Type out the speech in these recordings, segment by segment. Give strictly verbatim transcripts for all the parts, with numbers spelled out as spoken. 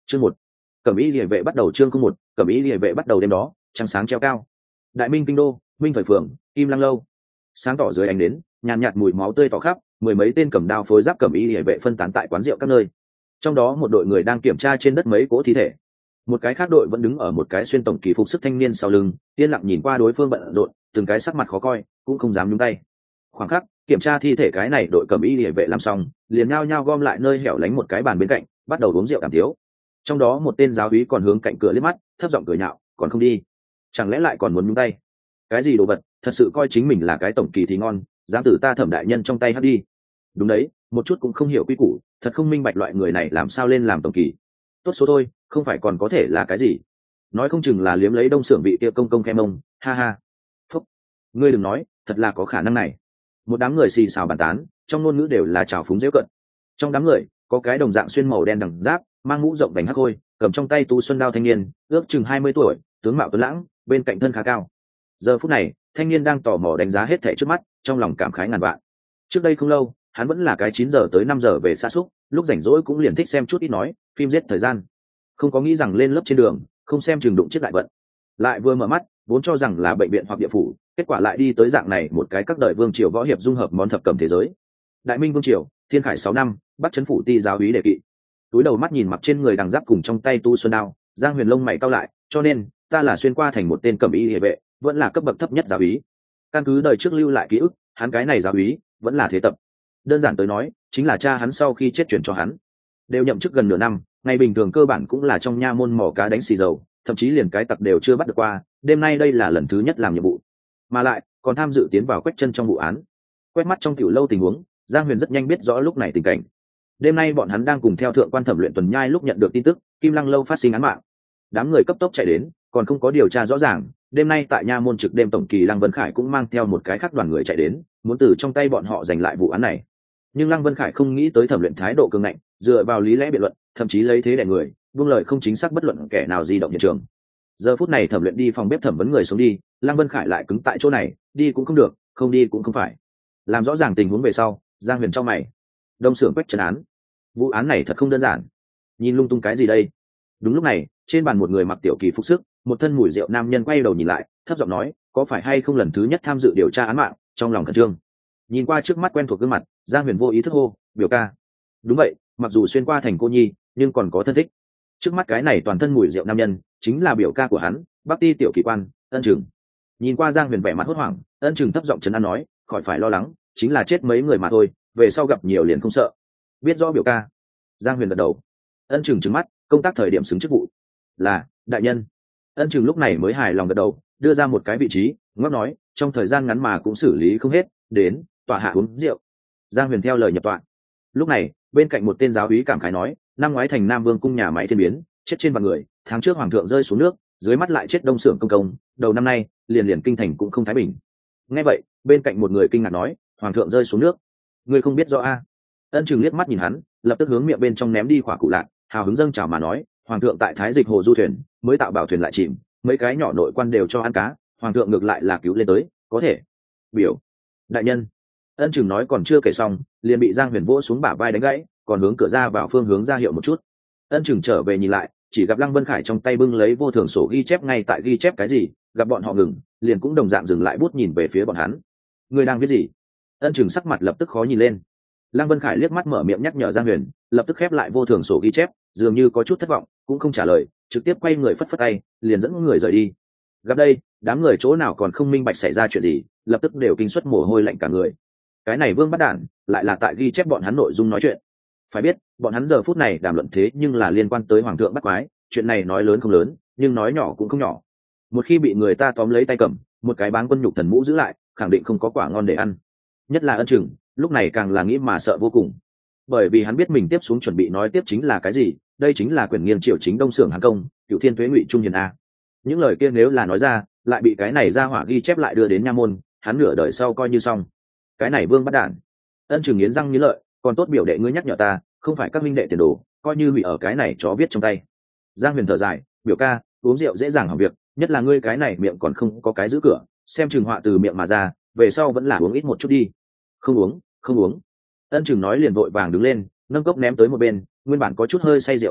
Chương một, cẩm y liề vệ bắt đầu. Chương không một, cẩm y liề vệ bắt đầu. Đêm đó trăng sáng treo cao, đại minh kinh đô, minh thời phường, kim lăng lâu, sáng tỏ dưới ánh đến nhàn nhạt mùi máu tươi tỏ khắp, mười mấy tên cầm đao phối giáp cẩm y liề vệ phân tán tại quán rượu các nơi. Trong đó một đội người đang kiểm tra trên đất mấy cỗ thi thể, một cái khác đội vẫn đứng ở một cái xuyên tổng kỳ phục sức thanh niên sau lưng, yên lặng nhìn qua đối phương bận rộn, từng cái sắc mặt khó coi, cũng không dám nhúng tay. Khoảng khắc kiểm tra thi thể, cái này đội cẩm y liề vệ làm xong, liền nhao nhao gom lại nơi hẻo lánh một cái bàn bên cạnh, bắt đầu uống rượu đàm tiếu. Trong đó một tên giáo úy còn hướng cạnh cửa liếc mắt, thấp giọng cười nhạo, còn không đi, chẳng lẽ lại còn muốn nhúng tay? Cái gì đồ vật, thật sự coi chính mình là cái tổng kỳ thì ngon, dám từ ta Thẩm đại nhân trong tay hất đi. Đúng đấy, một chút cũng không hiểu quy củ, thật không minh bạch loại người này làm sao lên làm tổng kỳ. Tốt số thôi, không phải còn có thể là cái gì? Nói không chừng là liếm lấy đông xưởng vị kia công công khe mông, ha ha. Phúc, ngươi đừng nói, thật là có khả năng này. Một đám người xì xào bàn tán, trong ngôn ngữ đều là trào phúng giễu cận. Trong đám người có cái đồng dạng xuyên màu đen đằng giáp, mang mũ rộng vành hắc hôi, cầm trong tay tu xuân đao thanh niên, ước chừng hai mươi tuổi, tướng mạo tuấn lãng, bên cạnh thân khá cao. Giờ phút này thanh niên đang tò mò đánh giá hết thảy trước mắt, trong lòng cảm khái ngàn vạn. Trước đây không lâu hắn vẫn là cái chín giờ tới năm giờ về xa xúc, lúc rảnh rỗi cũng liền thích xem chút ít nói phim giết thời gian, không có nghĩ rằng lên lớp trên đường không xem chừng đụng chiếc đại vận. Lại vừa mở mắt vốn cho rằng là bệnh viện hoặc địa phủ, kết quả lại đi tới dạng này một cái các đời vương triều võ hiệp dung hợp món thập cẩm thế giới. Đại minh vương triều, thiên khải sáu năm, bắt chấn phủ ti giáo úy đề kỵ. Túi đầu mắt nhìn mặc trên người đằng giáp cùng trong tay tu xuân đao, Giang Huyền lông mày cau lại, cho nên ta là xuyên qua thành một tên cẩm y liề vệ, vẫn là cấp bậc thấp nhất giáo úy. Căn cứ đời trước lưu lại ký ức, hắn cái này giáo úy vẫn là thế tập. Đơn giản tới nói chính là cha hắn sau khi chết chuyển cho hắn. Đều nhậm chức gần nửa năm, ngày bình thường cơ bản cũng là trong nha môn mỏ cá đánh xì dầu, thậm chí liền cái tặc đều chưa bắt được qua. Đêm nay đây là lần thứ nhất làm nhiệm vụ, mà lại còn tham dự tiến vào quét chân trong vụ án. Quét mắt trong tiểu lâu tình huống, Giang Huyền rất nhanh biết rõ lúc này tình cảnh. Đêm nay bọn hắn đang cùng theo thượng quan thẩm luyện tuần nhai lúc nhận được tin tức Kim Lăng lâu phát sinh án mạng. Đám người cấp tốc chạy đến, còn không có điều tra rõ ràng. Đêm nay tại nha môn trực đêm tổng kỳ Lăng Vân Khải cũng mang theo một cái khác đoàn người chạy đến, muốn từ trong tay bọn họ giành lại vụ án này. Nhưng Lăng Vân Khải không nghĩ tới thẩm luyện thái độ cường ngạnh, dựa vào lý lẽ biện luận, thậm chí lấy thế đè người, buông lời không chính xác bất luận kẻ nào di động hiện trường. Giờ phút này thẩm luyện đi phòng bếp thẩm vấn người xuống đi, Lăng Vân Khải lại cứng tại chỗ này, đi cũng không được, không đi cũng không phải. Làm rõ ràng tình huống về sau, Giang Huyền trong mày, đông xưởng quách trấn án, vụ án này thật không đơn giản. Nhìn lung tung cái gì đây? Đúng lúc này trên bàn một người mặc tiểu kỳ phục sức, một thân mùi rượu nam nhân quay đầu nhìn lại, thấp giọng nói, có phải hay không lần thứ nhất tham dự điều tra án mạng? Trong lòng khẩn trương nhìn qua trước mắt quen thuộc gương mặt, Giang Huyền vô ý thức hô, biểu ca. Đúng vậy, mặc dù xuyên qua thành cô nhi nhưng còn có thân thích. Trước mắt cái này toàn thân mùi rượu nam nhân chính là biểu ca của hắn, Bắc Ti tiểu kỳ quan Ân Trừng. Nhìn qua Giang Huyền vẻ mặt hốt hoảng, Ân Trừng thấp giọng trấn an nói, khỏi phải lo lắng, chính là chết mấy người mà thôi, về sau gặp nhiều liền không sợ. Biết rõ biểu ca. Giang Huyền gật đầu. Ân Trừng trừng mắt, công tác thời điểm xứng chức vụ là đại nhân. Ân Trừng lúc này mới hài lòng gật đầu, đưa ra một cái vị trí, ngóc nói, trong thời gian ngắn mà cũng xử lý không hết, đến tọa hạ uống rượu. Giang Huyền theo lời nhập tọa. Lúc này bên cạnh một tên giáo úy cảm khái nói, năm ngoái thành Nam Vương cung nhà máy thiên biến, chết trên vạn người, tháng trước hoàng thượng rơi xuống nước, dưới mắt lại chết đông xưởng công công, đầu năm nay liền liền kinh thành cũng không thái bình. Nghe vậy bên cạnh một người kinh ngạc nói, hoàng thượng rơi xuống nước, ngươi không biết rõ a? Ân Trừng liếc mắt nhìn hắn, lập tức hướng miệng bên trong ném đi quả cụ lạc, hào hứng dâng chào mà nói, hoàng thượng tại Thái Dịch hồ du thuyền mới tạo bảo thuyền lại chìm, mấy cái nhỏ nội quan đều cho ăn cá, hoàng thượng ngược lại là cứu lên tới, có thể biểu đại nhân. Ân Trừng nói còn chưa kể xong, liền bị Giang Huyền vỗ xuống bả vai đánh gãy, còn hướng cửa ra vào phương hướng ra hiệu một chút. Ân Trừng trở về nhìn lại, chỉ gặp Lăng Vân Khải trong tay bưng lấy vô thường sổ ghi chép, ngay tại ghi chép cái gì, gặp bọn họ ngừng, liền cũng đồng dạng dừng lại bút nhìn về phía bọn hắn. Người đang viết gì? Ân Trừng sắc mặt lập tức khó nhìn lên. Lăng Vân Khải liếc mắt mở miệng nhắc nhở Giang Huyền, lập tức khép lại vô thường sổ ghi chép, dường như có chút thất vọng, cũng không trả lời, trực tiếp quay người phất phất tay, liền dẫn người rời đi. Gặp đây, đám người chỗ nào còn không minh bạch xảy ra chuyện gì, lập tức đều kinh suất mồ hôi lạnh cả người. Cái này Vương Bắt Đản lại là tại ghi chép bọn hắn nội dung nói chuyện. Phải biết, bọn hắn giờ phút này đàm luận thế nhưng là liên quan tới hoàng thượng bắt quái, chuyện này nói lớn không lớn, nhưng nói nhỏ cũng không nhỏ. Một khi bị người ta tóm lấy tay cầm, một cái báng quân nhục thần mũ giữ lại, khẳng định không có quả ngon để ăn. Nhất là Ân Trừng, lúc này càng là nghĩ mà sợ vô cùng. Bởi vì hắn biết mình tiếp xuống chuẩn bị nói tiếp chính là cái gì, đây chính là quyền nghiêng triều chính đông xưởng hàng công, cựu thiên thuế ngụy trung hiền a. Những lời kia nếu là nói ra, lại bị cái này ra hỏa ghi chép lại đưa đến nha môn, hắn nửa đời sau coi như xong. Cái này Vương Bắt Đản. Ân Trừng nghiến răng nghiến lợi, còn tốt biểu đệ ngươi nhắc nhở ta, không phải các minh đệ tiền đồ, coi như bị ở cái này chó viết trong tay. Giang Huyền thở dài, biểu ca, uống rượu dễ dàng hỏng việc, nhất là ngươi cái này miệng còn không có cái giữ cửa, xem chừng họa từ miệng mà ra, về sau vẫn là uống ít một chút đi. Không uống, không uống. Ân Trừng nói liền vội vàng đứng lên, nâng cốc ném tới một bên, nguyên bản có chút hơi say rượu ý thức,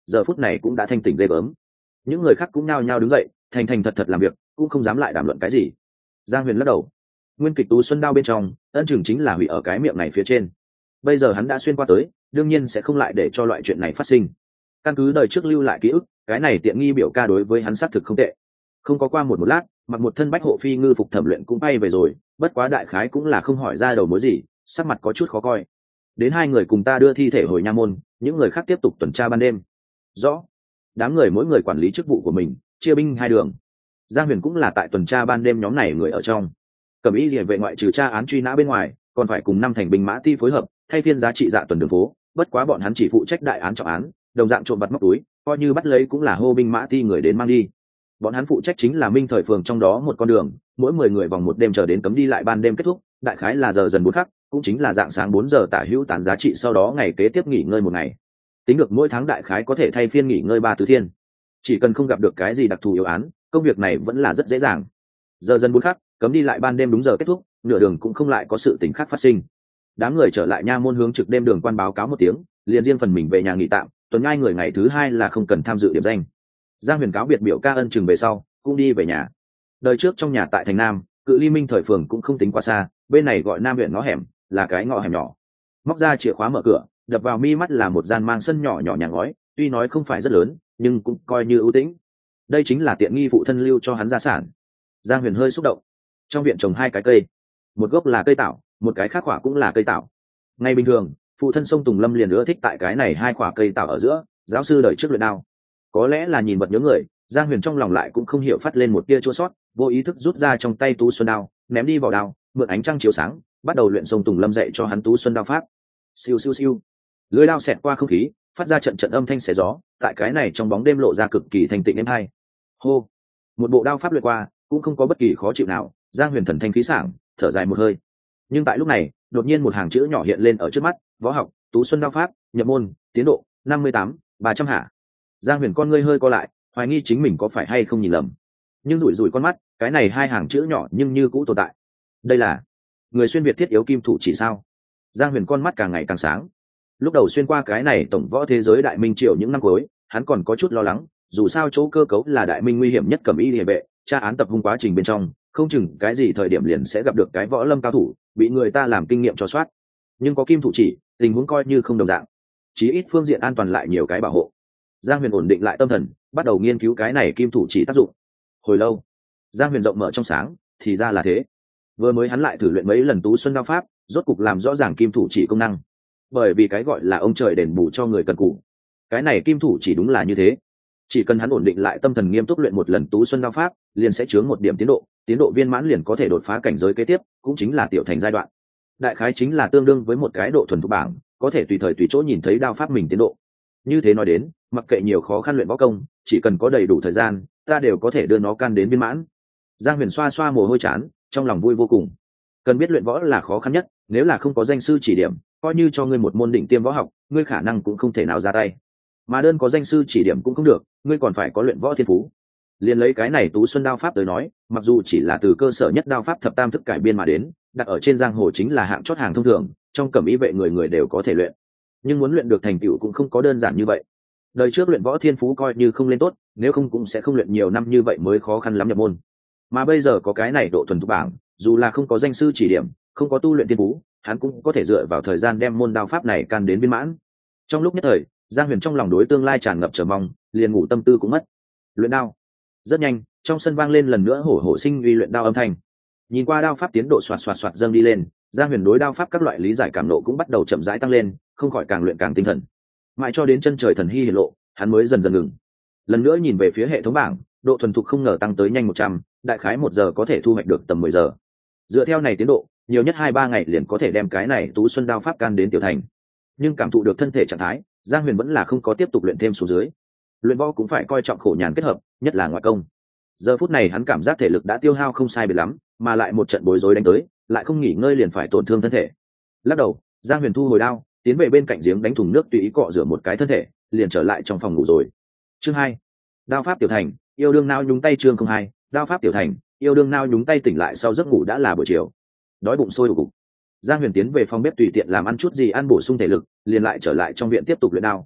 giờ phút này cũng đã thanh tỉnh ghê gớm. Những người khác cũng nhao nhao đứng dậy, thành thành thật thật làm việc, cũng không dám lại đàm luận cái gì. Giang Huyền lắc đầu. Nguyên kịch Tú Xuân Đao bên trong, ân chừng chính là hủy ở cái miệng này phía trên. Bây giờ hắn đã xuyên qua tới, đương nhiên sẽ không lại để cho loại chuyện này phát sinh. Căn cứ đời trước lưu lại ký ức, cái này tiện nghi biểu ca đối với hắn xác thực không tệ. Không có qua một một lát, mặc một thân bách hộ phi ngư phục thẩm luyện cũng bay về rồi, bất quá đại khái cũng là không hỏi ra đầu mối gì, sắc mặt có chút khó coi. Đến hai người cùng ta đưa thi thể hồi nha môn, những người khác tiếp tục tuần tra ban đêm. Rõ. Đám người mỗi người quản lý chức vụ của mình, chia binh hai đường. Giang Huyền cũng là tại tuần tra ban đêm nhóm này người ở trong. Cẩm Y Liễu vệ ngoại trừ tra án truy nã bên ngoài, còn phải cùng năm thành binh mã ti phối hợp, thay phiên giá trị dạ tuần đường phố, bất quá bọn hắn chỉ phụ trách đại án trọng án, đồng dạng trộm vặt móc túi, coi như bắt lấy cũng là hô binh mã ti người đến mang đi. Bọn hắn phụ trách chính là minh thời phường trong đó một con đường, mỗi mười người vòng một đêm chờ đến cấm đi lại ban đêm kết thúc, đại khái là giờ dần bốn khắc, cũng chính là dạng sáng bốn giờ tả hữu tán giá trị, sau đó ngày kế tiếp nghỉ ngơi một ngày. Tính được mỗi tháng đại khái có thể thay phiên nghỉ ngơi ba tứ thiên. Chỉ cần không gặp được cái gì đặc thù yếu án, công việc này vẫn là rất dễ dàng. Giờ dần bốn khắc, cấm đi lại ban đêm đúng giờ kết thúc, nửa đường cũng không lại có sự tình khác phát sinh. Đám người trở lại nha môn hướng trực đêm đường quan báo cáo một tiếng, liền riêng phần mình về nhà nghỉ tạm. Tuần ngai người ngày thứ hai là không cần tham dự điểm danh. Giang Huyền cáo biệt biểu ca ân chừng về sau, cũng đi về nhà. Đời trước trong nhà tại thành Nam, cự ly minh thời phường cũng không tính quá xa, bên này gọi Nam huyện ngõ hẻm, là cái ngõ hẻm nhỏ. Móc ra chìa khóa mở cửa, đập vào mi mắt là một gian mang sân nhỏ nhỏ nhà ngói, tuy nói không phải rất lớn, nhưng cũng coi như ưu tĩnh. Đây chính là tiện nghi phụ thân lưu cho hắn gia sản. Giang Huyền hơi xúc động. Trong viện trồng hai cái cây, một gốc là cây tảo, một cái khác quả cũng là cây tảo. Ngay bình thường, phụ thân sông Tùng Lâm liền ưa thích tại cái này hai quả cây tảo ở giữa, giáo sư đời trước luyện đao. Có lẽ là nhìn vật nhớ người, Giang Huyền trong lòng lại cũng không hiểu phát lên một tia chua sót, vô ý thức rút ra trong tay Tú Xuân đao, ném đi vào đao, mượn ánh trăng chiếu sáng, bắt đầu luyện sông Tùng Lâm dạy cho hắn Tú Xuân đao pháp. Siêu siêu siêu, lưỡi đao xẹt qua không khí, phát ra trận trận âm thanh xé gió, tại cái này trong bóng đêm lộ ra cực kỳ thanh tịnh êm hay. Hô, một bộ đao pháp luyện qua, cũng không có bất kỳ khó chịu nào. Giang Huyền thần thanh khí sảng, thở dài một hơi. Nhưng tại lúc này, đột nhiên một hàng chữ nhỏ hiện lên ở trước mắt: võ học, Tú Xuân đao pháp, nhập môn, tiến độ năm mươi tám, ba trăm hạ. Giang Huyền con ngươi hơi co lại, hoài nghi chính mình có phải hay không nhìn lầm. Nhưng rủi rủi con mắt, cái này hai hàng chữ nhỏ nhưng như cũ tồn tại. Đây là người xuyên việt thiết yếu kim thủ chỉ sao? Giang Huyền con mắt càng ngày càng sáng. Lúc đầu xuyên qua cái này tổng võ thế giới đại minh triều những năm cuối, hắn còn có chút lo lắng, dù sao chỗ cơ cấu là đại minh nguy hiểm nhất Cẩm Y Liễu vệ, tra án tập hung quá trình bên trong, không chừng cái gì thời điểm liền sẽ gặp được cái võ lâm cao thủ, bị người ta làm kinh nghiệm cho soát. Nhưng có kim thủ chỉ, tình huống coi như không đồng dạng, chí ít phương diện an toàn lại nhiều cái bảo hộ. Giang Huyền ổn định lại tâm thần, bắt đầu nghiên cứu cái này kim thủ chỉ tác dụng. Hồi lâu, Giang Huyền rộng mở trong sáng, thì ra là thế. Vừa mới hắn lại thử luyện mấy lần Tú Xuân đao pháp, rốt cục làm rõ ràng kim thủ chỉ công năng. Bởi vì cái gọi là ông trời đền bù cho người cần cù, cái này kim thủ chỉ đúng là như thế. Chỉ cần hắn ổn định lại tâm thần, nghiêm túc luyện một lần Tú Xuân đao pháp, liền sẽ chướng một điểm tiến độ, tiến độ viên mãn liền có thể đột phá cảnh giới kế tiếp, cũng chính là tiểu thành giai đoạn. Đại khái chính là tương đương với một cái độ thuần thục bảng, có thể tùy thời tùy chỗ nhìn thấy đao pháp mình tiến độ. Như thế nói đến, mặc kệ nhiều khó khăn luyện võ công, chỉ cần có đầy đủ thời gian, ta đều có thể đưa nó can đến viên mãn. Giang Huyền xoa xoa mồ hôi chán, trong lòng vui vô cùng. Cần biết luyện võ là khó khăn nhất, nếu là không có danh sư chỉ điểm, coi như cho ngươi một môn đỉnh tiêm võ học, ngươi khả năng cũng không thể nào ra tay. Mà đơn có danh sư chỉ điểm cũng không được, ngươi còn phải có luyện võ thiên phú. Liên lấy cái này Tú Xuân đao pháp tới nói, mặc dù chỉ là từ cơ sở nhất đao pháp thập tam thức cải biên mà đến, đặt ở trên giang hồ chính là hạng chót hàng thông thường, trong Cẩm Y vệ người người đều có thể luyện. Nhưng muốn luyện được thành tựu cũng không có đơn giản như vậy. Đời trước luyện võ thiên phú coi như không lên tốt, nếu không cũng sẽ không luyện nhiều năm như vậy mới khó khăn lắm nhập môn. Mà bây giờ có cái này độ thuần thục bảng, dù là không có danh sư chỉ điểm, không có tu luyện thiên phú, hắn cũng có thể dựa vào thời gian đem môn đao pháp này can đến viên mãn. Trong lúc nhất thời, Giang Huyền trong lòng đối tương lai tràn ngập chờ mong, liền ngủ tâm tư cũng mất. Luyện đao. Rất nhanh, trong sân vang lên lần nữa hổ hổ sinh uy luyện đao âm thanh. Nhìn qua đao pháp tiến độ xoạt xoạt xoạt dâng đi lên, Giang Huyền đối đao pháp các loại lý giải cảm nộ cũng bắt đầu chậm rãi tăng lên, không khỏi càng luyện càng tinh thần. Mãi cho đến chân trời thần hy hiển lộ, hắn mới dần dần ngừng. Lần nữa nhìn về phía hệ thống bảng, độ thuần thục không ngờ tăng tới nhanh một trăm, đại khái một giờ có thể thu hoạch được tầm mười giờ. Dựa theo này tiến độ, nhiều nhất hai ba ngày liền có thể đem cái này Tú Xuân đao pháp can đến tiểu thành. Nhưng cảm thụ được thân thể trạng thái, Giang Huyền vẫn là không có tiếp tục luyện thêm xuống dưới. Luyện võ cũng phải coi trọng khổ nhàn kết hợp, nhất là ngoại công. Giờ phút này hắn cảm giác thể lực đã tiêu hao không sai biệt lắm, mà lại một trận bối rối đánh tới, lại không nghỉ ngơi liền phải tổn thương thân thể. Lắc đầu, Giang Huyền thu hồi đao, tiến về bên cạnh giếng đánh thùng nước tùy ý cọ rửa một cái thân thể, liền trở lại trong phòng ngủ rồi. Chương hai, đao pháp tiểu thành, yêu đương nao nhúng tay. Chương không hai, đao pháp tiểu thành, yêu đương nao nhúng tay. Tỉnh lại sau giấc ngủ đã là buổi chiều, đói bụng sôi ù cục. Giang Huyền tiến về phòng bếp tùy tiện làm ăn chút gì ăn bổ sung thể lực, liền lại trở lại trong viện tiếp tục luyện đao.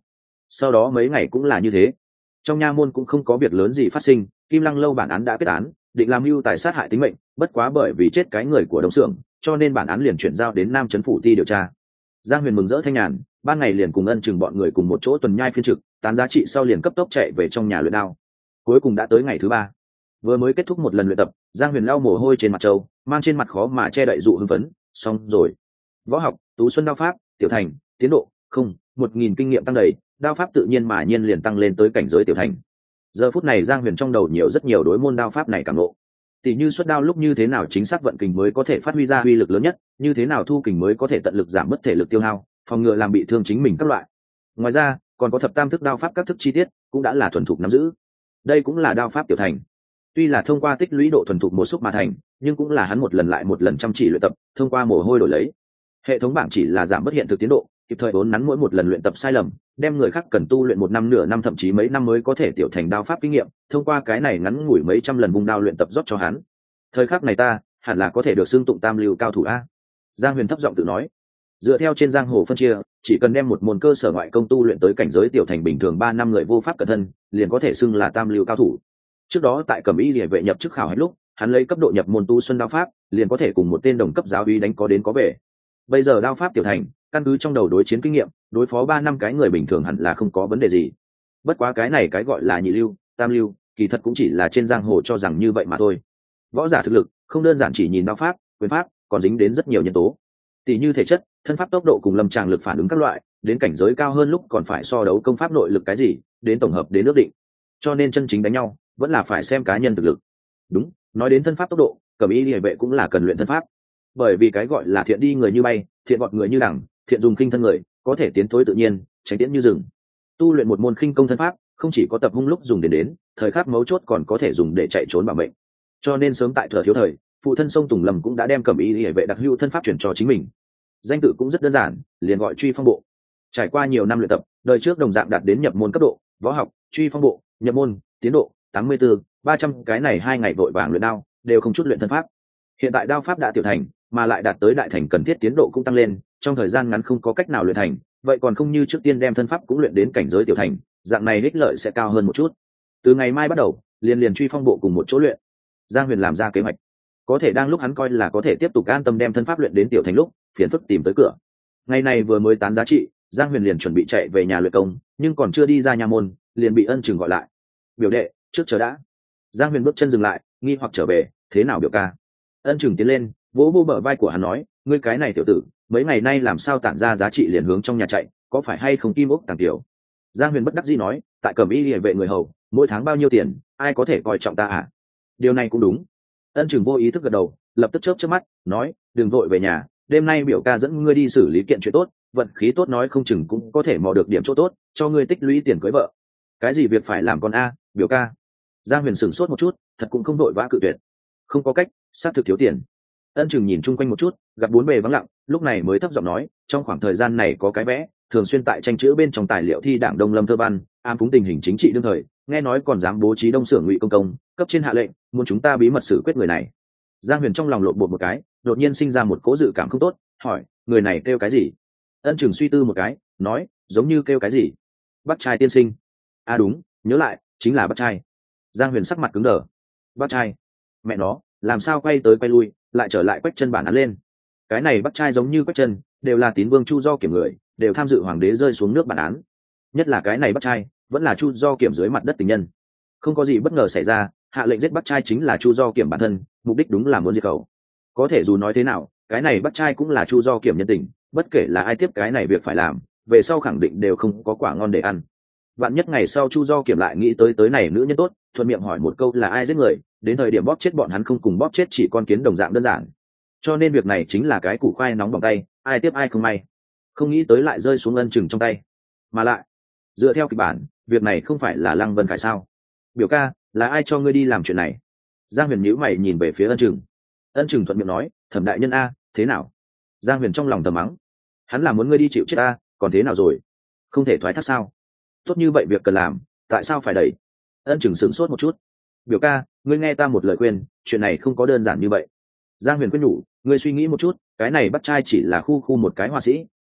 sau đó mấy ngày cũng là như thế. Trong nha môn cũng không có việc lớn gì phát sinh, Kim Lăng lâu bản án đã kết án, định làm mưu tài sát hại tính mệnh, bất quá bởi vì chết cái người của Đông Sưởng, cho nên bản án liền chuyển giao đến Nam Trấn phủ ti điều tra. Giang Huyền mừng rỡ thanh nhàn, ban ngày liền cùng Ân Chừng bọn người cùng một chỗ tuần nhai phiên trực, tán giá trị sau liền cấp tốc chạy về trong nhà luyện đao. Cuối cùng đã tới ngày thứ ba, vừa mới kết thúc một lần luyện tập, Giang Huyền lau mồ hôi trên mặt trâu, mang trên mặt khó mà che đậy dụ hưng phấn. Xong rồi, võ học, tú xuân đao pháp, tiểu thành, tiến độ không một nghìn kinh nghiệm tăng đầy, đao pháp tự nhiên mà nhiên liền tăng lên tới cảnh giới tiểu thành. Giờ phút này Giang Huyền trong đầu nhiều rất nhiều đối môn đao pháp này cảm ngộ. Tỷ như xuất đao lúc như thế nào chính xác vận kình mới có thể phát huy ra uy lực lớn nhất, như thế nào thu kình mới có thể tận lực giảm bớt thể lực tiêu hao, phòng ngừa làm bị thương chính mình các loại. Ngoài ra, còn có thập tam thức đao pháp các thức chi tiết, cũng đã là thuần thục nắm giữ. Đây cũng là đao pháp tiểu thành. Tuy là thông qua tích lũy độ thuần thục một xúc mà thành, nhưng cũng là hắn một lần lại một lần chăm chỉ luyện tập, thông qua mồ hôi đổi lấy. Hệ thống bảng chỉ là giảm bớt hiện thực tiến độ, kịp thời vốn nắn mỗi một lần luyện tập sai lầm, đem người khác cần tu luyện một năm nửa năm thậm chí mấy năm mới có thể tiểu thành đao pháp kinh nghiệm, thông qua cái này ngắn ngủi mấy trăm lần vung đao luyện tập rót cho hắn. Thời khắc này ta hẳn là có thể được xưng tụng tam lưu cao thủ a. Giang Huyền thấp giọng tự nói. Dựa theo trên giang hồ phân chia, chỉ cần đem một môn cơ sở ngoại công tu luyện tới cảnh giới tiểu thành bình thường ba năm người vô pháp cẩn thân, liền có thể xưng là tam lưu cao thủ. Trước đó tại Cẩm Y Liễu vệ nhập chức khảo hạch lúc, hắn lấy cấp độ nhập môn tu xuân đao pháp, liền có thể cùng một tên đồng cấp giáo uy đánh có đến có về. Bây giờ đao pháp tiểu thành, căn cứ trong đầu đối chiến kinh nghiệm, đối phó ba năm cái người bình thường hẳn là không có vấn đề gì. Bất quá cái này cái gọi là nhị lưu, tam lưu, kỳ thật cũng chỉ là trên giang hồ cho rằng như vậy mà thôi. Võ giả thực lực không đơn giản chỉ nhìn đao pháp, quyền pháp, còn dính đến rất nhiều nhân tố. Tỷ như thể chất, thân pháp tốc độ cùng lâm tràng lực phản ứng các loại, đến cảnh giới cao hơn lúc còn phải so đấu công pháp nội lực cái gì, đến tổng hợp đến ước định. Cho nên chân chính đánh nhau, vẫn là phải xem cá nhân thực lực. Đúng, nói đến thân pháp tốc độ, Cẩm Y Liễu vệ cũng là cần luyện thân pháp. Bởi vì cái gọi là thiện đi người như bay, thiện vọt người như đẳng, thiện dùng khinh thân người, có thể tiến thối tự nhiên, tránh tiễn như rừng. Tu luyện một môn khinh công thân pháp, không chỉ có tập hung lúc dùng đến đến, thời khắc mấu chốt còn có thể dùng để chạy trốn bảo mệnh. Cho nên sớm tại Thừa Thiếu thời, phụ thân sông Tùng Lâm cũng đã đem Cẩm Y Liễu vệ đặc hữu thân pháp chuyển cho chính mình. Danh tự cũng rất đơn giản, liền gọi Truy Phong Bộ. Trải qua nhiều năm luyện tập, đời trước đồng dạng đạt đến nhập môn cấp độ, võ học, Truy Phong Bộ, nhập môn, tiến độ tám mươi tư, ba trăm cái này hai ngày vội vàng luyện đao, đều không chút luyện thân pháp. Hiện tại đao pháp đã tiểu thành, mà lại đạt tới đại thành cần thiết tiến độ cũng tăng lên, trong thời gian ngắn không có cách nào luyện thành, vậy còn không như trước tiên đem thân pháp cũng luyện đến cảnh giới tiểu thành, dạng này ích lợi sẽ cao hơn một chút. Từ ngày mai bắt đầu, liền liền Truy Phong Bộ cùng một chỗ luyện. Giang Huyền làm ra kế hoạch, có thể đang lúc hắn coi là có thể tiếp tục an tâm đem thân pháp luyện đến tiểu thành lúc, phiền phức tìm tới cửa. Ngày này vừa mới tán giá trị, Giang Huyền liền chuẩn bị chạy về nhà luyện công, nhưng còn chưa đi ra nhà môn, liền bị Ân Chừng gọi lại. "Biểu đệ, trước chờ đã." Giang Huyền bước chân dừng lại, nghi hoặc trở về, "Thế nào biểu ca?" Ân Chừng tiến lên, vỗ vỗ bờ vai của hắn nói, "Ngươi cái này tiểu tử, mấy ngày nay làm sao tản ra giá trị liền hướng trong nhà chạy, có phải hay không kim ốc tàng tiểu?" Giang Huyền bất đắc dĩ nói, "Tại Cẩm Y Liễu vệ người hầu, mỗi tháng bao nhiêu tiền, ai có thể coi trọng ta à?" "Điều này cũng đúng." Ân Chừng vô ý thức gật đầu, lập tức chớp chớp mắt, nói, "Đừng vội về nhà, đêm nay biểu ca dẫn ngươi đi xử lý kiện chuyện tốt, vận khí tốt nói không chừng cũng có thể mò được điểm chỗ tốt, cho ngươi tích lũy tiền cưới vợ." "Cái gì việc phải làm con a, biểu ca?" Giang Huyền sửng sốt một chút, thật cũng không vội vã cự tuyệt. "Không có cách, xác thực thiếu tiền." Ân Chừng nhìn chung quanh một chút, gặp bốn bề vắng lặng, lúc này mới thấp giọng nói, "Trong khoảng thời gian này có cái vẽ, thường xuyên tại tranh chữ bên trong tài liệu thi đảng Đông Lâm thơ văn, ám phúng tình hình chính trị đương thời, nghe nói còn dám bố trí Đông Xưởng Ngụy Công Công, cấp trên hạ lệnh, muốn chúng ta bí mật xử quyết người này." Giang Huyền trong lòng lộn bột một cái, đột nhiên sinh ra một cố dự cảm không tốt, hỏi, "Người này kêu cái gì?" Ân Chừng suy tư một cái, nói, "Giống như kêu cái gì? Bắt trai tiên sinh." "À đúng, nhớ lại, chính là bắt trai." Giang Huyền sắc mặt cứng đờ. "Bắt trai? Mẹ nó, làm sao quay tới quay lui, lại trở lại Quách Chân bản án lên?" Cái này bắt trai giống như Quách Chân, đều là tín vương Chu Do Kiểm người, đều tham dự hoàng đế rơi xuống nước bản án. Nhất là cái này bắt trai, vẫn là Chu Do Kiểm dưới mặt đất tình nhân. Không có gì bất ngờ xảy ra, hạ lệnh giết bắt trai chính là Chu Do Kiểm bản thân, mục đích đúng là muốn diệt khẩu. Có thể dù nói thế nào, cái này bắt trai cũng là Chu Do Kiểm nhân tình, bất kể là ai tiếp cái này việc phải làm, về sau khẳng định đều không có quả ngon để ăn. Vạn nhất ngày sau Chu Do Kiểm lại nghĩ tới tới này nữ nhân tốt, thuận miệng hỏi một câu là ai giết người, đến thời điểm bóp chết bọn hắn không cùng bóp chết chỉ con kiến đồng dạng đơn giản. Cho nên việc này chính là cái củ khoai nóng bỏng tay, ai tiếp ai không may. Không nghĩ tới lại rơi xuống Ân Chừng trong tay. Mà lại, dựa theo kịch bản, việc này không phải là Lăng Vân Khải sao? "Biểu ca, là ai cho ngươi đi làm chuyện này?" Giang Huyền nhíu mày nhìn về phía Ân Chừng. Ân Chừng thuận miệng nói, "Thẩm đại nhân a, thế nào?" Giang Huyền trong lòng thầm mắng, hắn là muốn ngươi đi chịu chết a, còn thế nào rồi? Không thể thoái thác sao? Tốt như vậy việc cần làm, tại sao phải đẩy? Ân Chừng sửng sốt một chút. "Biểu ca, ngươi nghe ta một lời khuyên, chuyện này không có đơn giản như vậy." Giang Huyền khuyên nhủ, "Ngươi suy nghĩ một chút, cái này bắt trai chỉ là khu khu một cái họa sĩ,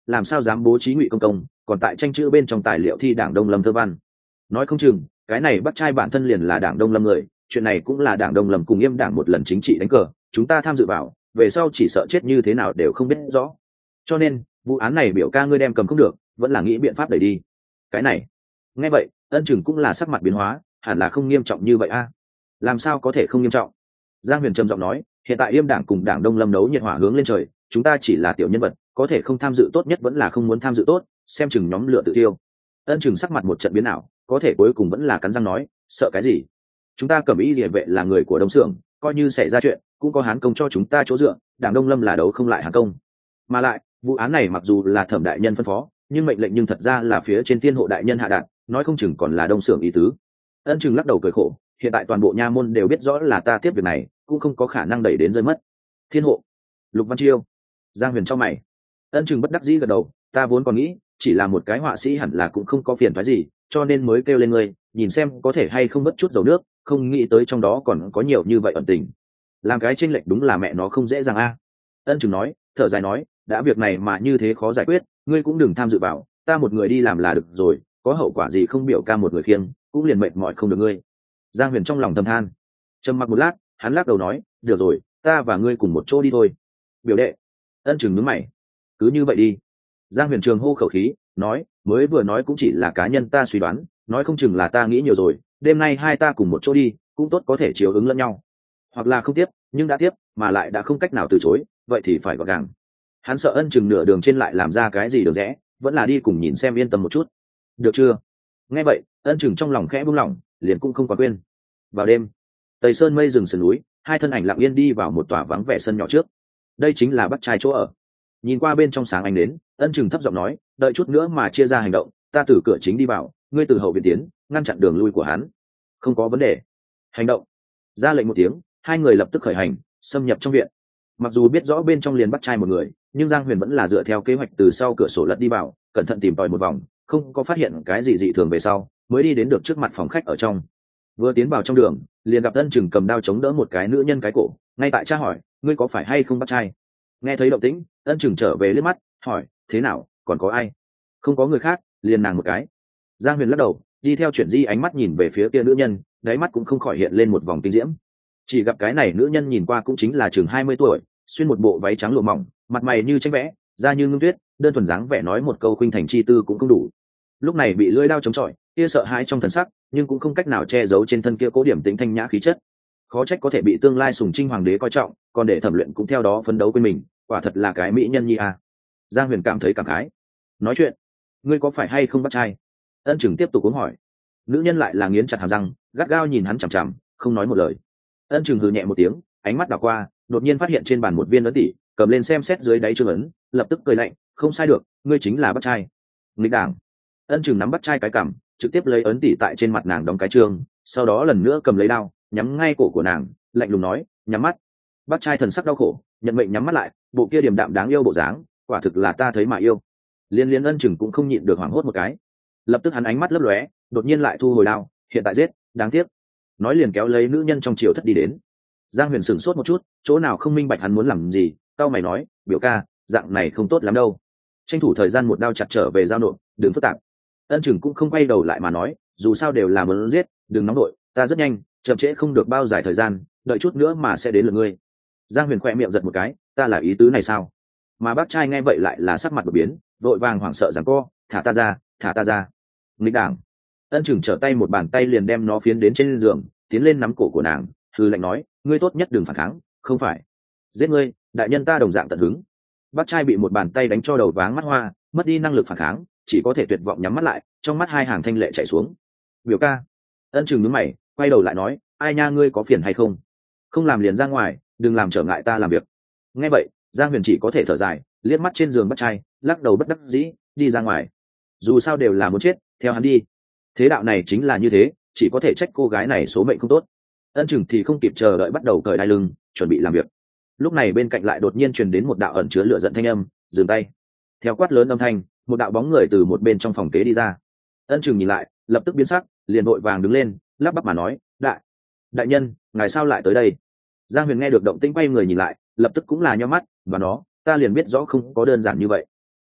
làm sao dám bố trí ngụy công công, còn tại tranh chữ bên trong tài liệu thi đảng Đông Lâm thơ văn. Nói không chừng cái này bắt trai bản thân liền là đảng Đông Lâm người, chuyện này cũng là đảng Đông Lâm cùng Yêm đảng một lần chính trị đánh cờ, chúng ta tham dự vào về sau chỉ sợ chết như thế nào đều không biết rõ. Cho nên vụ án này biểu ca ngươi đem cầm không được, vẫn là nghĩ biện pháp đẩy đi. Cái này nghe vậy Ân Chừng cũng là sắc mặt biến hóa, hẳn là không nghiêm trọng như vậy a. Làm sao có thể không nghiêm trọng? Giang Huyền trầm giọng nói, hiện tại Yêm đảng cùng đảng Đông Lâm đấu nhiệt hỏa hướng lên trời, chúng ta chỉ là tiểu nhân vật, có thể không tham dự tốt nhất vẫn là không muốn tham dự tốt, xem chừng nhóm lửa tự tiêu. Ân Chừng sắc mặt một trận biến ảo, có thể cuối cùng vẫn là cắn răng nói, sợ cái gì? Chúng ta Cẩm Y Liề vệ là người của Đông Sưởng, coi như xảy ra chuyện cũng có Hán công cho chúng ta chỗ dựa, đảng Đông Lâm là đấu không lại Hán công. Mà lại vụ án này mặc dù là Thẩm đại nhân phân phó, nhưng mệnh lệnh nhưng thật ra là phía trên Thiên hộ đại nhân hạ đạt, nói không chừng còn là Đông Sưởng ý tứ. Ân Chừng lắc đầu cười khổ, hiện tại toàn bộ nha môn đều biết rõ là ta tiếp việc này, cũng không có khả năng đẩy đến rơi mất. Thiên hộ, Lục Văn Chiêu, Giang Huyền trong mày. Ân Chừng bất đắc dĩ gật đầu, ta vốn còn nghĩ chỉ là một cái họa sĩ hẳn là cũng không có phiền phái gì, cho nên mới kêu lên ngươi, nhìn xem có thể hay không mất chút dầu nước, không nghĩ tới trong đó còn có nhiều như vậy ẩn tình. Làm cái chênh lệch đúng là mẹ nó không dễ dàng a. Ân Chừng nói, thở dài nói, đã việc này mà như thế khó giải quyết, ngươi cũng đừng tham dự vào, ta một người đi làm là được rồi, có hậu quả gì không biểu ca một người khiêng, cũng liền mệt mỏi không được ngươi. Giang Huyền trong lòng thầm than, trầm mặc một lát, hắn lắc đầu nói, được rồi, ta và ngươi cùng một chỗ đi thôi. Biểu đệ. Ân Chừng nhướng mày, cứ như vậy đi. Giang Huyền trường hô khẩu khí, nói, mới vừa nói cũng chỉ là cá nhân ta suy đoán, nói không chừng là ta nghĩ nhiều rồi, đêm nay hai ta cùng một chỗ đi, cũng tốt có thể chiếu ứng lẫn nhau. Hoặc là không tiếp, nhưng đã tiếp, mà lại đã không cách nào từ chối, vậy thì phải gọn gàng. Hắn sợ Ân Chừng nửa đường trên lại làm ra cái gì được rẽ, vẫn là đi cùng nhìn xem yên tâm một chút. Được chưa? Nghe vậy, Ân Chừng trong lòng khẽ buông lỏng, liền cũng không có quên. Vào đêm, Tây Sơn mây rừng sườn núi, hai thân ảnh lặng yên đi vào một tòa vắng vẻ sân nhỏ trước. Đây chính là bắt trai chỗ ở. Nhìn qua bên trong sáng ánh đến, Ân Chừng thấp giọng nói, đợi chút nữa mà chia ra hành động, ta từ cửa chính đi vào, ngươi từ hậu viện tiến, ngăn chặn đường lui của hắn. Không có vấn đề. Hành động. Ra lệnh một tiếng, hai người lập tức khởi hành, xâm nhập trong viện. Mặc dù biết rõ bên trong liền bắt trai một người, nhưng Giang Huyền vẫn là dựa theo kế hoạch từ sau cửa sổ lật đi vào, cẩn thận tìm tòi một vòng, không có phát hiện cái gì dị thường về sau, mới đi đến được trước mặt phòng khách ở trong. Vừa tiến vào trong đường, liền gặp Ân Chừng cầm đao chống đỡ một cái nữ nhân cái cổ, ngay tại tra hỏi, ngươi có phải hay không bắt trai? Nghe thấy động tĩnh, Ân Chừng trở về liếc mắt, hỏi, thế nào, còn có ai? Không có người khác, liền nàng một cái. Giang Huyền lắc đầu, đi theo chuyển di ánh mắt nhìn về phía kia nữ nhân, đáy mắt cũng không khỏi hiện lên một vòng kinh diễm. Chỉ gặp cái này nữ nhân nhìn qua cũng chính là chừng hai mươi tuổi, xuyên một bộ váy trắng lụa mỏng, mặt mày như tranh vẽ, da như ngưng tuyết, đơn thuần dáng vẻ nói một câu khuynh thành chi tư cũng không đủ. Lúc này bị lưỡi đao chống chọi, kia sợ hãi trong thần sắc, nhưng cũng không cách nào che giấu trên thân kia cố điểm tính thanh nhã khí chất. Khó trách có thể bị tương lai sùng trinh hoàng đế coi trọng, còn để thẩm luyện cũng theo đó phấn đấu quên mình, quả thật là cái mỹ nhân nhi à. Giang Huyền cảm thấy cảm khái. Nói chuyện, ngươi có phải hay không bắt trai? Ân Chừng tiếp tục uống hỏi. Nữ nhân lại là nghiến chặt hàm răng, gắt gao nhìn hắn chằm chằm, không nói một lời. Ân Chừng hừ nhẹ một tiếng, ánh mắt đảo qua, đột nhiên phát hiện trên bàn một viên ấn tỷ, cầm lên xem xét dưới đáy chương ấn, lập tức cười lạnh, không sai được, ngươi chính là bắt trai. Nghịch đảng. Ân Chừng nắm bắt trai cái cằm, trực tiếp lấy ấn tỷ tại trên mặt nàng đóng cái chương, sau đó lần nữa cầm lấy đao, nhắm ngay cổ của nàng, lạnh lùng nói, nhắm mắt. Bắt trai thần sắc đau khổ, nhận mệnh nhắm mắt lại, bộ kia điềm đạm đáng yêu bộ dáng, quả thực là ta thấy mà yêu. Liên liên Ân Chừng cũng không nhịn được hoảng hốt một cái. Lập tức hắn ánh mắt lấp lóe, đột nhiên lại thu hồi đao, hiện tại giết, đáng tiếc. Nói liền kéo lấy nữ nhân trong triều thất đi đến. Giang Huyền sửng sốt một chút, chỗ nào không minh bạch hắn muốn làm gì, cao mày nói, biểu ca, dạng này không tốt lắm đâu. Tranh thủ thời gian một đao chặt trở về giao nộp, đừng phức tạp. Ân Chừng cũng không quay đầu lại mà nói, dù sao đều là muốn giết, đừng nóng đội, ta rất nhanh, chậm trễ không được bao dài thời gian, đợi chút nữa mà sẽ đến lượt ngươi. Giang Huyền khẽ miệng giật một cái, ta là ý tứ này sao? Mà bác trai nghe vậy lại là sắc mặt đột biến, vội vàng hoảng sợ giằng co, thả ta ra, thả ta ra. Nghịch đảng. Ân Chừng trở tay một bàn tay liền đem nó phiến đến trên giường, tiến lên nắm cổ của nàng, hư lạnh nói, ngươi tốt nhất đừng phản kháng, không phải giết ngươi, đại nhân ta đồng dạng tận hứng. Bác trai bị một bàn tay đánh cho đầu váng mắt hoa, mất đi năng lực phản kháng, chỉ có thể tuyệt vọng nhắm mắt lại, trong mắt hai hàng thanh lệ chảy xuống. Biểu ca. Ân Chừng nhướng mày, quay đầu lại nói, ai nha, ngươi có phiền hay không? Không làm liền ra ngoài, đừng làm trở ngại ta làm việc. Nghe vậy, Giang Huyền chỉ có thể thở dài, liếc mắt trên giường bác trai, lắc đầu bất đắc dĩ, đi ra ngoài. Dù sao đều là muốn chết, theo hắn đi. Thế đạo này chính là như thế, chỉ có thể trách cô gái này số mệnh không tốt. Ân Chừng thì không kịp chờ đợi bắt đầu cởi đai lưng, chuẩn bị làm việc. Lúc này bên cạnh lại đột nhiên truyền đến một đạo ẩn chứa lửa giận thanh âm, dừng tay. Theo quát lớn âm thanh, một đạo bóng người từ một bên trong phòng kế đi ra. Ân Chừng nhìn lại, lập tức biến sắc, liền vội vàng đứng lên, lắp bắp mà nói, đại đại nhân, ngài sao lại tới đây? Giang Huyền nghe được động tĩnh quay người nhìn lại, lập tức cũng là nhíu mắt, và nó, ta liền biết rõ không có đơn giản như vậy.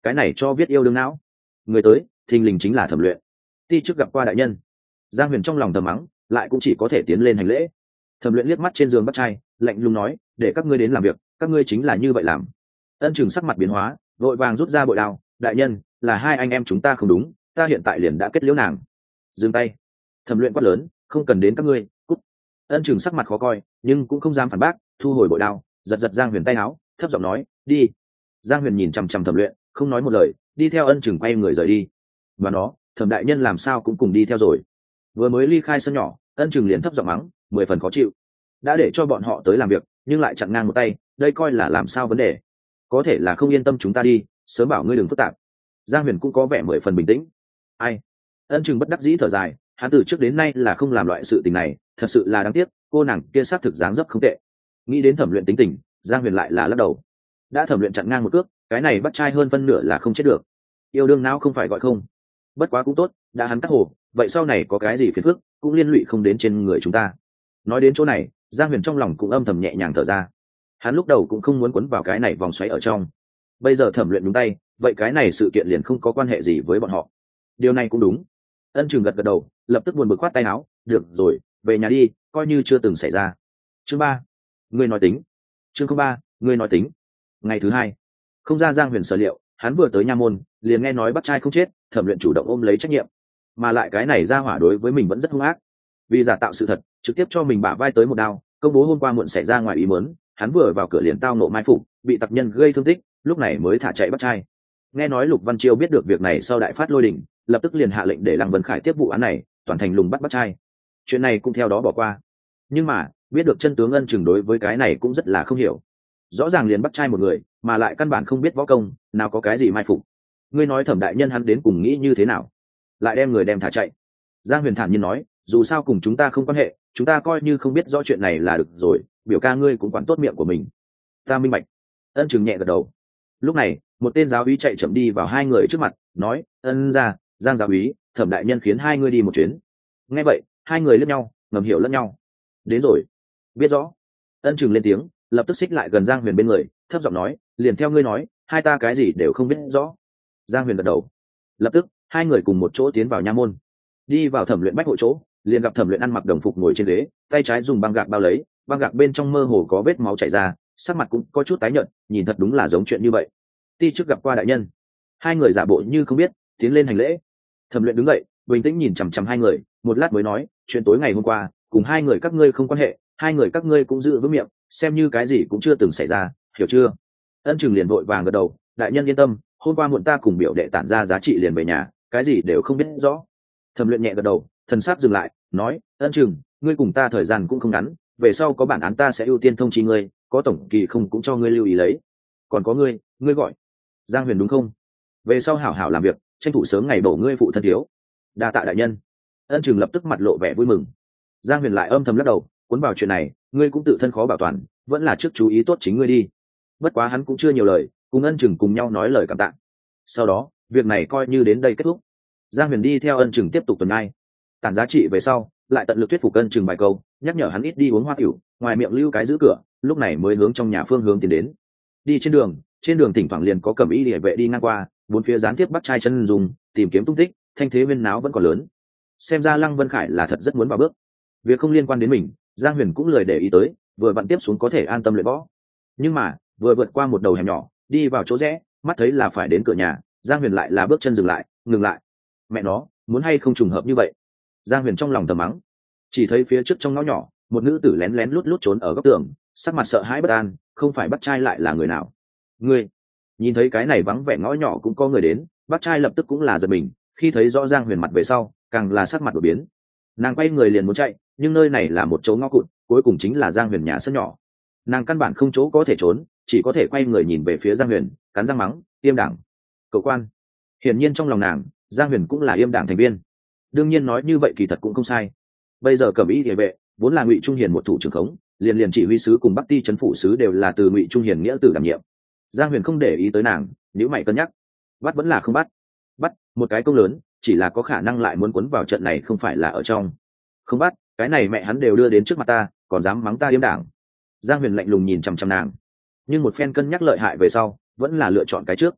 cái này cho viết yêu đương não. Người tới thình lình chính là Thẩm Luyện. Ti trước gặp qua đại nhân. Giang Huyền trong lòng thầm mắng, lại cũng chỉ có thể tiến lên hành lễ. Thẩm Luyện liếc mắt trên giường bắt trai, lạnh lùng nói, để các ngươi đến làm việc, các ngươi chính là như vậy làm. Ân Chừng sắc mặt biến hóa, vội vàng rút ra bội đao, đại nhân, là hai anh em chúng ta không đúng, ta hiện tại liền đã kết liễu nàng. Dừng tay. Thẩm Luyện quát lớn, không cần đến các ngươi, cút. Ân Chừng sắc mặt khó coi, nhưng cũng không dám phản bác, thu hồi bội đao, giật giật Giang Huyền tay áo, thấp giọng nói, đi. Giang Huyền nhìn chằm chằm Thẩm Luyện, không nói một lời, đi theo Ân Chừng quay người rời đi. Và nó, Thẩm đại nhân làm sao cũng cùng đi theo rồi. Vừa mới ly khai sân nhỏ, Ân Chừng liền thấp giọng mắng, mười phần khó chịu. Đã để cho bọn họ tới làm việc, nhưng lại chặn ngang một tay, đây coi là làm sao vấn đề? Có thể là không yên tâm chúng ta đi, sớm bảo ngươi đừng phức tạp. Giang Huyền cũng có vẻ mười phần bình tĩnh. Ai? Ân Chừng bất đắc dĩ thở dài, hắn từ trước đến nay là không làm loại sự tình này, thật sự là đáng tiếc, cô nàng kia xác thực dáng dấp không tệ. Nghĩ đến Thẩm Luyện tính tình, Giang Huyền lại là lắc đầu. Đã Thẩm Luyện chặn ngang một cước, cái này bắt trai hơn phân nửa là không chết được. Yêu đương não không phải gọi không. Bất quá cũng tốt, đã hắn cắt hồ, vậy sau này có cái gì phiền phức, cũng liên lụy không đến trên người chúng ta. Nói đến chỗ này, Giang Huyền trong lòng cũng âm thầm nhẹ nhàng thở ra. Hắn lúc đầu cũng không muốn quấn vào cái này vòng xoáy ở trong. Bây giờ Thẩm Luyện đúng tay, vậy cái này sự kiện liền không có quan hệ gì với bọn họ. Điều này cũng đúng. Ân Chừng gật gật đầu, lập tức buồn bực khoát tay áo, được rồi, về nhà đi, coi như chưa từng xảy ra. Chương ba, ngươi nói tính. Chương ba, ngươi nói tính. Ngày thứ hai, không ra Giang Huyền sở liệu, hắn vừa tới nha môn, liền nghe nói bắt trai không chết, Thẩm Luyện chủ động ôm lấy trách nhiệm, mà lại cái này ra hỏa đối với mình vẫn rất hung ác. Vì giả tạo sự thật, trực tiếp cho mình bả vai tới một đao, công bố hôm qua muộn xảy ra ngoài ý muốn, hắn vừa vào cửa liền tao nộ mai phục, bị tặc nhân gây thương tích, lúc này mới thả chạy bắt trai. Nghe nói Lục Văn Chiêu biết được việc này sau đại phát lôi đình, lập tức liền hạ lệnh để Lăng Vân Khải tiếp vụ án này, toàn thành lùng bắt bắt trai. Chuyện này cũng theo đó bỏ qua. Nhưng mà biết được chân tướng Ân Chừng đối với cái này cũng rất là không hiểu. Rõ ràng liền bắt trai một người, mà lại căn bản không biết võ công, nào có cái gì mai phục. Ngươi nói Thẩm đại nhân hắn đến cùng nghĩ như thế nào, lại đem người đem thả chạy? Giang Huyền thản nhiên nói, dù sao cùng chúng ta không quan hệ, chúng ta coi như không biết rõ chuyện này là được rồi, biểu ca ngươi cũng quản tốt miệng của mình. Ta minh bạch. Ân Chừng nhẹ gật đầu. Lúc này một tên giáo úy chạy chậm đi vào hai người trước mặt, nói, ân ra, Giang giáo úy, Thẩm đại nhân khiến hai người đi một chuyến. Nghe vậy hai người liếc nhau, ngầm hiểu lẫn nhau. Đến rồi. Biết rõ. Ân Chừng lên tiếng, lập tức xích lại gần Giang Huyền bên người, thấp giọng nói, liền theo ngươi nói, hai ta cái gì đều không biết rõ. Giang Huyền gật đầu. Lập tức hai người cùng một chỗ tiến vào nha môn. Đi vào Thẩm Luyện bách hộ chỗ, liền gặp Thẩm Luyện ăn mặc đồng phục ngồi trên ghế, tay trái dùng băng gạc bao lấy, băng gạc bên trong mơ hồ có vết máu chảy ra, sắc mặt cũng có chút tái nhợt, nhìn thật đúng là giống chuyện như vậy. Ti trước gặp qua đại nhân. Hai người giả bộ như không biết, tiến lên hành lễ. Thẩm Luyện đứng dậy, bình tĩnh nhìn chằm chằm hai người, một lát mới nói, chuyện tối ngày hôm qua cùng hai người các ngươi không quan hệ, hai người các ngươi cũng giữ vững miệng, xem như cái gì cũng chưa từng xảy ra, hiểu chưa? Ân Chừng liền vội vàng gật đầu, đại nhân yên tâm, hôm qua muộn ta cùng biểu đệ tản ra giá trị liền về nhà, cái gì đều không biết rõ. Thẩm Luyện nhẹ gật đầu, thần sắc dừng lại, nói, Ân Chừng, ngươi cùng ta thời gian cũng không ngắn, về sau có bản án ta sẽ ưu tiên thông chi ngươi, có tổng kỳ không cũng cho ngươi lưu ý lấy. Còn có ngươi, ngươi gọi Giang Huyền đúng không? Về sau hảo hảo làm việc, tranh thủ sớm ngày bổ ngươi phụ thân thiếu. Đa tạ đại nhân. Ân Chừng lập tức mặt lộ vẻ vui mừng. Giang Huyền lại âm thầm lắc đầu, cuốn vào chuyện này, ngươi cũng tự thân khó bảo toàn, vẫn là trước chú ý tốt chính ngươi đi. Bất quá hắn cũng chưa nhiều lời, cùng Ân Chừng cùng nhau nói lời cảm tạ. Sau đó việc này coi như đến đây kết thúc. Giang Huyền đi theo Ân Chừng tiếp tục tuần ai tản giá trị về sau, lại tận lực thuyết phục Ân Chừng vài câu, nhắc nhở hắn ít đi uống hoa tiểu, ngoài miệng lưu cái giữ cửa, lúc này mới hướng trong nhà phương hướng tiến đến. Đi trên đường, trên đường thỉnh thoảng liền có cẩm y liễu vệ đi ngang qua, bốn phía gián tiếp bắt trai chân dùng tìm kiếm tung tích, thanh thế huyên náo vẫn còn lớn. Xem ra Lăng Vân Khải là thật rất muốn vào bước. Việc không liên quan đến mình, Giang Huyền cũng lười để ý tới, vừa vặn tiếp xuống có thể an tâm luyện võ. Nhưng mà vừa vượt qua một đầu hẻm nhỏ, đi vào chỗ rẽ, mắt thấy là phải đến cửa nhà, Giang Huyền lại là bước chân dừng lại, ngừng lại. Mẹ nó, muốn hay không trùng hợp như vậy? Giang Huyền trong lòng thầm mắng. Chỉ thấy phía trước trong ngõ nhỏ, một nữ tử lén lén lút lút trốn ở góc tường, sắc mặt sợ hãi bất an, không phải bắt trai lại là người nào? Ngươi? Nhìn thấy cái này vắng vẻ ngõ nhỏ cũng có người đến, bắt trai lập tức cũng là giật mình, khi thấy rõ Giang Huyền mặt về sau, càng là sắc mặt đổi biến. Nàng quay người liền muốn chạy, nhưng nơi này là một chỗ ngõ cụt, cuối cùng chính là Giang Huyền nhà sân nhỏ. Nàng căn bản không chỗ có thể trốn, chỉ có thể quay người nhìn về phía Giang Huyền, cắn răng mắng, Yêm Đảng, cậu quan. Hiển nhiên trong lòng nàng, Giang Huyền cũng là Yêm Đảng thành viên. Đương nhiên nói như vậy kỳ thật cũng không sai. Bây giờ Cẩm Y Liễu vệ vốn là Ngụy Trung Hiền một thủ trưởng khống, liền liền chỉ huy sứ cùng Bắc Ti trấn phủ sứ đều là từ Ngụy Trung Hiền nghĩa tử đảm nhiệm. Giang Huyền không để ý tới nàng, nếu mày cân nhắc, bắt vẫn là không bắt. Bắt một cái công lớn, chỉ là có khả năng lại muốn cuốn vào trận này, không phải là ở trong. Không bắt, cái này mẹ hắn đều đưa đến trước mặt ta, còn dám mắng ta Yêm Đảng. Giang Huyền lạnh lùng nhìn chằm chằm nàng, nhưng một phen cân nhắc lợi hại về sau, vẫn là lựa chọn cái trước.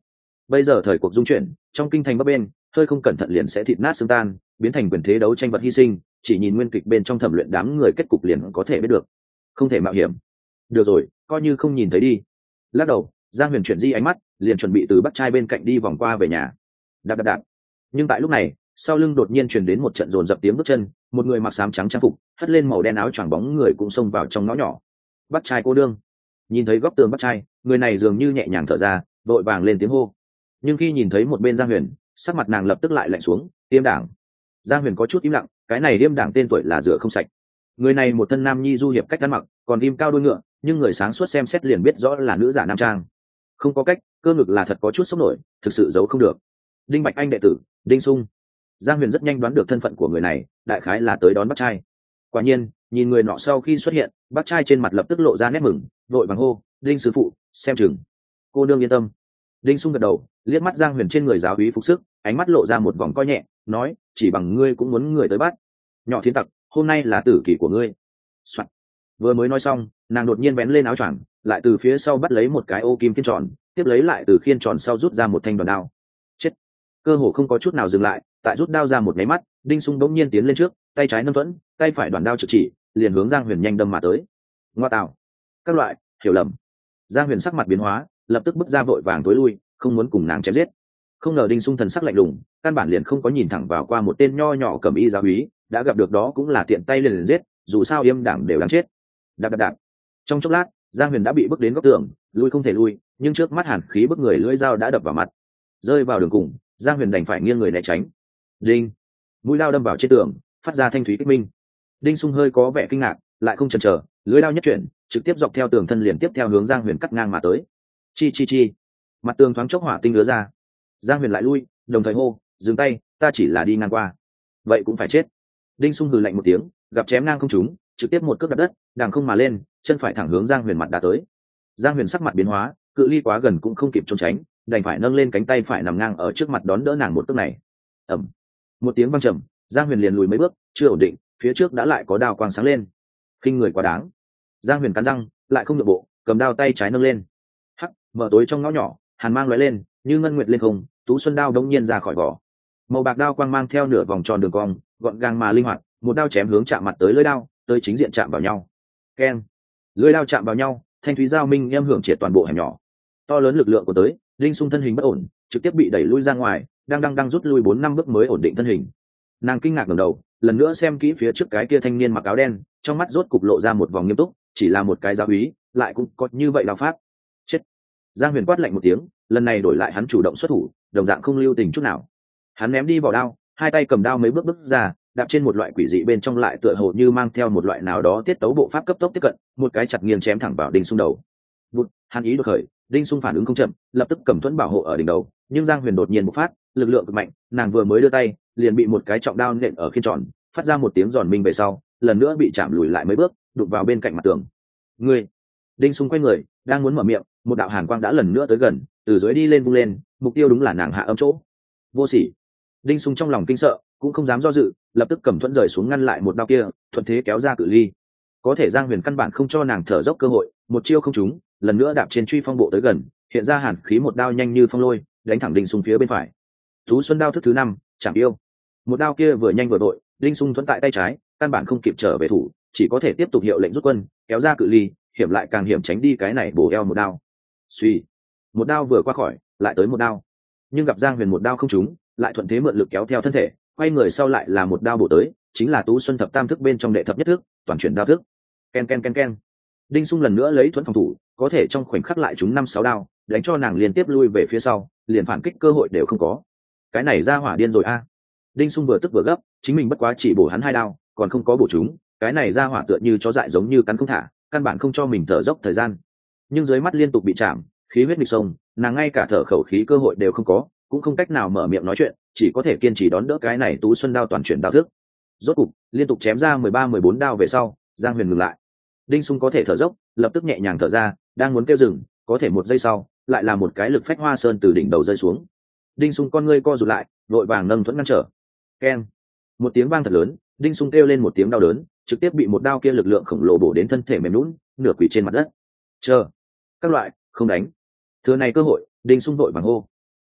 bây giờ thời cuộc dung chuyển, trong kinh thành bấp bên hơi không cẩn thận liền sẽ thịt nát xương tan, biến thành quyền thế đấu tranh vật hy sinh, chỉ nhìn nguyên kịch bên trong thẩm luyện đám người kết cục liền có thể biết được. Không thể mạo hiểm. Được rồi, coi như không nhìn thấy đi. Lắc đầu, Giang Huyền chuyển di ánh mắt, liền chuẩn bị từ bắt trai bên cạnh đi vòng qua về nhà. Đạp đạp đạp. Nhưng tại lúc này, sau lưng đột nhiên truyền đến một trận dồn dập tiếng bước chân, một người mặc xám trắng trang phục, hất lên màu đen áo choàng bóng người cũng xông vào trong ngõ nhỏ. Bắt trai cô đương. Nhìn thấy góc tường bắt trai, người này dường như nhẹ nhàng thở ra, vội vàng lên tiếng hô. Nhưng khi nhìn thấy một bên Giang Huyền, sắc mặt nàng lập tức lại lạnh xuống. Tiêm đảng. Giang Huyền có chút im lặng, cái này Điềm đảng tên tuổi là rửa không sạch. Người này một thân nam nhi du hiệp cách ăn mặc, còn im cao đôi ngựa, nhưng người sáng suốt xem xét liền biết rõ là nữ giả nam trang. Không có cách, cơ ngực là thật có chút sốc nổi, thực sự giấu không được. Đinh Bạch Anh đệ tử, Đinh Sung. Giang Huyền rất nhanh đoán được thân phận của người này, đại khái là tới đón bắt trai. Quả nhiên, nhìn người nọ sau khi xuất hiện, bắt trai trên mặt lập tức lộ ra nét mừng, vội vàng hô, Đinh sư phụ, xem chừng. Cô đương yên tâm. Đinh Sung gật đầu, liếc mắt Giang Huyền trên người giáo úy phục sức, ánh mắt lộ ra một vòng coi nhẹ, nói, chỉ bằng ngươi cũng muốn người tới bắt. Nhỏ thiên tặc, hôm nay là tử kỳ của ngươi. Soạn. Vừa mới nói xong, nàng đột nhiên bén lên áo choàng, lại từ phía sau bắt lấy một cái ô kim khiên tròn, tiếp lấy lại từ khiên tròn sau rút ra một thanh đoàn đao. Chết. Cơ hồ không có chút nào dừng lại, tại rút đao ra một máy mắt, Đinh Sung bỗng nhiên tiến lên trước, tay trái nâng thuẫn, tay phải đoàn đao trực chỉ, liền hướng Giang Huyền nhanh đâm mà tới. Ngoa tạo. Các loại, hiểu lầm. Giang Huyền sắc mặt biến hóa, lập tức bước ra vội vàng tối lui, không muốn cùng nàng chém giết. Không ngờ Đinh Sung thần sắc lạnh lùng, căn bản liền không có nhìn thẳng vào qua một tên nho nhỏ cầm y giáo úy, đã gặp được đó cũng là tiện tay liền liền giết, dù sao Yêm đảng đều đáng chết. Đạp đạp đạp. Trong chốc lát, Giang Huyền đã bị bước đến góc tường, lui không thể lui, nhưng trước mắt hàn khí bức người lưỡi dao đã đập vào mặt, rơi vào đường cùng, Giang Huyền đành phải nghiêng người né tránh. Đinh. Mũi dao đâm vào trên tường, phát ra thanh thúy kích minh. Đinh Sung hơi có vẻ kinh ngạc, lại không chần chờ, lưỡi dao nhất chuyển, trực tiếp dọc theo tường thân liền tiếp theo hướng Giang Huyền cắt ngang mà tới. Chi chi chi. Mặt tường thoáng chốc hỏa tinh lứa ra. Giang Huyền lại lui, đồng thời hô, dừng tay, ta chỉ là đi ngang qua. Vậy cũng phải chết. Đinh Sung hừ lạnh một tiếng, gặp chém ngang không trúng, trực tiếp một cước đập đất, đàng không mà lên, chân phải thẳng hướng Giang Huyền mặt đá tới. Giang Huyền sắc mặt biến hóa, cự ly quá gần cũng không kịp trốn tránh, đành phải nâng lên cánh tay phải nằm ngang ở trước mặt đón đỡ nàng một cước này. Ầm. Một tiếng vang trầm, Giang Huyền liền lùi mấy bước, chưa ổn định, phía trước đã lại có đao quang sáng lên. Khinh người quá đáng. Giang Huyền cắn răng, lại không được bộ, cầm đao tay trái nâng lên. Hắc, mở tối trong ngõ nhỏ, hàn mang lóe lên, như ngân nguyệt lên không, Tú Xuân đao đống nhiên ra khỏi vỏ. Màu bạc đao quang mang theo nửa vòng tròn đường cong, gọn gàng mà linh hoạt, một đao chém hướng chạm mặt tới lưỡi đao, tới chính diện chạm vào nhau. Keng. Lưỡi đao chạm vào nhau, thanh thúy giao minh em hưởng triệt toàn bộ hẻm nhỏ. To lớn lực lượng của tới, Linh Sung thân hình bất ổn, trực tiếp bị đẩy lui ra ngoài, đang đang đang rút lui bốn năm bước mới ổn định thân hình. Nàng kinh ngạc ngẩng đầu, lần nữa xem kỹ phía trước cái kia thanh niên mặc áo đen, trong mắt rốt cục lộ ra một vòng nghiêm túc, chỉ là một cái giáo úy, lại cũng có như vậy đao pháp. Chết. Giang Huyền quát lạnh một tiếng, lần này đổi lại hắn chủ động xuất thủ, đồng dạng không lưu tình chút nào. Hắn ném đi vỏ đao, hai tay cầm đao mấy bước bước ra, đạp trên một loại quỷ dị bên trong lại tựa hồ như mang theo một loại nào đó tiết tấu bộ pháp cấp tốc tiếp cận, một cái chặt nghiêng chém thẳng vào Đinh Sung đầu. Bụt, hắn ý đột khởi, Đinh Sung phản ứng không chậm, lập tức cầm thuẫn bảo hộ ở đỉnh đầu, nhưng Giang Huyền đột nhiên bộc phát, lực lượng cực mạnh, nàng vừa mới đưa tay, liền bị một cái trọng đao nện ở khiên tròn, phát ra một tiếng giòn minh về sau, lần nữa bị chạm lùi lại mấy bước, đụng vào bên cạnh mặt tường. Ngươi! Đinh Sung quay người, đang muốn mở miệng, một đạo hàn quang đã lần nữa tới gần, từ dưới đi lên vung lên, mục tiêu đúng là nàng hạ âm chỗ. Vô sỉ! Đinh Sung trong lòng kinh sợ, cũng không dám do dự, lập tức cầm thuẫn rời xuống ngăn lại một đao kia, thuận thế kéo ra cự ly. Có thể Giang Huyền căn bản không cho nàng thở dốc cơ hội, một chiêu không trúng, lần nữa đạp trên truy phong bộ tới gần, hiện ra hàn khí một đao nhanh như phong lôi, đánh thẳng Đinh Sung phía bên phải. Tú Xuân đao thức thứ năm, chạm yêu. Một đao kia vừa nhanh vừa đội, Đinh Sung thuẫn tại tay trái, căn bản không kịp trở về thủ, chỉ có thể tiếp tục hiệu lệnh rút quân, kéo ra cự ly, hiểm lại càng hiểm tránh đi cái này bổ eo một đao. Suy, một đao vừa qua khỏi, lại tới một đao, nhưng gặp Giang Huyền một đao không trúng, lại thuận thế mượn lực kéo theo thân thể, quay người sau lại là một đao bổ tới, chính là Tú Xuân thập tam thức bên trong đệ thập nhất thức, toàn chuyển đao thức. Ken ken ken ken. Đinh Sung lần nữa lấy thuẫn phòng thủ, có thể trong khoảnh khắc lại trúng năm sáu đao, đánh cho nàng liên tiếp lui về phía sau, liền phản kích cơ hội đều không có. Cái này ra hỏa điên rồi a. Đinh Sung vừa tức vừa gấp, chính mình bất quá chỉ bổ hắn hai đao, còn không có bổ trúng, cái này ra hỏa tựa như chó dại giống như cắn không thả, căn bản không cho mình thở dốc thời gian. Nhưng dưới mắt liên tục bị chạm, khí huyết nghịch sông, nàng ngay cả thở khẩu khí cơ hội đều không có, cũng không cách nào mở miệng nói chuyện, chỉ có thể kiên trì đón đỡ cái này Tú Xuân đao toàn chuyển đao thức. Rốt cục, liên tục chém ra mười ba mười bốn đao về sau, Giang Huyền ngừng lại. Đinh Sung có thể thở dốc, lập tức nhẹ nhàng thở ra, đang muốn kêu dừng, có thể một giây sau, lại là một cái lực phách hoa sơn từ đỉnh đầu rơi xuống. Đinh Sung con ngươi co rụt lại, vội vàng nâng thuẫn ngăn trở. Keng! Một tiếng vang thật lớn, Đinh Sung kêu lên một tiếng đau đớn, trực tiếp bị một đao kia lực lượng khổng lồ bổ đến thân thể mềm nhũn, nửa quỳ trên mặt đất. Chờ! Các loại, không đánh. Thừa này cơ hội, Đinh Sung vội vàng hô.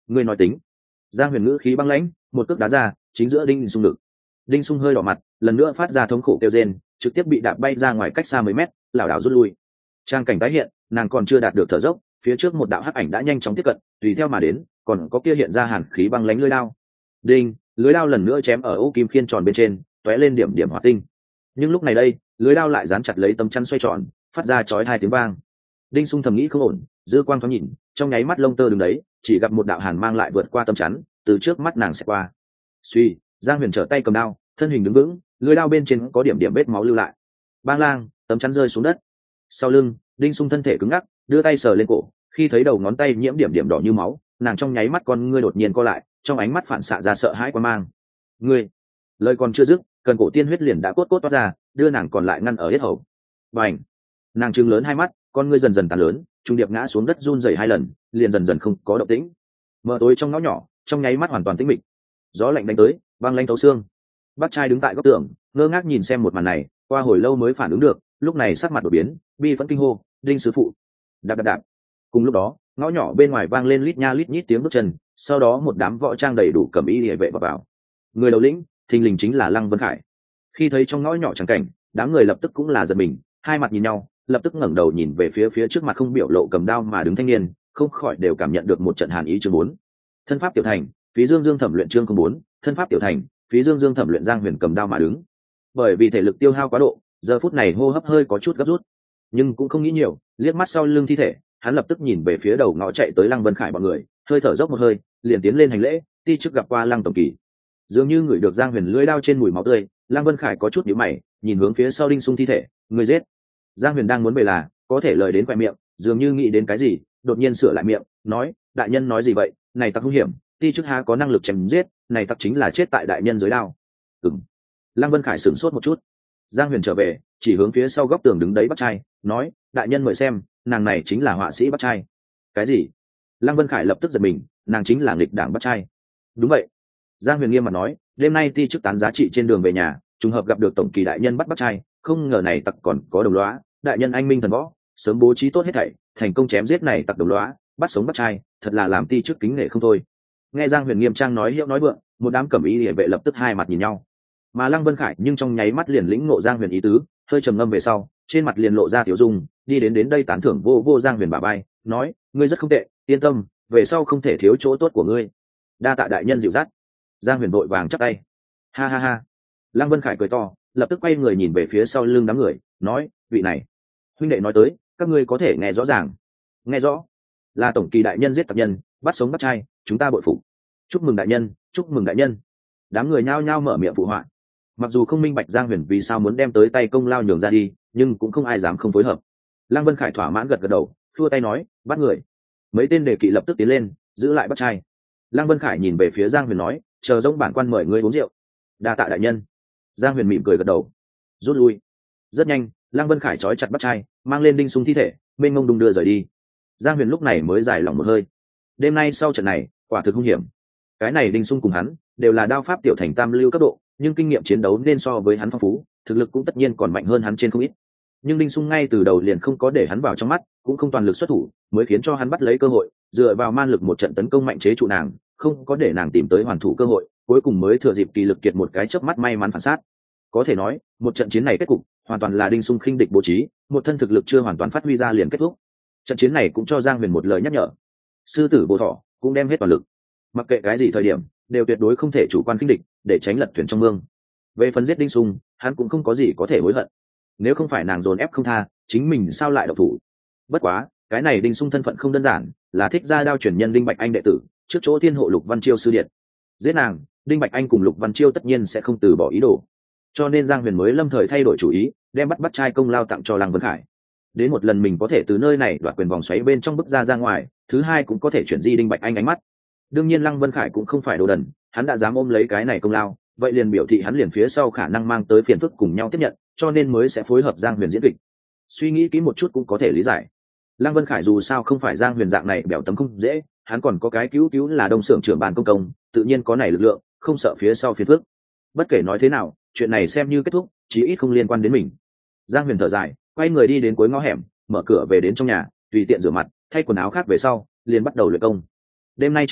ngươi nói tính. Giang Huyền ngữ khí băng lãnh, một cước đá ra chính giữa đinh sung ngực. Đinh sung hơi đỏ mặt, lần nữa phát ra thống khổ kêu rên, trực tiếp bị đạp bay ra ngoài cách xa mấy mét, lảo đảo rút lui. Trang cảnh tái hiện, nàng còn chưa đạt được thở dốc, phía trước một đạo hắc ảnh đã nhanh chóng tiếp cận, tùy theo mà đến còn có kia hiện ra hàn khí băng lãnh lưỡi đao. Đinh, lưới đao lần nữa chém ở ô kim khiên tròn bên trên, tóe lên điểm điểm hỏa tinh. Nhưng lúc này đây, lưới đao lại dán chặt lấy tấm chắn xoay tròn, phát ra chói hai tiếng vang. Đinh Sung thầm nghĩ không ổn, dư quang thoáng nhìn, trong nháy mắt lông tơ đứng đấy, chỉ gặp một đạo hàn mang lại vượt qua tấm chắn, từ trước mắt nàng sẽ qua. Suy, Giang Huyền trở tay cầm đao, thân hình đứng vững, lưới đao bên trên có điểm điểm vết máu lưu lại. Bang lang, tấm chắn rơi xuống đất. Sau lưng, Đinh Sung thân thể cứng ngắc, đưa tay sờ lên cổ, khi thấy đầu ngón tay nhiễm điểm điểm đỏ như máu, nàng trong nháy mắt con ngươi đột nhiên co lại, trong ánh mắt phản xạ ra sợ hãi quan mang. Ngươi, lời còn chưa dứt, cần cổ tiên huyết liền đã cốt cốt toát ra, đưa nàng còn lại ngăn ở hết hầu. Bành, nàng trừng lớn hai mắt, con ngươi dần dần tàn lớn, trung điệp ngã xuống đất run rẩy hai lần, liền dần dần không có động tĩnh. Mờ tối trong ngõ nhỏ, trong nháy mắt hoàn toàn tĩnh mịch. Gió lạnh đánh tới, băng lanh thấu xương. Bác trai đứng tại góc tường, ngơ ngác nhìn xem một màn này, qua hồi lâu mới phản ứng được, lúc này sắc mặt đổi biến, bi phẫn kinh hô, Đinh sư phụ. Đạp đạp đạp. Cùng lúc đó, ngõ nhỏ bên ngoài vang lên lít nha lít nhít tiếng bước chân, sau đó một đám võ trang đầy đủ cẩm y liề vệ vào vào. Người đầu lĩnh, thình lình chính là Lăng Vân Khải. Khi thấy trong ngõ nhỏ trắng cảnh, đám người lập tức cũng là giật mình, hai mặt nhìn nhau, lập tức ngẩng đầu nhìn về phía phía trước mặt không biểu lộ cầm đao mà đứng thanh niên, không khỏi đều cảm nhận được một trận hàn ý chương bốn. Thân pháp tiểu thành, phí Dương Dương thẩm luyện chương không bốn, thân pháp tiểu thành, phí Dương Dương thẩm luyện Giang Huyền cầm đao mà đứng. Bởi vì thể lực tiêu hao quá độ, giờ phút này hô hấp hơi có chút gấp rút, nhưng cũng không nghĩ nhiều, liếc mắt sau lưng thi thể, hắn lập tức nhìn về phía đầu ngõ chạy tới Lăng Vân Khải bọn người, hơi thở dốc một hơi, liền tiến lên hành lễ, ti chức gặp qua Lăng tổng kỳ. Dường như ngửi được Giang Huyền lưỡi đao trên mùi máu tươi, Lăng Vân Khải có chút nhíu mày, nhìn hướng phía sau Đinh Sung thi thể, người giết. Giang Huyền đang muốn về là, có thể lời đến quẹt miệng, dường như nghĩ đến cái gì, đột nhiên sửa lại miệng, nói, đại nhân nói gì vậy, này tặc hung hiểm, ti chức há có năng lực chém giết, này tặc chính là chết tại đại nhân dưới đao. Ừm. Lăng Vân Khải sửng sốt một chút. Giang Huyền trở về, chỉ hướng phía sau góc tường đứng đấy bắt trai, nói, đại nhân mời xem, nàng này chính là họa sĩ bắt trai. Cái gì? Lăng Vân Khải lập tức giật mình, nàng chính là nghịch đảng bắt trai. Đúng vậy. Giang Huyền nghiêm mặt nói, đêm nay ti chức tán giá trị trên đường về nhà, trùng hợp gặp được tổng kỳ đại nhân bắt bắt trai, không ngờ này tặc còn có đồng lõa, đại nhân anh minh thần võ, sớm bố trí tốt hết thảy, thành công chém giết này tặc đồng lõa, bắt sống bắt trai, thật là làm ti chức kính nể không thôi. Nghe Giang Huyền nghiêm trang nói hiệu nói vượng, một đám cẩm y liề vệ lập tức hai mặt nhìn nhau. Mà Lăng Vân Khải nhưng trong nháy mắt liền lĩnh ngộ Giang Huyền ý tứ, hơi trầm ngâm về sau, trên mặt liền lộ ra tiểu dung, đi đến đến đây tán thưởng vô vô Giang Huyền bả vai, nói, ngươi rất không tệ, yên tâm, về sau không thể thiếu chỗ tốt của ngươi. Đa tạ đại nhân dịu dắt. Giang Huyền vội vàng chắp tay. Ha ha ha. Lăng Vân Khải cười to, lập tức quay người nhìn về phía sau lưng đám người, nói, vị này, huynh đệ nói tới, các ngươi có thể nghe rõ ràng. Nghe rõ. Là tổng kỳ đại nhân giết tặc nhân, bắt sống bắt trai, chúng ta bội phục. Chúc mừng đại nhân, chúc mừng đại nhân. Đám người nhao nhao mở miệng phụ họa. Mặc dù không minh bạch Giang Huyền vì sao muốn đem tới tay công lao nhường ra đi, nhưng cũng không ai dám không phối hợp. Lăng Vân Khải thỏa mãn gật gật đầu, thua tay nói, bắt người. Mấy tên đề kỵ lập tức tiến lên, giữ lại bắt trai. Lăng Vân Khải nhìn về phía Giang Huyền nói, chờ giống bản quan mời ngươi uống rượu. Đa tạ đại nhân. Giang Huyền mỉm cười gật đầu, rút lui. Rất nhanh, Lăng Vân Khải trói chặt bắt trai, mang lên Đinh Sung thi thể, bên ngông đung đưa rời đi. Giang Huyền lúc này mới giải lòng một hơi. Đêm nay sau trận này, quả thực hung hiểm. Cái này Đinh Sung cùng hắn đều là đao pháp tiểu thành tam lưu cấp độ, nhưng kinh nghiệm chiến đấu nên so với hắn phong phú, thực lực cũng tất nhiên còn mạnh hơn hắn trên không ít. Nhưng Đinh Sung ngay từ đầu liền không có để hắn vào trong mắt, cũng không toàn lực xuất thủ, mới khiến cho hắn bắt lấy cơ hội, dựa vào man lực một trận tấn công mạnh chế trụ nàng, không có để nàng tìm tới hoàn thủ cơ hội, cuối cùng mới thừa dịp kỳ lực kiệt một cái chớp mắt may mắn phản sát. Có thể nói, một trận chiến này kết cục hoàn toàn là Đinh Sung khinh địch bố trí, một thân thực lực chưa hoàn toàn phát huy ra liền kết thúc. Trận chiến này cũng cho Giang Huyền một lời nhắc nhở. Sư tử Vô Thọ cũng đem hết toàn lực, mặc kệ cái gì thời điểm, đều tuyệt đối không thể chủ quan khinh địch, để tránh lật thuyền trong mương. Về phần giết Đinh Sung, hắn cũng không có gì có thể hối hận. Nếu không phải nàng dồn ép không tha, chính mình sao lại độc thủ? Bất quá, cái này Đinh Sung thân phận không đơn giản, là thích gia đao truyền nhân Đinh Bạch Anh đệ tử, trước chỗ Thiên Hộ Lục Văn Chiêu sư điện. Giết nàng, Đinh Bạch Anh cùng Lục Văn Chiêu tất nhiên sẽ không từ bỏ ý đồ. Cho nên Giang Huyền mới lâm thời thay đổi chủ ý, đem bắt bắt trai công lao tặng cho Lăng Vân Khải. Đến một lần mình có thể từ nơi này đoạt quyền vòng xoáy bên trong bức ra ra ngoài, thứ hai cũng có thể chuyển di Đinh Bạch Anh ánh mắt. Đương nhiên Lăng Vân Khải cũng không phải đồ đần, hắn đã dám ôm lấy cái này công lao, vậy liền biểu thị hắn liền phía sau khả năng mang tới phiền phức cùng nhau tiếp nhận, cho nên mới sẽ phối hợp Giang Huyền diễn kịch. Suy nghĩ kỹ một chút cũng có thể lý giải. Lăng Vân Khải dù sao không phải Giang Huyền dạng này bèo tấm không dễ, hắn còn có cái cứu cứu là Đông Xưởng trưởng ban công công, tự nhiên có này lực lượng, không sợ phía sau phiền phức. Bất kể nói thế nào, chuyện này xem như kết thúc, chí ít không liên quan đến mình. Giang Huyền thở dài, quay người đi đến cuối ngõ hẻm, mở cửa về đến trong nhà, tùy tiện rửa mặt, thay quần áo khác về sau, liền bắt đầu luyện công. Đêm nay chiến đấu,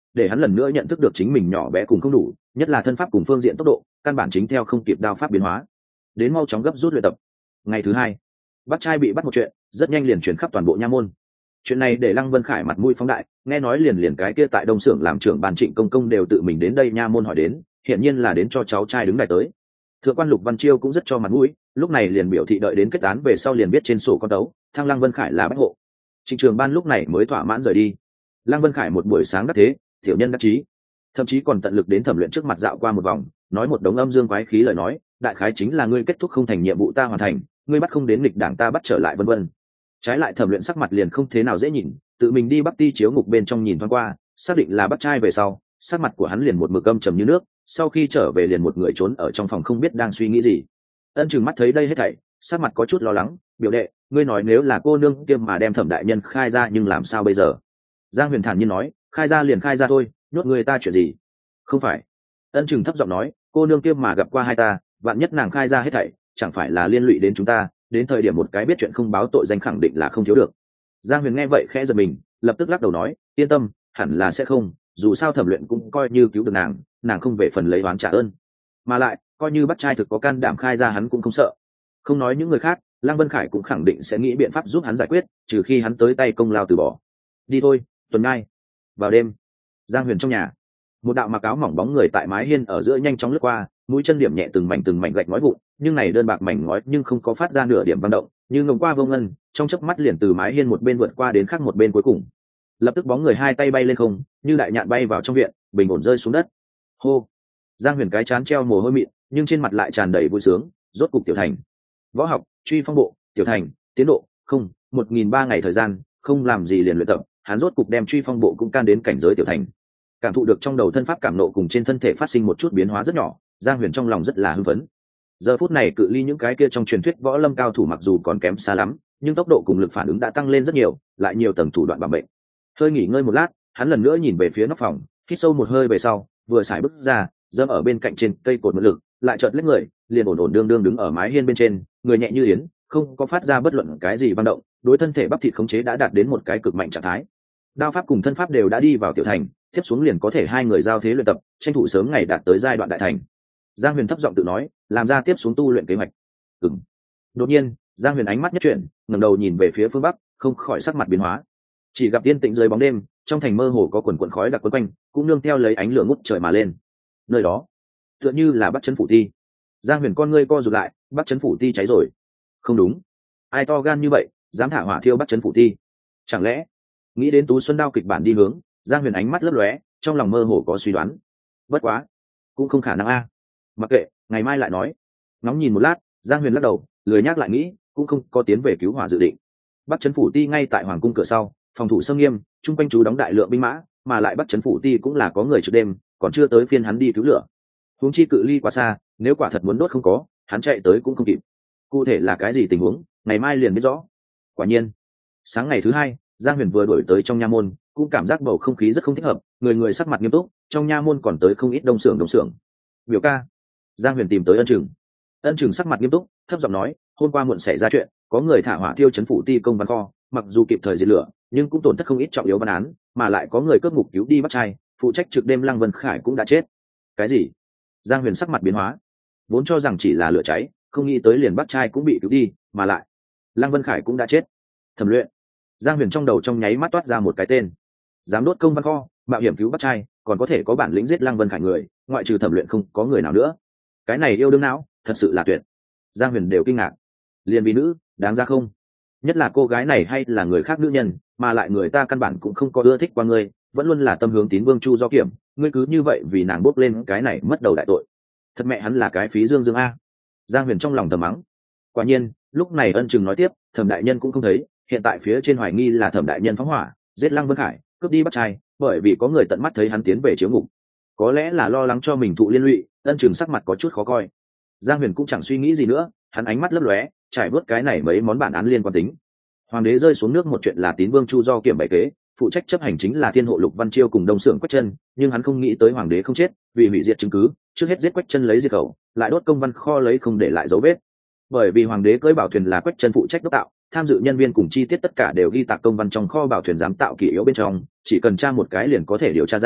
để hắn lần nữa nhận thức được chính mình nhỏ bé cùng không đủ, nhất là thân pháp cùng phương diện tốc độ căn bản chính theo không kịp đao pháp biến hóa. Đến mau chóng gấp rút luyện tập. Ngày thứ hai, bắt trai bị bắt một chuyện rất nhanh liền chuyển khắp toàn bộ nha môn. Chuyện này để Lăng Vân Khải mặt mũi phóng đại, nghe nói liền liền cái kia tại Đông Xưởng làm trưởng ban Trịnh Công Công đều tự mình đến đây nha môn hỏi đến, hiện nhiên là đến cho cháu trai đứng đài tới. Thượng quan Lục Văn Chiêu cũng rất cho mặt mũi, lúc này liền biểu thị đợi đến kết án về sau liền biết trên sổ con đấu thăng Lăng Vân Khải là bách hộ. Trịnh Trường Ban lúc này mới thỏa mãn rời đi. Lăng Vân Khải một buổi sáng đắc thế, tiểu nhân đắc chí, thậm chí còn tận lực đến thẩm luyện trước mặt dạo qua một vòng, nói một đống âm dương quái khí lời nói, đại khái chính là ngươi kết thúc không thành nhiệm vụ ta hoàn thành, ngươi bắt không đến nghịch đảng ta bắt trở lại vân vân. Trái lại thẩm luyện sắc mặt liền không thế nào dễ nhìn, tự mình đi Bắc Ti chiếu ngục bên trong nhìn thoáng qua, xác định là bắt trai về sau, sắc mặt của hắn liền một mực âm trầm như nước, sau khi trở về liền một người trốn ở trong phòng không biết đang suy nghĩ gì. Ân Trừng mắt thấy đây hết thảy, sắc mặt có chút lo lắng, biểu đệ, ngươi nói nếu là cô nương kia mà đem thẩm đại nhân khai ra nhưng làm sao bây giờ? Giang Huyền thản nhiên nói, khai ra liền khai ra thôi, nhốt người ta chuyện gì? Không phải. Ân Trừng thấp giọng nói, cô nương kia mà gặp qua hai ta, vạn nhất nàng khai ra hết thảy, chẳng phải là liên lụy đến chúng ta, đến thời điểm một cái biết chuyện không báo tội danh khẳng định là không thiếu được. Giang Huyền nghe vậy khẽ giật mình, lập tức lắc đầu nói, yên tâm, hẳn là sẽ không, dù sao thẩm luyện cũng coi như cứu được nàng, nàng không về phần lấy oán trả ơn. Mà lại, coi như bắt trai thực có can đảm khai ra hắn cũng không sợ. Không nói những người khác, Lăng Vân Khải cũng khẳng định sẽ nghĩ biện pháp giúp hắn giải quyết, trừ khi hắn tới tay công lao từ bỏ. Đi thôi, tuần ngay. Vào đêm, Giang Huyền trong nhà, một đạo mặc áo mỏng bóng người tại mái hiên ở giữa nhanh chóng lướt qua, mũi chân điểm nhẹ từng mảnh từng mảnh gạch ngói vụn, nhưng này đơn bạc mảnh ngói nhưng không có phát ra nửa điểm vận động, như ngông qua vô ngân, trong chớp mắt liền từ mái hiên một bên vượt qua đến khác một bên cuối cùng. Lập tức bóng người hai tay bay lên không, như đại nhạn bay vào trong viện, bình ổn rơi xuống đất. Hô. Giang Huyền cái chán treo mồ hôi mịn, nhưng trên mặt lại tràn đầy vui sướng, rốt cục tiểu thành. Võ học, truy phong bộ, tiểu thành, tiến độ, không, một nghìn ba ngày thời gian, không làm gì liền luyện tập, hắn rốt cục đem truy phong bộ cũng can đến cảnh giới tiểu thành. Cảm thụ được trong đầu thân pháp cảm nộ cùng trên thân thể phát sinh một chút biến hóa rất nhỏ, Giang Huyền trong lòng rất là hưng phấn. Giờ phút này cự ly những cái kia trong truyền thuyết võ lâm cao thủ mặc dù còn kém xa lắm, nhưng tốc độ cùng lực phản ứng đã tăng lên rất nhiều, lại nhiều tầng thủ đoạn bảo mệnh. Hơi nghỉ ngơi một lát, hắn lần nữa nhìn về phía nóc phòng, hít sâu một hơi về sau, vừa xài bước ra, dẫm ở bên cạnh trên cây cột mượn lực, lại chợt lách người, liền ổn ổn đương đương đứng ở mái hiên bên trên, người nhẹ như yến, không có phát ra bất luận cái gì vận động, đối thân thể bắp thịt khống chế đã đạt đến một cái cực mạnh trạng thái. Đao pháp cùng thân pháp đều đã đi vào tiểu thành, tiếp xuống liền có thể hai người giao thế luyện tập, tranh thủ sớm ngày đạt tới giai đoạn đại thành. Giang Huyền thấp giọng tự nói, làm ra tiếp xuống tu luyện kế hoạch. Ừm. Đột nhiên, Giang Huyền ánh mắt nhất chuyển, ngẩng đầu nhìn về phía phương bắc, không khỏi sắc mặt biến hóa. Chỉ gặp yên tĩnh dưới bóng đêm, trong thành mơ hồ có quần quần khói đặc quấn quanh, cũng nương theo lấy ánh lửa ngút trời mà lên. Nơi đó, tựa như là Bắc Trấn phủ ti. Giang Huyền con ngươi co rụt lại, Bắc Trấn phủ ti cháy rồi. Không đúng, ai to gan như vậy, dám thả hỏa thiêu Bắc Trấn phủ ti? Chẳng lẽ, nghĩ đến Tú Xuân Đao kịch bản đi hướng, Giang Huyền ánh mắt lấp lóe, trong lòng mơ hồ có suy đoán. Bất quá, cũng không khả năng a. Mặc kệ, ngày mai lại nói. Ngóng nhìn một lát, Giang Huyền lắc đầu, lười nhắc lại nghĩ, cũng không có tiến về cứu hỏa dự định. Bắc Trấn phủ ti ngay tại hoàng cung cửa sau, phòng thủ sông nghiêm, chung quanh chú đóng đại lượng binh mã, mà lại Bắc Trấn phủ ti cũng là có người trực đêm, còn chưa tới phiên hắn đi cứu lửa. Huống chi cự ly quá xa, nếu quả thật muốn đốt không có, hắn chạy tới cũng không kịp. Cụ thể là cái gì tình huống, ngày mai liền biết rõ. Quả nhiên, sáng ngày thứ hai, Giang Huyền vừa đổi tới trong nha môn, cũng cảm giác bầu không khí rất không thích hợp, người người sắc mặt nghiêm túc, trong nha môn còn tới không ít đông xưởng đông xưởng. Biểu ca. Giang Huyền tìm tới Ân Trừng. Ân Trừng sắc mặt nghiêm túc, thấp giọng nói, hôm qua muộn xảy ra chuyện, có người thả hỏa thiêu trấn phủ ti công văn kho, mặc dù kịp thời diệt lửa, nhưng cũng tổn thất không ít trọng yếu văn án, mà lại có người cướp ngục cứu đi bắt trai, phụ trách trực đêm Lăng Vân Khải cũng đã chết. Cái gì? Giang Huyền sắc mặt biến hóa, vốn cho rằng chỉ là lửa cháy, không nghĩ tới liền bắt trai cũng bị cứu đi, mà lại Lăng Vân Khải cũng đã chết. Thẩm Luyện. Giang Huyền trong đầu trong nháy mắt toát ra một cái tên, dám đốt công văn kho, mạo hiểm cứu bắt trai, còn có thể có bản lĩnh giết Lăng Vân Khải người, ngoại trừ Thẩm Luyện không có người nào nữa. Cái này yêu đương não, thật sự là tuyệt. Giang Huyền đều kinh ngạc, liền vì nữ, đáng ra không? Nhất là cô gái này hay là người khác nữ nhân, mà lại người ta căn bản cũng không có ưa thích qua ngươi, vẫn luôn là tâm hướng tín vương Chu Do Kiểm, ngươi cứ như vậy vì nàng bốc lên cái này mất đầu đại tội. Thật mẹ hắn là cái phí dương dương a. Giang Huyền trong lòng thầm mắng. Quả nhiên, lúc này Ân Trừng nói tiếp, Thẩm đại nhân cũng không thấy, hiện tại phía trên hoài nghi là Thẩm đại nhân phóng hỏa, giết Lăng Vân Khải, cướp đi bắt trai, bởi vì có người tận mắt thấy hắn tiến về chiếu ngục. Có lẽ là lo lắng cho mình thụ liên lụy, Ân Trừng sắc mặt có chút khó coi. Giang Huyền cũng chẳng suy nghĩ gì nữa, hắn ánh mắt lấp lóe, trải bớt cái này mấy món bản án liên quan tính. Hoàng đế rơi xuống nước một chuyện là tín vương Chu Do Kiểm bày kế, phụ trách chấp hành chính là Thiên hộ Lục Văn Chiêu cùng Đông Xưởng Quách Chân, nhưng hắn không nghĩ tới hoàng đế không chết, vì hủy diệt chứng cứ, trước hết giết Quách Chân lấy diệt khẩu, lại đốt công văn kho lấy không để lại dấu vết. Bởi vì hoàng đế cưỡi bảo thuyền là Quách Chân phụ trách đốc tạo, tham dự nhân viên cùng chi tiết tất cả đều ghi tạc công văn trong kho bảo thuyền giám tạo kỷ yếu bên trong, chỉ cần tra một cái liền có thể điều tra ra,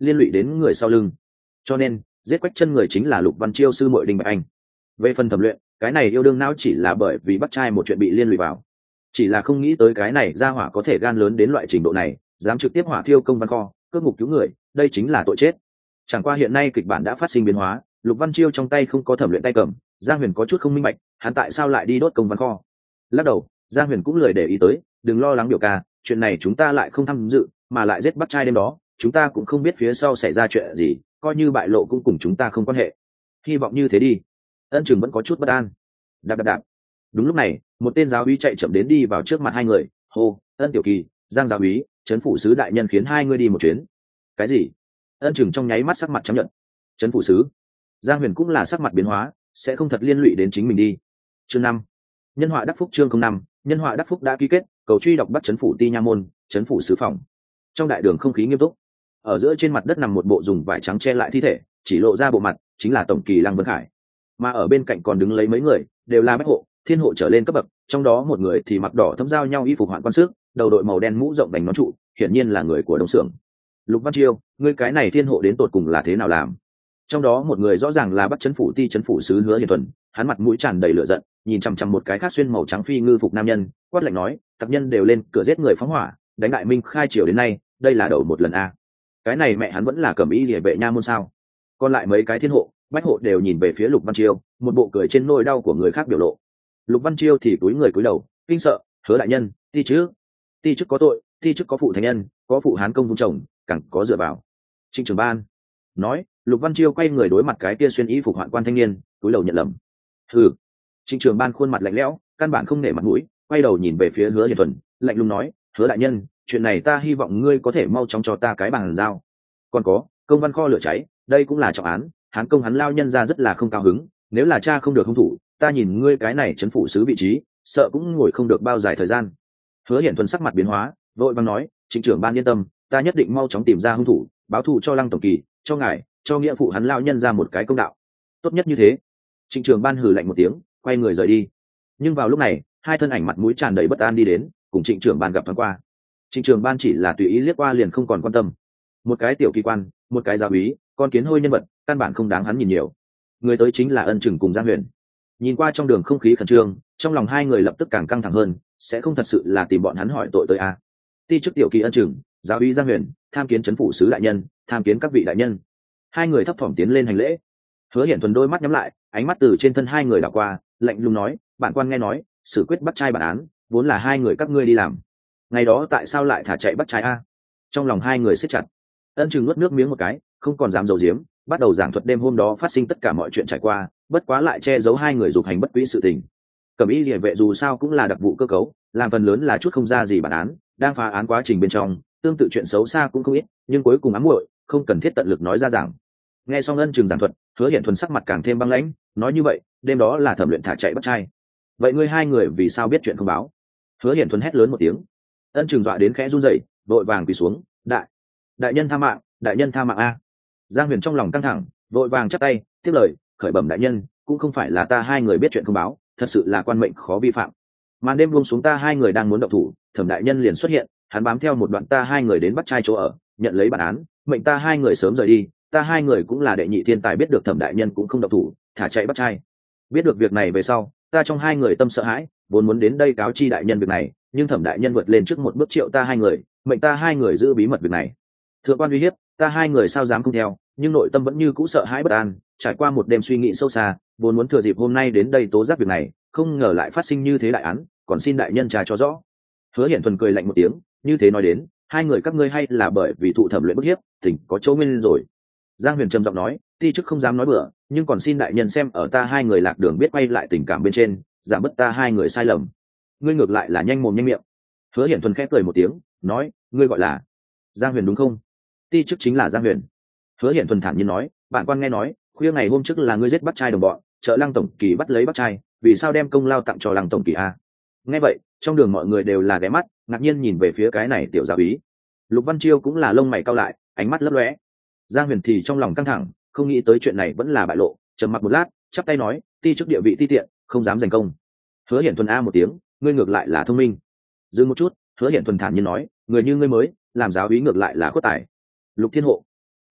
liên lụy đến người sau lưng, cho nên giết quách chân người chính là Lục Văn Chiêu sư muội Đinh Bạch Anh. Về phần thẩm luyện, cái này yêu đương não chỉ là bởi vì bắt trai một chuyện bị liên lụy vào, chỉ là không nghĩ tới cái này ra hỏa có thể gan lớn đến loại trình độ này, dám trực tiếp hỏa thiêu công văn kho, cướp ngục cứu người, đây chính là tội chết. Chẳng qua hiện nay kịch bản đã phát sinh biến hóa, Lục Văn Chiêu trong tay không có thẩm luyện tay cầm, Giang Huyền có chút không minh bạch, hắn tại sao lại đi đốt công văn kho. Lắc đầu, Giang Huyền cũng lười để ý tới, đừng lo lắng biểu ca, chuyện này chúng ta lại không tham dự, mà lại giết bắt trai đêm đó, chúng ta cũng không biết phía sau xảy ra chuyện gì, coi như bại lộ cũng cùng chúng ta không quan hệ. Hy vọng như thế đi. Ân Trừng vẫn có chút bất an. Đạp đạp đạp. Đúng lúc này, một tên giáo úy chạy chậm đến đi vào trước mặt hai người, hô, Ân Tiểu Kỳ, Giang giáo úy, trấn phủ sứ đại nhân khiến hai người đi một chuyến. Cái gì? Ân Trừng trong nháy mắt sắc mặt chấp nhận. Trấn phủ sứ? Giang Huyền cũng là sắc mặt biến hóa, sẽ không thật liên lụy đến chính mình đi. Chương năm, nhân họa đắc phúc. Chương không năm, nhân họa đắc phúc đã ký kết, cầu truy đọc bắt trấn phủ ti nha môn, trấn phủ sứ phòng. Trong đại đường không khí nghiêm túc, ở giữa trên mặt đất nằm một bộ dùng vải trắng che lại thi thể, chỉ lộ ra bộ mặt chính là tổng kỳ Lăng Vân Khải, mà ở bên cạnh còn đứng lấy mấy người, đều là bách hộ, thiên hộ trở lên cấp bậc, trong đó một người thì mặc đỏ thấm giao nhau y phục hoạn quan sức, đầu đội màu đen mũ rộng vành nón trụ, hiển nhiên là người của Đông Xưởng. Lục Văn Chiêu, ngươi cái này thiên hộ đến tột cùng là thế nào làm? Trong đó một người rõ ràng là bắt trấn phủ ti trấn phủ sứ Hứa Hiền Thuần, hắn mặt mũi tràn đầy lửa giận, nhìn chằm chằm một cái khác xuyên màu trắng phi ngư phục nam nhân, quát lạnh nói, tặc nhân đều lên cửa giết người phóng hỏa, đánh đại minh khai triều đến nay, đây là đầu một lần a. Cái này mẹ hắn vẫn là cẩm y liề vệ nha môn sao? Còn lại mấy cái thiên hộ, bách hộ đều nhìn về phía Lục Văn Chiêu, một bộ cười trên nỗi đau của người khác biểu lộ. Lục Văn Chiêu thì cúi người cúi đầu, kinh sợ, Hứa đại nhân, ti trước, ti trước có tội, ti trước có phụ thành nhân, có phụ hán công vung chồng, càng có dựa vào. Trịnh Trường Ban nói, Lục Văn Chiêu quay người đối mặt cái kia xuyên y phục hoạn quan thanh niên, cúi đầu nhận lầm. Hừ. Trịnh Trường Ban khuôn mặt lạnh lẽo, căn bản không nể mặt mũi, quay đầu nhìn về phía Hứa Hiền Thuần, lạnh lùng nói, Hứa đại nhân, chuyện này ta hy vọng ngươi có thể mau chóng cho ta cái bàn giao. Còn có, công văn kho lửa cháy, đây cũng là trọng án, hán công hắn lao nhân ra rất là không cao hứng, nếu là cha không được hung thủ, ta nhìn ngươi cái này trấn phủ sứ vị trí, sợ cũng ngồi không được bao dài thời gian. Hứa Hiển Thuần sắc mặt biến hóa, vội vàng nói, Trịnh trưởng ban yên tâm, ta nhất định mau chóng tìm ra hung thủ, báo thù cho Lăng tổng kỳ, cho ngài, cho nghĩa phụ hắn lao nhân ra một cái công đạo. Tốt nhất như thế. Trịnh trưởng ban hừ lạnh một tiếng, quay người rời đi. Nhưng vào lúc này, hai thân ảnh mặt mũi tràn đầy bất an đi đến, cùng Trịnh trưởng ban gặp thoáng qua. Trịnh trưởng ban chỉ là tùy ý liếc qua liền không còn quan tâm. Một cái tiểu kỳ quan, một cái giáo úy, con kiến hôi nhân vật, căn bản không đáng hắn nhìn nhiều. Người tới chính là Ân Trừng cùng Giang Huyền. Nhìn qua trong đường không khí khẩn trương, trong lòng hai người lập tức càng căng thẳng hơn, sẽ không thật sự là tìm bọn hắn hỏi tội tới à? Ti chức tiểu kỳ Ân Trừng, giáo úy Giang Huyền, tham kiến trấn phủ sứ đại nhân, tham kiến các vị đại nhân. Hai người thấp thỏm tiến lên hành lễ. Hứa Hiển Thuần đôi mắt nhắm lại, ánh mắt từ trên thân hai người đảo qua, lạnh lùng nói, bản quan nghe nói, xử quyết bắt trai bản án, vốn là hai người các ngươi đi làm. Ngày đó tại sao lại thả chạy bắt trai a? Trong lòng hai người siết chặt. Ân Trừng nuốt nước miếng một cái, không còn dám giấu giếm, bắt đầu giảng thuật đêm hôm đó phát sinh tất cả mọi chuyện trải qua, bất quá lại che giấu hai người dục hành bất quý sự tình. Cẩm y liề vệ dù sao cũng là đặc vụ cơ cấu, làm phần lớn là chút không ra gì bản án, đang phá án quá trình bên trong, tương tự chuyện xấu xa cũng không ít, nhưng cuối cùng ám muội, không cần thiết tận lực nói ra giảng. Nghe xong Ân Trừng giảng thuật, Hứa Hiển Thuần sắc mặt càng thêm băng lãnh, nói như vậy, đêm đó là thẩm luyện thả chạy bắt trai. Vậy ngươi hai người vì sao biết chuyện không báo? Hứa Hiển Thuần hét lớn một tiếng. Ân Trừng dọa đến khẽ run rẩy, vội vàng quỳ xuống, đại đại nhân tha mạng, đại nhân tha mạng a. Giang Huyền trong lòng căng thẳng, vội vàng chắp tay tiếp lời, khởi bẩm đại nhân, cũng không phải là ta hai người biết chuyện không báo, thật sự là quan mệnh khó vi phạm. Màn đêm buông xuống, ta hai người đang muốn động thủ, thẩm đại nhân liền xuất hiện, hắn bám theo một đoạn ta hai người đến bắt trai chỗ ở, nhận lấy bản án, mệnh ta hai người sớm rời đi. Ta hai người cũng là đệ nhị thiên tài, biết được thẩm đại nhân cũng không động thủ, thả chạy bắt trai. Biết được việc này về sau, ta trong hai người tâm sợ hãi, vốn muốn đến đây cáo chi đại nhân việc này, nhưng thẩm đại nhân vượt lên trước một bước triệu ta hai người, mệnh ta hai người giữ bí mật việc này. Thượng quan uy hiếp, ta hai người sao dám không theo, nhưng nội tâm vẫn như cũ sợ hãi bất an. Trải qua một đêm suy nghĩ sâu xa, vốn muốn thừa dịp hôm nay đến đây tố giác việc này, không ngờ lại phát sinh như thế đại án, còn xin đại nhân trà cho rõ. Hứa Hiển Thuần cười lạnh một tiếng, như thế nói đến, hai người các ngươi hay là bởi vì thụ thẩm luyện bức hiếp, tỉnh có chỗ nguyên rồi. Giang Huyền trầm giọng nói, ti chức không dám nói bừa, nhưng còn xin đại nhân xem ở ta hai người lạc đường biết quay lại tình cảm bên trên, giảm bớt ta hai người sai lầm. Ngươi ngược lại là nhanh mồm nhanh miệng. Hứa Hiển Thuần khẽ cười một tiếng, nói, ngươi gọi là Giang Huyền đúng không? Ti chức chính là Giang Huyền. Hứa Hiển Thuần thản nhiên nói, bản quan nghe nói, khuya ngày hôm trước là ngươi giết bắt trai đồng bọn, trợ Lăng tổng kỳ bắt lấy bắt trai, vì sao đem công lao tặng cho Lăng tổng kỳ a? Nghe vậy, trong đường mọi người đều là ghé mắt, ngạc nhiên nhìn về phía cái này tiểu giáo úy. Lục Văn Chiêu cũng là lông mày cau lại, ánh mắt lấp lóe. Giang Huyền thì trong lòng căng thẳng, không nghĩ tới chuyện này vẫn là bại lộ, trầm mặc một lát, chắp tay nói, ti chức địa vị ti tiện, không dám giành công. Hứa Hiển Thuần a một tiếng, ngươi ngược lại là thông minh. Dừng một chút, Hứa Hiển Thuần thản nhiên nói, người như ngươi mới làm giáo úy ngược lại là khuất tài. Lục Thiên Hộ,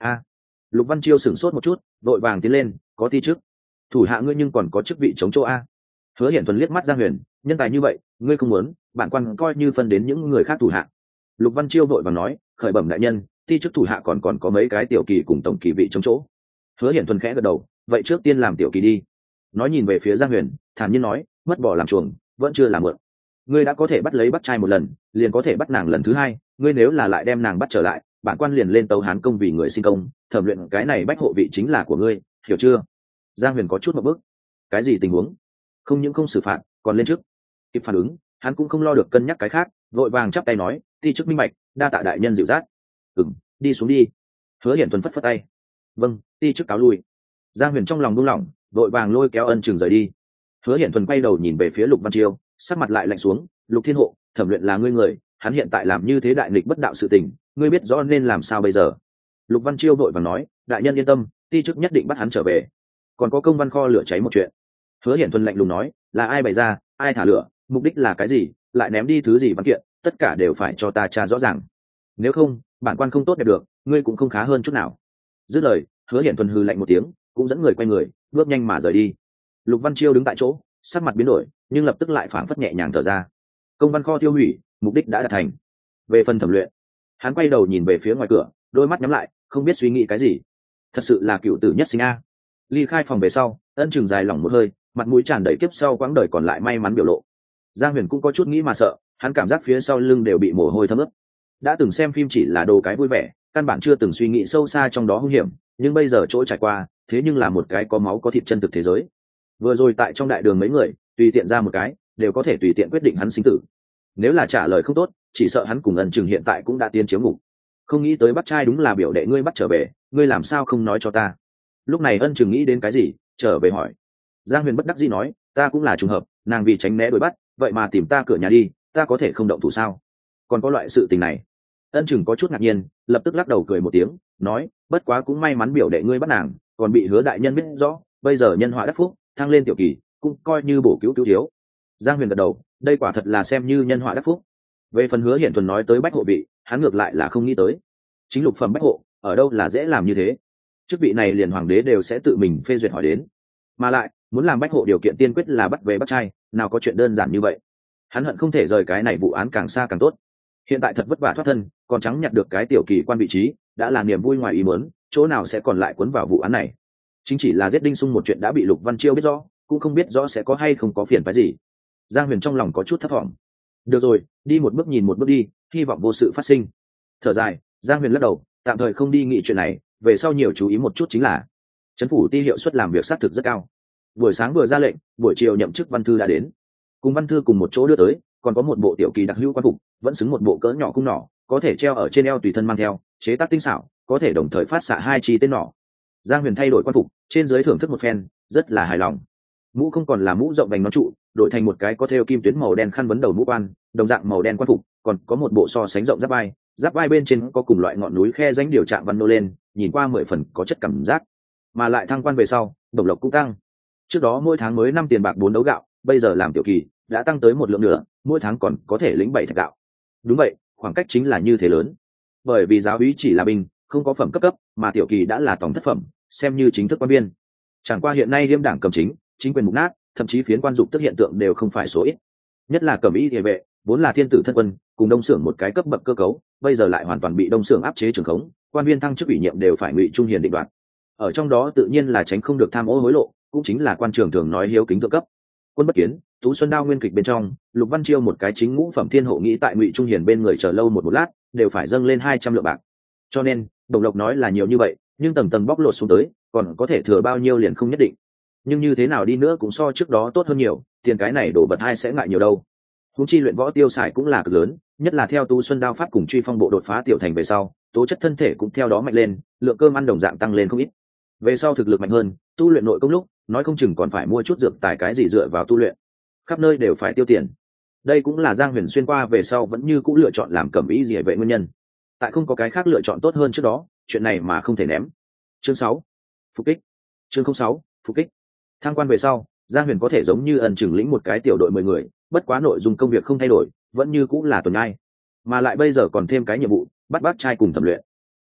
a Lục Văn Chiêu sửng sốt một chút, vội vàng tiến lên, có ti chức thủ hạ ngươi nhưng còn có chức vị chống chỗ a. Hứa Hiển Thuần liếc mắt Giang Huyền, nhân tài như vậy ngươi không muốn, bản quan coi như phân đến những người khác thủ hạ. Lục Văn Chiêu vội vàng nói, khởi bẩm đại nhân, ti chức thủ hạ còn còn có mấy cái tiểu kỳ cùng tổng kỳ vị chống chỗ. Hứa Hiển Thuần khẽ gật đầu, vậy trước tiên làm tiểu kỳ đi. Nói nhìn về phía Giang Huyền, thản nhiên nói, mất bỏ làm chuồng vẫn chưa làm mượn. Ngươi đã có thể bắt lấy bắt trai một lần, liền có thể bắt nàng lần thứ hai, ngươi nếu là lại đem nàng bắt trở lại, bản quan liền lên tấu Hán công vì người xin công, thẩm luyện cái này bách hộ vị chính là của ngươi, hiểu chưa? Giang Huyền có chút một bước, cái gì tình huống? Không những không xử phạt, còn lên trước. Kịp phản ứng, hắn cũng không lo được cân nhắc cái khác, vội vàng chắp tay nói, ti chức minh bạch, đa tạ đại nhân dịu dắt. Ừm, đi xuống đi. Hứa Hiển Thuần phất phất tay. Vâng, ti chức cáo lui. Giang Huyền trong lòng buông lỏng, vội vàng lôi kéo Ân Chừng rời đi. Hứa Hiển Thuần quay đầu nhìn về phía Lục Văn Chiêu, sắc mặt lại lạnh xuống, Lục Thiên Hộ, thẩm luyện là ngươi người, hắn hiện tại làm như thế đại nghịch bất đạo sự tình, ngươi biết rõ nên làm sao bây giờ? Lục Văn Chiêu vội vàng nói, đại nhân yên tâm, ti chức nhất định bắt hắn trở về. Còn có công văn kho lửa cháy một chuyện. Hứa Hiển Thuần lạnh lùng nói, là ai bày ra, ai thả lửa, mục đích là cái gì, lại ném đi thứ gì văn kiện, tất cả đều phải cho ta tra rõ ràng. Nếu không, bản quan không tốt đẹp được, ngươi cũng không khá hơn chút nào. Dứt lời, Hứa Hiển Thuần hừ lạnh một tiếng, cũng dẫn người quay người, bước nhanh mà rời đi. Lục Văn Chiêu đứng tại chỗ, sắc mặt biến đổi, nhưng lập tức lại phảng phất nhẹ nhàng thở ra. Công văn kho tiêu hủy, mục đích đã đạt thành. Về phần thẩm luyện, hắn quay đầu nhìn về phía ngoài cửa, đôi mắt nhắm lại, không biết suy nghĩ cái gì. Thật sự là cựu tử nhất sinh a. Ly khai phòng về sau, Ân Chừng dài lỏng một hơi, mặt mũi tràn đầy kiếp sau quãng đời còn lại may mắn biểu lộ. Giang Huyền cũng có chút nghĩ mà sợ, hắn cảm giác phía sau lưng đều bị mồ hôi thấm ướt. Đã từng xem phim chỉ là đồ cái vui vẻ, căn bản chưa từng suy nghĩ sâu xa trong đó hung hiểm, nhưng bây giờ chỗ trải qua, thế nhưng là một cái có máu có thịt chân thực thế giới. Vừa rồi tại trong đại đường mấy người, tùy tiện ra một cái, đều có thể tùy tiện quyết định hắn sinh tử. Nếu là trả lời không tốt, chỉ sợ hắn cùng Ân Chừng hiện tại cũng đã tiên chiếu ngục. Không nghĩ tới bắt trai đúng là biểu đệ ngươi bắt trở về, ngươi làm sao không nói cho ta? Lúc này Ân Chừng nghĩ đến cái gì, trở về hỏi. Giang Huyền bất đắc dĩ nói, ta cũng là trùng hợp, nàng vì tránh né đuổi bắt, vậy mà tìm ta cửa nhà đi, ta có thể không động thủ sao? Còn có loại sự tình này? Ân Chừng có chút ngạc nhiên, lập tức lắc đầu cười một tiếng, nói, bất quá cũng may mắn biểu đệ ngươi bắt nàng, còn bị Hứa đại nhân biết rõ, bây giờ nhân họa đắc phúc, thăng lên tiểu kỳ, cũng coi như bổ cứu cứu thiếu. Giang Huyền gật đầu, đây quả thật là xem như nhân họa đắc phúc. Về phần Hứa Hiển Thuần nói tới bách hộ vị, hắn ngược lại là không nghĩ tới. Chính lục phẩm bách hộ, ở đâu là dễ làm như thế? Chức vị này liền hoàng đế đều sẽ tự mình phê duyệt hỏi đến, mà lại muốn làm bách hộ điều kiện tiên quyết là bắt về bắt trai, nào có chuyện đơn giản như vậy. Hắn hận không thể rời cái này vụ án càng xa càng tốt. Hiện tại thật vất vả thoát thân, còn trắng nhặt được cái tiểu kỳ quan vị trí, đã là niềm vui ngoài ý muốn, chỗ nào sẽ còn lại cuốn vào vụ án này. Chính chỉ là giết Đinh Sung một chuyện đã bị Lục Văn Chiêu biết rõ, cũng không biết rõ sẽ có hay không có phiền phức gì. Giang Huyền trong lòng có chút thấp thỏm. Được rồi, đi một bước nhìn một bước đi, hy vọng vô sự phát sinh. Thở dài, Giang Huyền lắc đầu, tạm thời không đi nghĩ chuyện này, về sau nhiều chú ý một chút chính là. Trấn phủ ti hiệu suất làm việc xác thực rất cao. Buổi sáng vừa ra lệnh, buổi chiều nhậm chức văn thư đã đến. Cùng văn thư cùng một chỗ đưa tới, còn có một bộ tiểu kỳ đặc hữu quan phục, vẫn xứng một bộ cỡ nhỏ cung nỏ, có thể treo ở trên eo tùy thân mang theo, chế tác tinh xảo, có thể đồng thời phát xạ hai chi tên nỏ. Giang Huyền thay đổi quan phục, trên dưới thưởng thức một phen, rất là hài lòng. Mũ không còn là mũ rộng vành nón trụ, đổi thành một cái có thêu kim tuyến màu đen khăn vấn đầu mũ quan, đồng dạng màu đen quan phục, còn có một bộ so sánh rộng giáp vai, giáp vai bên trên có cùng loại ngọn núi khe danh điều trạng văn nô lên, nhìn qua mười phần có chất cảm giác. Mà lại thăng quan về sau, bổng lộc cũng tăng. Trước đó mỗi tháng mới năm tiền bạc bốn đấu gạo, bây giờ làm tiểu kỳ đã tăng tới một lượng nửa, mỗi tháng còn có thể lĩnh bảy thạch gạo. Đúng vậy, khoảng cách chính là như thế lớn. Bởi vì giáo úy chỉ là binh, không có phẩm cấp cấp, mà tiểu kỳ đã là tổng thất phẩm, xem như chính thức quan viên. Chẳng qua hiện nay liêm đảng cầm chính, chính quyền mục nát, thậm chí phiến quan dục tức hiện tượng đều không phải số ít. Nhất là cẩm y địa vệ, vốn là thiên tử thân quân, cùng đông xưởng một cái cấp bậc cơ cấu, bây giờ lại hoàn toàn bị đông xưởng áp chế trường khống, quan viên thăng chức ủy nhiệm đều phải ngụy trung hiền định đoạt. Ở trong đó tự nhiên là tránh không được tham ô hối lộ, cũng chính là quan trường thường nói hiếu kính thượng cấp. Quân bất kiến, Tú Xuân Đao nguyên kịch bên trong, Lục Văn Chiêu một cái chính ngũ phẩm thiên hộ nghĩ tại ngụy trung hiền bên người chờ lâu một một lát, đều phải dâng lên hai trăm lượng bạc. Cho nên, đồng lộc nói là nhiều như vậy, nhưng tầng tầng bóc lột xuống tới, còn có thể thừa bao nhiêu liền không nhất định. Nhưng như thế nào đi nữa cũng so trước đó tốt hơn nhiều, tiền cái này đổ bật hai sẽ ngại nhiều đâu. Huống chi luyện võ tiêu xài cũng là cực lớn, nhất là theo Tú Xuân Đao pháp cùng truy phong bộ đột phá tiểu thành về sau, tố chất thân thể cũng theo đó mạnh lên, lượng cơm ăn đồng dạng tăng lên không ít. Về sau thực lực mạnh hơn, tu luyện nội công lúc, nói không chừng còn phải mua chút dược tài cái gì dựa vào tu luyện. Khắp nơi đều phải tiêu tiền. Đây cũng là Giang Huyền xuyên qua về sau vẫn như cũ lựa chọn làm cẩm y liề vệ nguyên nhân. Tại không có cái khác lựa chọn tốt hơn trước đó, chuyện này mà không thể ném. Chương sáu, phục kích. Chương không sáu, phục kích. Thăng quan về sau, Giang Huyền có thể giống như ẩn chừng lĩnh một cái tiểu đội mười người, bất quá nội dung công việc không thay đổi, vẫn như cũng là tuần ai. Mà lại bây giờ còn thêm cái nhiệm vụ, bắt bác trai cùng tập luyện.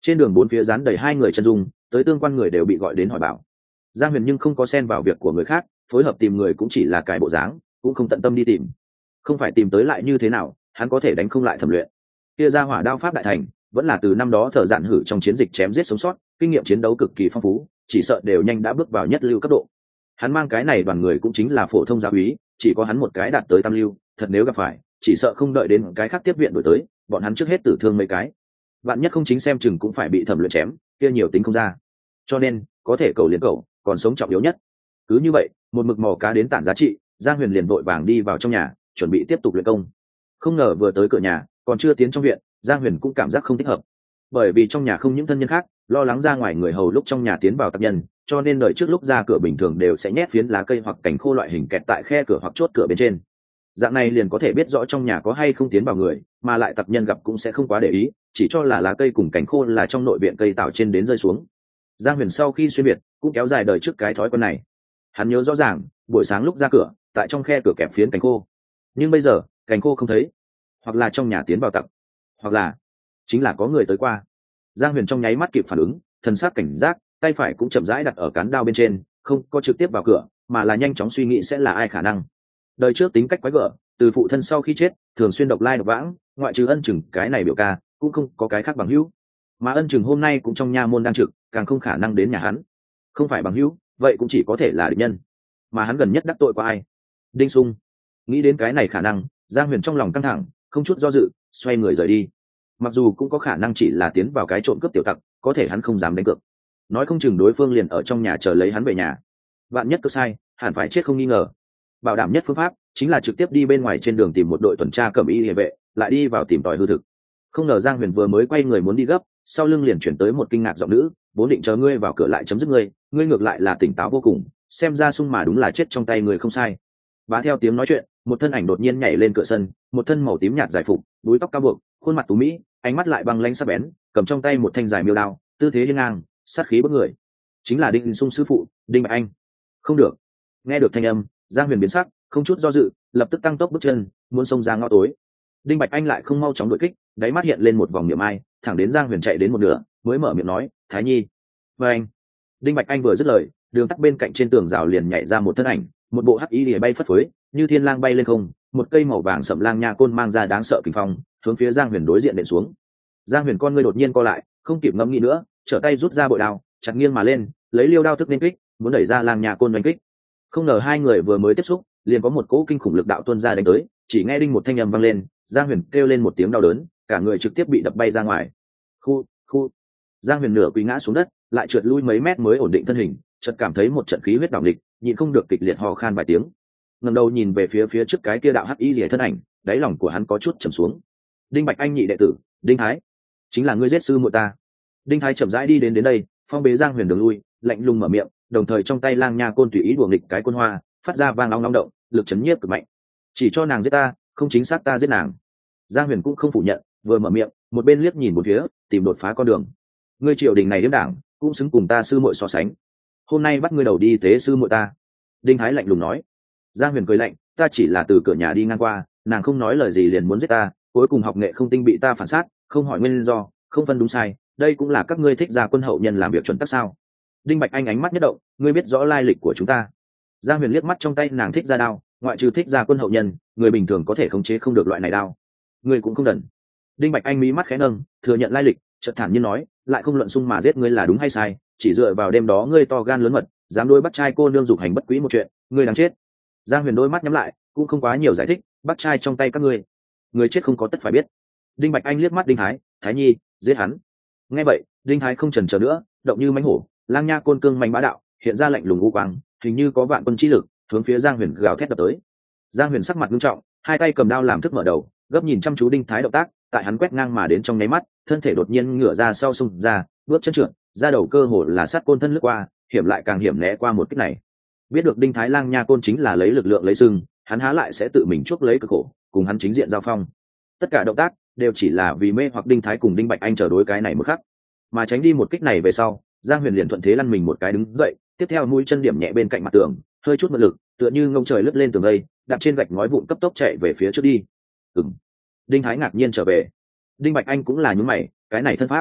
Trên đường bốn phía dán đầy hai người chân dung, tới tương quan người đều bị gọi đến hỏi bảo. Giang Huyền nhưng không có xen vào việc của người khác, phối hợp tìm người cũng chỉ là cài bộ dáng, cũng không tận tâm đi tìm. Không phải tìm tới lại như thế nào, hắn có thể đánh không lại Thẩm Luyện. Kia ra hỏa đao pháp đại thành, vẫn là từ năm đó thợ dạn hử trong chiến dịch chém giết sống sót, kinh nghiệm chiến đấu cực kỳ phong phú, chỉ sợ đều nhanh đã bước vào nhất lưu cấp độ. Hắn mang cái này đoàn người cũng chính là phổ thông gia úy, chỉ có hắn một cái đạt tới tam lưu, thật nếu gặp phải, chỉ sợ không đợi đến cái khác tiếp viện đổi tới, bọn hắn trước hết tử thương mấy cái. Vạn nhất không chính xem chừng cũng phải bị Thẩm Luyện chém, kia nhiều tính không ra. Cho nên, có thể cầu liền cầu, còn sống trọng yếu nhất. Cứ như vậy, một mực mò cá đến tản giá trị, Giang Huyền liền vội vàng đi vào trong nhà, chuẩn bị tiếp tục luyện công. Không ngờ vừa tới cửa nhà, còn chưa tiến trong viện, Giang Huyền cũng cảm giác không thích hợp. Bởi vì trong nhà không những thân nhân khác, lo lắng ra ngoài người hầu lúc trong nhà tiến vào tập nhân, cho nên đợi trước lúc ra cửa bình thường đều sẽ nhét phiến lá cây hoặc cành khô loại hình kẹt tại khe cửa hoặc chốt cửa bên trên. Dạng này liền có thể biết rõ trong nhà có hay không tiến vào người, mà lại tập nhân gặp cũng sẽ không quá để ý, chỉ cho là lá cây cùng cành khô là trong nội viện cây tảo trên đến rơi xuống. Giang Huyền sau khi xuyên việt cũng kéo dài đời trước cái thói quen này. Hắn nhớ rõ ràng, buổi sáng lúc ra cửa, tại trong khe cửa kẹp phiến cành khô, nhưng bây giờ cành khô không thấy, hoặc là trong nhà tiến vào tập, hoặc là chính là có người tới qua. Giang Huyền trong nháy mắt kịp phản ứng, thần sắc cảnh giác, tay phải cũng chậm rãi đặt ở cán đao bên trên, không có trực tiếp vào cửa, mà là nhanh chóng suy nghĩ sẽ là ai khả năng. Đời trước tính cách quái gở, từ phụ thân sau khi chết, thường xuyên độc lai độc vãng, ngoại trừ Ân Chừng cái này biểu ca, cũng không có cái khác bằng hữu. Mà Ân Chừng hôm nay cũng trong nha môn đang trực, càng không khả năng đến nhà hắn. Không phải bằng hữu, vậy cũng chỉ có thể là địch nhân. Mà hắn gần nhất đắc tội qua ai? Đinh Sung. Nghĩ đến cái này khả năng, Giang Huyền trong lòng căng thẳng, không chút do dự, xoay người rời đi. Mặc dù cũng có khả năng chỉ là tiến vào cái trộm cướp tiểu tặc, có thể hắn không dám đánh cược. Nói không chừng đối phương liền ở trong nhà chờ lấy hắn về nhà. Vạn nhất cứ sai, hẳn phải chết không nghi ngờ. Bảo đảm nhất phương pháp chính là trực tiếp đi bên ngoài trên đường tìm một đội tuần tra cẩm y liề vệ, lại đi vào tìm tòi hư thực. Không ngờ Giang Huyền vừa mới quay người muốn đi gấp, sau lưng liền chuyển tới một kinh ngạc giọng nữ, vốn định chờ ngươi vào cửa lại chấm dứt ngươi, ngươi ngược lại là tỉnh táo vô cùng, xem ra Sung mà đúng là chết trong tay người không sai. Bá theo tiếng nói chuyện, một thân ảnh đột nhiên nhảy lên cửa sân, một thân màu tím nhạt giải phục, búi tóc cao buộc, khuôn mặt tú mỹ, ánh mắt lại băng lãnh sắc bén, cầm trong tay một thanh dài miêu đao, tư thế hiên ngang, sát khí bức người. Chính là Đinh Sung sư phụ, Đinh Bạch Anh. Không được. Nghe được thanh âm, Giang Huyền biến sắc, không chút do dự, lập tức tăng tốc bước chân, muốn xông ra ngõ tối. Đinh Bạch Anh lại không mau chóng đuổi kích, đáy mắt hiện lên một vòng niệm ai, thẳng đến Giang Huyền chạy đến một nửa, mới mở miệng nói, "Thái Nhi." Và anh. Đinh Bạch Anh vừa dứt lời, đường tắt bên cạnh trên tường rào liền nhảy ra một thân ảnh, một bộ hắc y lìa bay phất phới, như thiên lang bay lên không, một cây màu vàng sậm lang nha côn mang ra đáng sợ kình phong, hướng phía Giang Huyền đối diện đệm xuống. Giang Huyền con ngươi đột nhiên co lại, không kịp ngẫm nghĩ nữa, trở tay rút ra bội đao, chặt nghiêng mà lên, lấy liêu đao thức nên kích, muốn đẩy ra lang nha côn đánh kích. Không ngờ hai người vừa mới tiếp xúc, liền có một cỗ kinh khủng lực đạo tuôn ra đánh tới, chỉ nghe đinh một thanh âm vang lên, Giang Huyền kêu lên một tiếng đau đớn, cả người trực tiếp bị đập bay ra ngoài. Khu, khu. Giang Huyền nửa quỳ ngã xuống đất, lại trượt lui mấy mét mới ổn định thân hình, chợt cảm thấy một trận khí huyết đảo nghịch, nhịn không được kịch liệt hò khan vài tiếng. Ngẩng đầu nhìn về phía phía trước cái kia đạo hắc y liễu thân ảnh, đáy lòng của hắn có chút trầm xuống. Đinh Bạch Anh nhị đệ tử, Đinh Thái, chính là ngươi giết sư muội ta. Đinh Thái chậm rãi đi đến đến đây, phong bế Giang Huyền đường lui, lạnh lùng mở miệng, đồng thời trong tay lang nha côn tùy ý đùa nghịch cái côn hoa, phát ra vang long long động, lực chấn nhiếp cực mạnh. Chỉ cho nàng giết ta, không chính xác ta giết nàng. Giang Huyền cũng không phủ nhận, vừa mở miệng, một bên liếc nhìn một phía, tìm đột phá con đường. Ngươi triều đình này điếm đảng, cũng xứng cùng ta sư muội so sánh. Hôm nay bắt ngươi đầu đi tế sư muội ta. Đinh Thái lạnh lùng nói. Giang Huyền cười lạnh, ta chỉ là từ cửa nhà đi ngang qua, nàng không nói lời gì liền muốn giết ta, cuối cùng học nghệ không tinh bị ta phản sát, không hỏi nguyên do, không phân đúng sai, đây cũng là các ngươi thích gia quân hậu nhân làm việc chuẩn tắc sao? Đinh Bạch Anh ánh mắt nhất động, ngươi biết rõ lai lịch của chúng ta. Giang Huyền liếc mắt trong tay nàng thích ra đao, ngoại trừ thích gia quân hậu nhân, người bình thường có thể khống chế không được loại này đao. Ngươi cũng không đần. Đinh Bạch Anh mí mắt khẽ nâng, thừa nhận lai lịch, chợt thản nhiên nói, lại không luận xung mà giết ngươi là đúng hay sai, chỉ dựa vào đêm đó ngươi to gan lớn mật, dám đối bắt trai cô nương dục hành bất quý một chuyện, ngươi đáng chết. Giang Huyền đôi mắt nhắm lại, cũng không quá nhiều giải thích, bắt trai trong tay các ngươi, người chết không có tất phải biết. Đinh Bạch Anh liếc mắt Đinh Thái, Thái Nhi, giết hắn. Nghe vậy, Đinh Thái không chần chờ nữa, động như mãnh hổ, lang nha côn cương mạnh bá đạo, hiện ra lạnh lùng u quang, hình như có vạn quân chi lực, hướng phía Giang Huyền gào thét đập tới. Giang Huyền sắc mặt nghiêm trọng, hai tay cầm đao làm thức mở đầu, gấp nhìn chăm chú Đinh Thái động tác, tại hắn quét ngang mà đến trong nháy mắt, thân thể đột nhiên ngửa ra sau xung ra, bước chân trượt, ra đầu cơ hồ là sát côn thân lướt qua, hiểm lại càng hiểm né qua một kích này. Biết được Đinh Thái lang nha côn chính là lấy lực lượng lấy sừng, hắn há lại sẽ tự mình chuốc lấy cực khổ, cùng hắn chính diện giao phong. Tất cả động tác đều chỉ là vì mê hoặc Đinh Thái cùng Đinh Bạch Anh chờ đối cái này một khắc, mà tránh đi một kích này về sau, Giang Huyền liền thuận thế lăn mình một cái đứng dậy, tiếp theo mũi chân điểm nhẹ bên cạnh mặt tường, hơi chút mượn lực, tựa như ngông trời lướt lên tường đây, đạp trên gạch ngói vụn cấp tốc chạy về phía trước đi. Ừm. Đinh Thái ngạc nhiên trở về. Đinh Bạch Anh cũng là nhướng mày, cái này thân pháp,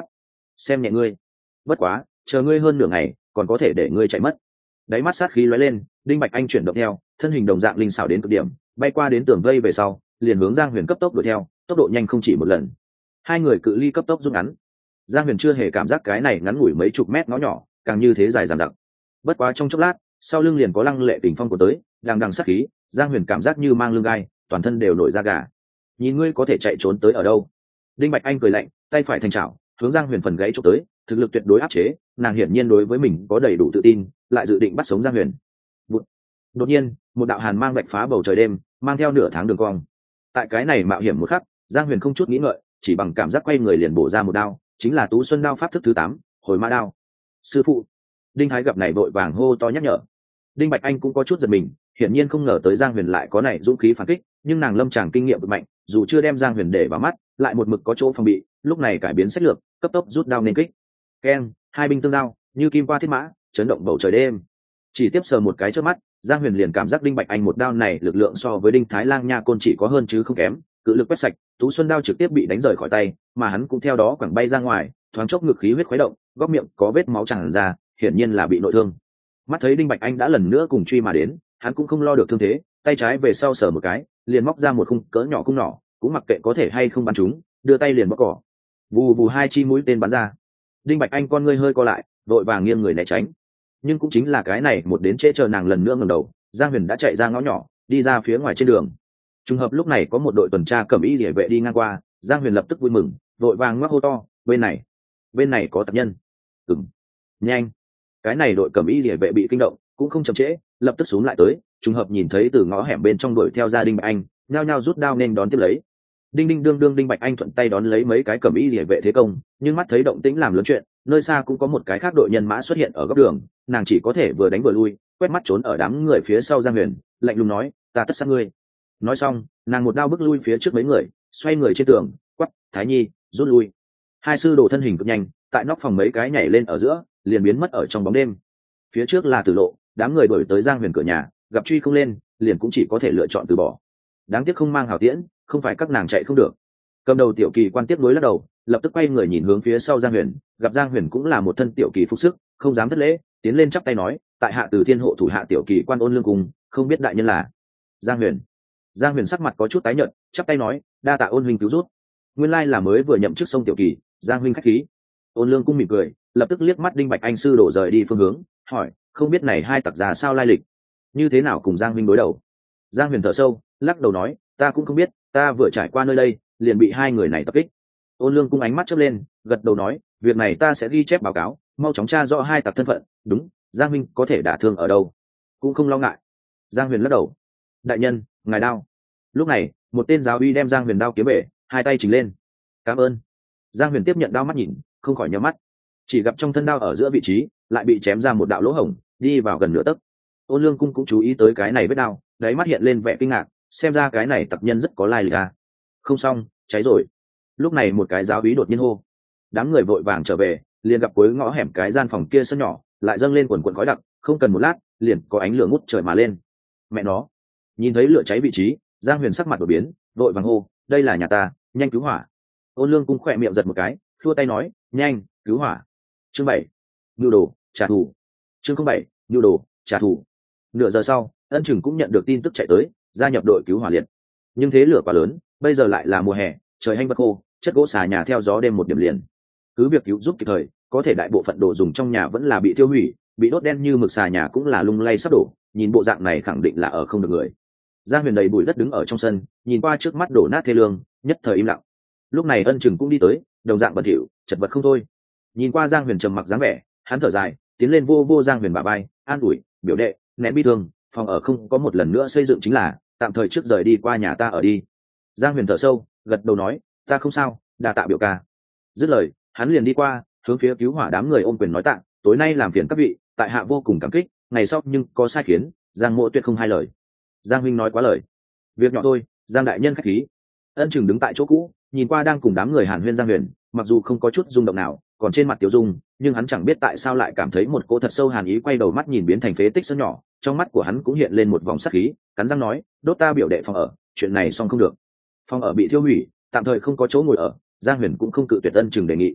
xem nhẹ ngươi. Bất quá chờ ngươi hơn nửa ngày còn có thể để ngươi chạy mất. Đáy mắt sát khí lóe lên, Đinh Bạch Anh chuyển động theo, thân hình đồng dạng linh xảo đến cực điểm, bay qua đến tường vây về sau, liền hướng Giang Huyền cấp tốc đuổi theo, tốc độ nhanh không chỉ một lần. Hai người cự ly cấp tốc rút ngắn. Giang Huyền chưa hề cảm giác cái này ngắn ngủi mấy chục mét ngõ nhỏ, càng như thế dài dằng dặc. Bất quá trong chốc lát, sau lưng liền có lăng lệ kình phong của tới, đang đằng sát khí, Giang Huyền cảm giác như mang lưng gai, toàn thân đều nổi da gà. Nhìn ngươi có thể chạy trốn tới ở đâu? Đinh Bạch Anh cười lạnh, tay phải thành chảo, hướng Giang Huyền phần gáy chụp tới, thực lực tuyệt đối áp chế, nàng hiển nhiên đối với mình có đầy đủ tự tin, lại dự định bắt sống Giang Huyền. Bụt. Đột nhiên, một đạo hàn mang vạch phá bầu trời đêm, mang theo nửa tháng đường cong. Tại cái này mạo hiểm một khắc, Giang Huyền không chút nghĩ ngợi, chỉ bằng cảm giác quay người liền bổ ra một đao, chính là Tú Xuân đao pháp thức thứ tám, Hồi Ma đao. Sư phụ. Đinh Thái gặp này vội vàng hô to nhắc nhở. Đinh Bạch Anh cũng có chút giật mình, hiển nhiên không ngờ tới Giang Huyền lại có này dũng khí phản kích, nhưng nàng lâm tràng kinh nghiệm cực mạnh, dù chưa đem Giang Huyền để vào mắt, lại một mực có chỗ phòng bị, lúc này cải biến sách lược, cấp tốc rút đao nên kích. Keng, hai binh tương giao, như kim qua thiết mã, chấn động bầu trời đêm. Chỉ tiếp sờ một cái trước mắt, Giang Huyền liền cảm giác Đinh Bạch Anh một đao này lực lượng so với Đinh Thái Lang Nha Côn chỉ có hơn chứ không kém, cự lực quét sạch, Tú Xuân đao trực tiếp bị đánh rời khỏi tay, mà hắn cũng theo đó quẳng bay ra ngoài, thoáng chốc ngực khí huyết khuấy động, góc miệng có vết máu tràn ra, hiển nhiên là bị nội thương. Mắt thấy Đinh Bạch Anh đã lần nữa cùng truy mà đến, hắn cũng không lo được thương thế, tay trái về sau sờ một cái, liền móc ra một khung cỡ nhỏ cung nỏ, cũng mặc kệ có thể hay không bắn trúng, đưa tay liền bóc cỏ. Vù vù hai chi mũi tên bắn ra. Đinh Bạch Anh con ngươi hơi co lại, vội vàng nghiêng người né tránh. Nhưng cũng chính là cái này một đến trễ chờ nàng lần nữa ngẩng đầu, Giang Huyền đã chạy ra ngõ nhỏ, đi ra phía ngoài trên đường. Trùng hợp lúc này có một đội tuần tra cẩm y liễu vệ đi ngang qua, Giang Huyền lập tức vui mừng, vội vàng ngoắc hô to, bên này, bên này có tập nhân. Ừm, nhanh. Cái này đội cẩm y liễu vệ bị kinh động, cũng không chậm trễ, lập tức xuống lại tới, trùng hợp nhìn thấy từ ngõ hẻm bên trong đuổi theo gia đình Bạch Anh, nhao nhao rút đao nên đón tiếp lấy. Đinh đinh đương đương Đinh Bạch Anh thuận tay đón lấy mấy cái cẩm y liễu vệ thế công, nhưng mắt thấy động tĩnh làm lớn chuyện, nơi xa cũng có một cái khác đội nhân mã xuất hiện ở góc đường, nàng chỉ có thể vừa đánh vừa lui, quét mắt trốn ở đám người phía sau Giang Huyền, lạnh lùng nói, ta tất sát ngươi. Nói xong, nàng một đao bước lui phía trước mấy người, xoay người trên tường, quắc, Thái Nhi, rút lui. Hai sư đồ thân hình cực nhanh, tại nóc phòng mấy cái nhảy lên ở giữa, liền biến mất ở trong bóng đêm. Phía trước là tử lộ, đám người đuổi tới Giang Huyền cửa nhà, gặp truy không lên, liền cũng chỉ có thể lựa chọn từ bỏ. Đáng tiếc không mang hảo tiễn, không phải các nàng chạy không được. Cầm đầu tiểu kỳ quan tiếp nối lắc đầu, lập tức quay người nhìn hướng phía sau Giang Huyền, gặp Giang Huyền cũng là một thân tiểu kỳ phục sức, không dám thất lễ, tiến lên chắp tay nói, tại hạ từ thiên hộ thủ hạ tiểu kỳ quan Ôn Lương Cung, không biết đại nhân là Giang Huyền. Giang Huyền sắc mặt có chút tái nhợt, chắp tay nói, đa tạ Ôn huynh cứu giúp. Nguyên lai là mới vừa nhậm chức sông tiểu kỳ, Giang huynh khách khí. Ôn Lương Cung mỉm cười, lập tức liếc mắt Đinh Bạch Anh sư đổ rời đi phương hướng, hỏi, không biết này hai tặc già sao lai lịch, như thế nào cùng Giang huynh đối đầu. Giang Huyền thở sâu, lắc đầu nói, ta cũng không biết, ta vừa trải qua nơi đây, liền bị hai người này tập kích. Ôn Lương Cung ánh mắt chớp lên, gật đầu nói, việc này ta sẽ ghi chép báo cáo, mau chóng tra rõ hai tặc thân phận. Đúng, Giang huynh có thể đả thương ở đâu, cũng không lo ngại. Giang Huyền lắc đầu, đại nhân, ngài đao. Lúc này, một tên giáo uy đem Giang Huyền đao kiếm về, hai tay chỉnh lên. Cảm ơn. Giang Huyền tiếp nhận đao mắt nhìn, không khỏi nhíu mắt, chỉ gặp trong thân đao ở giữa vị trí lại bị chém ra một đạo lỗ hổng, đi vào gần nửa tấc. Ôn Lương Cung cũng chú ý tới cái này vết đao, đáy mắt hiện lên vẻ kinh ngạc, xem ra cái này tặc nhân rất có lai lịch à. Không xong, cháy rồi. Lúc này một cái giáo úy đột nhiên hô, đám người vội vàng trở về, liền gặp cuối ngõ hẻm cái gian phòng kia sân nhỏ lại dâng lên quần quần khói đặc, không cần một lát liền có ánh lửa ngút trời mà lên. Mẹ nó. Nhìn thấy lửa cháy vị trí, Giang Huyền sắc mặt đổi biến, vội vàng hô, đây là nhà ta, nhanh cứu hỏa. Ôn Lương Cung khỏe miệng giật một cái, khua tay nói, nhanh cứu hỏa. Chương bảy, nhu đồ trả thù. Chương không bảy, nhu đồ trả thù. Nửa giờ sau, Ân Chừng cũng nhận được tin tức chạy tới, gia nhập đội cứu hỏa liệt. Nhưng thế lửa quá lớn, bây giờ lại là mùa hè, trời hanh vật khô, chất gỗ xà nhà theo gió đêm một điểm liền. Cứ việc cứu giúp kịp thời, có thể đại bộ phận đồ dùng trong nhà vẫn là bị tiêu hủy, bị đốt đen như mực, xà nhà cũng là lung lay sắp đổ, nhìn bộ dạng này khẳng định là ở không được người. Giang Huyền đầy bụi đất đứng ở trong sân, nhìn qua trước mắt đổ nát thê lương, nhất thời im lặng. Lúc này Ân Chừng cũng đi tới, đồng dạng bẩn thỉu, chật vật không thôi. Nhìn qua Giang Huyền trầm mặc dáng vẻ, hắn thở dài, tiến lên vô vô Giang Huyền bả vai, an ủi, biểu đệ, nén bi thương, phòng ở không có một lần nữa xây dựng chính là, tạm thời trước rời đi qua nhà ta ở đi. Giang Huyền thở sâu, gật đầu nói, ta không sao, đa tạ biểu ca. Dứt lời, hắn liền đi qua, hướng phía cứu hỏa đám người ôm quyền nói tạ, tối nay làm phiền các vị, tại hạ vô cùng cảm kích, ngày sau nhưng có sai khiến, Giang mộ tuyệt không hai lời. Giang huynh nói quá lời, việc nhỏ thôi, Giang đại nhân khách khí. Ân Chừng đứng tại chỗ cũ, nhìn qua đang cùng đám người hàn huyên Giang Huyền, mặc dù không có chút rung động nào, còn trên mặt tiểu dung, nhưng hắn chẳng biết tại sao lại cảm thấy một cỗ thật sâu hàn ý, quay đầu mắt nhìn biến thành phế tích sân nhỏ, trong mắt của hắn cũng hiện lên một vòng sát khí, cắn răng nói, đốt ta biểu đệ phòng ở, chuyện này xong không được. Phòng ở bị thiêu hủy, tạm thời không có chỗ ngồi ở, Giang Huyền cũng không cự tuyệt Ân Chừng đề nghị.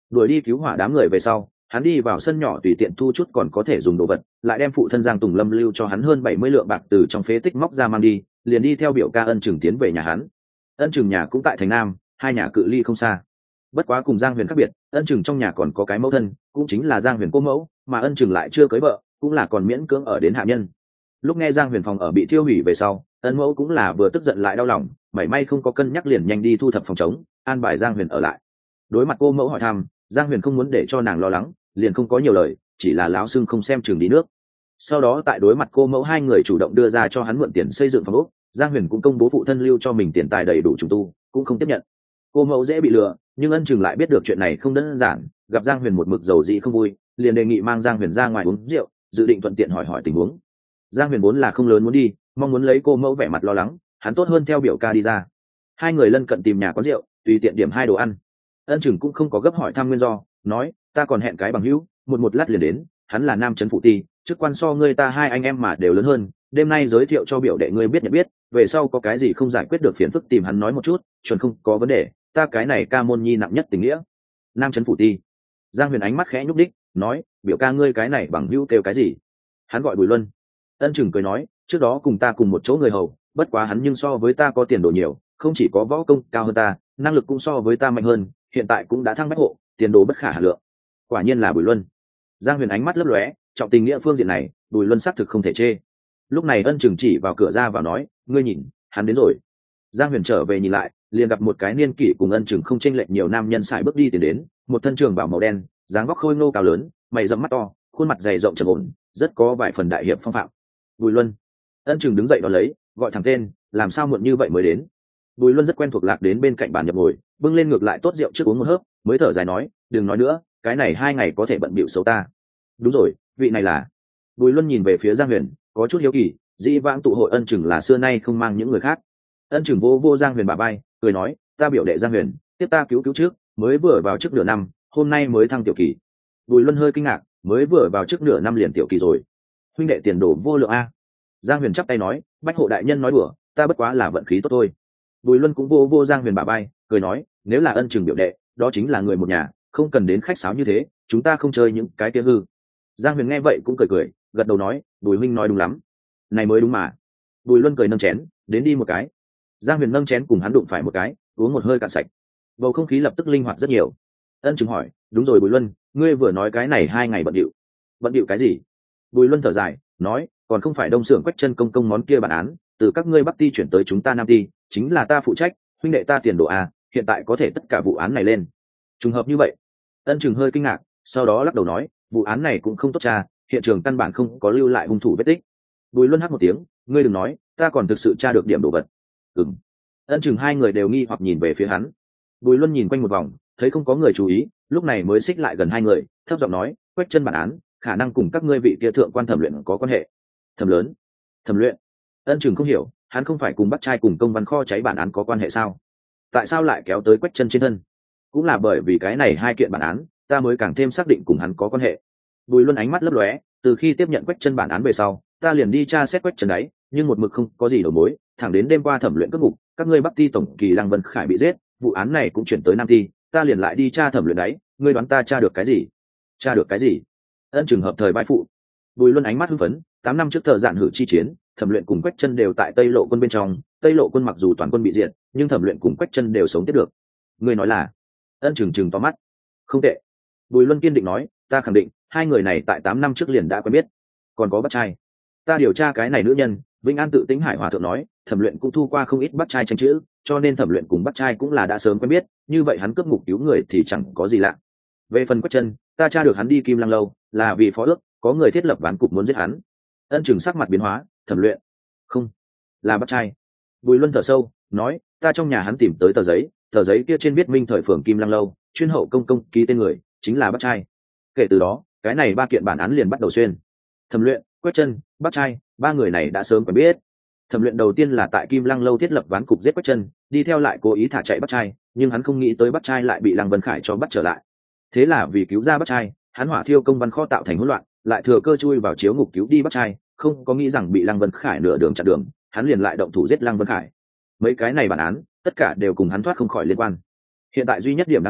Đuổi đi cứu hỏa đám người về sau, hắn đi vào sân nhỏ tùy tiện thu chút còn có thể dùng đồ vật, lại đem phụ thân Giang Tùng Lâm lưu cho hắn hơn bảy mươi lượng bạc từ trong phế tích móc ra mang đi, liền đi theo biểu ca Ân Chừng tiến về nhà hắn. Ân Chừng nhà cũng tại thành Nam, hai nhà cự ly không xa. Bất quá cùng Giang Huyền khác biệt, Ân Chừng trong nhà còn có cái mẫu thân, cũng chính là Giang Huyền cô mẫu, mà Ân Chừng lại chưa cưới vợ, cũng là còn miễn cưỡng ở đến hạ nhân. Lúc nghe Giang Huyền phòng ở bị thiêu hủy về sau, Ân mẫu cũng là vừa tức giận lại đau lòng, mảy may không có cân nhắc liền nhanh đi thu thập phòng chống, an bài Giang Huyền ở lại. Đối mặt cô mẫu hỏi thăm, Giang Huyền không muốn để cho nàng lo lắng, liền không có nhiều lời, chỉ là láo xưng không xem trường đi nước. Sau đó tại đối mặt cô mẫu, hai người chủ động đưa ra cho hắn mượn tiền xây dựng phòng ốc, Giang Huyền cũng công bố phụ thân lưu cho mình tiền tài đầy đủ trùng tu, cũng không tiếp nhận. Cô mẫu dễ bị lừa, nhưng Ân Chừng lại biết được chuyện này không đơn giản, gặp Giang Huyền một mực dầu dĩ không vui, liền đề nghị mang Giang Huyền ra ngoài uống rượu, dự định thuận tiện hỏi hỏi tình huống. Giang Huyền vốn là không lớn muốn đi, mong muốn lấy cô mẫu vẻ mặt lo lắng, hắn tốt hơn theo biểu ca đi ra. Hai người lân cận tìm nhà quán rượu, tùy tiện điểm hai đồ ăn. Ân Chừng cũng không có gấp hỏi thăm nguyên do, nói ta còn hẹn cái bằng hữu, một một lát liền đến, hắn là nam trấn phụ ti, chức quan so ngươi ta hai anh em mà đều lớn hơn, đêm nay giới thiệu cho biểu đệ ngươi biết nhận biết, về sau có cái gì không giải quyết được phiền phức tìm hắn nói một chút, chuẩn không có vấn đề, ta cái này ca môn nhi nặng nhất tình nghĩa. Nam trấn phụ ti. Giang Huyền ánh mắt khẽ nhúc đích, nói biểu ca ngươi cái này bằng hữu kêu cái gì? Hắn gọi Bùi Luân. Ân Chừng cười nói, trước đó cùng ta cùng một chỗ người hầu, bất quá hắn nhưng so với ta có tiền đồ nhiều, không chỉ có võ công cao hơn ta, năng lực cũng so với ta mạnh hơn, hiện tại cũng đã thăng bách hộ, tiền đồ bất khả hà lượng. Quả nhiên là Bùi Luân. Giang Huyền ánh mắt lấp lóe, trọng tình nghĩa phương diện này, Bùi Luân xác thực không thể chê. Lúc này Ân Chừng chỉ vào cửa ra vào nói, ngươi nhìn, hắn đến rồi. Giang Huyền trở về nhìn lại, liền gặp một cái niên kỷ cùng Ân Chừng không chênh lệch nhiều nam nhân sải bước đi tiến đến, một thân trường bào màu đen, dáng vóc khôi ngô cao lớn, mày rậm mắt to, khuôn mặt dày rộng trầm ổn, rất có vài phần đại hiệp phong phạm. Bùi Luân. Ân Chừng đứng dậy đón lấy, gọi thẳng tên, làm sao muộn như vậy mới đến? Bùi Luân rất quen thuộc lạc đến bên cạnh bàn nhập ngồi, bưng lên ngược lại tốt rượu trước uống một hớp, mới thở dài nói, đừng nói nữa, cái này hai ngày có thể bận bịu xấu ta. Đúng rồi, vị này là. Bùi Luân nhìn về phía Giang Huyền, có chút hiếu kỳ, dĩ vãng tụ hội Ân Chừng là xưa nay không mang những người khác. Ân Chừng vô vô Giang Huyền bả vai, cười nói, ta biểu đệ Giang Huyền, tiếp ta cứu cứu trước, mới vừa vào trước nửa năm, hôm nay mới thăng tiểu kỳ. Bùi Luân hơi kinh ngạc, mới vừa vào trước nửa năm liền tiểu kỳ rồi. Huynh đệ tiền đồ vô lượng a. Giang Huyền chắp tay nói, bách hộ đại nhân nói đùa, ta bất quá là vận khí tốt thôi. Bùi Luân cũng vô vô Giang Huyền bả vai, cười nói, nếu là Ân Chừng biểu đệ, đó chính là người một nhà, không cần đến khách sáo như thế, chúng ta không chơi những cái kia hư. Giang Huyền nghe vậy cũng cười cười, gật đầu nói, Bùi huynh nói đúng lắm, này mới đúng mà. Bùi Luân cười nâng chén, đến đi một cái. Giang Huyền nâng chén cùng hắn đụng phải một cái, uống một hơi cạn sạch. Bầu không khí lập tức linh hoạt rất nhiều. Ân Chừng hỏi, đúng rồi Bùi Luân, ngươi vừa nói cái này hai ngày bận điệu. Bận điệu cái gì? Bùi Luân thở dài, nói, còn không phải Đông Xưởng Quách Chân công công món kia bản án, từ các ngươi Bắc ti chuyển tới chúng ta Nam ti, chính là ta phụ trách, huynh đệ ta tiền đồ à, hiện tại có thể tất cả vụ án này lên. Trùng hợp như vậy. Ân Chừng hơi kinh ngạc, sau đó lắc đầu nói, vụ án này cũng không tốt tra, hiện trường căn bản không có lưu lại hung thủ vết tích. Bùi Luân hắt một tiếng, ngươi đừng nói, ta còn thực sự tra được điểm đồ vật. Ừm. Ân Chừng hai người đều nghi hoặc nhìn về phía hắn. Bùi Luân nhìn quanh một vòng, thấy không có người chú ý, lúc này mới xích lại gần hai người, thấp giọng nói, Quách Chân bản án, khả năng cùng các ngươi vị kia thượng quan thẩm luyện có quan hệ. Thẩm lớn? Thẩm luyện? Ân Chừng không hiểu, hắn không phải cùng bắt trai cùng công văn kho cháy bản án có quan hệ sao? Tại sao lại kéo tới Quách Chân trên thân? Cũng là bởi vì cái này hai kiện bản án, ta mới càng thêm xác định cùng hắn có quan hệ. Bùi Luân ánh mắt lấp lóe, từ khi tiếp nhận Quách Chân bản án về sau, ta liền đi tra xét Quách Chân đấy, nhưng một mực không có gì đầu mối, thẳng đến đêm qua thẩm luyện cất ngục, các ngươi Bắc ti tổng kỳ Lăng Vân Khải bị giết, vụ án này cũng chuyển tới Nam ti, ta liền lại đi tra thẩm luyện đấy, ngươi đoán ta tra được cái gì? Tra được cái gì? Ân Chừng hợp thời bãi phụ. Bùi Luân ánh mắt hưng phấn, tám năm trước thợ dạn hử chi chiến, thẩm luyện cùng Quách Chân đều tại Tây Lộ quân bên trong, Tây Lộ quân mặc dù toàn quân bị diệt, nhưng thẩm luyện cùng Quách Chân đều sống tiếp được. Ngươi nói là? Ân Chừng chừng to mắt. Không tệ. Bùi Luân kiên định nói, ta khẳng định, hai người này tại tám năm trước liền đã quen biết. Còn có bắt trai. Ta điều tra cái này nữ nhân, Vĩnh An tự tính Hải Hòa thượng nói, thẩm luyện cũng thu qua không ít bắt trai tranh chữ, cho nên thẩm luyện cùng bắt trai cũng là đã sớm quen biết, như vậy hắn cướp ngục cứu người thì chẳng có gì lạ. Về phần Quách Chân, ta tra được hắn đi Kim Lăng lâu, là vì phó ước, có người thiết lập ván cục muốn giết hắn. Ân Chừng sắc mặt biến hóa, thẩm luyện, không, là bắt trai. Bùi Luân thở sâu, nói, ta trong nhà hắn tìm tới tờ giấy, tờ giấy kia trên viết minh thời phường Kim Lăng lâu, chuyên hậu công công ký tên người, chính là bắt trai. Kể từ đó, cái này ba kiện bản án liền bắt đầu xuyên. Thẩm luyện, Quách Chân, bắt trai, ba người này đã sớm quen biết. Thẩm luyện đầu tiên là tại Kim Lăng lâu thiết lập ván cục giết Quách Chân, đi theo lại cố ý thả chạy bắt trai, nhưng hắn không nghĩ tới bắt trai lại bị Lăng Vân Khải cho bắt trở lại. Thế là vì cứu ra bắt trai, hắn hỏa thiêu công văn kho tạo thành hỗn loạn, lại thừa cơ chui vào chiếu ngục cứu đi bắt trai, không có nghĩ rằng bị Lăng Vân Khải nửa đường chặn đường, hắn liền lại động thủ giết Lăng Vân Khải. Mấy cái này bản án, tất cả đều cùng hắn thoát không khỏi liên quan. Hiện tại duy nhất điểm đáng ngờ,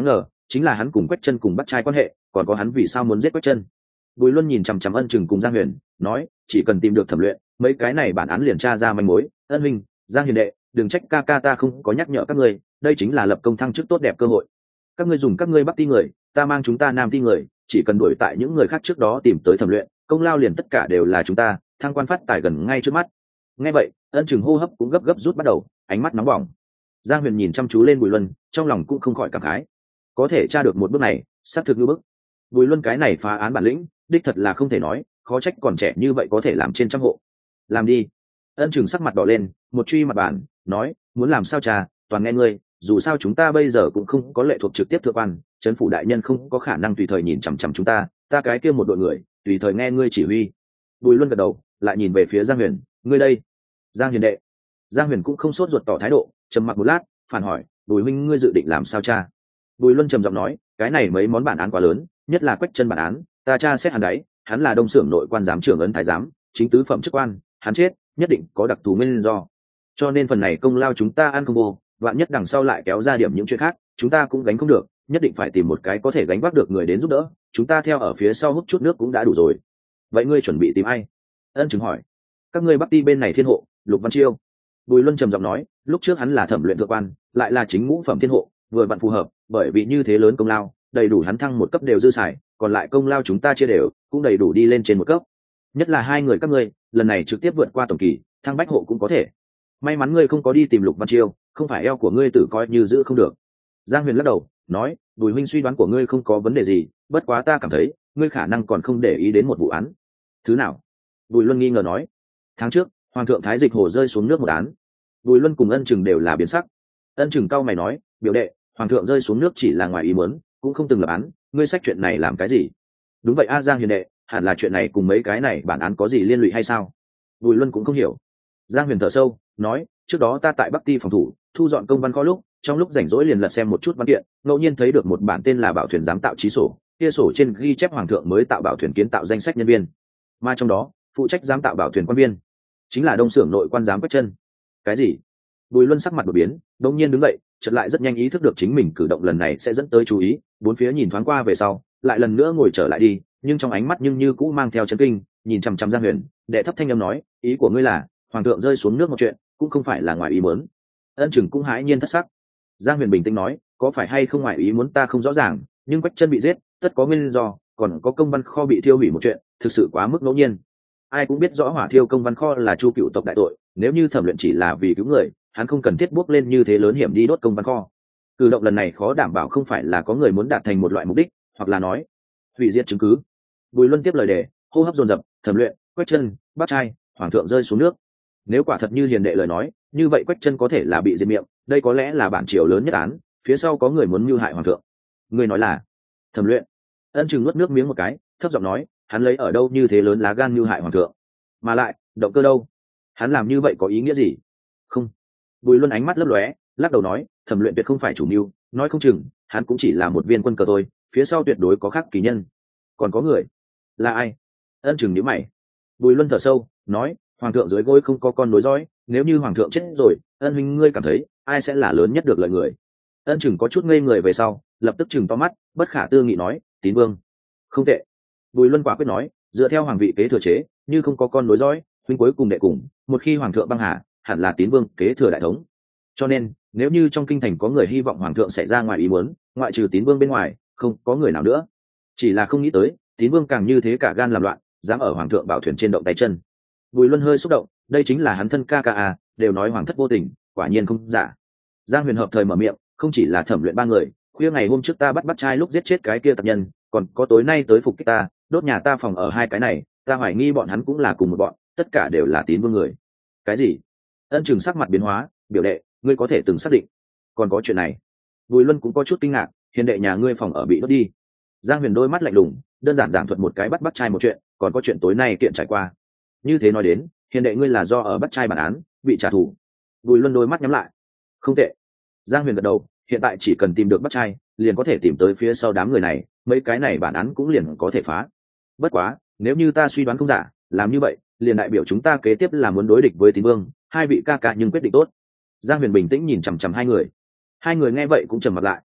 chính là hắn cùng Quách Chân cùng bắt trai quan hệ, còn có hắn vì sao muốn giết Quách Chân. Bùi Luân nhìn chằm chằm Ân Chừng cùng Giang Huyền, nói, chỉ cần tìm được thẩm luyện, mấy cái này bản án liền tra ra manh mối. Ân huynh, Giang Hiền đệ, đừng trách ca ca ta không có nhắc nhở các ngươi, đây chính là lập công thăng chức tốt đẹp cơ hội. Các ngươi dùng các ngươi Bắc ti người, ta mang chúng ta Nam ti người, chỉ cần đuổi tại những người khác trước đó tìm tới thẩm luyện, công lao liền tất cả đều là chúng ta, thăng quan phát tài gần ngay trước mắt. Nghe vậy, Ân Chừng hô hấp cũng gấp gấp rút bắt đầu, ánh mắt nóng bỏng. Giang Huyền nhìn chăm chú lên Bùi Luân, trong lòng cũng không khỏi cảm khái. Có thể tra được một bước này, xác thực như bước. Bùi Luân cái này phá án bản lĩnh, đích thật là không thể nói, khó trách còn trẻ như vậy có thể làm trên trăm hộ. Làm đi. Ân Chừng sắc mặt đỏ lên, một truy mặt bàn, nói, muốn làm sao trà, toàn nghe ngươi, dù sao chúng ta bây giờ cũng không có lệ thuộc trực tiếp thượng quan, trấn phủ đại nhân không có khả năng tùy thời nhìn chằm chằm chúng ta, ta cái kia một đội người, tùy thời nghe ngươi chỉ huy. Bùi Luân gật đầu, lại nhìn về phía Giang Huyền, ngươi đây. Giang Hiền đệ. Giang Huyền cũng không sốt ruột tỏ thái độ, trầm mặc một lát, phản hỏi, Bùi huynh ngươi dự định làm sao cha? Bùi Luân trầm giọng nói, cái này mấy món bản án quá lớn, nhất là Quách Chân bản án, ta tra xét hắn đấy, hắn là đông xưởng nội quan giám trưởng ấn thái giám, chính tứ phẩm chức quan, hắn chết, nhất định có đặc thù nguyên do. Cho nên phần này công lao chúng ta ăn không vô, vạn nhất đằng sau lại kéo ra điểm những chuyện khác, chúng ta cũng gánh không được, nhất định phải tìm một cái có thể gánh vác được người đến giúp đỡ, chúng ta theo ở phía sau hút chút nước cũng đã đủ rồi. Vậy ngươi chuẩn bị tìm ai? Ân Chừng hỏi. Các ngươi Bắc ti bên này thiên hộ, Lục Văn Chiêu. Bùi Luân trầm giọng nói, lúc trước hắn là thẩm luyện thượng quan, lại là chính ngũ phẩm thiên hộ, vừa vặn phù hợp, bởi vì như thế lớn công lao, đầy đủ hắn thăng một cấp đều dư xài, còn lại công lao chúng ta chia đều, cũng đầy đủ đi lên trên một cấp. Nhất là hai người các ngươi, lần này trực tiếp vượt qua tổng kỳ, thăng bách hộ cũng có thể. May mắn ngươi không có đi tìm Lục Văn Chiêu, không phải eo của ngươi tử coi như giữ không được. Giang Huyền lắc đầu, nói, Bùi huynh suy đoán của ngươi không có vấn đề gì, bất quá ta cảm thấy, ngươi khả năng còn không để ý đến một vụ án. Thứ nào? Bùi Luân nghi ngờ nói. Tháng trước, Hoàng thượng Thái Dịch Hồ rơi xuống nước một án. Bùi Luân cùng Ân Chừng đều là biến sắc. Ân Chừng cau mày nói, biểu đệ, Hoàng thượng rơi xuống nước chỉ là ngoài ý muốn, cũng không từng lập án, ngươi sách chuyện này làm cái gì? Đúng vậy a Giang Hiền đệ, hẳn là chuyện này cùng mấy cái này bản án có gì liên lụy hay sao? Bùi Luân cũng không hiểu. Giang Huyền thở sâu, nói, trước đó ta tại Bắc ti phòng thủ, thu dọn công văn kho lúc, trong lúc rảnh rỗi liền lật xem một chút văn kiện, ngẫu nhiên thấy được một bản tên là Bảo thuyền giám tạo chí sổ, kia sổ trên ghi chép Hoàng thượng mới tạo bảo thuyền kiến tạo danh sách nhân viên, mà trong đó phụ trách giám tạo bảo thuyền quan viên chính là đông xưởng nội quan giám Quách Chân. Cái gì? Bùi Luân sắc mặt đột biến, đột nhiên đứng dậy, chợt lại rất nhanh ý thức được chính mình cử động lần này sẽ dẫn tới chú ý, bốn phía nhìn thoáng qua về sau, lại lần nữa ngồi trở lại đi, nhưng trong ánh mắt nhưng như cũ mang theo chấn kinh, nhìn chằm chằm Giang Huyền, đệ thấp thanh âm nói, ý của ngươi là, Hoàng thượng rơi xuống nước một chuyện, cũng không phải là ngoài ý muốn. Ân Chừng cũng hãi nhiên thất sắc. Giang Huyền bình tĩnh nói, có phải hay không ngoài ý muốn ta không rõ ràng, nhưng Quách Chân bị giết, tất có nguyên do, còn có công văn kho bị thiêu hủy một chuyện, thực sự quá mức ngẫu nhiên. Ai cũng biết rõ hỏa thiêu công văn kho là Chu Cựu tộc đại tội, nếu như thẩm luyện chỉ là vì cứu người, hắn không cần thiết bước lên như thế lớn hiểm đi đốt công văn kho. Cử động lần này khó đảm bảo không phải là có người muốn đạt thành một loại mục đích, hoặc là nói hủy diệt chứng cứ. Bùi Luân tiếp lời đề, hô hấp dồn dập, thẩm luyện, Quách Chân, bác trai, Hoàng thượng rơi xuống nước. Nếu quả thật như Hiền đệ lời nói, như vậy Quách Chân có thể là bị diệt miệng, đây có lẽ là bản triều lớn nhất án, phía sau có người muốn mưu hại Hoàng thượng. Người nói là thẩm luyện. Ân Chừng nuốt nước miếng một cái, thấp giọng nói, hắn lấy ở đâu như thế lớn lá gan mưu hại Hoàng thượng? Mà lại, động cơ đâu? Hắn làm như vậy có ý nghĩa gì? Không. Bùi Luân ánh mắt lấp lóe, lắc đầu nói, thẩm luyện tuyệt không phải chủ mưu, nói không chừng hắn cũng chỉ là một viên quân cờ thôi, phía sau tuyệt đối có khác kỳ nhân. Còn có người? Là ai? Ân Chừng nhíu mày. Bùi Luân thở sâu, nói, Hoàng thượng dưới gối không có con nối dõi, nếu như Hoàng thượng chết rồi, Ân huynh ngươi cảm thấy ai sẽ là lớn nhất được lợi người? Ân Chừng có chút ngây người về sau, lập tức chừng to mắt, bất khả tư nghị nói, Tín Vương. Không tệ. Bùi Luân quả quyết nói, dựa theo hoàng vị kế thừa chế, như không có con nối dõi, huynh cuối cùng đệ cùng, một khi Hoàng thượng băng hà, hẳn là Tín Vương kế thừa đại thống. Cho nên, nếu như trong kinh thành có người hy vọng Hoàng thượng xảy ra ngoài ý muốn, ngoại trừ Tín Vương bên ngoài, không có người nào nữa. Chỉ là không nghĩ tới, Tín Vương càng như thế cả gan làm loạn, dám ở Hoàng thượng bảo thuyền trên động tay chân. Bùi Luân hơi xúc động, đây chính là hắn thân ca ca à, đều nói hoàng thất vô tình, quả nhiên không giả. Giang Huyền hợp thời mở miệng, không chỉ là thẩm luyện ba người, khuya ngày hôm trước ta bắt bắt trai lúc giết chết cái kia tập nhân, còn có tối nay tới phục kích ta, đốt nhà ta phòng ở hai cái này, ta hoài nghi bọn hắn cũng là cùng một bọn, tất cả đều là Tín Vương người. Cái gì? Ân Chừng sắc mặt biến hóa, biểu đệ, ngươi có thể từng xác định? Còn có chuyện này? Bùi Luân cũng có chút kinh ngạc, Hiền đệ nhà ngươi phòng ở bị đốt đi. Giang Huyền đôi mắt lạnh lùng, đơn giản giảng thuật một cái bắt bắt trai một chuyện, còn có chuyện tối nay kiện trải qua. Như thế nói đến, Hiền đệ ngươi là do ở bắt trai bản án bị trả thù. Bùi Luân đôi mắt nhắm lại. Không tệ. Giang Huyền gật đầu, hiện tại chỉ cần tìm được bắt trai, liền có thể tìm tới phía sau đám người này, mấy cái này bản án cũng liền có thể phá. Bất quá, nếu như ta suy đoán không giả, làm như vậy, liền đại biểu chúng ta kế tiếp là muốn đối địch với Tín Vương, hai vị ca ca nhưng quyết định tốt. Giang Huyền bình tĩnh nhìn chằm chằm hai người. Hai người nghe vậy cũng trầm mặt lại.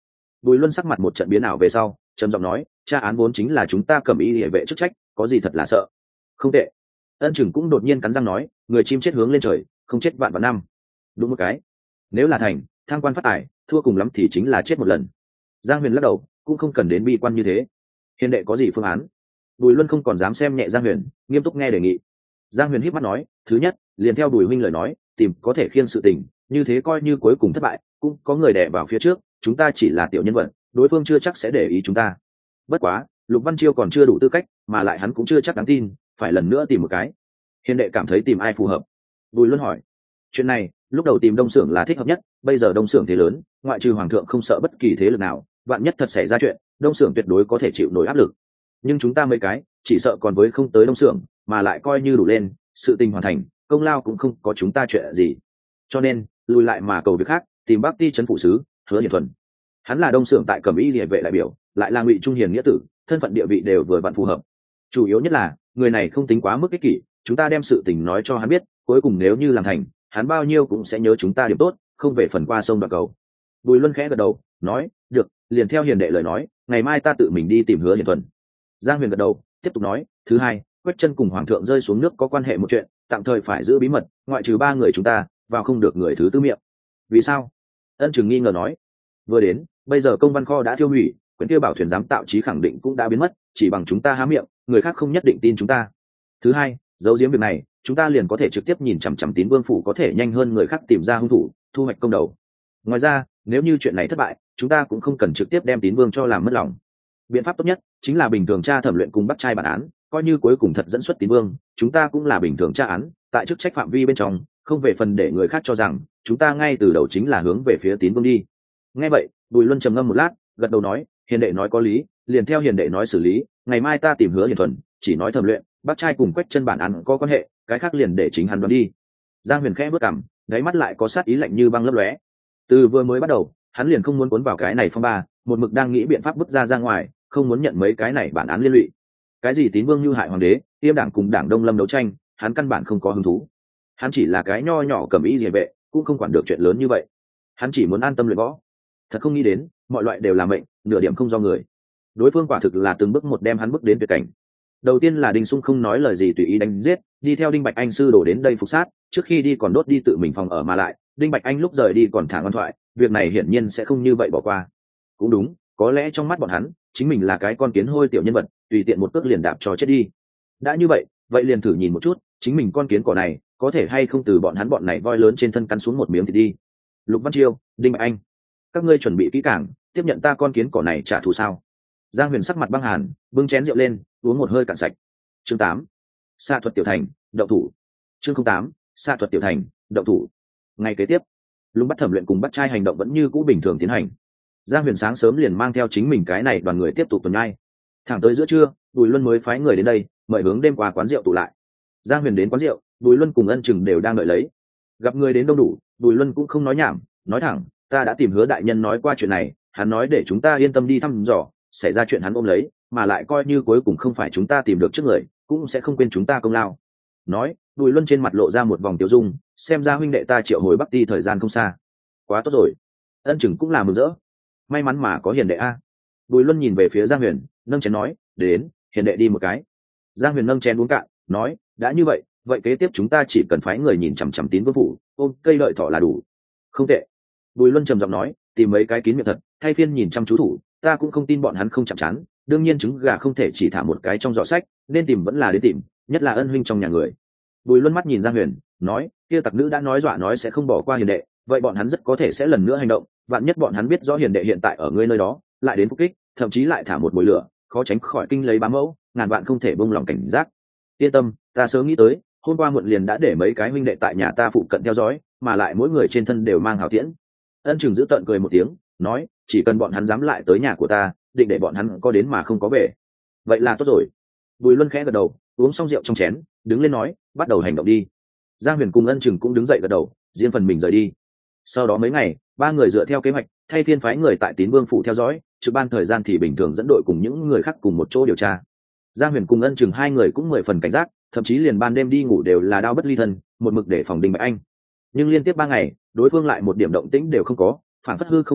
Bùi Luân sắc mặt một trận biến ảo về sau trầm giọng nói, tra án vốn chính là chúng ta cầm y địa vệ chức trách, có gì thật là sợ. Không tệ. Ân Chừng cũng đột nhiên cắn răng nói, người chim chết hướng lên trời, không chết vạn vạn năm. Đúng một cái. Nếu là thành thăng quan phát tài, thua cùng lắm thì chính là chết một lần. Giang Huyền lắc đầu, cũng không cần đến bi quan như thế. Hiền đệ có gì phương án? Bùi Luân không còn dám xem nhẹ Giang Huyền, nghiêm túc nghe đề nghị. Giang Huyền híp mắt nói, thứ nhất, liền theo Bùi huynh lời nói, tìm có thể khiêng sự tình, như thế coi như cuối cùng thất bại, cũng có người đè vào phía trước, chúng ta chỉ là tiểu nhân vật, đối phương chưa chắc sẽ để ý chúng ta. Bất quá, Lục Văn Chiêu còn chưa đủ tư cách, mà lại hắn cũng chưa chắc đáng tin, phải lần nữa tìm một cái. Hiền đệ cảm thấy tìm ai phù hợp? Bùi Luân hỏi. Chuyện này, lúc đầu tìm Đông Xưởng là thích hợp nhất, bây giờ Đông Xưởng thế lớn, ngoại trừ hoàng thượng không sợ bất kỳ thế lực nào, vạn nhất thật xảy ra chuyện, Đông Xưởng tuyệt đối có thể chịu nổi áp lực. Nhưng chúng ta mấy cái, chỉ sợ còn với không tới Đông Xưởng, mà lại coi như đủ lên, sự tình hoàn thành, công lao cũng không có chúng ta chuyện gì. Cho nên, lùi lại mà cầu việc khác, tìm Bắc Ti trấn phụ sứ, Hứa Hiển Thuần. Hắn là Đông Xưởng tại Cẩm Y Liề vệ đại biểu, lại là Ngụy Trung Hiền nghĩa tử, thân phận địa vị đều vừa vặn phù hợp. Chủ yếu nhất là, người này không tính quá mức ích kỷ, chúng ta đem sự tình nói cho hắn biết, cuối cùng nếu như làm thành, hắn bao nhiêu cũng sẽ nhớ chúng ta điểm tốt, không về phần qua sông đoạn cầu. Bùi Luân khẽ gật đầu, nói, được, liền theo Hiền đệ lời nói, ngày mai ta tự mình đi tìm Hứa Hiển Thuần. Giang Huyền gật đầu, tiếp tục nói, thứ hai, Quách Chân cùng hoàng thượng rơi xuống nước có quan hệ một chuyện, tạm thời phải giữ bí mật, ngoại trừ ba người chúng ta, vào không được người thứ tư miệng. Vì sao? Ân Chừng nghi ngờ nói, vừa đến, bây giờ công văn kho đã tiêu hủy, quyển kia bảo thuyền giám tạo trí khẳng định cũng đã biến mất, chỉ bằng chúng ta há miệng, người khác không nhất định tin chúng ta. Thứ hai, giấu giếm việc này, chúng ta liền có thể trực tiếp nhìn chằm chằm Tín Vương phủ có thể nhanh hơn người khác tìm ra hung thủ, thu hoạch công đầu. Ngoài ra, nếu như chuyện này thất bại, chúng ta cũng không cần trực tiếp đem Tín Vương cho làm mất lòng. Biện pháp tốt nhất chính là bình thường tra thẩm luyện cùng bắt trai bản án, coi như cuối cùng thật dẫn xuất Tín Vương, chúng ta cũng là bình thường tra án, tại chức trách phạm vi bên trong, không về phần để người khác cho rằng chúng ta ngay từ đầu chính là hướng về phía Tín Vương đi. Nghe vậy, Bùi Luân trầm ngâm một lát, gật đầu nói, Hiền đệ nói có lý, liền theo Hiền đệ nói xử lý, ngày mai ta tìm Hứa Hiển Thuần, chỉ nói thẩm luyện, bắt trai cùng Quách Chân bản án có quan hệ, cái khác liền để chính hắn đoán đi. Giang Huyền khẽ bước cằm, đáy mắt lại có sát ý lạnh như băng lấp lóe. Từ vừa mới bắt đầu, hắn liền không muốn cuốn vào cái này phong ba, một mực đang nghĩ biện pháp bứt ra ra ngoài, không muốn nhận mấy cái này bản án liên lụy. Cái gì Tín Vương như hại hoàng đế, tiêm đảng cùng đảng Đông Lâm đấu tranh, hắn căn bản không có hứng thú. Hắn chỉ là cái nho nhỏ cầm ý địa vệ, cũng không quản được chuyện lớn như vậy. Hắn chỉ muốn an tâm luyện võ. Thật không nghĩ đến, mọi loại đều là mệnh, nửa điểm không do người. Đối phương quả thực là từng bước một đem hắn bước đến tuyệt cảnh. Đầu tiên là Đinh Sung không nói lời gì tùy ý đánh giết, đi theo Đinh Bạch Anh sư đổ đến đây phục sát, trước khi đi còn đốt đi tự mình phòng ở mà lại, Đinh Bạch Anh lúc rời đi còn thả ngoan thoại, việc này hiển nhiên sẽ không như vậy bỏ qua. Cũng đúng, có lẽ trong mắt bọn hắn, chính mình là cái con kiến hôi tiểu nhân vật, tùy tiện một cước liền đạp cho chết đi. Đã như vậy, vậy liền thử nhìn một chút, chính mình con kiến cỏ này, có thể hay không từ bọn hắn bọn này voi lớn trên thân cắn xuống một miếng thì đi. Lục Văn Chiêu, Đinh Bạch Anh, các ngươi chuẩn bị kỹ càng, tiếp nhận ta con kiến cỏ này trả thù sao? Giang Huyền sắc mặt băng hàn, bưng chén rượu lên, uống một hơi cạn sạch. Chương tám, xạ thuật tiểu thành, động thủ. Chương không tám, xạ thuật tiểu thành, động thủ. Ngày kế tiếp, Lũng bắt thẩm luyện cùng bắt trai hành động vẫn như cũ bình thường tiến hành. Giang Huyền sáng sớm liền mang theo chính mình cái này đoàn người tiếp tục tuần nhai. Thẳng tới giữa trưa, Bùi Luân mới phái người đến đây, mời hướng đêm qua quán rượu tụ lại. Giang Huyền đến quán rượu, Bùi Luân cùng Ân Chừng đều đang đợi lấy. Gặp người đến đông đủ, Bùi Luân cũng không nói nhảm, nói thẳng, ta đã tìm Hứa đại nhân nói qua chuyện này, hắn nói để chúng ta yên tâm đi thăm dò, xảy ra chuyện hắn ôm lấy, mà lại coi như cuối cùng không phải chúng ta tìm được trước người, cũng sẽ không quên chúng ta công lao. Nói, Bùi Luân trên mặt lộ ra một vòng tiêu dung, xem ra huynh đệ ta triệu hồi Bắc Ti thời gian không xa. Quá tốt rồi. Ân Chừng cũng là mừng rỡ. May mắn mà có Hiền đệ a. Bùi Luân nhìn về phía Giang Huyền, nâng chén nói, đến, Hiền đệ đi một cái. Giang Huyền nâng chén uống cạn, nói, đã như vậy, vậy kế tiếp chúng ta chỉ cần phái người nhìn chằm chằm Tín Vương phủ, ôm cây đợi thỏ là đủ. Không tệ. Bùi Luân trầm giọng nói, tìm mấy cái kín miệng thật, thay phiên nhìn chăm chú thủ, ta cũng không tin bọn hắn không chạm chán, đương nhiên trứng gà không thể chỉ thả một cái trong giỏ sách, nên tìm vẫn là đến tìm, nhất là Ân huynh trong nhà người. Bùi Luân mắt nhìn Giang Huyền, nói, kia tặc nữ đã nói dọa nói sẽ không bỏ qua Hiền đệ, vậy bọn hắn rất có thể sẽ lần nữa hành động, vạn nhất bọn hắn biết rõ Hiền đệ hiện tại ở ngươi nơi đó, lại đến phục kích, thậm chí lại thả một mồi lửa, khó tránh khỏi kinh lấy bám mẫu, ngàn vạn không thể buông lòng cảnh giác. Yên tâm, ta sớm nghĩ tới, hôm qua muộn liền đã để mấy cái huynh đệ tại nhà ta phụ cận theo dõi, mà lại mỗi người trên thân đều mang hào tiễn. Ân Chừng giữ tận cười một tiếng, nói, chỉ cần bọn hắn dám lại tới nhà của ta, định để bọn hắn có đến mà không có về. Vậy là tốt rồi. Bùi Luân khẽ gật đầu, uống xong rượu trong chén, đứng lên nói, bắt đầu hành động đi. Giang Huyền cùng Ân Chừng cũng đứng dậy gật đầu, riêng phần mình rời đi. Sau đó mấy ngày, ba người dựa theo kế hoạch, thay phiên phái người tại Tín Vương phủ theo dõi, trực ban thời gian thì bình thường dẫn đội cùng những người khác cùng một chỗ điều tra. Giang Huyền cùng Ân Chừng hai người cũng mười phần cảnh giác, thậm chí liền ban đêm đi ngủ đều là đao bất ly thân, một mực để phòng Đinh Bạch Anh. Nhưng liên tiếp ba ngày, đối phương lại một điểm động tĩnh đều không có, phản phất hư không tiêu thất,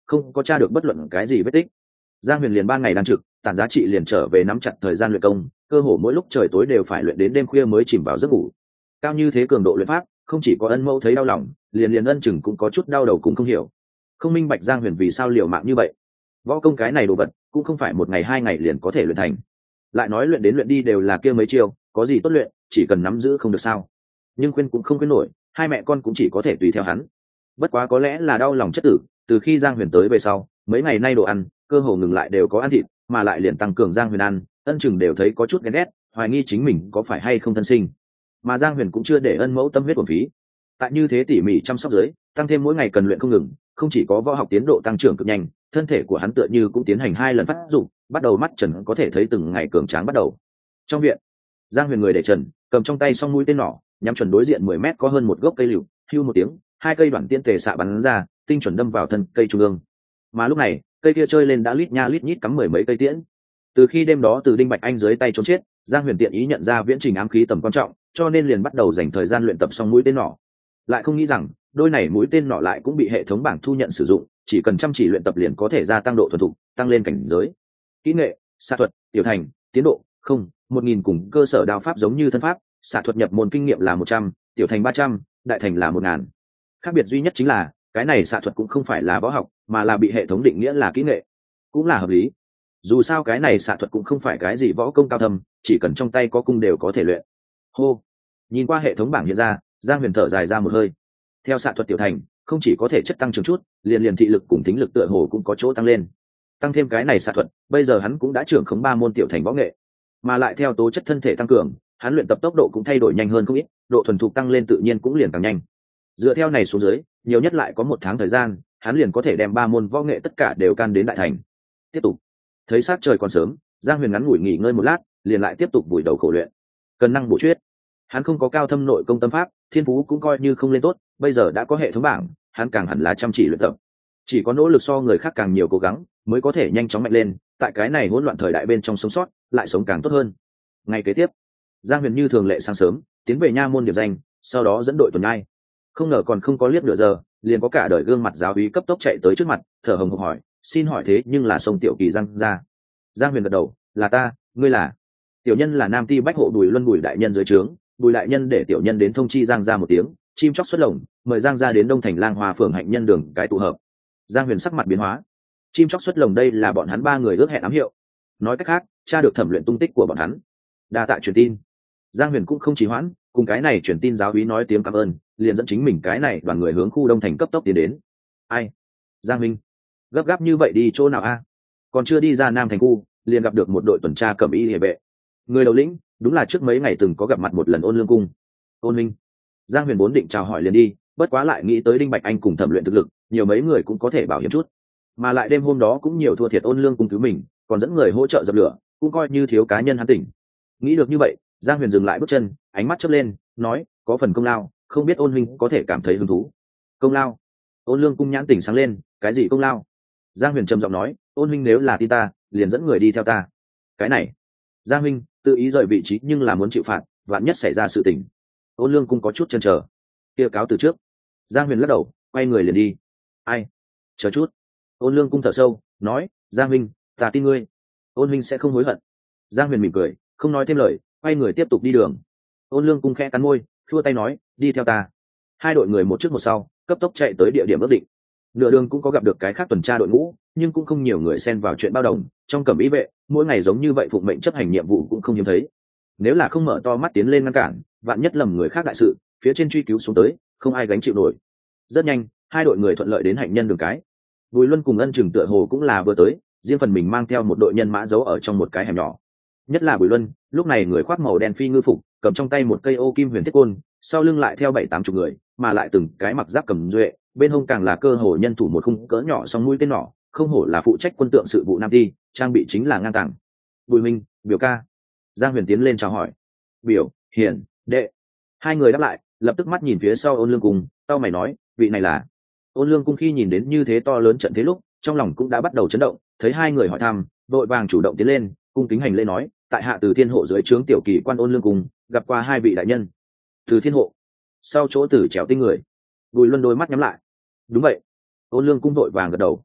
không có tra được bất luận cái gì vết tích. Giang Huyền liền ban ngày đang trực, tản giá trị liền trở về nắm chặt thời gian luyện công, cơ hồ mỗi lúc trời tối đều phải luyện đến đêm khuya mới chìm vào giấc ngủ. Cao như thế cường độ luyện pháp, không chỉ có Ân Mẫu thấy đau lòng, liền liền Ân Chừng cũng có chút đau đầu, cũng không hiểu, không minh bạch Giang Huyền vì sao liều mạng như vậy. Võ công cái này đồ vật, cũng không phải một ngày hai ngày liền có thể luyện thành. Lại nói luyện đến luyện đi đều là kia mấy chiêu, có gì tốt luyện, chỉ cần nắm giữ không được sao? Nhưng khuyên cũng không khuyên nổi, hai mẹ con cũng chỉ có thể tùy theo hắn. Bất quá có lẽ là đau lòng chất tử, từ khi Giang Huyền tới về sau, mấy ngày nay đồ ăn cơ hồ ngừng lại đều có ăn thịt, mà lại liền tăng cường Giang Huyền ăn, Ân Chừng đều thấy có chút ghen ghét, hoài nghi chính mình có phải hay không thân sinh. Mà Giang Huyền cũng chưa để Ân Mẫu tâm huyết uổng phí. Tại như thế tỉ mỉ chăm sóc dưới, tăng thêm mỗi ngày cần luyện không ngừng, không chỉ có võ học tiến độ tăng trưởng cực nhanh, thân thể của hắn tựa như cũng tiến hành hai lần phát dụng, bắt đầu mắt trần có thể thấy từng ngày cường tráng bắt đầu. Trong viện, Giang Huyền người để trần, cầm trong tay song mũi tên nỏ, nhắm chuẩn đối diện mười mét có hơn một gốc cây liễu, hưu một tiếng, hai cây đoạn tiễn tề xạ bắn ra, tinh chuẩn đâm vào thân cây trung ương. Mà lúc này, cây kia chơi lên đã lít nha lít nhít cắm mười mấy cây tiễn. Từ khi đêm đó từ Đinh Bạch Anh dưới tay trốn chết, Giang Huyền tiện ý nhận ra viễn trình ám khí tầm quan trọng, cho nên liền bắt đầu dành thời gian luyện tập song mũi tên nỏ. Lại không nghĩ rằng, đôi này mũi tên nỏ lại cũng bị hệ thống bảng thu nhận sử dụng, chỉ cần chăm chỉ luyện tập liền có thể gia tăng độ thuần thục, tăng lên cảnh giới. Kỹ nghệ, xạ thuật, tiểu thành, tiến độ, không, một nghìn cùng cơ sở đao pháp giống như thân pháp, xạ thuật nhập môn kinh nghiệm là một trăm, tiểu thành ba trăm, đại thành là một ngàn. Khác biệt duy nhất chính là, cái này xạ thuật cũng không phải là võ học, mà là bị hệ thống định nghĩa là kỹ nghệ. Cũng là hợp lý. Dù sao cái này xạ thuật cũng không phải cái gì võ công cao thâm, chỉ cần trong tay có cung đều có thể luyện. Hô. Nhìn qua hệ thống bảng hiện ra, Giang Huyền thở dài ra một hơi. Theo xạ thuật tiểu thành, không chỉ có thể chất tăng trưởng chút, liền liền thị lực cùng tính lực tựa hồ cũng có chỗ tăng lên. Tăng thêm cái này xạ thuật, bây giờ hắn cũng đã trưởng khống ba môn tiểu thành võ nghệ, mà lại theo tố chất thân thể tăng cường, hắn luyện tập tốc độ cũng thay đổi nhanh hơn không ít, độ thuần thục tăng lên tự nhiên cũng liền càng nhanh. Dựa theo này xuống dưới, nhiều nhất lại có một tháng thời gian, hắn liền có thể đem ba môn võ nghệ tất cả đều can đến đại thành. Tiếp tục. Thấy sát trời còn sớm, Giang Huyền ngắn ngủi nghỉ ngơi một lát, liền lại tiếp tục vùi đầu khổ luyện. Cần năng bổ chuyết. Hắn không có cao thâm nội công tâm pháp, thiên phú cũng coi như không lên tốt, bây giờ đã có hệ thống bảng, hắn càng hẳn là chăm chỉ luyện tập. Chỉ có nỗ lực so người khác càng nhiều cố gắng, mới có thể nhanh chóng mạnh lên, tại cái này hỗn loạn thời đại bên trong sống sót, lại sống càng tốt hơn. Ngày kế tiếp, Giang Huyền như thường lệ sáng sớm, tiến về nha môn điểm danh, sau đó dẫn đội tuần nhai. Không ngờ còn không có liếc nửa giờ, liền có cả đời gương mặt giáo úy cấp tốc chạy tới trước mặt, thở hồng hộc hỏi, xin hỏi thế nhưng là sông Tiểu Kỳ Giang gia? Giang Huyền gật đầu, là ta, ngươi là? Tiểu nhân là Nam Ti Bách hộ Bùi Luân Bùi đại nhân dưới trướng, Bùi đại nhân để tiểu nhân đến thông chi Giang gia một tiếng, chim chóc xuất lồng, mời Giang gia đến Đông Thành Lang Hoa phường hạnh nhân đường cái tụ hợp. Giang Huyền sắc mặt biến hóa. Chim chóc xuất lồng đây là bọn hắn ba người ước hẹn ám hiệu. Nói cách khác, tra được thẩm luyện tung tích của bọn hắn. Đa tạ truyền tin. Giang Huyền cũng không trì hoãn, cùng cái này truyền tin giáo úy nói tiếng cảm ơn, liền dẫn chính mình cái này đoàn người hướng khu Đông Thành cấp tốc tiến đến. Ai? Giang Minh, gấp gáp như vậy đi chỗ nào a? Còn chưa đi ra Nam Thành khu, liền gặp được một đội tuần tra cẩm y hề vệ. Người đầu lĩnh, đúng là trước mấy ngày từng có gặp mặt một lần Ôn Lương Cung. Ôn Minh. Giang Huyền vốn định chào hỏi liền đi, bất quá lại nghĩ tới Đinh Bạch Anh cùng thẩm luyện thực lực, nhiều mấy người cũng có thể bảo hiểm chút. Mà lại đêm hôm đó cũng nhiều thua thiệt Ôn Lương Cung cứu mình, còn dẫn người hỗ trợ dập lửa, cũng coi như thiếu cá nhân hắn tỉnh. Nghĩ được như vậy, Giang Huyền dừng lại bước chân, ánh mắt chớp lên, nói, có phần công lao, không biết Ôn huynh có thể cảm thấy hứng thú. Công lao? Ôn Lương Cung nhãn tỉnh sáng lên, cái gì công lao? Giang Huyền trầm giọng nói, Ôn huynh nếu là tin ta, liền dẫn người đi theo ta. Cái này, Giang huynh tự ý rời vị trí nhưng là muốn chịu phạt, vạn nhất xảy ra sự tình. Ôn Lương Cung có chút chần chờ, kia cáo từ trước. Giang Huyền lắc đầu, quay người liền đi. Ai? Chờ chút. Ôn Lương Cung thở sâu, nói, Giang huynh, ta tin ngươi. Ôn huynh sẽ không hối hận. Giang Huyền mỉm cười, không nói thêm lời, quay người tiếp tục đi đường. Ôn Lương Cung khẽ cắn môi, khua tay nói, đi theo ta. Hai đội người một trước một sau, cấp tốc chạy tới địa điểm ước định. Nửa đường cũng có gặp được cái khác tuần tra đội ngũ, nhưng cũng không nhiều người xen vào chuyện bao đồng. Trong cẩm y vệ, mỗi ngày giống như vậy phụng mệnh chấp hành nhiệm vụ cũng không hiếm thấy. Nếu là không mở to mắt tiến lên ngăn cản, vạn nhất lầm người khác đại sự, phía trên truy cứu xuống tới, không ai gánh chịu nổi. Rất nhanh, hai đội người thuận lợi đến hạnh nhân đường cái. Bùi Luân cùng Ân Chừng tựa hồ cũng là vừa tới, riêng phần mình mang theo một đội nhân mã giấu ở trong một cái hẻm nhỏ. Nhất là Bùi Luân, lúc này người khoác màu đen phi ngư phục, cầm trong tay một cây ô kim huyền thiết côn, sau lưng lại theo bảy tám chục người, mà lại từng cái mặc giáp cầm duệ, bên hông càng là cơ hồ nhân thủ một khung cỡ nhỏ song mũi tên nỏ, không hổ là phụ trách quân tượng sự vụ Nam Ti, trang bị chính là ngang tàng. Bùi Minh, biểu ca. Giang Huyền tiến lên chào hỏi. Biểu, hiền, đệ. Hai người đáp lại, lập tức mắt nhìn phía sau Ôn Lương Cung, tao mày nói, vị này là. Ôn Lương Cung khi nhìn đến như thế to lớn trận thế lúc, trong lòng cũng đã bắt đầu chấn động, thấy hai người hỏi thăm, đội vàng chủ động tiến lên, cung kính hành lễ nói, tại hạ Từ Thiên hộ dưới trướng tiểu kỳ quan Ôn Lương Cung, gặp qua hai vị đại nhân. Từ Thiên hộ. Sau chỗ Tử Trèo Tinh người. Bùi Luân đôi mắt nhắm lại. Đúng vậy. Ôn Lương Cung đội vàng gật đầu.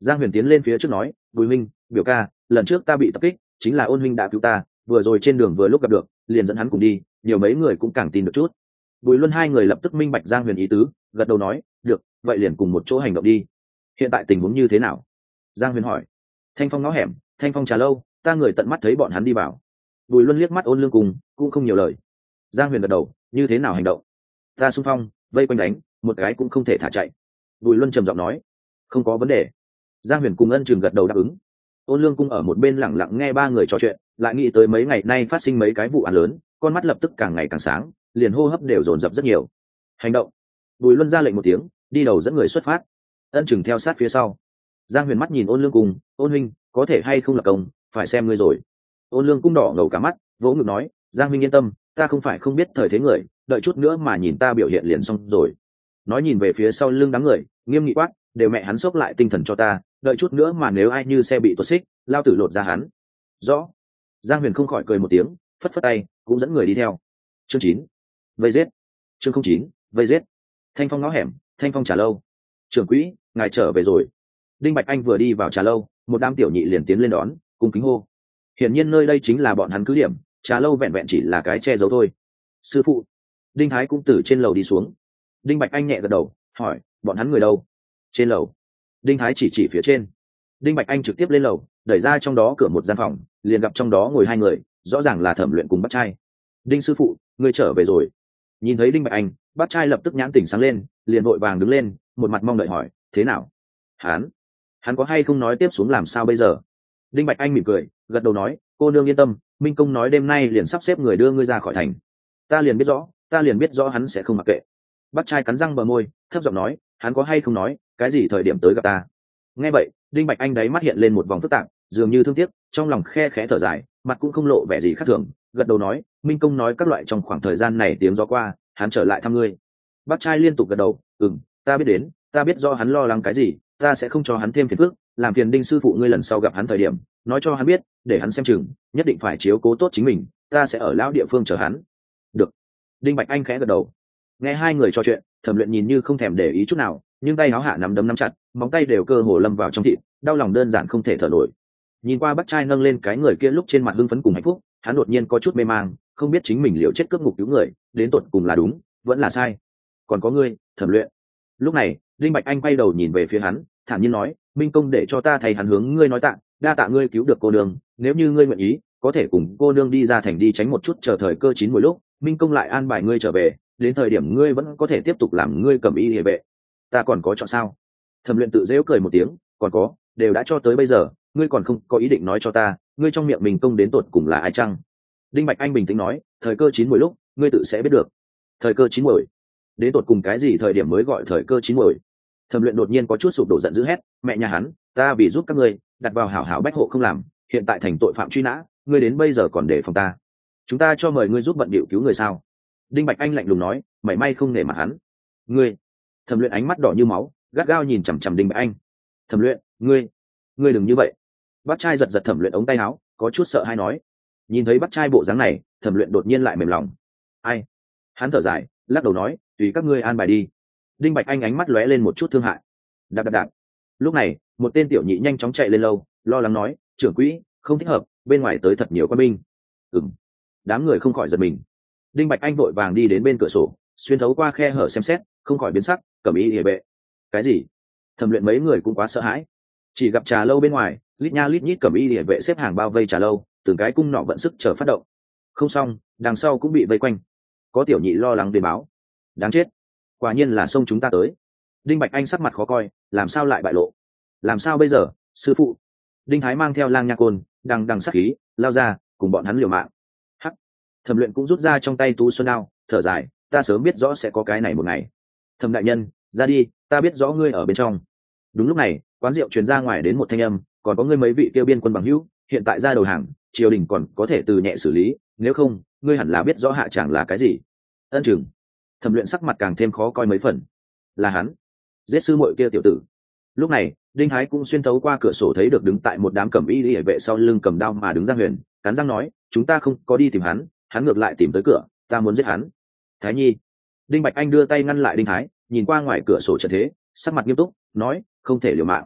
Giang Huyền tiến lên phía trước nói, Bùi minh, biểu ca, lần trước ta bị tập kích chính là Ôn huynh đã cứu ta, vừa rồi trên đường vừa lúc gặp được, liền dẫn hắn cùng đi, nhiều mấy người cũng càng tin được chút. Bùi Luân hai người lập tức minh bạch Giang Huyền ý tứ, gật đầu nói, được, vậy liền cùng một chỗ hành động đi. Hiện tại tình huống như thế nào? Giang Huyền hỏi. Thanh phong ngõ hẻm, Thanh phong trà lâu, ta người tận mắt thấy bọn hắn đi vào. Bùi Luân liếc mắt Ôn Lương cùng, cũng không nhiều lời. Giang Huyền gật đầu, như thế nào hành động? Ta xung phong, vây quanh đánh, một cái cũng không thể thả chạy. Bùi Luân trầm giọng nói, không có vấn đề. Giang Huyền cùng Ân Trường gật đầu đáp ứng. Ôn Lương cung ở một bên lặng lặng nghe ba người trò chuyện, lại nghĩ tới mấy ngày nay phát sinh mấy cái vụ án lớn, con mắt lập tức càng ngày càng sáng, liền hô hấp đều dồn dập rất nhiều. Hành động. Bùi Luân ra lệnh một tiếng, đi đầu dẫn người xuất phát. Ân Trường theo sát phía sau. Giang Huyền mắt nhìn Ôn Lương cung, Ôn huynh, có thể hay không lập công, phải xem ngươi rồi. Ôn Lương cung đỏ ngầu cả mắt, vỗ ngực nói, Giang huynh yên tâm, ta không phải không biết thời thế người, đợi chút nữa mà nhìn ta biểu hiện liền xong rồi. Nói nhìn về phía sau lưng đám người, nghiêm nghị quát, đều mẹ hắn xốc lại tinh thần cho ta, đợi chút nữa mà nếu ai như xe bị tuột xích, lao tử lột ra hắn. Rõ. Giang Huyền không khỏi cười một tiếng, phất phất tay, cũng dẫn người đi theo. Chương chín, vây giết. Chương không chín, vây giết. Thanh phong ngõ hẻm, Thanh phong trà lâu. Trưởng quỹ, ngài trở về rồi. Đinh Bạch Anh vừa đi vào trà lâu, một đám tiểu nhị liền tiến lên đón, cung kính hô. Hiển nhiên nơi đây chính là bọn hắn cứ điểm, trà lâu vẹn vẹn chỉ là cái che giấu thôi. Sư phụ. Đinh Thái cũng từ trên lầu đi xuống. Đinh Bạch Anh nhẹ gật đầu, hỏi, bọn hắn người đâu? Trên lầu. Đinh Thái chỉ chỉ phía trên. Đinh Bạch Anh trực tiếp lên lầu, đẩy ra trong đó cửa một gian phòng, liền gặp trong đó ngồi hai người, rõ ràng là Thẩm Luyện cùng Bác Trai. Đinh sư phụ, ngươi trở về rồi. Nhìn thấy Đinh Bạch Anh, Bác Trai lập tức nhãn tỉnh sáng lên, liền vội vàng đứng lên, một mặt mong đợi hỏi, thế nào? Hắn, hắn có hay không nói tiếp xuống làm sao bây giờ? Đinh Bạch Anh mỉm cười, gật đầu nói, cô nương yên tâm, Minh công nói đêm nay liền sắp xếp người đưa ngươi ra khỏi thành. Ta liền biết rõ, ta liền biết rõ hắn sẽ không mặc kệ. Bác Trai cắn răng bờ môi, thấp giọng nói, hắn có hay không nói, cái gì thời điểm tới gặp ta? Nghe vậy, Đinh Bạch Anh đáy mắt hiện lên một vòng phức tạp, dường như thương tiếc, trong lòng khe khẽ thở dài, mặt cũng không lộ vẻ gì khác thường, gật đầu nói, Minh công nói các loại trong khoảng thời gian này tiếng gió qua, hắn trở lại thăm ngươi. Bác Trai liên tục gật đầu, ừm, ta biết đến, ta biết do hắn lo lắng cái gì, ta sẽ không cho hắn thêm phiền phức, làm phiền Đinh sư phụ ngươi lần sau gặp hắn thời điểm, nói cho hắn biết, để hắn xem chừng, nhất định phải chiếu cố tốt chính mình, ta sẽ ở lão địa phương chờ hắn. Được. Đinh Bạch Anh khẽ gật đầu. Nghe hai người trò chuyện, Thẩm Luyện nhìn như không thèm để ý chút nào, nhưng tay áo hạ nắm đấm nắm chặt, móng tay đều cơ hồ lâm vào trong thịt, đau lòng đơn giản không thể thở nổi. Nhìn qua Bác Trai nâng lên cái người kia lúc trên mặt hưng phấn cùng hạnh phúc, hắn đột nhiên có chút mê mang, không biết chính mình liệu chết cướp ngục cứu người, đến tột cùng là đúng, vẫn là sai. Còn có ngươi, Thẩm Luyện. Lúc này, Đinh Bạch Anh quay đầu nhìn về phía hắn, thản nhiên nói, Minh công để cho ta thay hắn hướng ngươi nói tạ, đa tạ ngươi cứu được cô nương, nếu như ngươi nguyện ý, có thể cùng cô nương đi ra thành đi tránh một chút, chờ thời cơ chín mỗi lúc, Minh công lại an bài ngươi trở về, đến thời điểm ngươi vẫn có thể tiếp tục làm ngươi cầm y liề vệ. Ta còn có chọn sao? Thẩm Luyện tự dễu cười một tiếng, còn có, đều đã cho tới bây giờ, ngươi còn không có ý định nói cho ta, ngươi trong miệng mình công đến tột cùng là ai chăng? Đinh Bạch Anh bình tĩnh nói, thời cơ chín mỗi lúc, ngươi tự sẽ biết được. Thời cơ chín mỗi? Đến tột cùng cái gì thời điểm mới gọi thời cơ chín mỗi? Thẩm Luyện đột nhiên có chút sụp đổ giận dữ hét, mẹ nhà hắn, ta vì giúp các ngươi, đặt vào hảo hảo bách hộ không làm, hiện tại thành tội phạm truy nã, ngươi đến bây giờ còn để phòng ta? Chúng ta cho mời ngươi giúp bận điệu cứu người sao? Đinh Bạch Anh lạnh lùng nói, mảy may không nể mặt hắn. Ngươi. Thẩm Luyện ánh mắt đỏ như máu, gắt gao nhìn chằm chằm Đinh Bạch Anh. Thẩm Luyện, ngươi, ngươi đừng như vậy. Bác Trai giật giật Thẩm Luyện ống tay áo, có chút sợ hãi nói. Nhìn thấy Bác Trai bộ dáng này, Thẩm Luyện đột nhiên lại mềm lòng. Ai? Hắn thở dài, lắc đầu nói, tùy các ngươi an bài đi. Đinh Bạch Anh ánh mắt lóe lên một chút thương hại. Đạp đạp đạp. Lúc này, một tên tiểu nhị nhanh chóng chạy lên lâu, lo lắng nói, trưởng quỹ, không thích hợp, bên ngoài tới thật nhiều quân binh. Ừm. Đám người không khỏi giật mình. Đinh Bạch Anh vội vàng đi đến bên cửa sổ, xuyên thấu qua khe hở xem xét, không khỏi biến sắc, cầm ý địa vệ. Cái gì? Thẩm Luyện mấy người cũng quá sợ hãi. Chỉ gặp trà lâu bên ngoài, lít nha lít nhít cầm ý địa vệ xếp hàng bao vây trà lâu, từng cái cung nọ vận sức chờ phát động. Không xong, đằng sau cũng bị vây quanh. Có tiểu nhị lo lắng đến báo. Đáng chết, quả nhiên là xông chúng ta tới. Đinh Bạch Anh sắc mặt khó coi, làm sao lại bại lộ? Làm sao bây giờ, sư phụ? Đinh Thái mang theo Lang Nha Côn, đằng đằng sát khí, lao ra, cùng bọn hắn liều mạng. Hắc. Thẩm Luyện cũng rút ra trong tay tú xuân đao, thở dài, ta sớm biết rõ sẽ có cái này một ngày. Thẩm đại nhân, ra đi, ta biết rõ ngươi ở bên trong. Đúng lúc này, quán rượu truyền ra ngoài đến một thanh âm, còn có ngươi mấy vị kêu biên quân bằng hữu, hiện tại ra đầu hàng, triều đình còn có thể từ nhẹ xử lý, nếu không, ngươi hẳn là biết rõ hạ chẳng là cái gì. Ân Chừng. Thẩm Luyện sắc mặt càng thêm khó coi mấy phần. Là hắn, giết sư muội kia tiểu tử. Lúc này, Đinh Thái cũng xuyên thấu qua cửa sổ thấy được đứng tại một đám cẩm y liễu vệ sau lưng cầm đao mà đứng Giang Huyền, cắn răng nói, chúng ta không có đi tìm hắn, hắn ngược lại tìm tới cửa, ta muốn giết hắn. Thái Nhi. Đinh Bạch Anh đưa tay ngăn lại Đinh Thái, nhìn qua ngoài cửa sổ trận thế, sắc mặt nghiêm túc, nói, không thể liều mạng.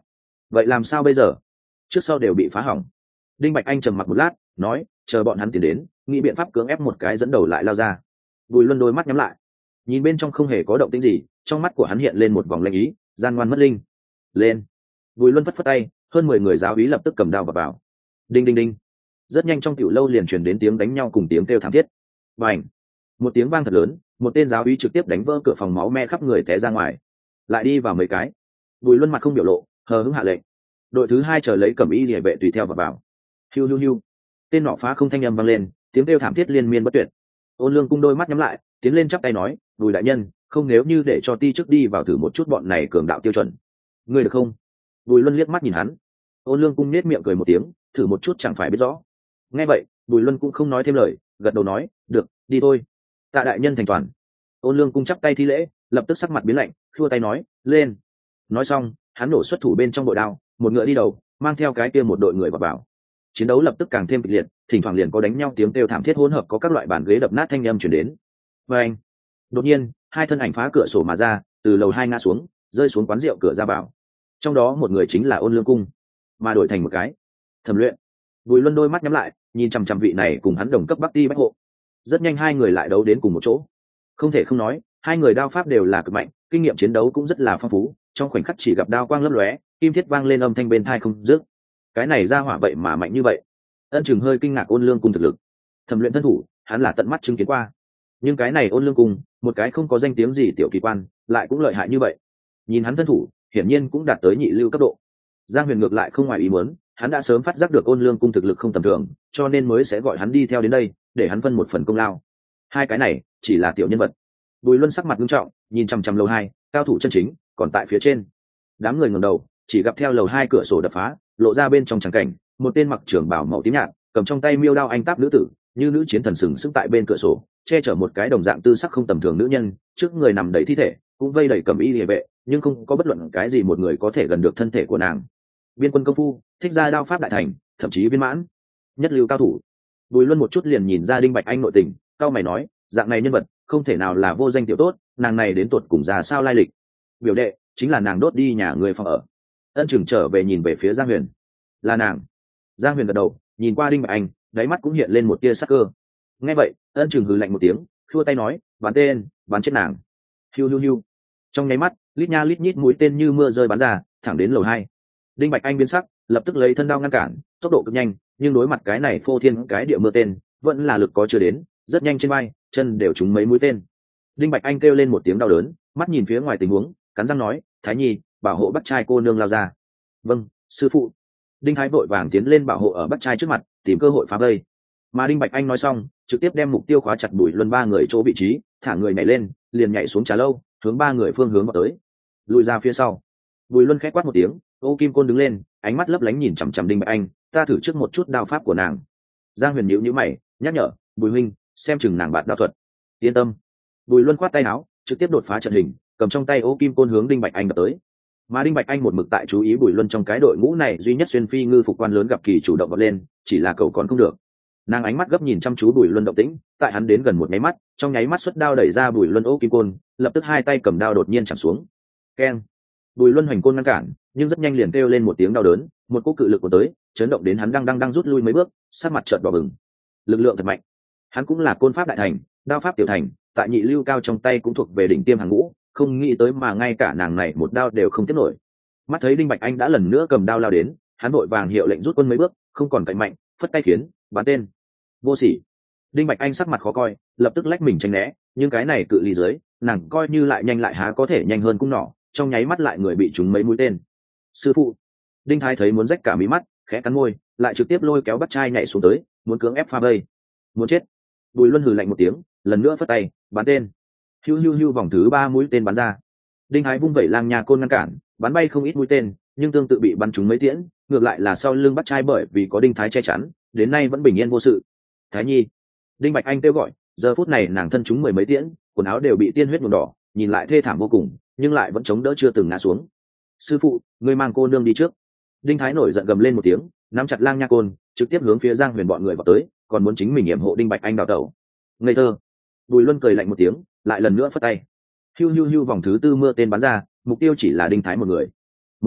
vậy làm sao bây giờ? Trước sau đều bị phá hỏng. Đinh Bạch Anh trầm mặc một lát, nói, chờ bọn hắn tiến đến, nghĩ biện pháp cưỡng ép một cái dẫn đầu lại lao ra. Bùi Luân đôi mắt nhắm lại, nhìn bên trong không hề có động tĩnh gì, trong mắt của hắn hiện lên một vòng lanh ý, gian ngoan mất linh. Lên. Bùi Luân phất phất tay, hơn mười người giáo úy lập tức cầm đao vào vào. Đinh đinh đinh. Rất nhanh trong tiểu lâu liền truyền đến tiếng đánh nhau cùng tiếng kêu thảm thiết. Bành. Một tiếng vang thật lớn, một tên giáo úy trực tiếp đánh vỡ cửa phòng, máu me khắp người té ra ngoài. Lại đi vào mấy cái. Bùi Luân mặt không biểu lộ, hờ hững hạ lệnh. Đội thứ hai chờ lấy cẩm y liề vệ tùy theo vào vào. Hiu hiu hiu. Tên nọ phá không thanh âm vang lên, tiếng kêu thảm thiết liên miên bất tuyệt. Ôn Lương Cung đôi mắt nhắm lại, tiến lên chắp tay nói, Bùi đại nhân, không nếu như để cho ti trước đi vào thử một chút bọn này cường đạo tiêu chuẩn, ngươi được không? Bùi Luân liếc mắt nhìn hắn. Ôn Lương Cung nết miệng cười một tiếng, thử một chút chẳng phải biết rõ. Nghe vậy, Bùi Luân cũng không nói thêm lời, gật đầu nói, được, đi thôi. Tạ đại nhân thành toàn. Ôn Lương Cung chắp tay thi lễ, lập tức sắc mặt biến lạnh, khua tay nói, lên. Nói xong, hắn nổ xuất thủ bên trong bội đao, một ngựa đi đầu, mang theo cái kia một đội người vào vào. Chiến đấu lập tức càng thêm kịch liệt, thỉnh thoảng liền có đánh nhau tiếng kêu thảm thiết hỗn hợp, có các loại bàn ghế đập nát thanh âm truyền đến. Và anh, đột nhiên, hai thân ảnh phá cửa sổ mà ra, từ lầu hai ngã xuống, rơi xuống quán rượu cửa ra vào. Trong đó một người chính là Ôn Lương Cung, mà đổi thành một cái Thẩm Luyện. Bùi Luân đôi mắt nhắm lại, nhìn chằm chằm vị này cùng hắn đồng cấp Bắc Ti bách hộ. Rất nhanh hai người lại đấu đến cùng một chỗ. Không thể không nói, hai người đao pháp đều là cực mạnh, kinh nghiệm chiến đấu cũng rất là phong phú, trong khoảnh khắc chỉ gặp đao quang lấp lóe, kim thiết vang lên âm thanh bên tai không dứt. Cái này ra hỏa vậy mà mạnh như vậy. Ân Chừng hơi kinh ngạc Ôn Lương Cung thực lực. Thẩm Luyện thân thủ, hắn là tận mắt chứng kiến qua. Nhưng cái này Ôn Lương Cung, một cái không có danh tiếng gì tiểu kỳ quan, lại cũng lợi hại như vậy. Nhìn hắn thân thủ, hiển nhiên cũng đạt tới nhị lưu cấp độ. Giang Huyền ngược lại không ngoài ý muốn, hắn đã sớm phát giác được Ôn Lương Cung thực lực không tầm thường, cho nên mới sẽ gọi hắn đi theo đến đây, để hắn phân một phần công lao. Hai cái này chỉ là tiểu nhân vật. Bùi Luân sắc mặt nghiêm trọng, nhìn chằm chằm lầu hai, cao thủ chân chính còn tại phía trên. Đám người ngẩng đầu, chỉ gặp theo lầu hai cửa sổ đập phá, lộ ra bên trong trắng cảnh, một tên mặc trưởng bào màu tím nhạt, cầm trong tay miêu đao anh táp nữ tử, như nữ chiến thần sừng sững tại bên cửa sổ, che chở một cái đồng dạng tư sắc không tầm thường nữ nhân, trước người nằm đầy thi thể, cũng vây đầy cầm y liề vệ, nhưng không có bất luận cái gì một người có thể gần được thân thể của nàng. Viên quân công phu, thích ra đao pháp đại thành, thậm chí viên mãn, nhất lưu cao thủ. Bùi Luân một chút liền nhìn ra Đinh Bạch Anh nội tình, cao mày nói, dạng này nhân vật không thể nào là vô danh tiểu tốt, nàng này đến tuột cùng ra sao lai lịch? Biểu đệ, chính là nàng đốt đi nhà người phòng ở. Ân Chừng trở về nhìn về phía Giang Huyền, là nàng. Giang Huyền gật đầu, nhìn qua Đinh Bạch Anh, đáy mắt cũng hiện lên một tia sắc cơ. Nghe vậy, Ân Chừng hừ lạnh một tiếng, khua tay nói, bắn tên, bắn chết nàng. Hiu hiu hiu. Trong nháy mắt, lít nha lít nhít mũi tên như mưa rơi bắn ra, thẳng đến lầu hai. Đinh Bạch Anh biến sắc, lập tức lấy thân đao ngăn cản, tốc độ cực nhanh, nhưng đối mặt cái này phô thiên cái địa mưa tên, vẫn là lực có chưa đến, rất nhanh trên vai, chân đều trúng mấy mũi tên. Đinh Bạch Anh kêu lên một tiếng đau đớn, mắt nhìn phía ngoài tình huống, cắn răng nói, Thái Nhi, bảo hộ bắt trai cô nương lao ra. Vâng, sư phụ. Đinh Thái vội vàng tiến lên bảo hộ ở bắt trai trước mặt, tìm cơ hội phá vây. Mà Đinh Bạch Anh nói xong, trực tiếp đem mục tiêu khóa chặt Bùi Luân ba người chỗ vị trí, thả người nhảy lên, liền nhảy xuống trà lâu, hướng ba người phương hướng vào tới. Lùi ra phía sau. Bùi Luân khẽ quát một tiếng, Ô Kim Côn đứng lên, ánh mắt lấp lánh nhìn chằm chằm Đinh Bạch Anh, ta thử trước một chút đao pháp của nàng. Giang Huyền nhíu nhíu mày, nhắc nhở, Bùi huynh, xem chừng nàng bạn đao thuật. Yên tâm. Bùi Luân khoát tay áo, trực tiếp đột phá trận hình, cầm trong tay Ô Kim Côn hướng Đinh Bạch Anh đập tới. Mà Đinh Bạch Anh một mực tại chú ý Bùi Luân trong cái đội ngũ này duy nhất xuyên phi ngư phục quan lớn gặp kỳ chủ động vọt lên, chỉ là cậu còn không được. Nàng ánh mắt gấp nhìn chăm chú Bùi Luân động tĩnh, tại hắn đến gần một nháy mắt, trong nháy mắt xuất đao đẩy ra Bùi Luân Ô Kim Côn, lập tức hai tay cầm đao đột nhiên chạm xuống. Keng. Bùi Luân hoành côn ngăn cản, nhưng rất nhanh liền kêu lên một tiếng đau đớn, một cú cự lực của tới, chấn động đến hắn đang đang đang rút lui mấy bước, sát mặt chợt đỏ bừng. Lực lượng thật mạnh. Hắn cũng là côn pháp đại thành, đao pháp tiểu thành, tại nhị lưu cao trong tay cũng thuộc về đỉnh tiêm hàng ngũ, không nghĩ tới mà ngay cả nàng này một đao đều không tiếp nổi. Mắt thấy Đinh Bạch Anh đã lần nữa cầm đao lao đến, hắn vội vàng hiệu lệnh rút quân mấy bước, không còn cạnh mạnh, phất tay khiến, bắn tên. Vô sỉ. Đinh Bạch Anh sắc mặt khó coi, lập tức lách mình tránh né, nhưng cái này cự ly dưới, nàng coi như lại nhanh lại há có thể nhanh hơn cung nỏ, trong nháy mắt lại người bị trúng mấy mũi tên. Sư phụ. Đinh Thái thấy muốn rách cả mí mắt, khẽ cắn môi, lại trực tiếp lôi kéo bắt trai nhảy xuống tới, muốn cưỡng ép pha vây. Muốn chết. Bùi Luân hừ lạnh một tiếng, lần nữa phất tay, bắn tên. Hiu hiu hiu, vòng thứ ba mũi tên bắn ra. Đinh Thái vung vẩy lang nha côn ngăn cản, bắn bay không ít mũi tên, nhưng tương tự bị bắn trúng mấy tiễn, ngược lại là sau lưng bắt trai bởi vì có Đinh Thái che chắn, đến nay vẫn bình yên vô sự. Thái Nhi. Đinh Bạch Anh kêu gọi, giờ phút này nàng thân trúng mười mấy tiễn, quần áo đều bị tiên huyết nhuộm đỏ, nhìn lại thê thảm vô cùng, nhưng lại vẫn chống đỡ chưa từng ngã xuống. Sư phụ, ngươi mang cô nương đi trước. Đinh Thái nổi giận gầm lên một tiếng, nắm chặt lang nha côn, trực tiếp hướng phía Giang Huyền bọn người vào tới, còn muốn chính mình yểm hộ Đinh Bạch Anh đào tẩu. Ngây thơ. Bùi Luân cười lạnh một tiếng, lại lần nữa phất tay. Hiu hiu hiu, vòng thứ tư mưa tên bắn ra, mục tiêu chỉ là Đinh Thái một người. Một máy mắt,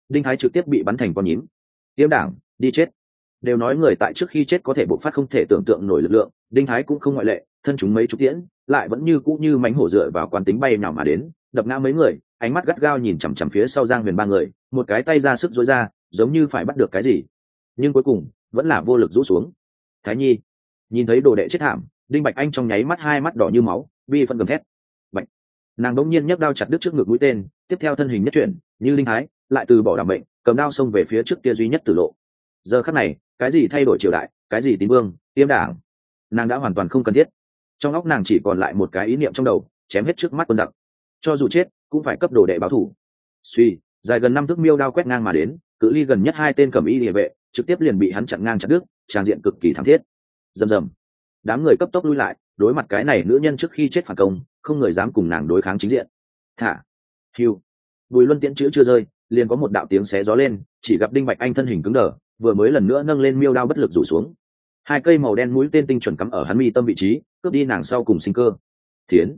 đinh thái trực tiếp bị bắn thành con nhím. Tiêm đảng đi chết. Đều nói người tại trước khi chết có thể bộc phát không thể tưởng tượng nổi lực lượng, đinh thái cũng không ngoại lệ, thân chúng mấy chục tiễn lại vẫn như cũ như mánh hổ dựa vào quán tính bay nào mà đến, đập ngã mấy người, ánh mắt gắt gao nhìn chằm chằm phía sau Giang Huyền ba người, một cái tay ra sức dối ra giống như phải bắt được cái gì, nhưng cuối cùng vẫn là vô lực rũ xuống. Thái nhi nhìn thấy đồ đệ chết thảm, đinh bạch anh trong nháy mắt hai mắt đỏ như máu, bi phân gầm thét. Bạch. Nàng đống nhiên nhấc đao chặt đứt trước ngực mũi tên, tiếp theo thân hình nhất chuyển như linh thái, lại từ bỏ đảm mệnh, cầm đao xông về phía trước kia duy nhất tử lộ. Giờ khắc này, cái gì thay đổi triều đại, cái gì tín vương tiêm đảng, nàng đã hoàn toàn không cần thiết. Trong óc nàng chỉ còn lại một cái ý niệm trong đầu, chém hết trước mắt quân giặc, cho dù chết cũng phải cấp đồ đệ báo thủ. Suy, dài gần năm thước miêu đao quét ngang mà đến, cự ly gần nhất hai tên cầm y địa vệ trực tiếp liền bị hắn chặn ngang chặt đứt, tràng diện cực kỳ thảm thiết. Rầm rầm, đám người cấp tốc lui lại, đối mặt cái này nữ nhân trước khi chết phản công, không người dám cùng nàng đối kháng chính diện. Thả, hưu, Bùi Luân tiễn chữ chưa rơi, liền có một đạo tiếng xé gió lên, chỉ gặp đinh bạch anh thân hình cứng đờ, vừa mới lần nữa nâng lên miêu đao bất lực rủ xuống, hai cây màu đen mũi tên tinh chuẩn cắm ở hắn mi tâm vị trí, cướp đi nàng sau cùng sinh cơ. Thiến,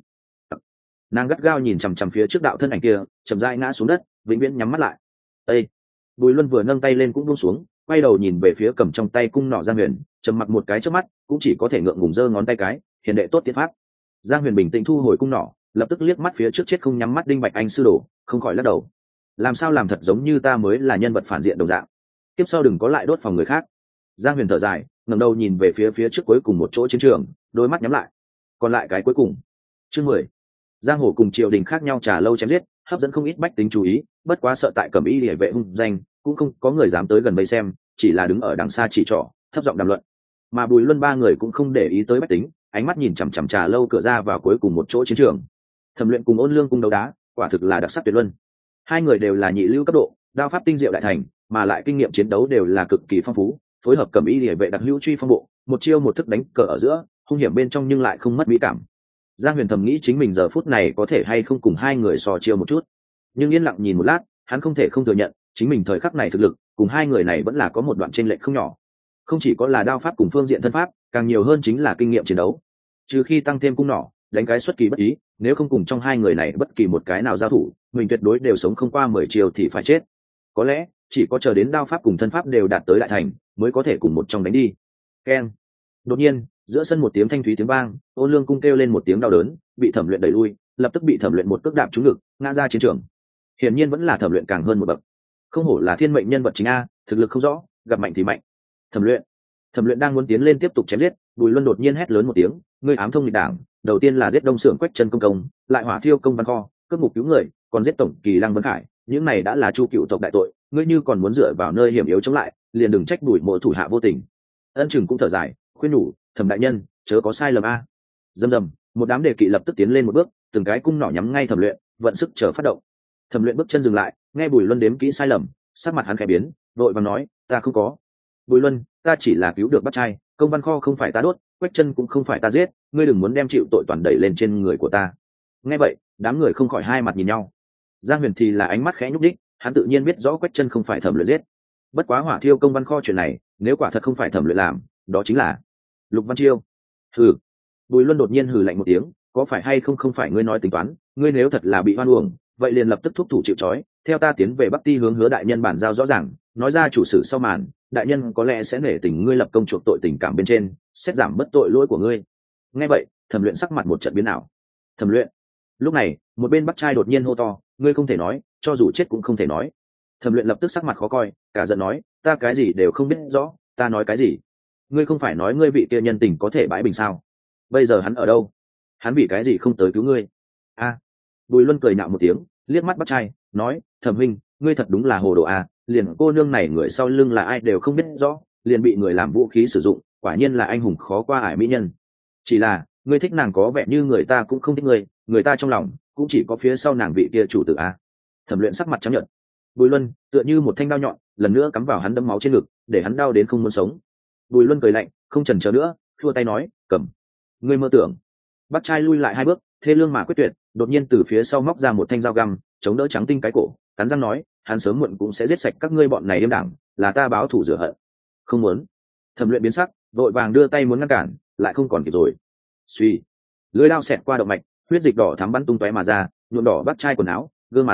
nàng gắt gao nhìn chằm chằm phía trước đạo thân ảnh kia, chậm rãi ngã xuống đất, vĩnh viễn nhắm mắt lại. Ê, Bùi Luân vừa nâng tay lên cũng buông xuống, quay đầu nhìn về phía cầm trong tay cung nỏ Giang Huyền, trầm mặc một cái trước mắt, cũng chỉ có thể ngượng ngùng giơ ngón tay cái, hiền đệ tốt tiết pháp. Giang Huyền bình tĩnh thu hồi cung nỏ, lập tức liếc mắt phía trước chết không nhắm mắt đinh bạch anh sư đồ, không khỏi lắc đầu. Làm sao làm thật giống như ta mới là nhân vật phản diện đồng dạng. Tiếp sau đừng có lại đốt phòng người khác. Giang Huyền thở dài, ngẩng đầu nhìn về phía phía trước cuối cùng một chỗ chiến trường, đôi mắt nhắm lại. Còn lại cái cuối cùng. Chương mười. Giang hồ cùng triều đình khác nhau trà lâu chém giết, hấp dẫn không ít bách tính chú ý, bất quá sợ tại cẩm y liễu vệ hung danh, cũng không có người dám tới gần vây xem, chỉ là đứng ở đằng xa chỉ trỏ, thấp giọng đàm luận. Mà Bùi Luân ba người cũng không để ý tới bách tính, ánh mắt nhìn chằm chằm trà lâu cửa ra vào cuối cùng một chỗ chiến trường. Thẩm Luyện cùng Ôn Lương cung đấu đá, quả thực là đặc sắc tuyệt luân. Hai người đều là nhị lưu cấp độ, đao pháp tinh diệu đại thành, mà lại kinh nghiệm chiến đấu đều là cực kỳ phong phú, phối hợp cẩm y liễu vệ đặc hữu truy phong bộ, một chiêu một thức đánh cờ ở giữa, hung hiểm bên trong nhưng lại không mất mỹ cảm. Giang Huyền thầm nghĩ chính mình giờ phút này có thể hay không cùng hai người so chiêu một chút, nhưng yên lặng nhìn một lát, hắn không thể không thừa nhận, chính mình thời khắc này thực lực cùng hai người này vẫn là có một đoạn chênh lệch không nhỏ. Không chỉ có là đao pháp cùng phương diện thân pháp, càng nhiều hơn chính là kinh nghiệm chiến đấu. Trừ khi tăng thêm cung nỏ, đánh cái xuất kỳ bất ý, nếu không cùng trong hai người này bất kỳ một cái nào giao thủ, mình tuyệt đối đều sống không qua mười chiều thì phải chết. Có lẽ chỉ có chờ đến đao pháp cùng thân pháp đều đạt tới đại thành, mới có thể cùng một trong đánh đi. Keng. Đột nhiên, giữa sân một tiếng thanh thúy tiếng vang, Ôn Lương cung kêu lên một tiếng đau đớn, bị Thẩm Luyện đẩy lui, lập tức bị Thẩm Luyện một cước đạp trúng ngực, ngã ra chiến trường. Hiển nhiên vẫn là Thẩm Luyện càng hơn một bậc. Không hổ là thiên mệnh nhân vật chính a, thực lực không rõ, gặp mạnh thì mạnh. Thẩm Luyện, Thẩm Luyện đang muốn tiến lên tiếp tục chém giết, Bùi Luân đột nhiên hét lớn một tiếng, ngươi ám thông nghịch đảng, đầu tiên là giết Đông Sưởng Quách Chân công công, lại hỏa thiêu công văn kho, cướp mục cứu người, còn giết tổng kỳ Lăng Vân Khải, những này đã là chu cựu tộc đại tội, ngươi như còn muốn dựa vào nơi hiểm yếu chống lại, liền đừng trách Bùi mộ thủ hạ vô tình. Ân Trừng cũng thở dài, khuyên nhủ, Thẩm đại nhân, chớ có sai lầm a. Dầm dầm, một đám đề kỵ lập tức tiến lên một bước, từng cái cung nỏ nhắm ngay Thẩm Luyện, vận sức chờ phát động. Thẩm Luyện bước chân dừng lại, nghe Bùi Luân đếm kỹ sai lầm, sắc mặt hắn khẽ biến, vội vàng nói, ta không có. Bùi Luân, ta chỉ là cứu được bắt trai, công văn kho không phải ta đốt, Quách Chân cũng không phải ta giết, ngươi đừng muốn đem chịu tội toàn đẩy lên trên người của ta. Nghe vậy, đám người không khỏi hai mặt nhìn nhau. Giang Huyền thì là ánh mắt khẽ nhúc đích, hắn tự nhiên biết rõ Quách Chân không phải Thẩm Luyện giết. Bất quá hỏa thiêu công văn kho chuyện này, nếu quả thật không phải Thẩm Luyện làm, đó chính là Lục Văn Chiêu. Hừ. Bùi Luân đột nhiên hừ lạnh một tiếng, có phải hay không không phải ngươi nói tính toán, ngươi nếu thật là bị oan uổng, vậy liền lập tức thúc thủ chịu trói, theo ta tiến về Bắc Ti hướng Hứa đại nhân bản giao rõ ràng, nói ra chủ sử sau màn, đại nhân có lẽ sẽ nể tình ngươi lập công chuộc tội tình cảm bên trên, xét giảm bất tội lỗi của ngươi. Nghe vậy, Thẩm Luyện sắc mặt một trận biến ảo. Thẩm Luyện. Lúc này, một bên Bắc trai đột nhiên hô to, ngươi không thể nói, cho dù chết cũng không thể nói. Thẩm Luyện lập tức sắc mặt khó coi, cả giận nói, ta cái gì đều không biết rõ, ta nói cái gì? Ngươi không phải nói ngươi vị kia nhân tình có thể bãi bình sao? Bây giờ hắn ở đâu? Hắn vì cái gì không tới cứu ngươi? A. À. Bùi Luân cười nhạo một tiếng, liếc mắt Bắc trai, nói, Thẩm huynh, ngươi thật đúng là hồ đồ a, liền cô nương này người sau lưng là ai đều không biết rõ, liền bị người làm vũ khí sử dụng, quả nhiên là anh hùng khó qua ải mỹ nhân. Chỉ là, ngươi thích nàng có vẻ như người ta cũng không thích ngươi, người ta trong lòng cũng chỉ có phía sau nàng vị kia chủ tử a. Thẩm Luyện sắc mặt trắng nhợt. Bùi Luân tựa như một thanh đao nhọn, lần nữa cắm vào hắn đâm máu trên ngực, để hắn đau đến không muốn sống. Bùi Luân cười lạnh, không chần chờ nữa, thua tay nói, cầm. Ngươi mơ tưởng. Bắc trai lui lại hai bước, thê lương mà quyết tuyệt, đột nhiên từ phía sau móc ra một thanh dao găm, chống đỡ trắng tinh cái cổ, cắn răng nói, hắn sớm muộn cũng sẽ giết sạch các ngươi bọn này đêm đảng, là ta báo thù rửa hận. Không muốn. Thẩm Luyện biến sắc, vội vàng đưa tay muốn ngăn cản, lại không còn kịp rồi. Suy, lưỡi dao xẹt qua động mạch, huyết dịch đỏ thắm bắn tung tóe mà ra, nhuộm đỏ Bắc trai quần áo, gương mặt.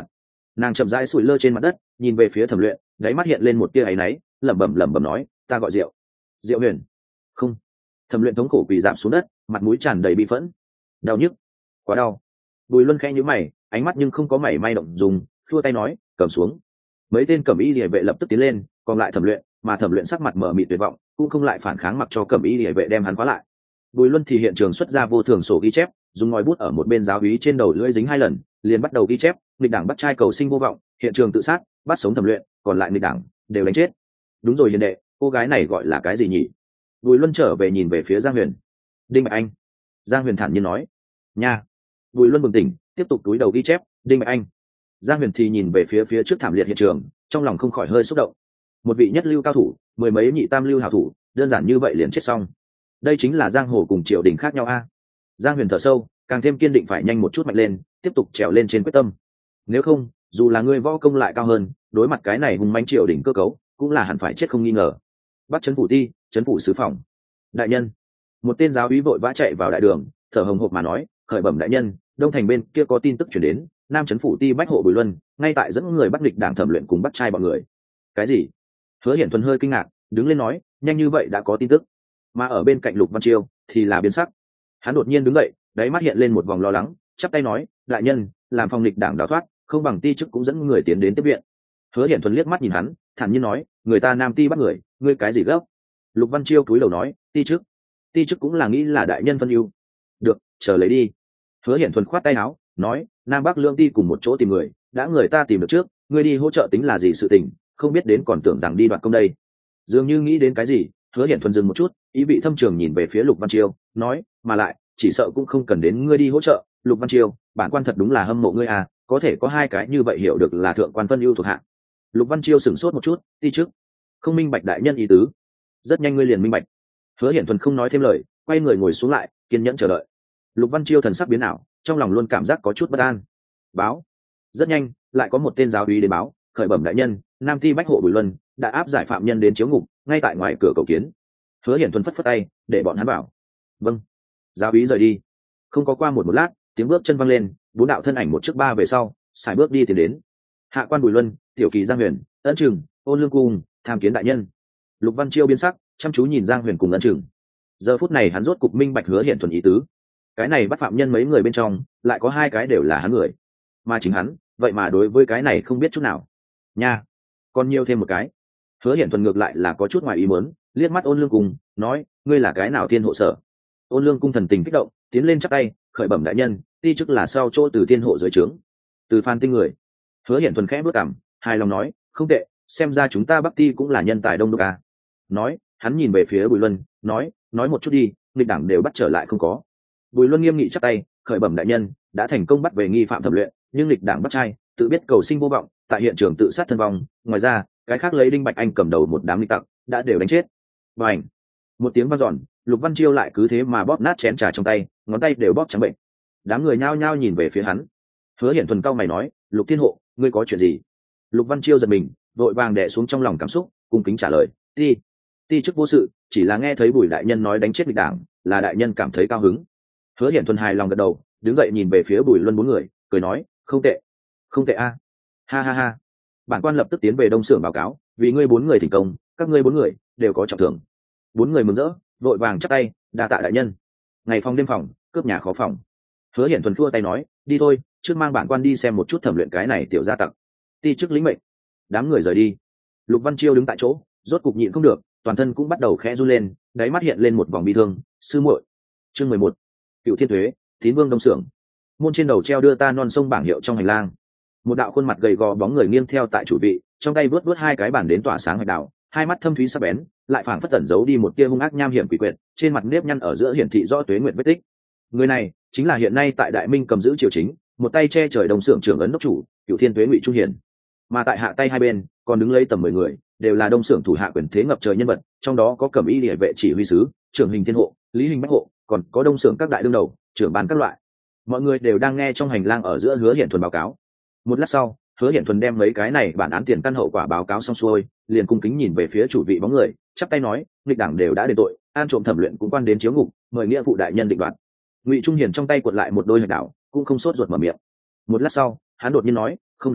Nàng chậm rãi sủi lơ trên mặt đất, nhìn về phía thẩm luyện, đáy mắt hiện lên một tia áy náy, lẩm bẩm lẩm bẩm nói, ta gọi Diệu. Diệu Huyền. Không. Thẩm luyện thống khổ quỳ giảm xuống đất, mặt mũi tràn đầy bi phẫn. Đau nhức, quá đau. Bùi Luân khẽ nhíu mày, ánh mắt nhưng không có mảy may động dùng, thua tay nói, cầm xuống. Mấy tên cẩm y liề vệ lập tức tiến lên, còn lại thẩm luyện, mà thẩm luyện sắc mặt mở mịt tuyệt vọng, cũng không lại phản kháng, mặc cho cẩm y liề vệ đem hắn khóa lại. Bùi Luân thì hiện trường xuất ra vô thường sổ ghi chép, dùng ngòi bút ở một bên giáo úy trên đầu lưỡi dính hai lần, liền bắt đầu ghi chép, nghịch đảng bắt trai cầu sinh vô vọng, hiện trường tự sát, bắt sống thẩm luyện, còn lại nghịch đảng đều đánh chết. Đúng rồi hiền đệ, cô gái này gọi là cái gì nhỉ? Bùi Luân trở về nhìn về phía Giang Huyền. Đinh Bạch Anh. Giang Huyền thản nhiên nói. Nha. Bùi Luân bừng tỉnh, tiếp tục túi đầu ghi chép, Đinh Bạch Anh. Giang Huyền thì nhìn về phía phía trước thảm liệt hiện trường, trong lòng không khỏi hơi xúc động. Một vị nhất lưu cao thủ, mười mấy nhị tam lưu hảo thủ, đơn giản như vậy liền chết xong. Đây chính là giang hồ cùng triều đình khác nhau a. Giang Huyền thở sâu, càng thêm kiên định phải nhanh một chút mạnh lên, tiếp tục trèo lên trên quyết tâm. Nếu không, dù là người võ công lại cao hơn, đối mặt cái này hùng manh triều đình cơ cấu, cũng là hẳn phải chết không nghi ngờ. Bắt trấn phủ ti, trấn phủ sứ phòng. Đại nhân. Một tên giáo úy vội vã chạy vào đại đường, thở hồng hộc mà nói, khởi bẩm đại nhân, đông thành bên kia có tin tức chuyển đến, nam trấn phủ ti bách hộ Bùi Luân ngay tại dẫn người bắt địch đảng thẩm luyện cùng bắt trai bọn người. Cái gì? Hứa Hiển Thuần hơi kinh ngạc, đứng lên nói, nhanh như vậy đã có tin tức. Mà ở bên cạnh Lục Văn Chiêu thì là biến sắc. Hắn đột nhiên đứng dậy, đáy mắt hiện lên một vòng lo lắng, chắp tay nói, đại nhân, làm phòng địch đảng đào thoát, không bằng ti chức cũng dẫn người tiến đến tiếp viện. Hứa Hiển Thuần liếc mắt nhìn hắn, thản nhiên nói, người ta nam ti bắt người, ngươi cái gì gấp? Lục Văn Chiêu cúi đầu nói, ti chức, ti chức cũng là nghĩ là đại nhân phân ưu. Được, chờ lấy đi. Hứa Hiển Thuần khoát tay áo, nói, nam bắc lương ti cùng một chỗ tìm người, đã người ta tìm được trước, ngươi đi hỗ trợ tính là gì sự tình, không biết đến còn tưởng rằng đi đoạt công đây. Dường như nghĩ đến cái gì, Hứa Hiển Thuần dừng một chút, ý vị thâm trường nhìn về phía Lục Văn Chiêu, nói, mà lại, chỉ sợ cũng không cần đến ngươi đi hỗ trợ. Lục Văn Chiêu, bản quan thật đúng là hâm mộ ngươi à, có thể có hai cái như vậy hiểu được là thượng quan phân ưu thuộc hạ. Lục Văn Chiêu sửng sốt một chút, ti chức, không minh bạch đại nhân ý tứ. Rất nhanh ngươi liền minh bạch. Hứa Hiển Thuần không nói thêm lời, quay người ngồi xuống lại, kiên nhẫn chờ đợi. Lục Văn Chiêu thần sắc biến ảo, trong lòng luôn cảm giác có chút bất an. Báo. Rất nhanh, lại có một tên giáo úy đến báo, khởi bẩm đại nhân, nam ti bách hộ Bùi Luân đã áp giải phạm nhân đến chiếu ngục, ngay tại ngoài cửa cầu kiến. Hứa Hiển Thuần phất phất tay, để bọn hắn vào. Vâng. Giáo úy rời đi. Không có qua một một lát, tiếng bước chân văng lên, bốn đạo thân ảnh một trước ba về sau, xài bước đi tiến đến. Hạ quan Bùi Luân, tiểu kỳ Giang Huyền, Ân Trừng, Ôn Lương Cung, tham kiến đại nhân. Lục Văn Chiêu biến sắc, chăm chú nhìn Giang Huyền cùng Ân Trừng. Giờ phút này hắn rốt cục minh bạch Hứa Hiển Thuần ý tứ. Cái này bắt phạm nhân mấy người bên trong, lại có hai cái đều là hắn người, mà chính hắn, vậy mà đối với cái này không biết chút nào. Nha, còn nhiều thêm một cái. Hứa Hiển Thuần ngược lại là có chút ngoài ý muốn, liếc mắt Ôn Lương Cung, nói, ngươi là cái nào thiên hộ sở? Ôn Lương Cung thần tình kích động, tiến lên chắp tay, khởi bẩm đại nhân, ti chức là sau chỗ từ thiên hộ dưới trướng, từ Phan Tinh người. Hứa Hiển Thuần khẽ bước cằm, hài lòng nói, không tệ, xem ra chúng ta Bắc Ti cũng là nhân tài đông đúc à. Nói, hắn nhìn về phía Bùi Luân, nói, nói một chút đi, nghịch đảng đều bắt trở lại không có. Bùi Luân nghiêm nghị chắp tay, khởi bẩm đại nhân, đã thành công bắt về nghi phạm thẩm luyện, nhưng nghịch đảng bắt trai tự biết cầu sinh vô vọng, tại hiện trường tự sát thân vong. Ngoài ra, cái khác lấy Đinh Bạch Anh cầm đầu một đám nghịch tặc đã đều đánh chết. Và ảnh, một tiếng vang dọn, Lục Văn Chiêu lại cứ thế mà bóp nát chén trà trong tay, ngón tay đều bóp trắng bệnh. Đám người nhao nhao nhìn về phía hắn. Hứa Hiển Thuần cao mày nói, Lục Thiên Hộ, ngươi có chuyện gì? Lục Văn Chiêu giật mình, vội vàng đè xuống trong lòng cảm xúc, cung kính trả lời, ti ti chức vô sự, chỉ là nghe thấy Bùi đại nhân nói đánh chết địch đảng, là đại nhân cảm thấy cao hứng. Hứa Hiển Thuần hài lòng gật đầu, đứng dậy nhìn về phía Bùi Luân bốn người, cười nói, không tệ, không tệ a, ha ha ha. Bản quan lập tức tiến về Đông Xưởng báo cáo, vì ngươi bốn người thành công, các ngươi bốn người đều có trọng thưởng. Bốn người mừng rỡ, vội vàng chắp tay, đa tạ đại nhân. Ngày phòng đêm phòng, cướp nhà khó phòng. Hứa Hiển Thuần thua tay nói, đi thôi, trước mang bản quan đi xem một chút thẩm luyện cái này tiểu gia tặc. Ti chức lĩnh mệnh. Đám người rời đi. Lục Văn Chiêu đứng tại chỗ, rốt cục nhịn không được, toàn thân cũng bắt đầu khẽ run lên, đáy mắt hiện lên một vòng bi thương. Sư muội. Chương mười một. Cựu Thiên Thuế, Tín Vương Đông Xưởng. Môn trên đầu treo đưa ta non sông bảng hiệu trong hành lang. Một đạo khuôn mặt gầy gò bóng người nghiêng theo tại chủ vị, trong tay vớt vớt hai cái bản đến tỏa sáng hạch đạo, hai mắt thâm thúy sắc bén, lại phảng phất tẩn giấu đi một tia hung ác nham hiểm quỷ quyệt, trên mặt nếp nhăn ở giữa hiển thị rõ tuế nguyệt vết tích. Người này chính là hiện nay tại Đại Minh cầm giữ triều chính, một tay che trời Đông Xưởng trưởng ấn đốc chủ, Cựu Thiên Tuế Ngụy Trung Hiển. Mà tại hạ tay hai bên còn đứng lấy tầm mười người, đều là Đông Xưởng thủ hạ quyền thế ngập trời nhân vật, trong đó có Cẩm Y Liễu vệ chỉ huy sứ, trưởng hình thiên hộ, Lý Hình bách hộ, còn có Đông Xưởng các đại đương đầu, trưởng ban các loại. Mọi người đều đang nghe trong hành lang ở giữa Hứa Hiển Thuần báo cáo. Một lát sau, Hứa Hiển Thuần đem mấy cái này bản án tiền căn hậu quả báo cáo xong xuôi, liền cung kính nhìn về phía chủ vị bóng người, chắp tay nói, nghịch đảng đều đã đền tội, an trộm thẩm luyện cũng quan đến chiếu ngục, mời nghĩa phụ đại nhân định đoạt. Ngụy Trung Hiển trong tay cuộn lại một đôi hạch đảo, cũng không sốt ruột mở miệng. Một lát sau, hắn đột nhiên nói, không đúng,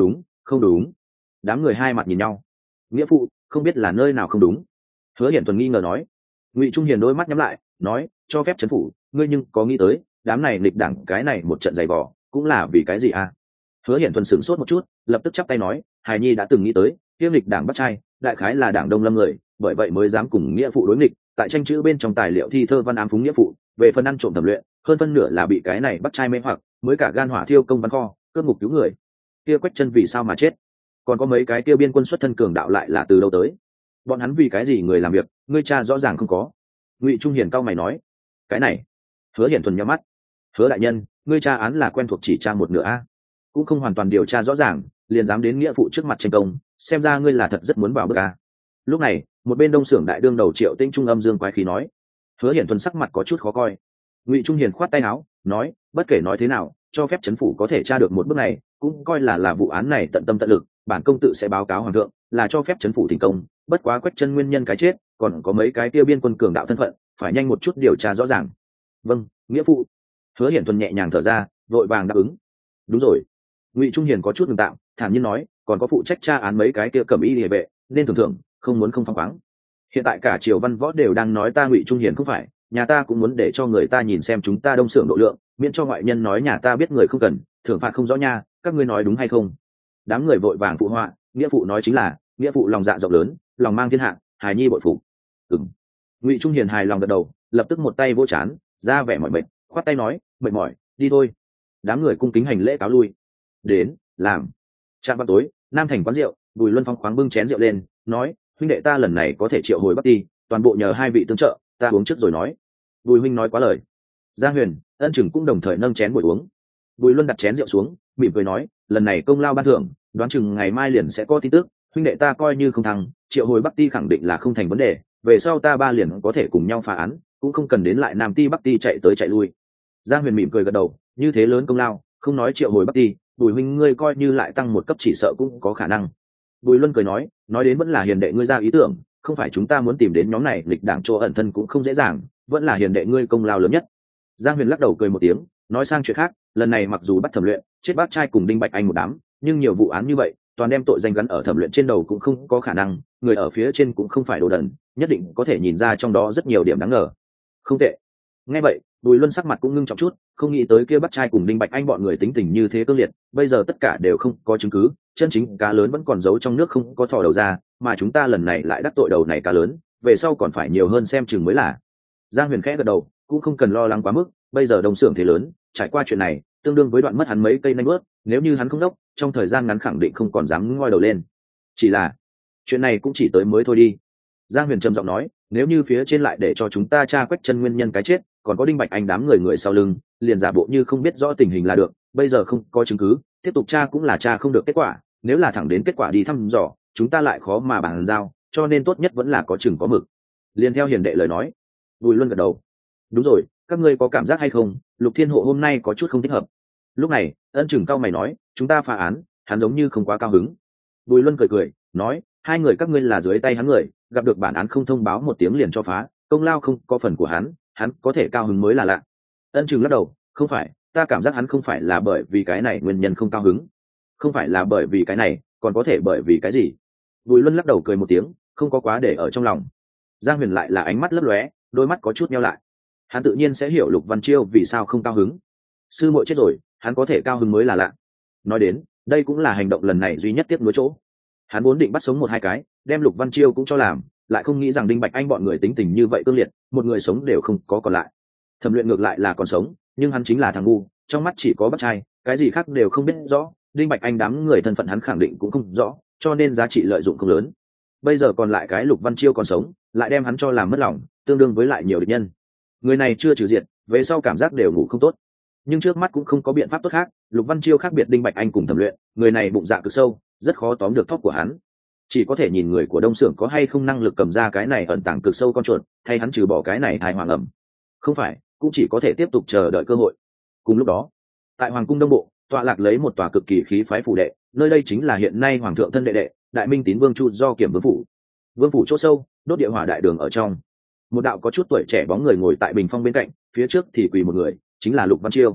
không đúng. Đám người hai mặt nhìn nhau. Nghĩa phụ, không biết là nơi nào không đúng. Hứa Hiển Tuần nghi ngờ nói. Ngụy Trung Hiền đôi mắt nhắm lại, nói, cho phép trấn phủ, ngươi nhưng có nghĩ tới, đám này nghịch đảng cái này một trận giày vò, cũng là vì cái gì à? Hứa Hiển Tuần sửng sốt một chút, lập tức chắp tay nói, Hải Nhi đã từng nghĩ tới, kiêm nghịch đảng bắt trai, đại khái là đảng Đông Lâm người, bởi vậy mới dám cùng nghĩa phụ đối nghịch, tại tranh chữ bên trong tài liệu thi thơ văn ám phúng nghĩa phụ, về phần ăn trộm thẩm luyện, hơn phân nửa là bị cái này bắt trai mê hoặc, mới cả gan hỏa thiêu công văn kho, cướp ngục cứu người. Kia Quách Chân vì sao mà chết? Còn có mấy cái kia biên quân xuất thân cường đạo lại là từ đâu tới? Bọn hắn vì cái gì người làm việc, ngươi cha rõ ràng không có. Ngụy Trung Hiền cao mày nói, cái này. Hứa Hiển Thuần nhắm mắt. Hứa đại nhân, ngươi tra án là quen thuộc chỉ tra một nửa a, cũng không hoàn toàn điều tra rõ ràng, liền dám đến nghĩa phụ trước mặt tranh công, xem ra ngươi là thật rất muốn vào bước a. Lúc này, một bên đông xưởng đại đương đầu Triệu Tinh trung âm dương quái khí nói. Hứa Hiển Thuần sắc mặt có chút khó coi. Ngụy Trung Hiền khoát tay áo, nói, bất kể nói thế nào, cho phép chấn phủ có thể tra được một bước này, cũng coi là là vụ án này tận tâm tận lực, bản công tự sẽ báo cáo hoàng thượng, là cho phép chấn phủ thành công, bất quá Quách Chân nguyên nhân cái chết, còn có mấy cái tiêu biên quân cường đạo thân phận, phải nhanh một chút điều tra rõ ràng. Vâng, nghĩa phụ. Hứa Hiển Thuần nhẹ nhàng thở ra, vội vàng đáp ứng. Đúng rồi. Ngụy Trung Hiền có chút ngừng tạm, thản nhiên nói, còn có phụ trách tra án mấy cái kia cầm y liề vệ, nên thường thường không muốn không phăng khoáng. Hiện tại cả triều văn võ đều đang nói ta Ngụy Trung Hiền không phải, nhà ta cũng muốn để cho người ta nhìn xem chúng ta đông xưởng độ lượng, miễn cho ngoại nhân nói nhà ta biết người không cần, thưởng phạt không rõ nha, các ngươi nói đúng hay không? Đám người vội vàng phụ họa, nghĩa phụ nói chính là, nghĩa phụ lòng dạ rộng lớn, lòng mang thiên hạ, hài nhi bội phụ. Ừm. Ngụy Trung Hiền hài lòng gật đầu, lập tức một tay vỗ chán, ra vẻ mỏi mệt, khoát tay nói, mệt mỏi, đi thôi. Đám người cung kính hành lễ cáo lui. Đến, làm. Trạm vào tối, Nam thành quán rượu, Bùi Luân phong khoáng bưng chén rượu lên, nói, huynh đệ ta lần này có thể triệu hồi Bắc Ti, toàn bộ nhờ hai vị tương trợ, ta uống trước rồi nói. Bùi huynh nói quá lời. Giang Huyền, Ân Chừng cũng đồng thời nâng chén buổi uống. Bùi Luân đặt chén rượu xuống, mỉm cười nói, lần này công lao ban thưởng, đoán chừng ngày mai liền sẽ có tin tức, huynh đệ ta coi như không thắng, triệu hồi Bắc Ti khẳng định là không thành vấn đề, về sau ta ba liền có thể cùng nhau phá án, cũng không cần đến lại Nam Ti Bắc Ti chạy tới chạy lui. Giang Huyền mỉm cười gật đầu, như thế lớn công lao, không nói triệu hồi Bắc Ti, Bùi huynh ngươi coi như lại tăng một cấp chỉ sợ cũng có khả năng. Bùi Luân cười nói, nói đến vẫn là hiền đệ ngươi ra ý tưởng, không phải chúng ta muốn tìm đến nhóm này lịch đảng chỗ ẩn thân cũng không dễ dàng, vẫn là hiền đệ ngươi công lao lớn nhất. Giang Huyền lắc đầu cười một tiếng, nói sang chuyện khác, lần này mặc dù bắt thẩm luyện, chết bác trai cùng Đinh Bạch Anh một đám, nhưng nhiều vụ án như vậy, toàn đem tội danh gắn ở thẩm luyện trên đầu cũng không có khả năng, người ở phía trên cũng không phải đồ đần, nhất định có thể nhìn ra trong đó rất nhiều điểm đáng ngờ. Không tệ. Nghe vậy, Bùi Luân sắc mặt cũng ngưng trọng chút, không nghĩ tới kia bác trai cùng Đinh Bạch Anh bọn người tính tình như thế cương liệt, bây giờ tất cả đều không có chứng cứ, chân chính cá lớn vẫn còn giấu trong nước không có thò đầu ra, mà chúng ta lần này lại đắc tội đầu này cá lớn, về sau còn phải nhiều hơn xem chừng mới là. Giang Huyền khẽ gật đầu, cũng không cần lo lắng quá mức, bây giờ đông xưởng thế lớn, trải qua chuyện này, tương đương với đoạn mất hắn mấy cây nanh bước, nếu như hắn không đốc, trong thời gian ngắn khẳng định không còn dám ngoi đầu lên. Chỉ là, chuyện này cũng chỉ tới mới thôi đi. Giang Huyền trầm giọng nói, nếu như phía trên lại để cho chúng ta tra Quách Chân nguyên nhân cái chết, còn có Đinh Bạch Anh đám người người sau lưng, liền giả bộ như không biết rõ tình hình là được, bây giờ không có chứng cứ, tiếp tục tra cũng là tra không được kết quả, nếu là thẳng đến kết quả đi thăm dò, chúng ta lại khó mà bàn giao, cho nên tốt nhất vẫn là có chừng có mực. Liên theo hiền đệ lời nói. Bùi Luân gật đầu. Đúng rồi, các ngươi có cảm giác hay không, Lục Thiên Hộ hôm nay có chút không thích hợp. Lúc này, Ân Chừng cao mày nói, chúng ta phá án, hắn giống như không quá cao hứng. Bùi Luân cười cười, nói, hai người các ngươi là dưới tay hắn người, gặp được bản án không thông báo một tiếng liền cho phá, công lao không có phần của hắn, hắn có thể cao hứng mới là lạ. Ân Chừng lắc đầu, không phải, ta cảm giác hắn không phải là bởi vì cái này nguyên nhân không cao hứng, không phải là bởi vì cái này, còn có thể bởi vì cái gì? Bùi Luân lắc đầu cười một tiếng, không có quá để ở trong lòng. Giang Huyền lại là ánh mắt lấp lóe, đôi mắt có chút nheo lại. Hắn tự nhiên sẽ hiểu Lục Văn Chiêu vì sao không cao hứng. Sư muội chết rồi, hắn có thể cao hứng mới là lạ. Nói đến, đây cũng là hành động lần này duy nhất tiếp nối chỗ. Hắn vốn định bắt sống một hai cái, đem Lục Văn Chiêu cũng cho làm, lại không nghĩ rằng Đinh Bạch Anh bọn người tính tình như vậy cương liệt, một người sống đều không có còn lại. Thẩm Luyện ngược lại là còn sống, nhưng hắn chính là thằng ngu, trong mắt chỉ có bắt trai, cái gì khác đều không biết rõ. Đinh Bạch Anh đám người thân phận hắn khẳng định cũng không rõ, cho nên giá trị lợi dụng không lớn. Bây giờ còn lại cái Lục Văn Chiêu còn sống, lại đem hắn cho làm mất lòng, tương đương với lại nhiều địch nhân. Người này chưa trừ diệt, về sau cảm giác đều ngủ không tốt. Nhưng trước mắt cũng không có biện pháp tốt khác, Lục Văn Chiêu khác biệt Đinh Bạch Anh cùng Thẩm Luyện, người này bụng dạ cực sâu, rất khó tóm được thóc của hắn. Chỉ có thể nhìn người của Đông Xưởng có hay không năng lực cầm ra cái này ẩn tàng cực sâu con chuột, thay hắn trừ bỏ cái này hài hoàng ẩm. Không phải, cũng chỉ có thể tiếp tục chờ đợi cơ hội. Cùng lúc đó, tại Hoàng cung Đông Bộ, tọa lạc lấy một tòa cực kỳ khí phái phủ đệ, nơi đây chính là hiện nay hoàng thượng thân đệ đệ, Đại Minh Tín Vương Chu Do Kiểm Vương phủ. Vương phủ chỗ sâu, đốt địa hỏa đại đường ở trong. Một đạo có chút tuổi trẻ bóng người ngồi tại bình phong bên cạnh, phía trước thì quỳ một người, chính là Lục Văn Chiêu.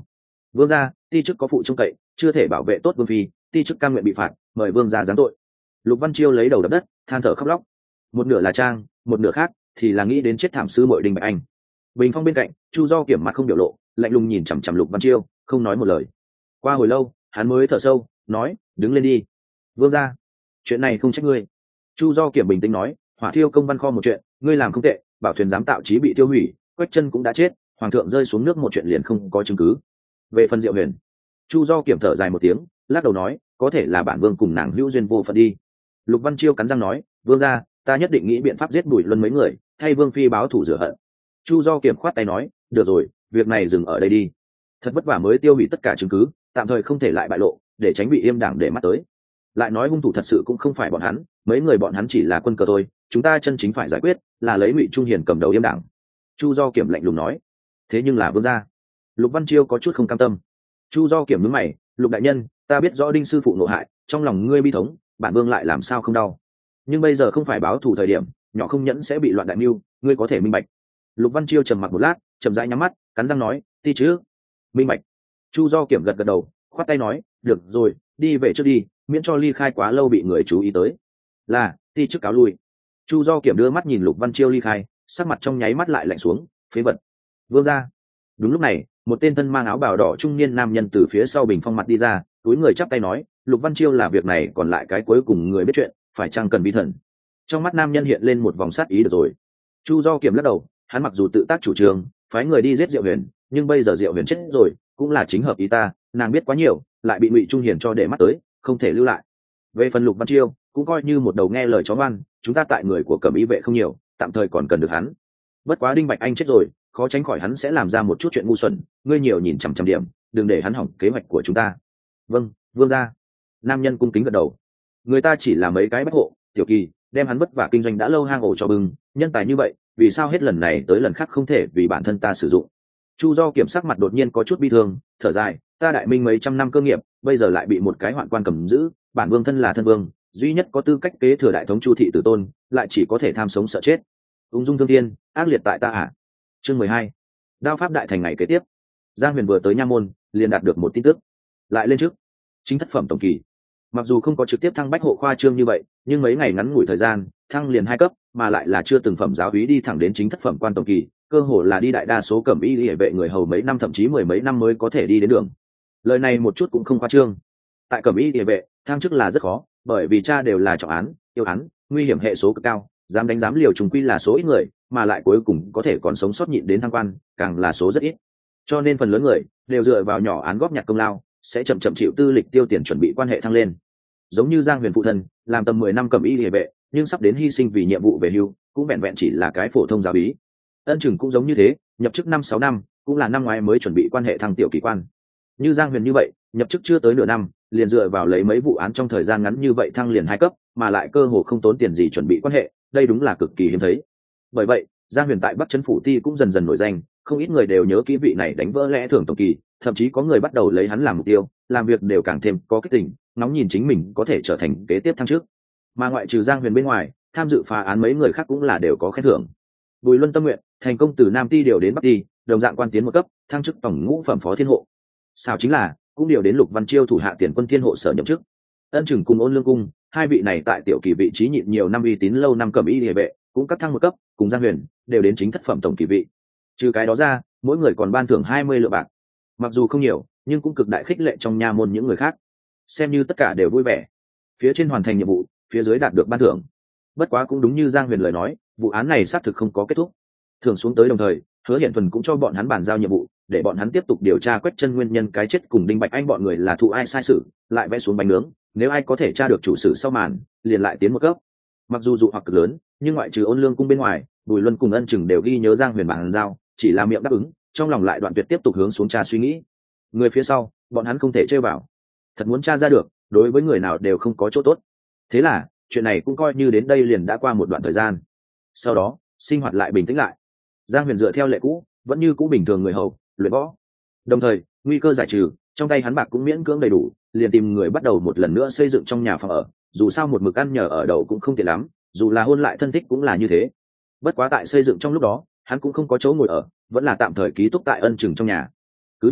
vương gia, ti chức có phụ trông cậy, chưa thể bảo vệ tốt vương phi, ti chức cam nguyện bị phạt, mời vương gia giáng tội. Lục Văn Chiêu lấy đầu đập đất, than thở khóc lóc. Một nửa là trang, một nửa khác thì là nghĩ đến chết thảm sư muội Đinh Bạch Anh. Bình Phong bên cạnh, Chu Do Kiểm mặt không biểu lộ, lạnh lùng nhìn chằm chằm Lục Văn Chiêu, không nói một lời. Qua hồi lâu, hắn mới thở sâu, nói: đứng lên đi. Vương gia, chuyện này không trách ngươi. Chu Do Kiểm bình tĩnh nói: hỏa thiêu công văn kho một chuyện, ngươi làm không tệ, bảo thuyền giám tạo chí bị tiêu hủy, Quách Chân cũng đã chết, hoàng thượng rơi xuống nước một chuyện liền không có chứng cứ. Về phần Diệu Huyền, Chu Do Kiểm thở dài một tiếng, lắc đầu nói: có thể là bản vương cùng nàng hữu duyên vô phận đi. Lục Văn Chiêu cắn răng nói: vương gia, ta nhất định nghĩ biện pháp giết Bùi Luân mấy người, thay vương phi báo thù rửa hận. Chu Do Kiểm khoát tay nói: được rồi, việc này dừng ở đây đi. Thật vất vả mới tiêu hủy tất cả chứng cứ, tạm thời không thể lại bại lộ, để tránh bị Yêm Đảng để mắt tới. Lại nói hung thủ thật sự cũng không phải bọn hắn, mấy người bọn hắn chỉ là quân cờ thôi, chúng ta chân chính phải giải quyết là lấy Ngụy Trung Hiền cầm đầu Yêm Đảng. Chu Do Kiểm lạnh lùng nói. Thế nhưng là vương gia. Lục Văn Chiêu có chút không cam tâm. Chu Do Kiểm nhướng mày: Lục đại nhân, ta biết rõ Đinh sư phụ nộ hại, trong lòng ngươi bi thống, bản vương lại làm sao không đau. Nhưng bây giờ không phải báo thù thời điểm, nhỏ không nhẫn sẽ bị loạn đại mưu, ngươi có thể minh bạch. Lục Văn Chiêu trầm mặc một lát, chậm rãi nhắm mắt, cắn răng nói: ti chứ. Minh bạch. Chu Do Kiểm gật gật đầu, khoát tay nói: được rồi, đi về trước đi, miễn cho ly khai quá lâu bị người chú ý tới. Là, ti chức cáo lui. Chu Do Kiểm đưa mắt nhìn Lục Văn Chiêu ly khai, sắc mặt trong nháy mắt lại lạnh xuống, phế vật. Vương gia. Đúng lúc này, một tên thân mang áo bào đỏ trung niên nam nhân từ phía sau Bình Phong mặt đi ra, túi người chắp tay nói: Lục Văn Chiêu là việc này còn lại cái cuối cùng người biết chuyện, phải chăng cần bí thần. Trong mắt nam nhân hiện lên một vòng sát ý. Được rồi. Chu Do Kiểm lắc đầu, hắn mặc dù tự tác chủ trương phái người đi giết Diệu Huyền, nhưng bây giờ Diệu Huyền chết rồi, cũng là chính hợp ý ta, nàng biết quá nhiều, lại bị Ngụy Trung Hiền cho để mắt tới, không thể lưu lại. Về phần Lục Văn Chiêu, cũng coi như một đầu nghe lời chó ngoan, chúng ta tại người của Cẩm Y vệ không nhiều, tạm thời còn cần được hắn. Bất quá Đinh Bạch Anh chết rồi, khó tránh khỏi hắn sẽ làm ra một chút chuyện ngu xuẩn, ngươi nhiều nhìn chằm chằm điểm, đừng để hắn hỏng kế hoạch của chúng ta. Vâng, vương gia. Nam nhân cung kính gật đầu. Người ta chỉ là mấy cái bách hộ, tiểu kỳ, đem hắn vất vả kinh doanh đã lâu hang ổ cho bưng, nhân tài như vậy, vì sao hết lần này tới lần khác không thể vì bản thân ta sử dụng. Chu Do Kiểm sắc mặt đột nhiên có chút bi thương, thở dài: ta đại minh mấy trăm năm cơ nghiệp, bây giờ lại bị một cái hoạn quan cầm giữ, bản vương thân là thân vương, duy nhất có tư cách kế thừa đại thống Chu thị tử tôn, lại chỉ có thể tham sống sợ chết. Ung dung thương thiên, ác liệt tại ta à. Chương mười hai. Đao pháp đại thành ngày kế tiếp. Giang Huyền vừa tới Nha Môn, liền đạt được một tin tức, lại lên trước chính thất phẩm tổng kỳ. Mặc dù không có trực tiếp thăng bách hộ khoa trương như vậy, nhưng mấy ngày ngắn ngủi thời gian thăng liền hai cấp, mà lại là chưa từng phẩm giáo úy đi thẳng đến chính thất phẩm quan tổng kỳ, cơ hồ là đi đại đa số Cẩm Y liề vệ người hầu mấy năm thậm chí mười mấy năm mới có thể đi đến đường. Lời này một chút cũng không khoa trương. Tại Cẩm Y liề vệ, thăng chức là rất khó, bởi vì cha đều là trọng án, yêu án, nguy hiểm hệ số cực cao, dám đánh dám liều trùng quy là số ít người, mà lại cuối cùng có thể còn sống sót nhịn đến thăng quan, càng là số rất ít. Cho nên phần lớn người đều dựa vào nhỏ án góp nhặt công lao, sẽ chậm chậm chịu tư lịch tiêu tiền chuẩn bị quan hệ thăng lên. Giống như Giang Huyền phụ thân, làm tầm mười năm Cẩm Y liề vệ, nhưng sắp đến hy sinh vì nhiệm vụ về hưu, cũng vẹn vẹn chỉ là cái phổ thông giáo úy. Ân Chừng cũng giống như thế, nhập chức năm sáu năm, cũng là năm ngoái mới chuẩn bị quan hệ thăng tiểu kỳ quan. Như Giang Huyền như vậy, nhập chức chưa tới nửa năm, liền dựa vào lấy mấy vụ án trong thời gian ngắn như vậy thăng liền hai cấp, mà lại cơ hồ không tốn tiền gì chuẩn bị quan hệ, đây đúng là cực kỳ hiếm thấy. Bởi vậy, Giang Huyền tại Bắc Trấn phủ ti cũng dần dần nổi danh, không ít người đều nhớ kỹ vị này đánh vỡ lẽ thường tổng kỳ, thậm chí có người bắt đầu lấy hắn làm mục tiêu, làm việc đều càng thêm có kích tình, nóng nhìn chính mình có thể trở thành kế tiếp thăng trước. Mà ngoại trừ Giang Huyền bên ngoài, tham dự phá án mấy người khác cũng là đều có khen thưởng. Bùi Luân tâm nguyện, thành công từ Nam ti điều đến Bắc ti, đồng dạng quan tiến một cấp, thăng chức tổng ngũ phẩm phó thiên hộ. Sao chính là cũng điều đến Lục Văn Chiêu thủ hạ tiền quân thiên hộ sở nhậm chức. Ân Chừng cùng Ôn Lương Cung, hai vị này tại tiểu kỳ vị trí nhịn nhiều năm uy tín lâu năm Cẩm Y liề vệ, cũng cắt thăng một cấp, cùng Giang Huyền đều đến chính thất phẩm tổng kỳ vị. Trừ cái đó ra, mỗi người còn ban thưởng hai mươi lượng bạc. Mặc dù không nhiều, nhưng cũng cực đại khích lệ trong nha môn những người khác. Xem như tất cả đều vui vẻ. Phía trên hoàn thành nhiệm vụ, phía dưới đạt được ban thưởng. Bất quá cũng đúng như Giang Huyền lời nói, vụ án này xác thực không có kết thúc. Thưởng xuống tới đồng thời, Hứa Hiện Thuần cũng cho bọn hắn bàn giao nhiệm vụ, để bọn hắn tiếp tục điều tra Quách Chân nguyên nhân cái chết cùng Đinh Bạch Anh bọn người là thụ ai sai sự, lại vẽ xuống bánh nướng, nếu ai có thể tra được chủ sử sau màn, liền lại tiến một cấp. Mặc dù dụ hoặc cực lớn, nhưng ngoại trừ Ôn Lương Cung bên ngoài, Bùi Luân cùng Ân Chừng đều ghi nhớ Giang Huyền bàn giao, chỉ là miệng đáp ứng, trong lòng lại đoạn tuyệt tiếp tục hướng xuống tra suy nghĩ. Người phía sau, bọn hắn không thể chơi vào. Thật muốn tra ra được, đối với người nào đều không có chỗ tốt. Thế là, chuyện này cũng coi như đến đây liền đã qua một đoạn thời gian. Sau đó, sinh hoạt lại bình tĩnh lại. Giang Huyền dựa theo lệ cũ, vẫn như cũ bình thường người hầu, luyện võ. Đồng thời, nguy cơ giải trừ, trong tay hắn bạc cũng miễn cưỡng đầy đủ, liền tìm người bắt đầu một lần nữa xây dựng trong nhà phòng ở, dù sao một mực ăn nhờ ở đậu cũng không tiện lắm, dù là hôn lại thân thích cũng là như thế. Bất quá tại xây dựng trong lúc đó, hắn cũng không có chỗ ngồi ở, vẫn là tạm thời ký túc tại Ân Chừng trong nhà. Cứ như vậy,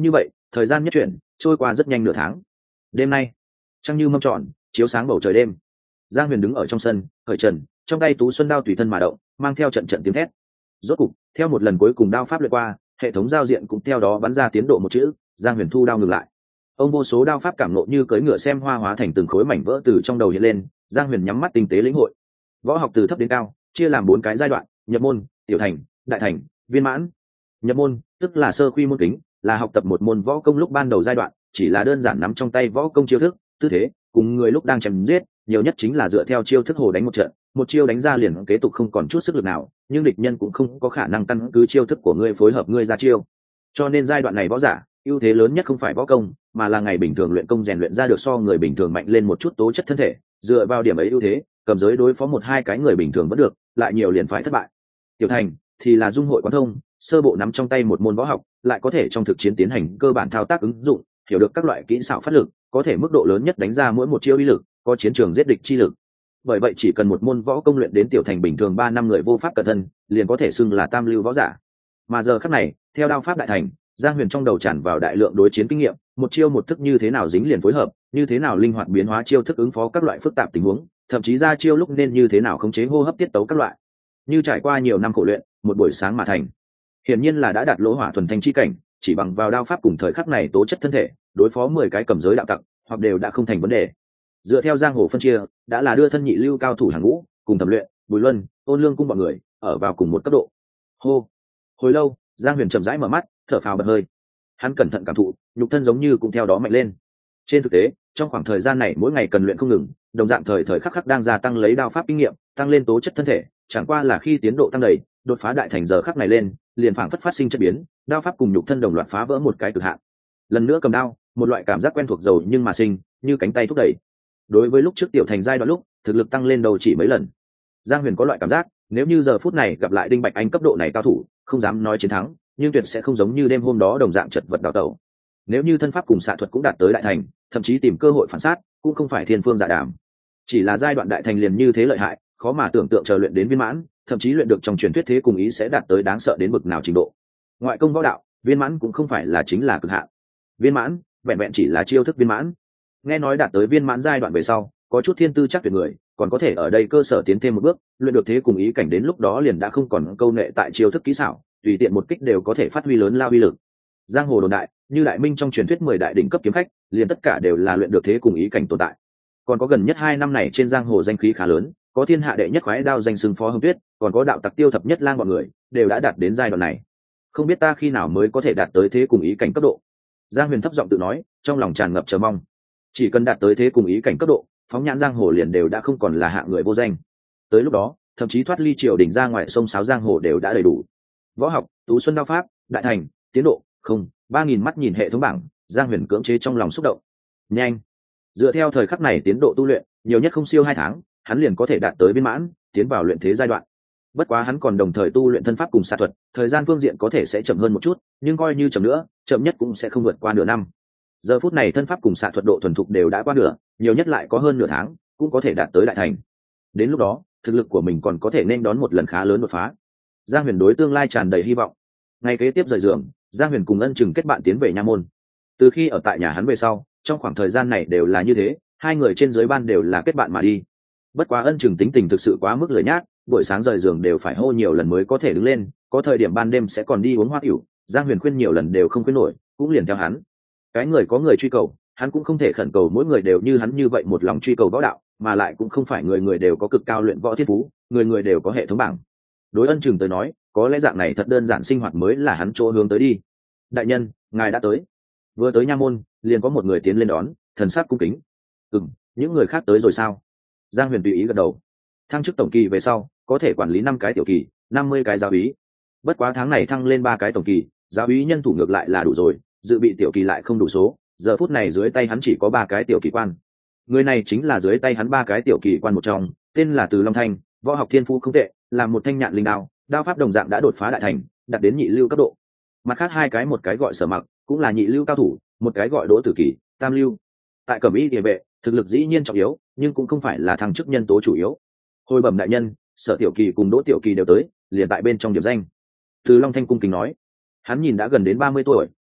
thời gian nhất chuyển trôi qua rất nhanh nửa tháng. Đêm nay trăng như mâm tròn chiếu sáng bầu trời đêm. Giang Huyền đứng ở trong sân khởi trần, trong tay tú xuân đao tùy thân mà động, mang theo trận trận tiếng thét. Rốt cục theo một lần cuối cùng đao pháp luyện qua, hệ thống giao diện cũng theo đó bắn ra tiến độ một chữ. Giang Huyền thu đao ngừng lại. Ông vô số đao pháp cảm nộ như cưỡi ngựa xem hoa hóa thành từng khối mảnh vỡ từ trong đầu hiện lên. Giang Huyền nhắm mắt tinh tế lĩnh hội. Võ học từ thấp đến cao chia làm bốn cái giai đoạn: nhập môn, tiểu thành, đại thành, viên mãn. Nhập môn tức là sơ quy môn kính, là học tập một môn võ công lúc ban đầu giai đoạn, chỉ là đơn giản nắm trong tay võ công chiêu thức, tư thế, cùng người lúc đang chém giết, nhiều nhất chính là dựa theo chiêu thức hồ đánh một trận, một chiêu đánh ra liền kế tục không còn chút sức lực nào, nhưng địch nhân cũng không có khả năng căn cứ chiêu thức của ngươi phối hợp ngươi ra chiêu. Cho nên giai đoạn này võ giả, ưu thế lớn nhất không phải võ công, mà là ngày bình thường luyện công rèn luyện ra được so người bình thường mạnh lên một chút tố chất thân thể, dựa vào điểm ấy ưu thế, cầm giới đối phó một hai cái người bình thường vẫn được, lại nhiều liền phải thất bại. Tiểu thành thì là dung hội quán thông, sơ bộ nắm trong tay một môn võ học, lại có thể trong thực chiến tiến hành cơ bản thao tác ứng dụng, hiểu được các loại kỹ xảo phát lực, có thể mức độ lớn nhất đánh ra mỗi một chiêu uy lực, có chiến trường giết địch chi lực. Bởi vậy chỉ cần một môn võ công luyện đến tiểu thành bình thường ba năm người vô pháp cẩn thân, liền có thể xưng là tam lưu võ giả. Mà giờ khắc này, theo đao pháp đại thành, Giang Huyền trong đầu tràn vào đại lượng đối chiến kinh nghiệm, một chiêu một thức như thế nào dính liền phối hợp, như thế nào linh hoạt biến hóa chiêu thức ứng phó các loại phức tạp tình huống, thậm chí ra chiêu lúc nên như thế nào khống chế hô hấp tiết tấu các loại. Như trải qua nhiều năm khổ luyện, một buổi sáng mà thành. Hiển nhiên là đã đạt lỗ hỏa thuần thanh chi cảnh, chỉ bằng vào đao pháp cùng thời khắc này tố chất thân thể, đối phó mười cái cầm giới đạo tặc, hoặc đều đã không thành vấn đề. Dựa theo giang hồ phân chia, đã là đưa thân nhị lưu cao thủ hàng ngũ, cùng Thẩm Luyện, Bùi Luân, Ôn Lương cung bọn người ở vào cùng một cấp độ. Hô. Hồi lâu, Giang Huyền chậm rãi mở mắt, thở phào bật hơi. Hắn cẩn thận cảm thụ, nhục thân giống như cũng theo đó mạnh lên. Trên thực tế, trong khoảng thời gian này mỗi ngày cần luyện không ngừng, đồng dạng thời thời khắc khắc đang gia tăng lấy đao pháp kinh nghiệm, tăng lên tố chất thân thể, chẳng qua là khi tiến độ tăng đầy, đột phá đại thành giờ khắc này lên, liền phảng phất phát sinh chất biến, đao pháp cùng nhục thân đồng loạt phá vỡ một cái cực hạn. Lần nữa cầm đao, một loại cảm giác quen thuộc giàu nhưng mà sinh, như cánh tay thúc đẩy. Đối với lúc trước tiểu thành giai đoạn lúc, thực lực tăng lên đầu chỉ mấy lần. Giang Huyền có loại cảm giác, nếu như giờ phút này gặp lại Đinh Bạch Anh cấp độ này cao thủ, không dám nói chiến thắng, nhưng tuyệt sẽ không giống như đêm hôm đó đồng dạng chật vật đào tẩu. Nếu như thân pháp cùng xạ thuật cũng đạt tới đại thành, thậm chí tìm cơ hội phản sát, cũng không phải thiên phương dạ đàm. Chỉ là giai đoạn đại thành liền như thế lợi hại, khó mà tưởng tượng chờ luyện đến viên mãn, thậm chí luyện được trong truyền thuyết thế cùng ý sẽ đạt tới đáng sợ đến bực nào trình độ. Ngoại công võ đạo, viên mãn cũng không phải là chính là cực hạn. Viên mãn, vẹn vẹn chỉ là chiêu thức viên mãn. Nghe nói đạt tới viên mãn giai đoạn về sau, có chút thiên tư chắc tuyệt người, còn có thể ở đây cơ sở tiến thêm một bước, luyện được thế cùng ý cảnh đến lúc đó liền đã không còn câu nệ tại chiêu thức kỹ xảo, tùy tiện một kích đều có thể phát huy lớn lao uy lực. Giang hồ đồn đại, như Đại Minh trong truyền thuyết mười đại đỉnh cấp kiếm khách, liền tất cả đều là luyện được thế cùng ý cảnh tồn tại. Còn có gần nhất hai năm này trên giang hồ danh khí khá lớn, có thiên hạ đệ nhất khoái đao danh xưng Phó Hồng Tuyết, còn có đạo tặc tiêu thập nhất lang bọn người, đều đã đạt đến giai đoạn này. Không biết ta khi nào mới có thể đạt tới thế cùng ý cảnh cấp độ. Giang Huyền thấp giọng tự nói, trong lòng tràn ngập chờ mong. Chỉ cần đạt tới thế cùng ý cảnh cấp độ, phóng nhãn giang hồ liền đều đã không còn là hạng người vô danh. Tới lúc đó, thậm chí thoát ly triều đỉnh ra ngoài sông sáo giang hồ đều đã đầy đủ. Võ học, tú xuân đao pháp, đại thành, tiến độ, không, ba nghìn mắt nhìn hệ thống bảng, Giang Huyền cưỡng chế trong lòng xúc động. Nhanh. Dựa theo thời khắc này tiến độ tu luyện, nhiều nhất không siêu hai tháng, hắn liền có thể đạt tới viên mãn, tiến vào luyện thế giai đoạn. Bất quá hắn còn đồng thời tu luyện thân pháp cùng xạ thuật, thời gian phương diện có thể sẽ chậm hơn một chút, nhưng coi như chậm nữa, chậm nhất cũng sẽ không vượt qua nửa năm. Giờ phút này thân pháp cùng xạ thuật độ thuần thục đều đã qua nửa, nhiều nhất lại có hơn nửa tháng, cũng có thể đạt tới đại thành. Đến lúc đó, thực lực của mình còn có thể nên đón một lần khá lớn đột phá. Giang Huyền đối tương lai tràn đầy hy vọng. Ngày kế tiếp rời giường, Giang Huyền cùng Ân Chừng kết bạn tiến về nha môn. Từ khi ở tại nhà hắn về sau, trong khoảng thời gian này đều là như thế, hai người trên dưới ban đều là kết bạn mà đi. Bất quá Ân Chừng tính tình thực sự quá mức lười nhác, buổi sáng rời giường đều phải hô nhiều lần mới có thể đứng lên, có thời điểm ban đêm sẽ còn đi uống hoa tiểu, Giang Huyền khuyên nhiều lần đều không khuyên nổi, cũng liền theo hắn. Cái người có người truy cầu, hắn cũng không thể khẩn cầu mỗi người đều như hắn như vậy một lòng truy cầu võ đạo, mà lại cũng không phải người người đều có cực cao luyện võ thiên phú, người người đều có hệ thống bảng. Đối Ân Chừng tới nói, có lẽ dạng này thật đơn giản sinh hoạt mới là hắn chỗ hướng tới đi. Đại nhân, ngài đã tới. Vừa tới nha môn, liền có một người tiến lên đón, thần sắc cung kính. Ừm, những người khác tới rồi sao? Giang Huyền tùy ý gật đầu. Thăng chức tổng kỳ về sau, có thể quản lý năm cái tiểu kỳ, năm mươi cái giáo úy. Bất quá tháng này thăng lên ba cái tổng kỳ, giáo úy nhân thủ ngược lại là đủ rồi, dự bị tiểu kỳ lại không đủ số, giờ phút này dưới tay hắn chỉ có ba cái tiểu kỳ quan. Người này chính là dưới tay hắn ba cái tiểu kỳ quan một trong, tên là Từ Long Thanh, võ học thiên phú không tệ, là một thanh nhạn linh đao, đao pháp đồng dạng đã đột phá đại thành, đạt đến nhị lưu cấp độ. Mặt khác hai cái, một cái gọi Sở Mặc, cũng là nhị lưu cao thủ, một cái gọi Đỗ Tử Kỳ, tam lưu. Tại Cẩm Y địa vệ, thực lực dĩ nhiên trọng yếu, nhưng cũng không phải là thăng chức nhân tố chủ yếu. Hồi bẩm đại nhân, Sở Tiểu Kỳ cùng Đỗ Tiểu Kỳ đều tới, liền tại bên trong điểm danh. Từ Long Thanh cung kính nói, hắn nhìn đã gần đến ba mươi tuổi,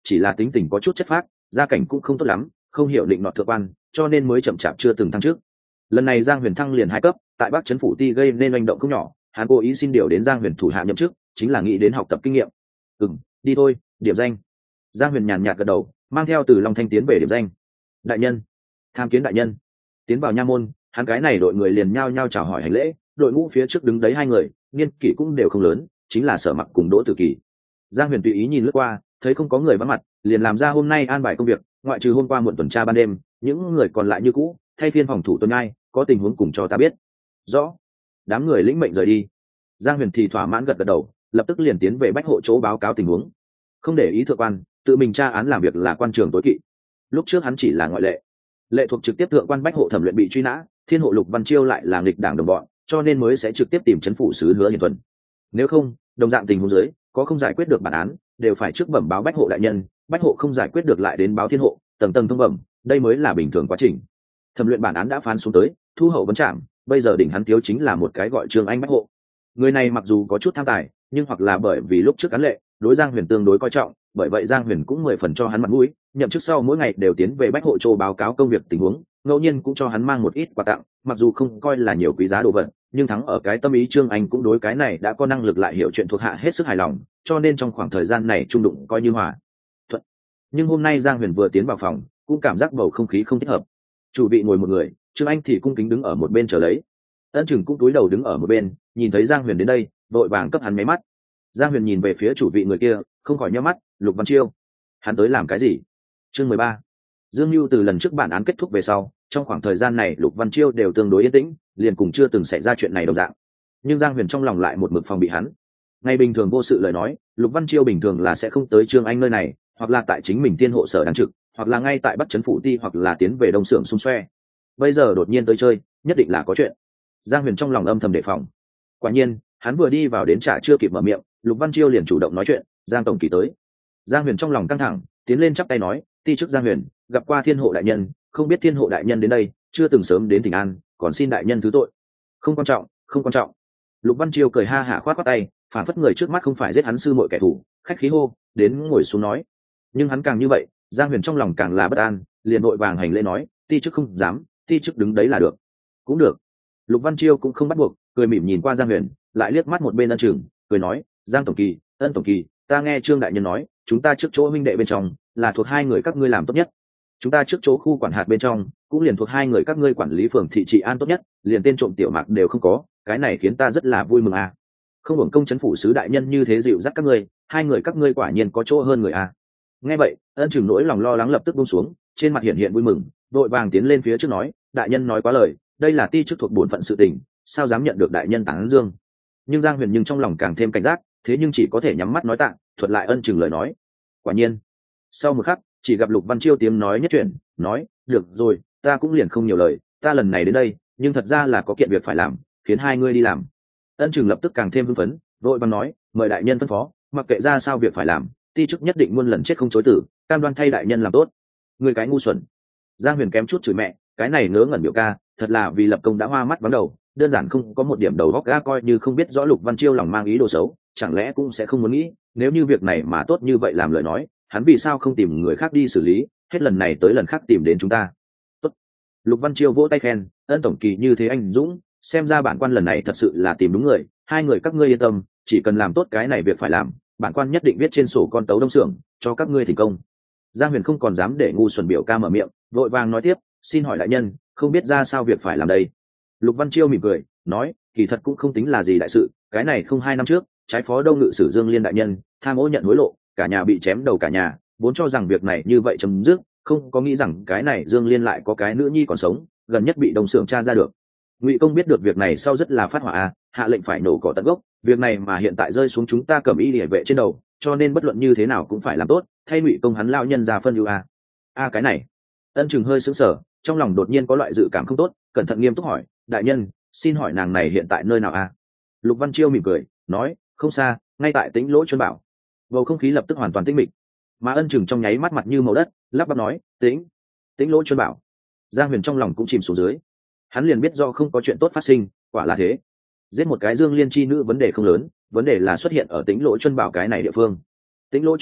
chỉ là tính tình có chút chất phác, gia cảnh cũng không tốt lắm, không hiểu định nọt thượng quan, cho nên mới chậm chạp chưa từng thăng trước. Lần này Giang Huyền thăng liền hai cấp, tại Bắc Trấn phủ ti gây nên oanh động không nhỏ, hắn cố ý xin điều đến Giang Huyền thủ hạ nhậm chức, chính là nghĩ đến học tập kinh nghiệm. "Ừm, đi thôi, điểm danh." Giang Huyền nhàn nhạt gật đầu, mang theo Từ Long Thanh tiến về điểm danh. "Đại nhân." "Tham kiến đại nhân." Tiến vào nha môn, hắn cái này đội người liền nhao nhao chào hỏi hành lễ, đội ngũ phía trước đứng đấy hai người, niên kỷ cũng đều không lớn, chính là Sở Mặc cùng Đỗ Tử Kỳ. Giang Huyền tùy ý nhìn lướt qua, thấy không có người vắng mặt, liền làm ra hôm nay an bài công việc, ngoại trừ hôm qua muộn tuần tra ban đêm, những người còn lại như cũ, thay phiên phòng thủ tuần ai, có tình huống cùng cho ta biết. Rõ. Đám người lĩnh mệnh rời đi. Giang Huyền thì thỏa mãn gật gật đầu, lập tức liền tiến về bách hộ chỗ báo cáo tình huống. Không để ý thượng quan, tự mình tra án làm việc là quan trường tối kỵ. Lúc trước hắn chỉ là ngoại lệ. Lệ thuộc trực tiếp thượng quan bách hộ thẩm luyện bị truy nã, Thiên hộ Lục Văn Chiêu lại là nghịch đảng đồng bọn, cho nên mới sẽ trực tiếp tìm trấn phủ sứ Hứa Hiền Thuần. Nếu không, đồng dạng tình huống dưới, có không giải quyết được bản án, đều phải trước bẩm báo bách hộ đại nhân, bách hộ không giải quyết được lại đến báo thiên hộ, tầng tầng thông bẩm, đây mới là bình thường quá trình. Thẩm luyện bản án đã phán xuống tới, thu hậu vấn trạm, bây giờ đỉnh hắn thiếu chính là một cái gọi Trương Anh bách hộ. Người này mặc dù có chút tham tài, nhưng hoặc là bởi vì lúc trước án lệ, đối Giang Huyền tương đối coi trọng, bởi vậy Giang Huyền cũng mười phần cho hắn mặt mũi, nhậm chức sau mỗi ngày đều tiến về bách hộ châu báo cáo công việc tình huống, ngẫu nhiên cũng cho hắn mang một ít quà tặng, mặc dù không coi là nhiều quý giá đồ vật, nhưng thắng ở cái tâm ý Trương Anh cũng đối cái này đã có năng lực lại hiểu chuyện thuộc hạ hết sức hài lòng, cho nên trong khoảng thời gian này trung đụng coi như hòa thuận. Nhưng hôm nay Giang Huyền vừa tiến vào phòng, cũng cảm giác bầu không khí không thích hợp. Chủ vị ngồi một người, Trương Anh thì cung kính đứng ở một bên chờ lấy. Ân Chừng cũng cúi đầu đứng ở một bên, nhìn thấy Giang Huyền đến đây, vội vàng cấp hắn máy mắt. Giang Huyền nhìn về phía chủ vị người kia, không khỏi nhíu mắt, Lục Văn Chiêu, hắn tới làm cái gì? Chương mười ba. Dương Nưu từ lần trước bản án kết thúc về sau, trong khoảng thời gian này Lục Văn Chiêu đều tương đối yên tĩnh, liền cùng chưa từng xảy ra chuyện này đồng dạng. Nhưng Giang Huyền trong lòng lại một mực phòng bị hắn. Ngày bình thường vô sự lời nói, Lục Văn Chiêu bình thường là sẽ không tới Trương Anh nơi này, hoặc là tại chính mình Thiên hộ sở đang trực, hoặc là ngay tại Bắc Trấn phủ ti, hoặc là tiến về Đông Xưởng xung xoe. Bây giờ đột nhiên tới chơi, nhất định là có chuyện. Giang Huyền trong lòng âm thầm đề phòng. Quả nhiên, hắn vừa đi vào đến trà chưa kịp mở miệng, Lục Văn Chiêu liền chủ động nói chuyện, Giang tổng kỳ tới. Giang Huyền trong lòng căng thẳng, tiến lên chắp tay nói, ti chức Giang Huyền, gặp qua Thiên hộ đại nhân, không biết Thiên hộ đại nhân đến đây, chưa từng sớm đến Thịnh An, còn xin đại nhân thứ tội. Không quan trọng, không quan trọng. Lục Văn Chiêu cười ha hả khoát khoát tay, phản phất người trước mắt không phải giết hắn sư muội kẻ thù, khách khí hô, đến ngồi xuống nói. Nhưng hắn càng như vậy, Giang Huyền trong lòng càng là bất an, liền vội vàng hành lễ nói, ti chức không dám, ti chức đứng đấy là được. Cũng được. Lục Văn Chiêu cũng không bắt buộc, cười mỉm nhìn qua Giang Huyền, lại liếc mắt một bên Ân Chừng, cười nói, Giang tổng kỳ, Ân tổng kỳ, ta nghe Trương đại nhân nói, chúng ta trước chỗ huynh đệ bên trong là thuộc hai người các ngươi làm tốt nhất. Chúng ta trước chỗ khu quản hạt bên trong cũng liền thuộc hai người các ngươi quản lý phường thị trị an tốt nhất, liền tên trộm tiểu mạc đều không có, cái này khiến ta rất là vui mừng à. Không hưởng công trấn phủ sứ đại nhân như thế dịu dắt các ngươi, hai người các ngươi quả nhiên có chỗ hơn người à. Nghe vậy, Ân Chừng nỗi lòng lo lắng lập tức buông xuống, trên mặt hiện hiện vui mừng, đội vàng tiến lên phía trước nói, đại nhân nói quá lời, đây là ti chức thuộc bổn phận sự tình, sao dám nhận được đại nhân tán dương. Nhưng Giang Huyền nhưng trong lòng càng thêm cảnh giác, thế nhưng chỉ có thể nhắm mắt nói tạng, thuật lại Ân Chừng lời nói. Quả nhiên, sau một khắc, chỉ gặp Lục Văn Chiêu tiếng nói nhất chuyển, nói, được rồi, ta cũng liền không nhiều lời, ta lần này đến đây, nhưng thật ra là có kiện việc phải làm, khiến hai ngươi đi làm. Ân Chừng lập tức càng thêm hưng phấn, vội vàng nói, mời đại nhân phân phó, mặc kệ ra sao việc phải làm, ti chức nhất định muôn lần chết không chối tử, cam đoan thay đại nhân làm tốt. Người cái ngu xuẩn. Giang Huyền kém chút chửi mẹ, cái này ngớ ngẩn biểu ca, thật là vì lập công đã hoa mắt vắng đầu, đơn giản không có một điểm đầu óc ga, coi như không biết rõ Lục Văn Chiêu lòng mang ý đồ xấu, chẳng lẽ cũng sẽ không muốn nghĩ, nếu như việc này mà tốt như vậy làm lời nói, hắn vì sao không tìm người khác đi xử lý, hết lần này tới lần khác tìm đến chúng ta. Tốt. Lục Văn Chiêu vỗ tay khen, Ân tổng kỳ như thế anh dũng, xem ra bản quan lần này thật sự là tìm đúng người, hai người các ngươi yên tâm, chỉ cần làm tốt cái này việc phải làm, bản quan nhất định viết trên sổ con tấu Đông Xưởng cho các ngươi thành công. Giang Huyền không còn dám để ngu xuẩn biểu ca mở miệng, vội vàng nói tiếp, xin hỏi đại nhân, không biết ra sao việc phải làm đây. Lục Văn Chiêu mỉm cười, nói, kỳ thật cũng không tính là gì đại sự, cái này không hai năm trước, trái phó đông ngự sử Dương Liên đại nhân tham ô nhận hối lộ, cả nhà bị chém đầu cả nhà, vốn cho rằng việc này như vậy chấm dứt, không có nghĩ rằng cái này Dương Liên lại có cái nữ nhi còn sống, gần nhất bị Đông Xưởng tra ra được. Ngụy công biết được việc này sau rất là phát hỏa a, hạ lệnh phải nổ cỏ tận gốc, việc này mà hiện tại rơi xuống chúng ta Cẩm Y Liễu vệ trên đầu, cho nên bất luận như thế nào cũng phải làm tốt, thay Ngụy công hắn lao nhân ra phân ưu a. A cái này. Ân Chừng hơi sững sờ, trong lòng đột nhiên có loại dự cảm không tốt, cẩn thận nghiêm túc hỏi, đại nhân, xin hỏi nàng này hiện tại nơi nào a? Lục Văn Chiêu mỉm cười, nói, không xa, ngay tại Tĩnh Lỗ Chuân Bảo. Bầu không khí lập tức hoàn toàn tĩnh mịch, mà Ân Chừng trong nháy mắt mặt như màu đất, lắp bắp nói, Tĩnh, Tĩnh Lỗ Chuân Bảo. Giang Huyền trong lòng cũng chìm xuống dưới, hắn liền biết do không có chuyện tốt phát sinh, quả là thế. Giết một cái Dương Liên chi nữ vấn đề không lớn, vấn đề là xuất hiện ở Tĩnh Lỗ Chuân Bảo cái này địa phương. Tĩnh Lỗ Chuân Bảo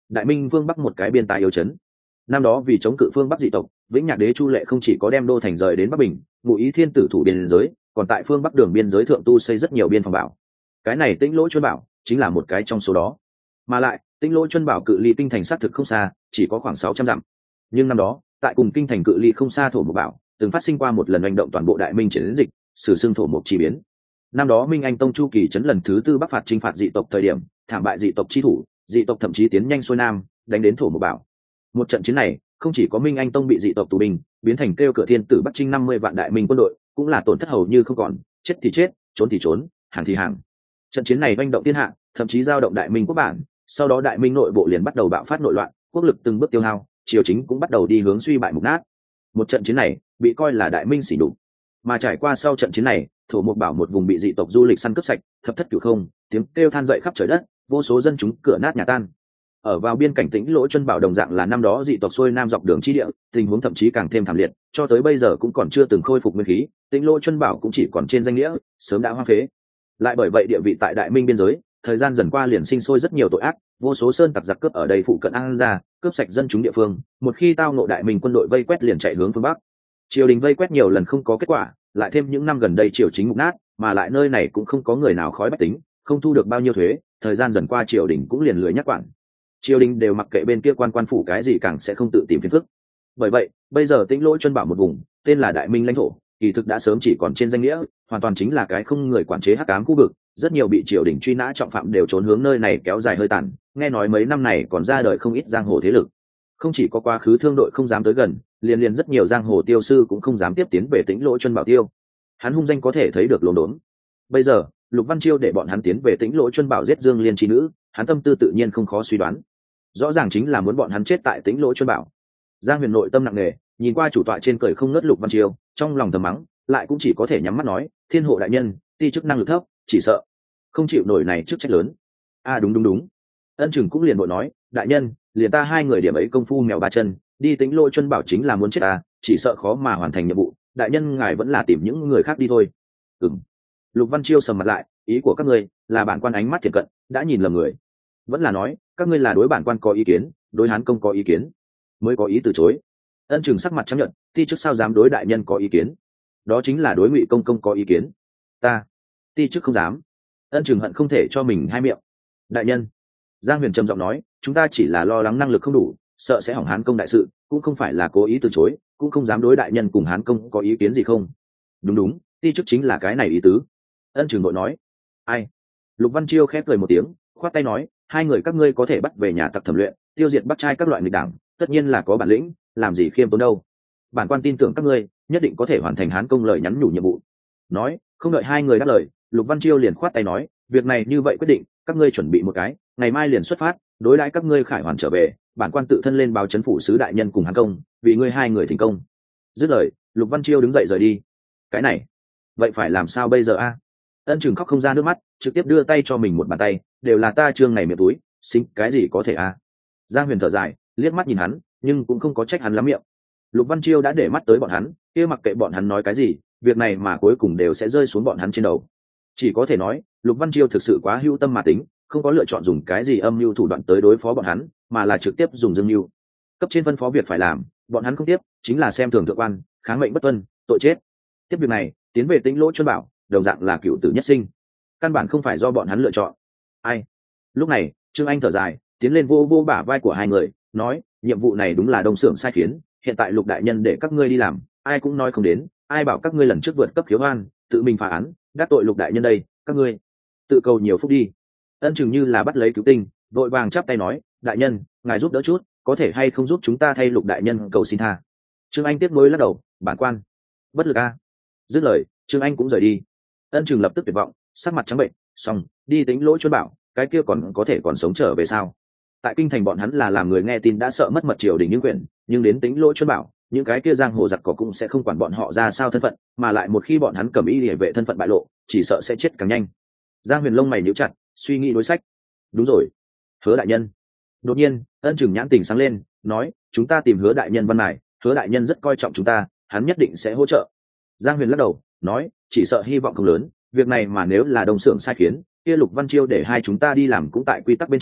đại minh phương bắc một cái biên tài yếu chấn. Năm đó vì chống cự phương bắc dị tộc, vĩnh nhạc đế Chu Lệ không chỉ có đem đô thành rời đến bắc bình, ngụ ý thiên tử thủ biên giới, còn tại phương bắc đường biên giới thượng tu xây rất nhiều biên phòng bảo. Cái này Tĩnh Lỗ Chuân Bảo chính là một cái trong số đó. Mà lại Tĩnh Lỗ Chuân Bảo cự ly kinh thành xác thực không xa, chỉ có khoảng sáu trăm dặm. Nhưng năm đó tại cùng kinh thành cự ly không xa thổ mục bảo từng phát sinh qua một lần hành động toàn bộ đại minh chiến dịch, sử xưng thổ mục chi biến. Năm đó Minh Anh Tông chu kỳ trấn lần thứ tư bắc phạt chinh phạt dị tộc thời điểm, thảm bại dị tộc chi thủ, dị tộc thậm chí tiến nhanh xuôi nam, đánh đến thổ mục bảo. Một trận chiến này, không chỉ có Minh Anh Tông bị dị tộc tù binh, biến thành kêu cửa thiên tử Bắc Trinh năm mươi vạn đại minh quân đội, cũng là tổn thất hầu như không còn, chết thì chết, trốn thì trốn, hàng thì hàng. Trận chiến này oanh động thiên hạ, thậm chí giao động đại minh quốc bản, sau đó đại minh nội bộ liền bắt đầu bạo phát nội loạn, quốc lực từng bước tiêu hao, triều chính cũng bắt đầu đi hướng suy bại mục nát. Một trận chiến này bị coi là đại minh sỉ nhục. Mà trải qua sau trận chiến này, thổ mục bảo một vùng bị dị tộc du lịch săn cướp sạch, thập thất cửu không, tiếng kêu than dậy khắp trời đất, vô số dân chúng cửa nát nhà tan. Ở vào biên cảnh Tĩnh Lỗ Chuân Bảo đồng dạng là năm đó dị tộc xuôi nam dọc đường chi địa, tình huống thậm chí càng thêm thảm liệt, cho tới bây giờ cũng còn chưa từng khôi phục nguyên khí, Tĩnh Lỗ Chuân Bảo cũng chỉ còn trên danh nghĩa, sớm đã hoang phế. Lại bởi vậy địa vị tại đại minh biên giới, thời gian dần qua liền sinh sôi rất nhiều tội ác, vô số sơn tặc giặc cướp ở đây phụ cận an ra, cướp sạch dân chúng địa phương, một khi tao ngộ đại minh quân đội vây quét liền chạy hướng phương bắc. Triều đình vây quét nhiều lần không có kết quả, lại thêm những năm gần đây triều chính mục nát, mà lại nơi này cũng không có người nào khói bách tính, không thu được bao nhiêu thuế, thời gian dần qua triều đình cũng liền lười nhắc quản. Triều đình đều mặc kệ bên kia quan quan phủ cái gì càng sẽ không tự tìm phiền phức. Bởi vậy, bây giờ Tĩnh Lỗ Chuân Bảo một vùng, tên là Đại Minh lãnh thổ, kỳ thực đã sớm chỉ còn trên danh nghĩa, hoàn toàn chính là cái không người quản chế hắc ám khu vực, rất nhiều bị triều đình truy nã trọng phạm đều trốn hướng nơi này kéo dài hơi tàn, nghe nói mấy năm này còn ra đời không ít giang hồ thế lực. Không chỉ có quá khứ thương đội không dám tới gần, liền liền rất nhiều giang hồ tiêu sư cũng không dám tiếp tiến về Tĩnh Lỗ Chuân Bảo tiêu. Hắn hung danh có thể thấy được lồn đốn. Bây giờ, Lục Văn Chiêu để bọn hắn tiến về Tĩnh Lỗ Chuân Bảo giết Dương Liên chi nữ, hắn tâm tư tự nhiên không khó suy đoán. Rõ ràng chính là muốn bọn hắn chết tại Tĩnh Lỗ Chuân Bảo. Giang Huyền nội tâm nặng nề, nhìn qua chủ tọa trên cười không ngớt Lục Văn Chiêu, trong lòng thầm mắng, lại cũng chỉ có thể nhắm mắt nói, Thiên hộ đại nhân, ti chức năng lực thấp, chỉ sợ không chịu nổi này chức trách lớn. A à, đúng đúng đúng. Ân Trừng cũng liền bội nói, đại nhân, liền ta hai người điểm ấy công phu mèo ba chân, đi Tĩnh Lỗ Chuân Bảo chính là muốn chết ta, chỉ sợ khó mà hoàn thành nhiệm vụ, đại nhân ngài vẫn là tìm những người khác đi thôi. Ừm. Lục Văn Chiêu sầm mặt lại, ý của các ngươi là bản quan ánh mắt thiệt cận, đã nhìn lầm người. Vẫn là nói, các ngươi là đối bản quan có ý kiến, đối Hán công có ý kiến, mới có ý từ chối. Ân Trừng sắc mặt chấp nhận, ti chức sao dám đối đại nhân có ý kiến? Đó chính là đối Ngụy công công có ý kiến. Ta, ti chức không dám. Ân Trừng hận không thể cho mình hai miệng. Đại nhân, Giang Huyền trầm giọng nói, chúng ta chỉ là lo lắng năng lực không đủ, sợ sẽ hỏng Hán công đại sự, cũng không phải là cố ý từ chối, cũng không dám đối đại nhân cùng Hán công có ý kiến gì không. Đúng đúng, ti chức chính là cái này ý tứ. Ân Trừng đội nói. Ai? Lục Văn Chiêu khép cười một tiếng, khoát tay nói, hai người các ngươi có thể bắt về nhà tặc thẩm luyện, tiêu diệt bắt trai các loại nghịch đảng, tất nhiên là có bản lĩnh, làm gì khiêm tốn đâu. Bản quan tin tưởng các ngươi nhất định có thể hoàn thành Hán công lời nhắn nhủ nhiệm vụ. Nói, không đợi hai người đáp lời, Lục Văn Chiêu liền khoát tay nói, việc này như vậy quyết định, các ngươi chuẩn bị một cái, ngày mai liền xuất phát, đối đãi các ngươi khải hoàn trở về, bản quan tự thân lên báo chấn phủ sứ đại nhân cùng Hán công, vì ngươi hai người thành công. Dứt lời, Lục Văn Chiêu đứng dậy rời đi. Cái này, vậy phải làm sao bây giờ a? Ân Trừng khóc không ra nước mắt, trực tiếp đưa tay cho mình một bàn tay, đều là ta trương này miệng túi, xính cái gì có thể a? Giang Huyền thở dài, liếc mắt nhìn hắn, nhưng cũng không có trách hắn lắm miệng. Lục Văn Chiêu đã để mắt tới bọn hắn, kia mặc kệ bọn hắn nói cái gì, việc này mà cuối cùng đều sẽ rơi xuống bọn hắn trên đầu. Chỉ có thể nói, Lục Văn Chiêu thực sự quá hữu tâm mà tính, không có lựa chọn dùng cái gì âm mưu thủ đoạn tới đối phó bọn hắn, mà là trực tiếp dùng dương mưu. Cấp trên phân phó việc phải làm, bọn hắn không tiếp, chính là xem thường thượng quan, kháng mệnh bất tuân, tội chết. Tiếp việc này, tiến về Tĩnh Lỗ Chuân Bảo, đồng dạng là cựu tử nhất sinh, căn bản không phải do bọn hắn lựa chọn. Ai? Lúc này, Trương Anh thở dài, tiến lên vô vô bả vai của hai người, nói, nhiệm vụ này đúng là Đông Xưởng sai khiến, hiện tại Lục đại nhân để các ngươi đi làm, ai cũng nói không đến, ai bảo các ngươi lần trước vượt cấp khiếu oan, tự mình phá án, đắc tội Lục đại nhân đây, các ngươi tự cầu nhiều phúc đi. Ân Trừng như là bắt lấy cứu tinh, vội vàng chắp tay nói, đại nhân, ngài giúp đỡ chút, có thể hay không giúp chúng ta thay Lục đại nhân cầu xin tha. Trương Anh tiếp nối lắc đầu, bản quan bất lực a. Dứt lời, Trương Anh cũng rời đi. Ân Trừng lập tức tuyệt vọng, sắc mặt trắng bệnh, xong, đi Tĩnh Lỗ Chuân Bảo, cái kia còn có thể còn sống trở về sao? Tại kinh thành bọn hắn là làm người nghe tin đã sợ mất mật triều đình những quyền, nhưng đến Tĩnh Lỗ Chuân Bảo, những cái kia giang hồ giặc cỏ cũng sẽ không quản bọn họ ra sao thân phận, mà lại một khi bọn hắn cầm ý để vệ thân phận bại lộ, chỉ sợ sẽ chết càng nhanh. Giang Huyền lông mày nhíu chặt, suy nghĩ đối sách. Đúng rồi, Hứa đại nhân. Đột nhiên, Ân Trừng nhãn tình sáng lên, nói, chúng ta tìm Hứa đại nhân văn mài, Hứa đại nhân rất coi trọng chúng ta, hắn nhất định sẽ hỗ trợ. Giang Huyền lắc đầu, nói, chỉ sợ hy vọng không lớn, việc này mà nếu là Đông Xưởng sai khiến, kia Lục Văn Chiêu để hai chúng ta đi làm cũng tại quy tắc bên trong,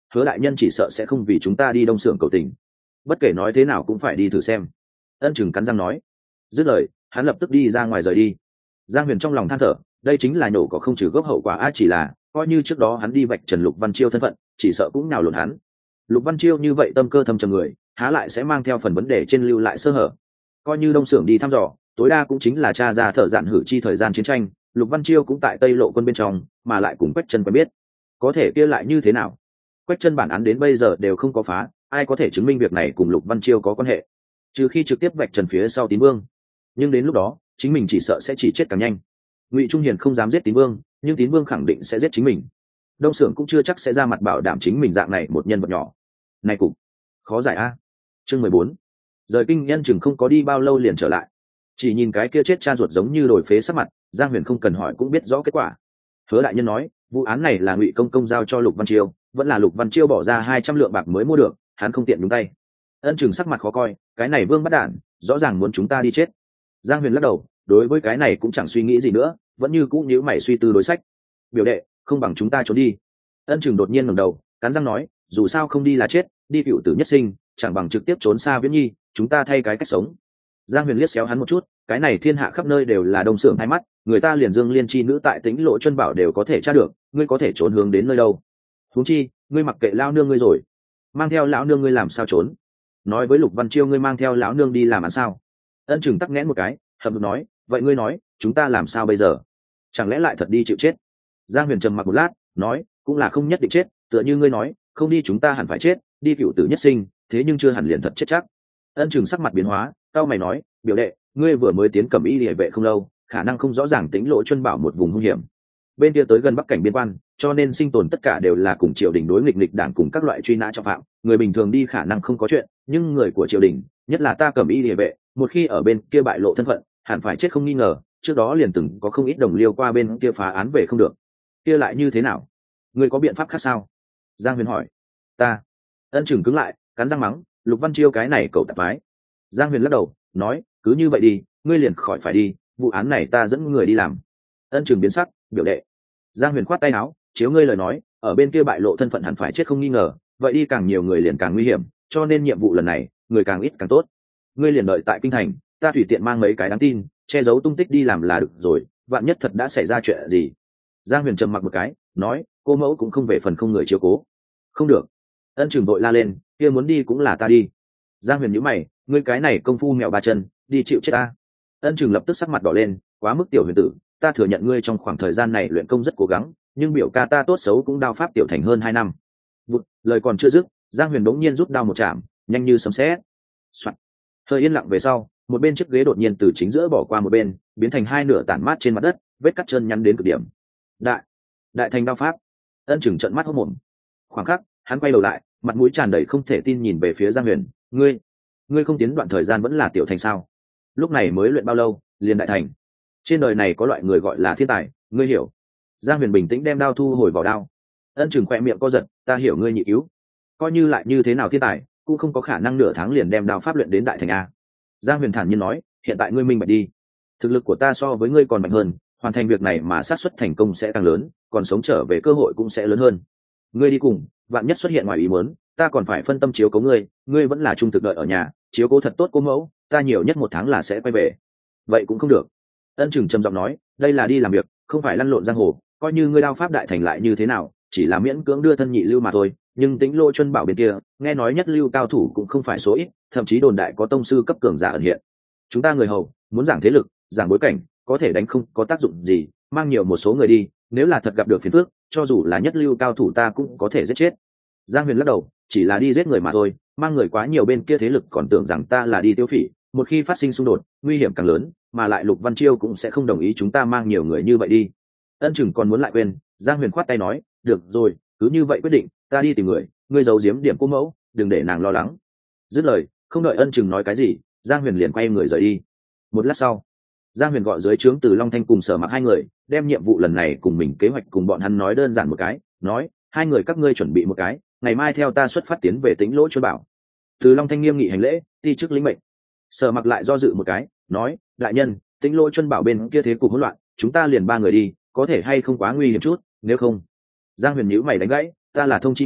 hứa đại nhân chỉ sợ sẽ không vì chúng ta đi đông xưởng cầu tình, bất kể nói thế nào cũng phải đi thử xem. Ân Chừng cắn răng nói. Dứt lời, hắn lập tức đi ra ngoài rời đi. Giang Huyền trong lòng than thở, đây chính là nhổ có không trừ gốc hậu quả a, chỉ là coi như trước đó hắn đi vạch trần Lục Văn Chiêu thân phận, chỉ sợ cũng nào lộn hắn. Lục Văn Chiêu như vậy tâm cơ thâm trầm người, há lại sẽ mang theo phần vấn đề trên lưu lại sơ hở. Coi như đông xưởng đi thăm dò, tối đa cũng chính là tra ra thợ dạn hử chi thời gian chiến tranh, Lục Văn Chiêu cũng tại Tây Lộ quân bên trong, mà lại cùng Quách Chân quen biết. Có thể kia lại như thế nào? Quách Chân bản án đến bây giờ đều không có phá, ai có thể chứng minh việc này cùng Lục Văn Chiêu có quan hệ? Trừ khi trực tiếp vạch trần phía sau Tín Vương. Nhưng đến lúc đó, chính mình chỉ sợ sẽ chỉ chết càng nhanh. Ngụy Trung Hiền không dám giết Tín Vương, nhưng Tín Vương khẳng định sẽ giết chính mình. Đông xưởng cũng chưa chắc sẽ ra mặt bảo đảm chính mình dạng này một nhân vật nhỏ. Này cục khó giải a. Chương mười bốn. Rời kinh nhân chừng không có đi bao lâu liền trở lại. Chỉ nhìn cái kia chết cha ruột giống như đổi phế sắc mặt, Giang Huyền không cần hỏi cũng biết rõ kết quả. Hứa đại nhân nói, vụ án này là Ngụy công công giao cho Lục Văn Chiêu, vẫn là Lục Văn Chiêu bỏ ra hai trăm lượng bạc mới mua được, hắn không tiện nhúng tay. Ân Chừng sắc mặt khó coi, cái này Vương bắt đản, rõ ràng muốn chúng ta đi chết. Giang Huyền lắc đầu, đối với cái này cũng chẳng suy nghĩ gì nữa, vẫn như cũ nhíu mày suy tư đối sách. Biểu đệ, không bằng chúng ta trốn đi. Ân Chừng đột nhiên ngẩng đầu, cắn răng nói, dù sao không đi là chết, đi cựu tử nhất sinh, chẳng bằng trực tiếp trốn xa Viễn Nhi, chúng ta thay cái cách sống. Giang Huyền liếc xéo hắn một chút, cái này thiên hạ khắp nơi đều là đông xưởng hai mắt, người ta liền Dương Liên chi nữ tại Tĩnh Lộ Chuân Bảo đều có thể tra được, ngươi có thể trốn hướng đến nơi đâu? Huống chi, ngươi mặc kệ lão nương ngươi rồi, mang theo lão nương ngươi làm sao trốn? Nói với Lục Văn Chiêu ngươi mang theo lão nương đi làm ăn sao? Ân Chừng tắc nghẽn một cái, hậm hực nói, vậy ngươi nói, chúng ta làm sao bây giờ? Chẳng lẽ lại thật đi chịu chết? Giang Huyền trầm mặc một lát, nói, cũng là không nhất định chết, tựa như ngươi nói, không đi chúng ta hẳn phải chết, đi cựu tử nhất sinh, thế nhưng chưa hẳn liền thật chết chắc. Ân Chừng sắc mặt biến hóa, cao mày nói, biểu đệ, ngươi vừa mới tiến Cẩm Y Liễu vệ không lâu, khả năng không rõ ràng Tĩnh Lộ Chuân Bảo một vùng hung hiểm. Bên kia tới gần Bắc cảnh biên quan, cho nên sinh tồn tất cả đều là cùng triều đình đối nghịch nghịch đảng cùng các loại truy nã trọng phạm, người bình thường đi khả năng không có chuyện, nhưng người của triều đình, nhất là ta Cẩm Y Liễu vệ, một khi ở bên kia bại lộ thân phận, hẳn phải chết không nghi ngờ, trước đó liền từng có không ít đồng liêu qua bên kia phá án về không được. Kia lại như thế nào? Ngươi có biện pháp khác sao? Giang Huyền hỏi. Ta. Ân Chừng cứng lại, cắn răng mắng, Lục Văn Chiêu cái này cậu tạp mái. Giang Huyền lắc đầu, nói, cứ như vậy đi, ngươi liền khỏi phải đi, vụ án này ta dẫn người đi làm. Ân Chừng biến sắc, biểu đệ. Giang Huyền khoát tay áo, chiếu ngươi lời nói, ở bên kia bại lộ thân phận hẳn phải chết không nghi ngờ, vậy đi càng nhiều người liền càng nguy hiểm, cho nên nhiệm vụ lần này, người càng ít càng tốt. Ngươi liền đợi tại kinh thành, ta tùy tiện mang mấy cái đáng tin, che giấu tung tích đi làm là được rồi, vạn nhất thật đã xảy ra chuyện gì. Giang Huyền trầm mặc một cái, nói, cô mẫu cũng không về phần không người chiếu cố. Không được. Ân Chừng đội la lên, kia muốn đi cũng là ta đi. Giang Huyền nhíu mày, ngươi cái này công phu mèo ba chân, đi chịu chết ta. Ân Chừng lập tức sắc mặt đỏ lên, quá mức tiểu huyền tử, ta thừa nhận ngươi trong khoảng thời gian này luyện công rất cố gắng, nhưng biểu ca ta tốt xấu cũng đao pháp tiểu thành hơn hai năm. Vụt, lời còn chưa dứt, Giang Huyền đống nhiên rút đao một chạm, nhanh như sấm sét. Soạn. Hơi yên lặng về sau, một bên chiếc ghế đột nhiên từ chính giữa bỏ qua một bên, biến thành hai nửa tản mát trên mặt đất, vết cắt chân nhăn đến cực điểm. Đại, đại thành đao pháp. Ân Chừng trợn mắt hốt mồm. Khoảng khắc, hắn quay đầu lại, mặt mũi tràn đầy không thể tin nhìn về phía Giang Huyền, ngươi, ngươi không tiến đoạn thời gian vẫn là tiểu thành sao? Lúc này mới luyện bao lâu, liền đại thành? Trên đời này có loại người gọi là thiên tài, ngươi hiểu? Giang Huyền bình tĩnh đem đao thu hồi vào đao. Ân Chừng khỏe miệng co giật, ta hiểu ngươi nhị cứu, coi như lại như thế nào thiên tài, cũng không có khả năng nửa tháng liền đem đao pháp luyện đến đại thành a. Giang Huyền thản nhiên nói, hiện tại ngươi minh bạch đi, thực lực của ta so với ngươi còn mạnh hơn, hoàn thành việc này mà xác suất thành công sẽ càng lớn, còn sống trở về cơ hội cũng sẽ lớn hơn. Ngươi đi cùng, vạn nhất xuất hiện ngoài ý muốn, ta còn phải phân tâm chiếu cố ngươi, ngươi vẫn là trung thực đợi ở nhà, chiếu cố thật tốt cô mẫu, ta nhiều nhất một tháng là sẽ quay về. Vậy cũng không được. Ân Chừng trầm giọng nói, đây là đi làm việc, không phải lăn lộn giang hồ, coi như ngươi đao pháp đại thành lại như thế nào, chỉ là miễn cưỡng đưa thân nhị lưu mà thôi. Nhưng Tĩnh Lộ Chuân Bảo bên kia, nghe nói nhất lưu cao thủ cũng không phải số ít, thậm chí đồn đại có tông sư cấp cường giả ẩn hiện. Chúng ta người hầu muốn giảng thế lực, giảng bối cảnh, có thể đánh không có tác dụng gì, mang nhiều một số người đi, nếu là thật gặp được phiền phức, cho dù là nhất lưu cao thủ ta cũng có thể giết chết. Giang Huyền lắc đầu, chỉ là đi giết người mà thôi, mang người quá nhiều bên kia thế lực còn tưởng rằng ta là đi tiêu phỉ, một khi phát sinh xung đột, nguy hiểm càng lớn, mà lại Lục Văn Chiêu cũng sẽ không đồng ý chúng ta mang nhiều người như vậy đi. Ân Chừng còn muốn lại quên, Giang Huyền khoát tay nói, được rồi, cứ như vậy quyết định, ta đi tìm người, ngươi giấu giếm điểm cô mẫu, đừng để nàng lo lắng. Dứt lời, không đợi Ân Chừng nói cái gì, Giang Huyền liền quay người rời đi. Một lát sau, Giang Huyền gọi dưới trướng Từ Long Thanh cùng Sở Mặc hai người, đem nhiệm vụ lần này cùng mình kế hoạch cùng bọn hắn nói đơn giản một cái, nói, hai người các ngươi chuẩn bị một cái, ngày mai theo ta xuất phát tiến về Tĩnh Lỗ Chuân Bảo. Từ Long Thanh nghiêm nghị hành lễ, ti chức lĩnh mệnh. Sở Mặc lại do dự một cái, nói, đại nhân, Tĩnh Lỗ Chuân Bảo bên kia thế cục hỗn loạn, chúng ta liền ba người đi, có thể hay không quá nguy hiểm chút, nếu không. Giang Huyền nhíu mày đánh gãy, ta là thông chi ngươi,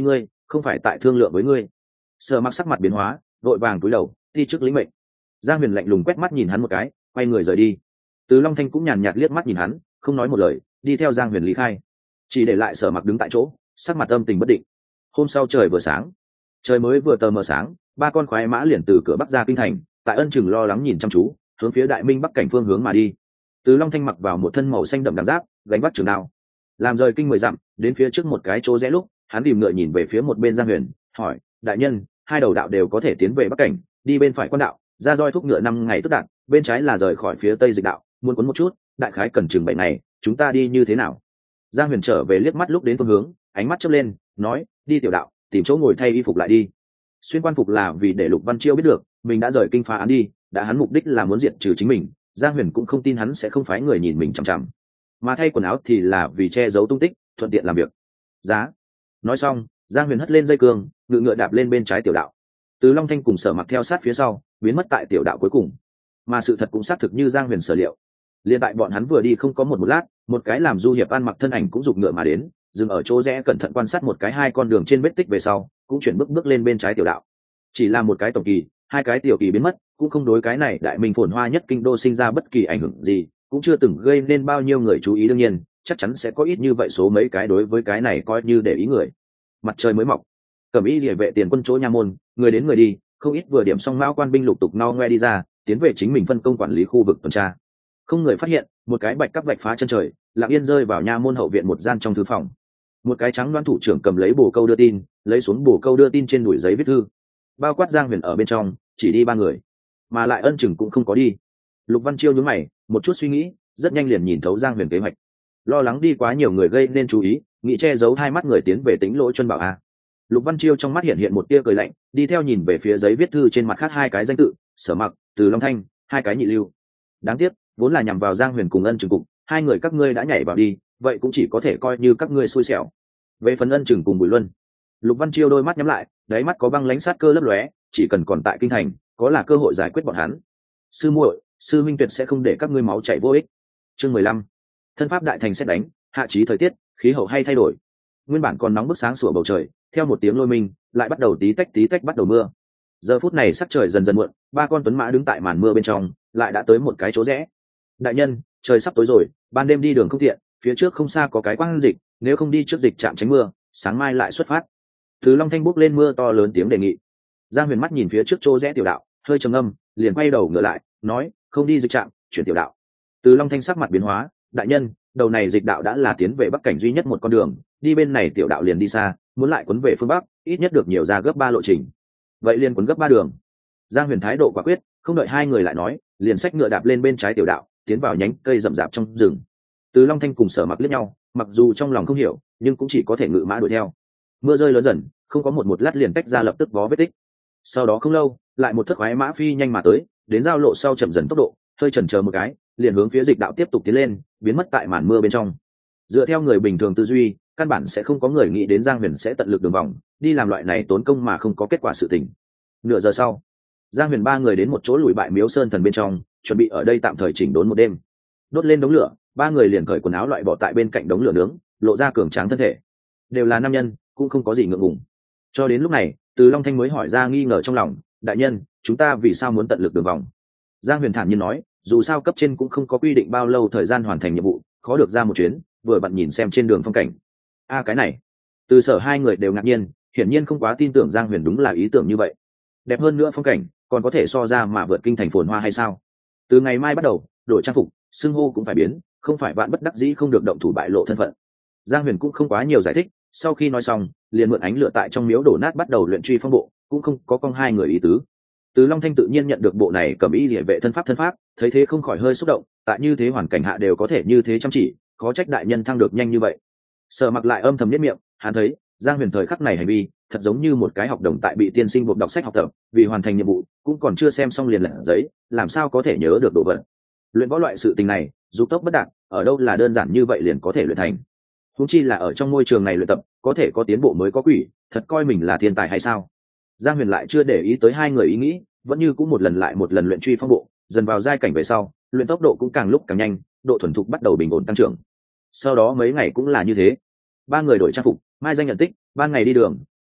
không phải tại thương lượng với ngươi. Sở Mặc sắc mặt biến hóa, vội vàng cúi đầu thi chức lĩnh mệnh. Giang Huyền lạnh lùng quét mắt nhìn hắn một cái, quay người rời đi. Từ Long Thanh cũng nhàn nhạt liếc mắt nhìn hắn, không nói một lời, đi theo Giang Huyền lý khai, chỉ để lại Sở Mặc đứng tại chỗ, sắc mặt âm tình bất định. Hôm sau trời vừa sáng, trời mới vừa tờ mờ sáng, ba con khoái mã liền từ cửa bắc ra kinh thành, tại Ân Chừng lo lắng nhìn chăm chú, hướng phía Đại Minh bắc cảnh phương hướng mà đi. Từ Long Thanh mặc vào một thân màu xanh đậm đằng giáp, gánh vác trường đao, làm rời kinh mười dặm, đến phía trước một cái chỗ rẽ lúc, hắn tìm ngựa nhìn về phía một bên Giang Huyền, hỏi: đại nhân, hai đầu đạo đều có thể tiến về bắc cảnh, đi bên phải quan đạo, ra roi thúc ngựa năm ngày tức đạt, bên trái là rời khỏi phía tây dịch đạo, muốn cuốn một chút, đại khái cần chừng bảy ngày, chúng ta đi như thế nào? Giang Huyền trở về liếc mắt lúc đến phương hướng, ánh mắt chớp lên, nói: đi tiểu đạo, tìm chỗ ngồi thay y phục lại đi. Xuyên quan phục là vì để Lục Văn Chiêu biết được mình đã rời kinh phá án đi, đã hắn mục đích là muốn diệt trừ chính mình, Giang Huyền cũng không tin hắn sẽ không phái người nhìn mình chằm chằm, mà thay quần áo thì là vì che giấu tung tích, thuận tiện làm việc. Giá. Nói xong, Giang Huyền hất lên dây cương, ngựa ngựa đạp lên bên trái tiểu đạo. Từ Long Thanh cùng Sở Mặc theo sát phía sau, biến mất tại tiểu đạo cuối cùng. Mà sự thật cũng xác thực như Giang Huyền sở liệu. Liên tại bọn hắn vừa đi không có một một lát, một cái làm du hiệp ăn mặc thân ảnh cũng giục ngựa mà đến, dừng ở chỗ rẽ cẩn thận quan sát một cái hai con đường trên vết tích về sau, cũng chuyển bước bước lên bên trái tiểu đạo. Chỉ là một cái tổng kỳ, hai cái tiểu kỳ biến mất, cũng không đối cái này Đại Minh phồn hoa nhất kinh đô sinh ra bất kỳ ảnh hưởng gì, cũng chưa từng gây nên bao nhiêu người chú ý, đương nhiên chắc chắn sẽ có ít như vậy số mấy cái đối với cái này coi như để ý người. Mặt trời mới mọc, Cẩm Y Liễu vệ tiền quân chỗ nha môn, người đến người đi, không ít vừa điểm xong mão quan binh lục tục no ngoe đi ra, tiến về chính mình phân công quản lý khu vực tuần tra. Không người phát hiện, một cái bạch cắp bạch phá chân trời, lặng yên rơi vào nha môn hậu viện một gian trong thư phòng. Một cái trắng đoán thủ trưởng cầm lấy bổ câu đưa tin, lấy xuống bổ câu đưa tin trên đùi giấy viết thư. Bao quát Giang Huyền ở bên trong, chỉ đi ba người, mà lại Ân Chừng cũng không có đi. Lục Văn Chiêu nhướng mày, một chút suy nghĩ, rất nhanh liền nhìn thấu Giang Huyền kế hoạch. Lo lắng đi quá nhiều người gây nên chú ý, nghĩ che giấu hai mắt người tiến về tính lỗi Chuân Bảo a. Lục Văn Chiêu trong mắt hiện hiện một tia cười lạnh, đi theo nhìn về phía giấy viết thư trên mặt khác hai cái danh tự, Sở Mặc, Từ Long Thanh, hai cái nhị lưu. Đáng tiếc, vốn là nhằm vào Giang Huyền cùng Ân Chừng cục, hai người các ngươi đã nhảy vào đi, vậy cũng chỉ có thể coi như các ngươi xui xẻo. Về phần Ân Chừng cùng Bùi Luân, Lục Văn Chiêu đôi mắt nhắm lại, đáy mắt có băng lãnh sát cơ lấp lóe, chỉ cần còn tại kinh thành, có là cơ hội giải quyết bọn hắn. Sư muội, sư minh tuyệt sẽ không để các ngươi máu chảy vô ích. Chương mười lăm. Thân pháp đại thành xét đánh, hạ chí thời tiết, khí hậu hay thay đổi. Nguyên bản còn nóng bức sáng sủa bầu trời, theo một tiếng lôi minh, lại bắt đầu tí tách tí tách bắt đầu mưa. Giờ phút này sắc trời dần dần muộn, ba con tuấn mã đứng tại màn mưa bên trong, lại đã tới một cái chỗ rẽ. Đại nhân, trời sắp tối rồi, ban đêm đi đường không tiện, phía trước không xa có cái quang dịch, nếu không đi trước dịch trạm tránh mưa, sáng mai lại xuất phát. Từ Long Thanh bốc lên mưa to lớn tiếng đề nghị. Giang Huyền mắt nhìn phía trước chỗ rẽ tiểu đạo, hơi trầm ngâm, liền quay đầu ngựa lại, nói: không đi dịch trạm, chuyển tiểu đạo. Từ Long Thanh sắc mặt biến hóa, đại nhân, đầu này dịch đạo đã là tiến về bắc cảnh duy nhất một con đường, đi bên này tiểu đạo liền đi xa, muốn lại quấn về phương bắc, ít nhất được nhiều ra gấp ba lộ trình. Vậy liền quấn gấp ba đường. Giang Huyền thái độ quả quyết, không đợi hai người lại nói, liền xách ngựa đạp lên bên trái tiểu đạo, tiến vào nhánh cây rậm rạp trong rừng. Từ Long Thanh cùng Sở Mặc liếc nhau, mặc dù trong lòng không hiểu, nhưng cũng chỉ có thể ngự mã đuổi theo. Mưa rơi lớn dần, không có một một lát liền tách ra lập tức vó vết tích. Sau đó không lâu, lại một thất khoái mã phi nhanh mà tới, đến giao lộ sau chậm dần tốc độ, hơi chần chờ một cái, liền hướng phía dịch đạo tiếp tục tiến lên, biến mất tại màn mưa bên trong. Dựa theo người bình thường tư duy, căn bản sẽ không có người nghĩ đến Giang Huyền sẽ tận lực đường vòng, đi làm loại này tốn công mà không có kết quả sự tình. Nửa giờ sau, Giang Huyền ba người đến một chỗ lùi bại miếu sơn thần bên trong, chuẩn bị ở đây tạm thời chỉnh đốn một đêm. Đốt lên đống lửa, ba người liền cởi quần áo loại bỏ tại bên cạnh đống lửa nướng, lộ ra cường tráng thân thể. Đều là nam nhân, cũng không có gì ngượng ngùng. Cho đến lúc này, Từ Long Thanh mới hỏi ra nghi ngờ trong lòng: đại nhân, chúng ta vì sao muốn tận lực đường vòng? Giang Huyền thản nhiên nói: dù sao cấp trên cũng không có quy định bao lâu thời gian hoàn thành nhiệm vụ, khó được ra một chuyến, vừa vặn nhìn xem trên đường phong cảnh. A cái này, Từ Sở hai người đều ngạc nhiên, hiển nhiên không quá tin tưởng Giang Huyền đúng là ý tưởng như vậy. Đẹp hơn nữa phong cảnh, còn có thể so ra mà vượt kinh thành phồn hoa hay sao? Từ ngày mai bắt đầu, đổi trang phục, xưng hô cũng phải biến, không phải vạn bất đắc dĩ không được động thủ bại lộ thân phận. Giang Huyền cũng không quá nhiều giải thích, sau khi nói xong, liền mượn ánh lửa tại trong miếu đổ nát bắt đầu luyện truy phong bộ, cũng không có con hai người ý tứ. Từ Long Thanh tự nhiên nhận được bộ này Cẩm Y Liễu vệ thân pháp thân pháp, thấy thế không khỏi hơi xúc động, tại như thế hoàn cảnh hạ đều có thể như thế chăm chỉ, khó trách đại nhân thăng được nhanh như vậy. Sở Mặc lại âm thầm nhếch miệng, hắn thấy Giang Huyền thời khắc này hành vi thật giống như một cái học đồng tại bị tiên sinh buộc đọc sách học tập, vì hoàn thành nhiệm vụ cũng còn chưa xem xong liền lật giấy, làm sao có thể nhớ được đồ vật. Luyện võ loại sự tình này, dục tốc bất đạt, ở đâu là đơn giản như vậy liền có thể luyện thành. Huống chi là ở trong môi trường này luyện tập, có thể có tiến bộ mới có quỷ, thật coi mình là thiên tài hay sao? Giang Huyền lại chưa để ý tới hai người ý nghĩ, vẫn như cũng một lần lại một lần luyện truy phong bộ, dần vào giai cảnh về sau, luyện tốc độ cũng càng lúc càng nhanh, độ thuần thục bắt đầu bình ổn tăng trưởng. Sau đó mấy ngày cũng là như thế. Ba người đổi trang phục, mai danh nhận tích, ban ngày đi đường,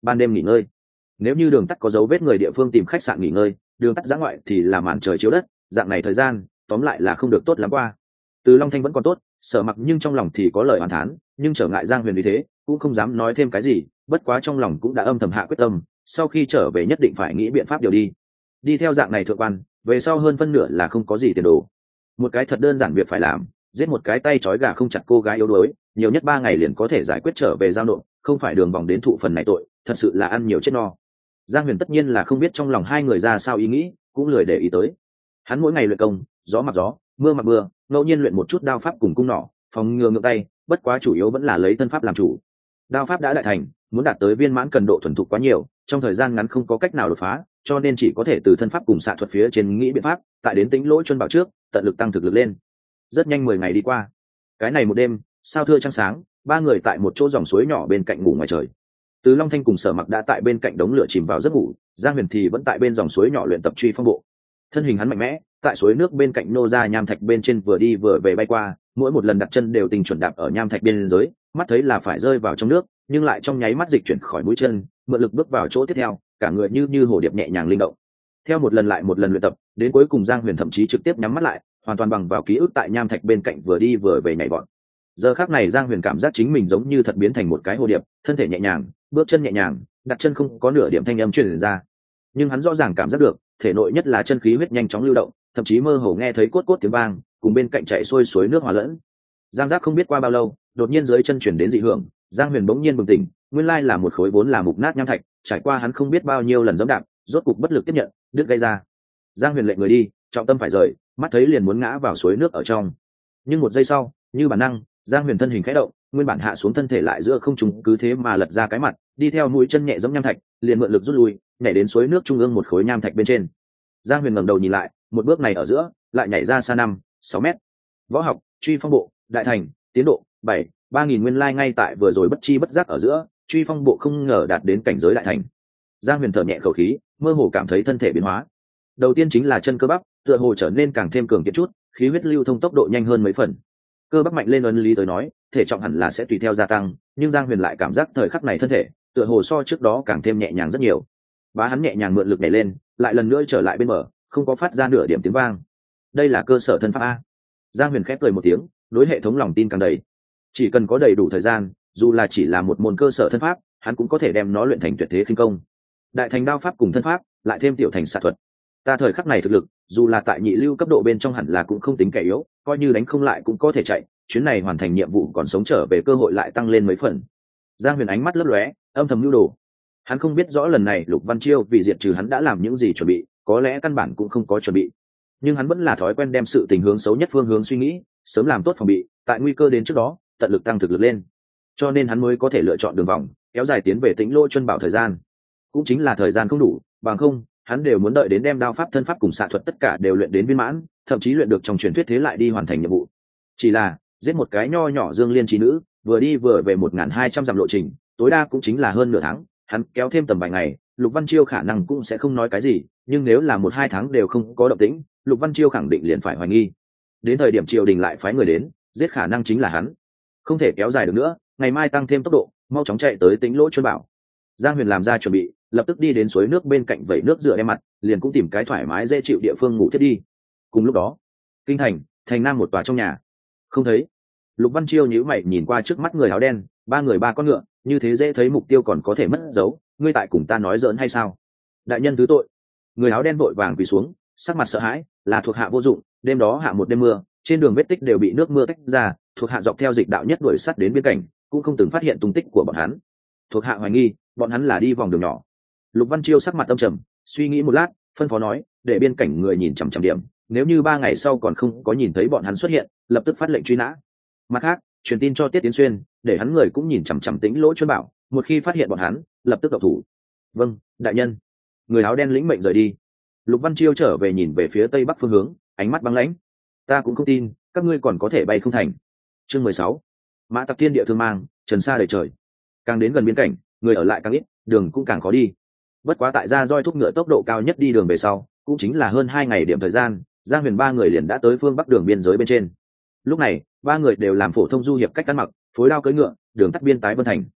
ban đêm nghỉ ngơi. Nếu như đường tắt có dấu vết người địa phương tìm khách sạn nghỉ ngơi, đường tắt giã ngoại thì là màn trời chiếu đất, dạng này thời gian tóm lại là không được tốt lắm qua. Từ Long Thanh vẫn còn tốt, Sở Mặc nhưng trong lòng thì có lời oán thán, nhưng trở ngại Giang Huyền vì thế cũng không dám nói thêm cái gì, bất quá trong lòng cũng đã âm thầm hạ quyết tâm, sau khi trở về nhất định phải nghĩ biện pháp điều đi. Đi theo dạng này thượng quan, về sau hơn phân nửa là không có gì tiền đồ. Một cái thật đơn giản việc phải làm, giết một cái tay trói gà không chặt cô gái yếu đuối, nhiều nhất ba ngày liền có thể giải quyết trở về giao nộp, không phải đường vòng đến thụ phần này tội, thật sự là ăn nhiều chết no. Giang Huyền tất nhiên là không biết trong lòng hai người ra sao ý nghĩ, cũng lười để ý tới. Hắn mỗi ngày luyện công, gió mặc gió, mưa mặc mưa, ngẫu nhiên luyện một chút đao pháp cùng cung nỏ, phòng ngừa ngược tay, bất quá chủ yếu vẫn là lấy thân pháp làm chủ. Đao pháp đã đại thành, muốn đạt tới viên mãn cần độ thuần thục quá nhiều, trong thời gian ngắn không có cách nào đột phá, cho nên chỉ có thể từ thân pháp cùng xạ thuật phía trên nghĩ biện pháp, tại đến tính lỗ chuân bảo trước, tận lực tăng thực lực lên. Rất nhanh mười ngày đi qua. Cái này một đêm, sao thưa trăng sáng, ba người tại một chỗ dòng suối nhỏ bên cạnh ngủ ngoài trời. Từ Long Thanh cùng Sở Mặc đã tại bên cạnh đống lửa chìm vào giấc ngủ, Giang Huyền thì vẫn tại bên dòng suối nhỏ luyện tập truy phong bộ. Thân hình hắn mạnh mẽ, tại suối nước bên cạnh nô ra nham thạch bên trên vừa đi vừa về bay qua, mỗi một lần đặt chân đều tình chuẩn đạp ở nham thạch biên giới, mắt thấy là phải rơi vào trong nước, nhưng lại trong nháy mắt dịch chuyển khỏi mũi chân, mượn lực bước vào chỗ tiếp theo, cả người như như hồ điệp nhẹ nhàng linh động. Theo một lần lại một lần luyện tập, đến cuối cùng Giang Huyền thậm chí trực tiếp nhắm mắt lại, hoàn toàn bằng vào ký ức tại nham thạch bên cạnh vừa đi vừa về nhảy vọt. Giờ khắc này Giang Huyền cảm giác chính mình giống như thật biến thành một cái hồ điệp, thân thể nhẹ nhàng, bước chân nhẹ nhàng, đặt chân không có nửa điểm thanh âm truyền ra. Nhưng hắn rõ ràng cảm giác được, thể nội nhất là chân khí huyết nhanh chóng lưu động, thậm chí mơ hồ nghe thấy cốt cốt tiếng vang, cùng bên cạnh chảy xuôi suối nước hòa lẫn. Giang giác không biết qua bao lâu, đột nhiên dưới chân chuyển đến dị hưởng, Giang Huyền bỗng nhiên bừng tỉnh, nguyên lai là một khối vốn là mục nát nham thạch, trải qua hắn không biết bao nhiêu lần giẫm đạp, rốt cục bất lực tiếp nhận, đứt gây ra. Giang Huyền lệnh người đi, trọng tâm phải rời, mắt thấy liền muốn ngã vào suối nước ở trong. Nhưng một giây sau, như bản năng, Giang Huyền thân hình khẽ động, nguyên bản hạ xuống thân thể lại giữa không trung cứ thế mà lật ra cái mặt, đi theo mũi chân nhẹ giống nham thạch, liền mượn lực rút lui, nhảy đến suối nước trung ương một khối nham thạch bên trên. Giang Huyền ngẩng đầu nhìn lại, một bước này ở giữa, lại nhảy ra xa năm, sáu mét. Võ học, truy phong bộ, đại thành, tiến độ bảy, ba nghìn nguyên lai ngay tại vừa rồi bất chi bất giác ở giữa, truy phong bộ không ngờ đạt đến cảnh giới đại thành. Giang Huyền thở nhẹ khẩu khí, mơ hồ cảm thấy thân thể biến hóa. Đầu tiên chính là chân cơ bắp, tựa hồ trở nên càng thêm cường kiện chút, khí huyết lưu thông tốc độ nhanh hơn mấy phần. Cơ bắp mạnh lên ấn lý tới nói, thể trọng hẳn là sẽ tùy theo gia tăng, nhưng Giang Huyền lại cảm giác thời khắc này thân thể, tựa hồ so trước đó càng thêm nhẹ nhàng rất nhiều. Bá hắn nhẹ nhàng mượn lực nhảy lên, lại lần nữa trở lại bên bờ, không có phát ra nửa điểm tiếng vang. Đây là cơ sở thân pháp a. Giang Huyền khép cười một tiếng, đối hệ thống lòng tin càng đầy. Chỉ cần có đầy đủ thời gian, dù là chỉ là một môn cơ sở thân pháp, hắn cũng có thể đem nó luyện thành tuyệt thế khinh công. Đại thành đao pháp cùng thân pháp, lại thêm tiểu thành xạ thuật. Ta thời khắc này thực lực, dù là tại nhị lưu cấp độ bên trong hẳn là cũng không tính kẻ yếu, coi như đánh không lại cũng có thể chạy, chuyến này hoàn thành nhiệm vụ còn sống trở về cơ hội lại tăng lên mấy phần. Giang Huyền ánh mắt lấp lóe, âm thầm lưu đồ. Hắn không biết rõ lần này Lục Văn Chiêu vì diệt trừ hắn đã làm những gì chuẩn bị, có lẽ căn bản cũng không có chuẩn bị. Nhưng hắn vẫn là thói quen đem sự tình hướng xấu nhất phương hướng suy nghĩ, sớm làm tốt phòng bị, tại nguy cơ đến trước đó, tận lực tăng thực lực lên. Cho nên hắn mới có thể lựa chọn đường vòng, kéo dài tiến về Tĩnh Lô Chuân Bảo thời gian. Cũng chính là thời gian không đủ, bằng không, hắn đều muốn đợi đến đem đao pháp thân pháp cùng xạ thuật tất cả đều luyện đến viên mãn, thậm chí luyện được trong truyền thuyết thế lại đi hoàn thành nhiệm vụ. Chỉ là, giết một cái nho nhỏ Dương Liên trí nữ, vừa đi vừa về một nghìn hai trăm dặm lộ trình, tối đa cũng chính là hơn nửa tháng, hắn kéo thêm tầm vài ngày, Lục Văn Chiêu khả năng cũng sẽ không nói cái gì, nhưng nếu là một hai tháng đều không có động tĩnh, Lục Văn Chiêu khẳng định liền phải hoài nghi. Đến thời điểm triều đình lại phái người đến, giết khả năng chính là hắn. Không thể kéo dài được nữa, ngày mai tăng thêm tốc độ, mau chóng chạy tới Tĩnh Lỗ Chuân Bảo. Giang Huyền làm ra chuẩn bị, lập tức đi đến suối nước bên cạnh vẩy nước rửa đem mặt, liền cũng tìm cái thoải mái dễ chịu địa phương ngủ thiết đi. Cùng lúc đó, kinh thành, thành nam một tòa trong nhà. Không thấy. Lục Văn Chiêu nhíu mày nhìn qua trước mắt người áo đen, ba người ba con ngựa, như thế dễ thấy mục tiêu còn có thể mất dấu, ngươi tại cùng ta nói giỡn hay sao? Đại nhân thứ tội. Người áo đen vội vàng quỳ xuống, sắc mặt sợ hãi, là thuộc hạ vô dụng, đêm đó hạ một đêm mưa, trên đường vết tích đều bị nước mưa tách ra, thuộc hạ dọc theo dịch đạo nhất đuổi sát đến biên cảnh, cũng không từng phát hiện tung tích của bọn hắn. Thuộc hạ hoài nghi, bọn hắn là đi vòng đường nhỏ. Lục Văn Chiêu sắc mặt âm trầm, suy nghĩ một lát, phân phó nói, để biên cảnh người nhìn chằm chằm điểm, nếu như ba ngày sau còn không có nhìn thấy bọn hắn xuất hiện, lập tức phát lệnh truy nã. Mặt khác, truyền tin cho Tiết Tiến Xuyên, để hắn người cũng nhìn chằm chằm Tĩnh Lỗ Chuân Bảo, một khi phát hiện bọn hắn, lập tức động thủ. Vâng, đại nhân. Người áo đen lĩnh mệnh rời đi. Lục Văn Chiêu trở về nhìn về phía tây bắc phương hướng, ánh mắt băng lãnh. Ta cũng không tin, các ngươi còn có thể bay không thành. Chương mười sáu. Mã Tặc Thiên Địa Thương Mang, trần xa đầy trời. Càng đến gần biên cảnh, người ở lại càng ít, đường cũng càng khó đi. Bất quá tại ra roi thúc ngựa tốc độ cao nhất đi đường về sau, cũng chính là hơn hai ngày điểm thời gian, Giang Huyền ba người liền đã tới phương bắc đường biên giới bên trên. Lúc này, ba người đều làm phổ thông du hiệp cách ăn mặc, phối đao cưỡi ngựa, đường tắt biên tái vân thành.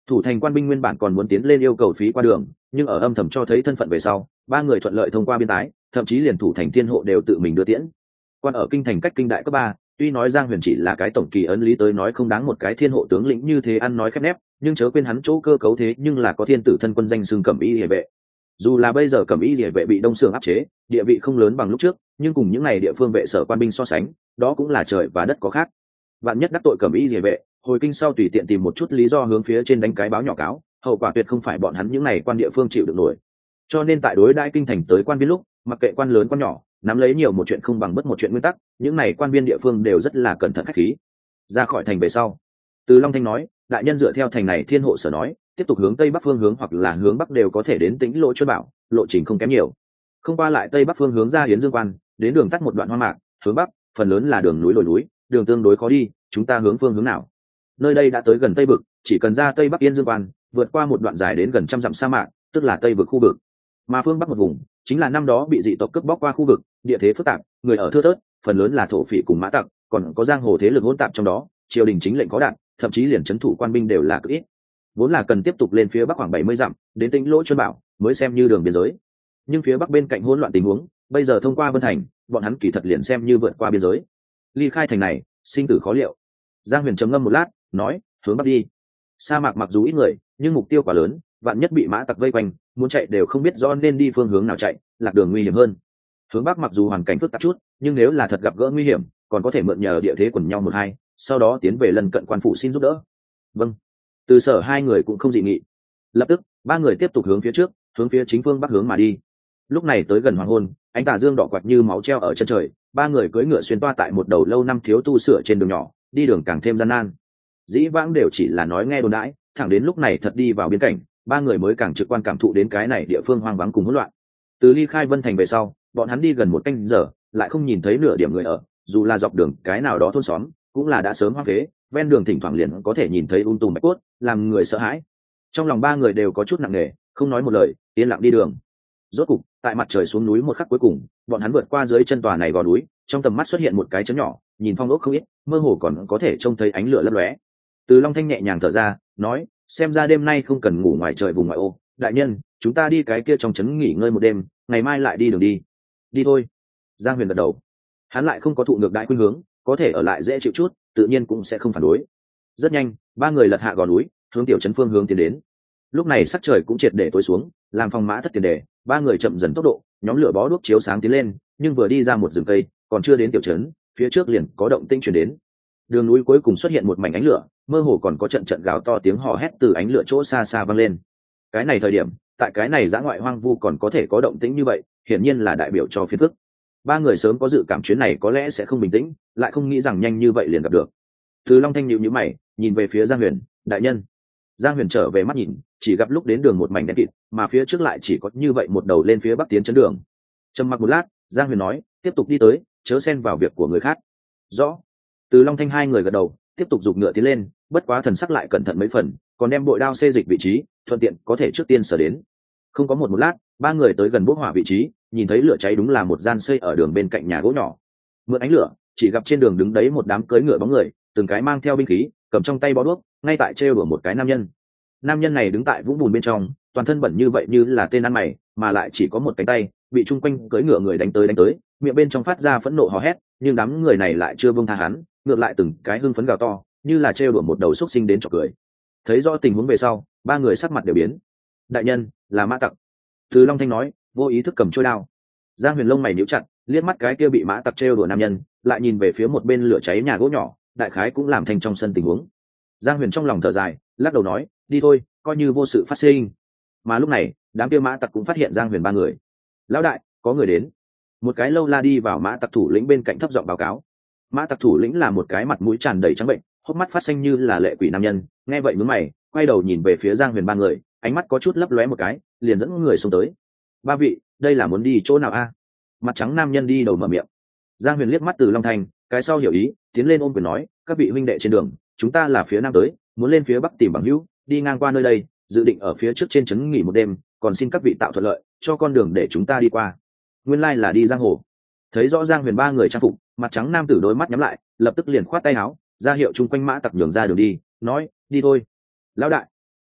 Thủ thành quan binh nguyên bản còn muốn tiến lên yêu cầu phí qua đường, nhưng ở âm thầm cho thấy thân phận về sau, ba người thuận lợi thông qua biên tái, thậm chí liền thủ thành thiên hộ đều tự mình đưa tiễn. Quan ở kinh thành cách kinh đại cấp ba, tuy nói Giang Huyền chỉ là cái tổng kỳ ấn lý tới nói không đáng một cái thiên hộ tướng lĩnh như thế ăn nói khép nép, nhưng chớ quên hắn chỗ cơ cấu thế nhưng là có thiên tử thân quân danh xưng Cẩm Y Liề Vệ. Dù là bây giờ Cẩm Y Liề Vệ bị Đông Sưởng áp chế, địa vị không lớn bằng lúc trước, nhưng cùng những ngày địa phương vệ sở quan binh so sánh, đó cũng là trời và đất có khác. Vạn nhất đắc tội Cẩm Y Liề Vệ, hồi kinh sau tùy tiện tìm một chút lý do hướng phía trên đánh cái báo nhỏ cáo, hậu quả tuyệt không phải bọn hắn những ngày quan địa phương chịu được nổi. Cho nên tại đối đãi kinh thành tới quan viên lúc, mặc kệ quan lớn quan nhỏ, nắm lấy nhiều một chuyện không bằng bất một chuyện nguyên tắc, những này quan viên địa phương đều rất là cẩn thận khách khí. Ra khỏi thành về sau, Từ Long Thanh nói, đại nhân dựa theo thành này thiên hộ sở nói, tiếp tục hướng tây bắc phương hướng hoặc là hướng bắc đều có thể đến Tĩnh Lỗ Chuân Bảo, lộ trình không kém nhiều. Không qua lại tây bắc phương hướng ra Yến Dương Quan, đến đường tắt một đoạn hoa mạc, hướng bắc, phần lớn là đường núi lồi núi, đường tương đối khó đi, chúng ta hướng phương hướng nào? Nơi đây đã tới gần Tây Vực, chỉ cần ra tây bắc Yên Dương Quan, vượt qua một đoạn dài đến gần trăm dặm sa mạc, tức là Tây Vực khu vực. Mà phương bắc một vùng, chính là năm đó bị dị tộc cướp bóc qua khu vực, địa thế phức tạp, người ở thưa thớt, phần lớn là thổ phỉ cùng mã tặc, còn có giang hồ thế lực hỗn tạp trong đó, triều đình chính lệnh có đạt, thậm chí liền trấn thủ quan binh đều là cực ít. Vốn là cần tiếp tục lên phía bắc khoảng bảy mươi dặm, đến Tĩnh Lỗ Chuân Bảo, mới xem như đường biên giới. Nhưng phía bắc bên cạnh hỗn loạn tình huống, bây giờ thông qua Vân Thành, bọn hắn kỳ thật liền xem như vượt qua biên giới. Ly khai thành này, sinh tử khó liệu. Giang Huyền trầm ngâm một lát, nói, hướng bắc đi. Sa mạc mặc dù ít người, nhưng mục tiêu quá lớn, vạn nhất bị mã tặc vây quanh, muốn chạy đều không biết rõ nên đi phương hướng nào chạy, lạc đường nguy hiểm hơn. Hướng bắc mặc dù hoàn cảnh phức tạp chút, nhưng nếu là thật gặp gỡ nguy hiểm, còn có thể mượn nhờ địa thế quần nhau một hai, sau đó tiến về lần cận quan phủ xin giúp đỡ. Vâng. Từ sở hai người cũng không dị nghị. Lập tức, ba người tiếp tục hướng phía trước, hướng phía chính phương bắc hướng mà đi. Lúc này tới gần hoàng hôn, ánh tà dương đỏ quạt như máu treo ở chân trời, ba người cưỡi ngựa xuyên toa tại một đầu lâu năm thiếu tu sửa trên đường nhỏ, đi đường càng thêm gian nan. Dĩ vãng đều chỉ là nói nghe đồn đãi, thẳng đến lúc này thật đi vào biên cảnh, ba người mới càng trực quan cảm thụ đến cái này địa phương hoang vắng cùng hỗn loạn. Từ ly khai Vân Thành về sau, bọn hắn đi gần một canh giờ, lại không nhìn thấy nửa điểm người ở, dù là dọc đường cái nào đó thôn xóm, cũng là đã sớm hoang phế, ven đường thỉnh thoảng liền có thể nhìn thấy um tùm bạch cốt, làm người sợ hãi. Trong lòng ba người đều có chút nặng nề, không nói một lời, yên lặng đi đường. Rốt cục, tại mặt trời xuống núi một khắc cuối cùng, bọn hắn vượt qua dưới chân tòa này gò núi, trong tầm mắt xuất hiện một cái chấn nhỏ, nhìn phong ốc không ít, mơ hồ còn có thể trông thấy ánh lửa lấp lóe. Từ Long Thanh nhẹ nhàng thở ra, nói, xem ra đêm nay không cần ngủ ngoài trời vùng ngoại ô, đại nhân, chúng ta đi cái kia trong trấn nghỉ ngơi một đêm, ngày mai lại đi đường đi. Đi thôi. Giang Huyền gật đầu. Hắn lại không có thụ ngược đại khuynh hướng, có thể ở lại dễ chịu chút, tự nhiên cũng sẽ không phản đối. Rất nhanh, ba người lật hạ gò núi, hướng tiểu trấn phương hướng tiến đến. Lúc này sắc trời cũng triệt để tối xuống, làm phòng mã thất tiền đề, ba người chậm dần tốc độ, nhóm lửa bó đuốc chiếu sáng tiến lên, nhưng vừa đi ra một rừng cây, còn chưa đến tiểu trấn, phía trước liền có động tĩnh truyền đến. Đường núi cuối cùng xuất hiện một mảnh ánh lửa, mơ hồ còn có trận trận gào to tiếng hò hét từ ánh lửa chỗ xa xa vang lên. Cái này thời điểm, tại cái này dã ngoại hoang vu còn có thể có động tĩnh như vậy, hiển nhiên là đại biểu cho phiền phức. Ba người sớm có dự cảm chuyến này có lẽ sẽ không bình tĩnh, lại không nghĩ rằng nhanh như vậy liền gặp được. Từ Long Thanh nhíu nhíu mày, nhìn về phía Giang Huyền, đại nhân. Giang Huyền trở về mắt nhìn, chỉ gặp lúc đến đường một mảnh đen kịt, mà phía trước lại chỉ có như vậy một đầu lên phía bắc tiến chấn đường. Trầm mặc một lát, Giang Huyền nói, tiếp tục đi tới, chớ xen vào việc của người khác. Rõ. Từ Long Thanh hai người gật đầu, tiếp tục giục ngựa tiến lên, bất quá thần sắc lại cẩn thận mấy phần, còn đem bội đao xê dịch vị trí, thuận tiện có thể trước tiên sở đến. Không có một một lát, ba người tới gần bốc hỏa vị trí, nhìn thấy lửa cháy đúng là một gian xây ở đường bên cạnh nhà gỗ nhỏ. Mượn ánh lửa, chỉ gặp trên đường đứng đấy một đám cưỡi ngựa bóng người, từng cái mang theo binh khí, cầm trong tay bó đuốc, ngay tại trêu đùa một cái nam nhân. Nam nhân này đứng tại vũng bùn bên trong, toàn thân bẩn như vậy như là tên ăn mày, mà lại chỉ có một cánh tay, bị chung quanh cưỡi ngựa người đánh tới đánh tới, miệng bên trong phát ra phẫn nộ hò hét, nhưng đám người này lại chưa buông tha hắn, ngược lại từng cái hưng phấn gào to, như là trêu đùa một đầu xúc sinh đến chọc cười. Thấy rõ tình huống về sau, ba người sắc mặt đều biến. Đại nhân, là mã tặc. Từ Long Thanh nói, vô ý thức cầm chuôi đao. Giang Huyền lông mày nhíu chặt, liếc mắt cái kia bị mã tặc trêu đùa nam nhân, lại nhìn về phía một bên lửa cháy nhà gỗ nhỏ, đại khái cũng làm thành trong sân tình huống. Giang Huyền trong lòng thở dài, lắc đầu nói, đi thôi, coi như vô sự phát sinh. Mà lúc này, đám kia mã tặc cũng phát hiện Giang Huyền ba người. Lão đại, có người đến. Một cái lâu la đi vào mã tặc thủ lĩnh bên cạnh thấp giọng báo cáo. Mã tặc thủ lĩnh là một cái mặt mũi tràn đầy trắng bệnh, hốc mắt phát xanh như là lệ quỷ nam nhân, nghe vậy nhướng mày, quay đầu nhìn về phía Giang Huyền ba người, ánh mắt có chút lấp lóe một cái, liền dẫn người xuống tới. Ba vị, đây là muốn đi chỗ nào a? Mặt trắng nam nhân đi đầu mở miệng. Giang Huyền liếc mắt từ Long Thành, cái sau hiểu ý, tiến lên ôm quyền nói, các vị huynh đệ trên đường, chúng ta là phía nam tới, muốn lên phía bắc tìm bằng hữu, đi ngang qua nơi đây, dự định ở phía trước trên trấn nghỉ một đêm, còn xin các vị tạo thuận lợi, cho con đường để chúng ta đi qua. Nguyên lai là đi giang hồ. Thấy rõ Giang Huyền ba người trang phục, mặt trắng nam tử đôi mắt nhắm lại, lập tức liền khoát tay áo, ra hiệu chung quanh mã tặc nhường ra đường đi, nói, đi thôi. Lão đại.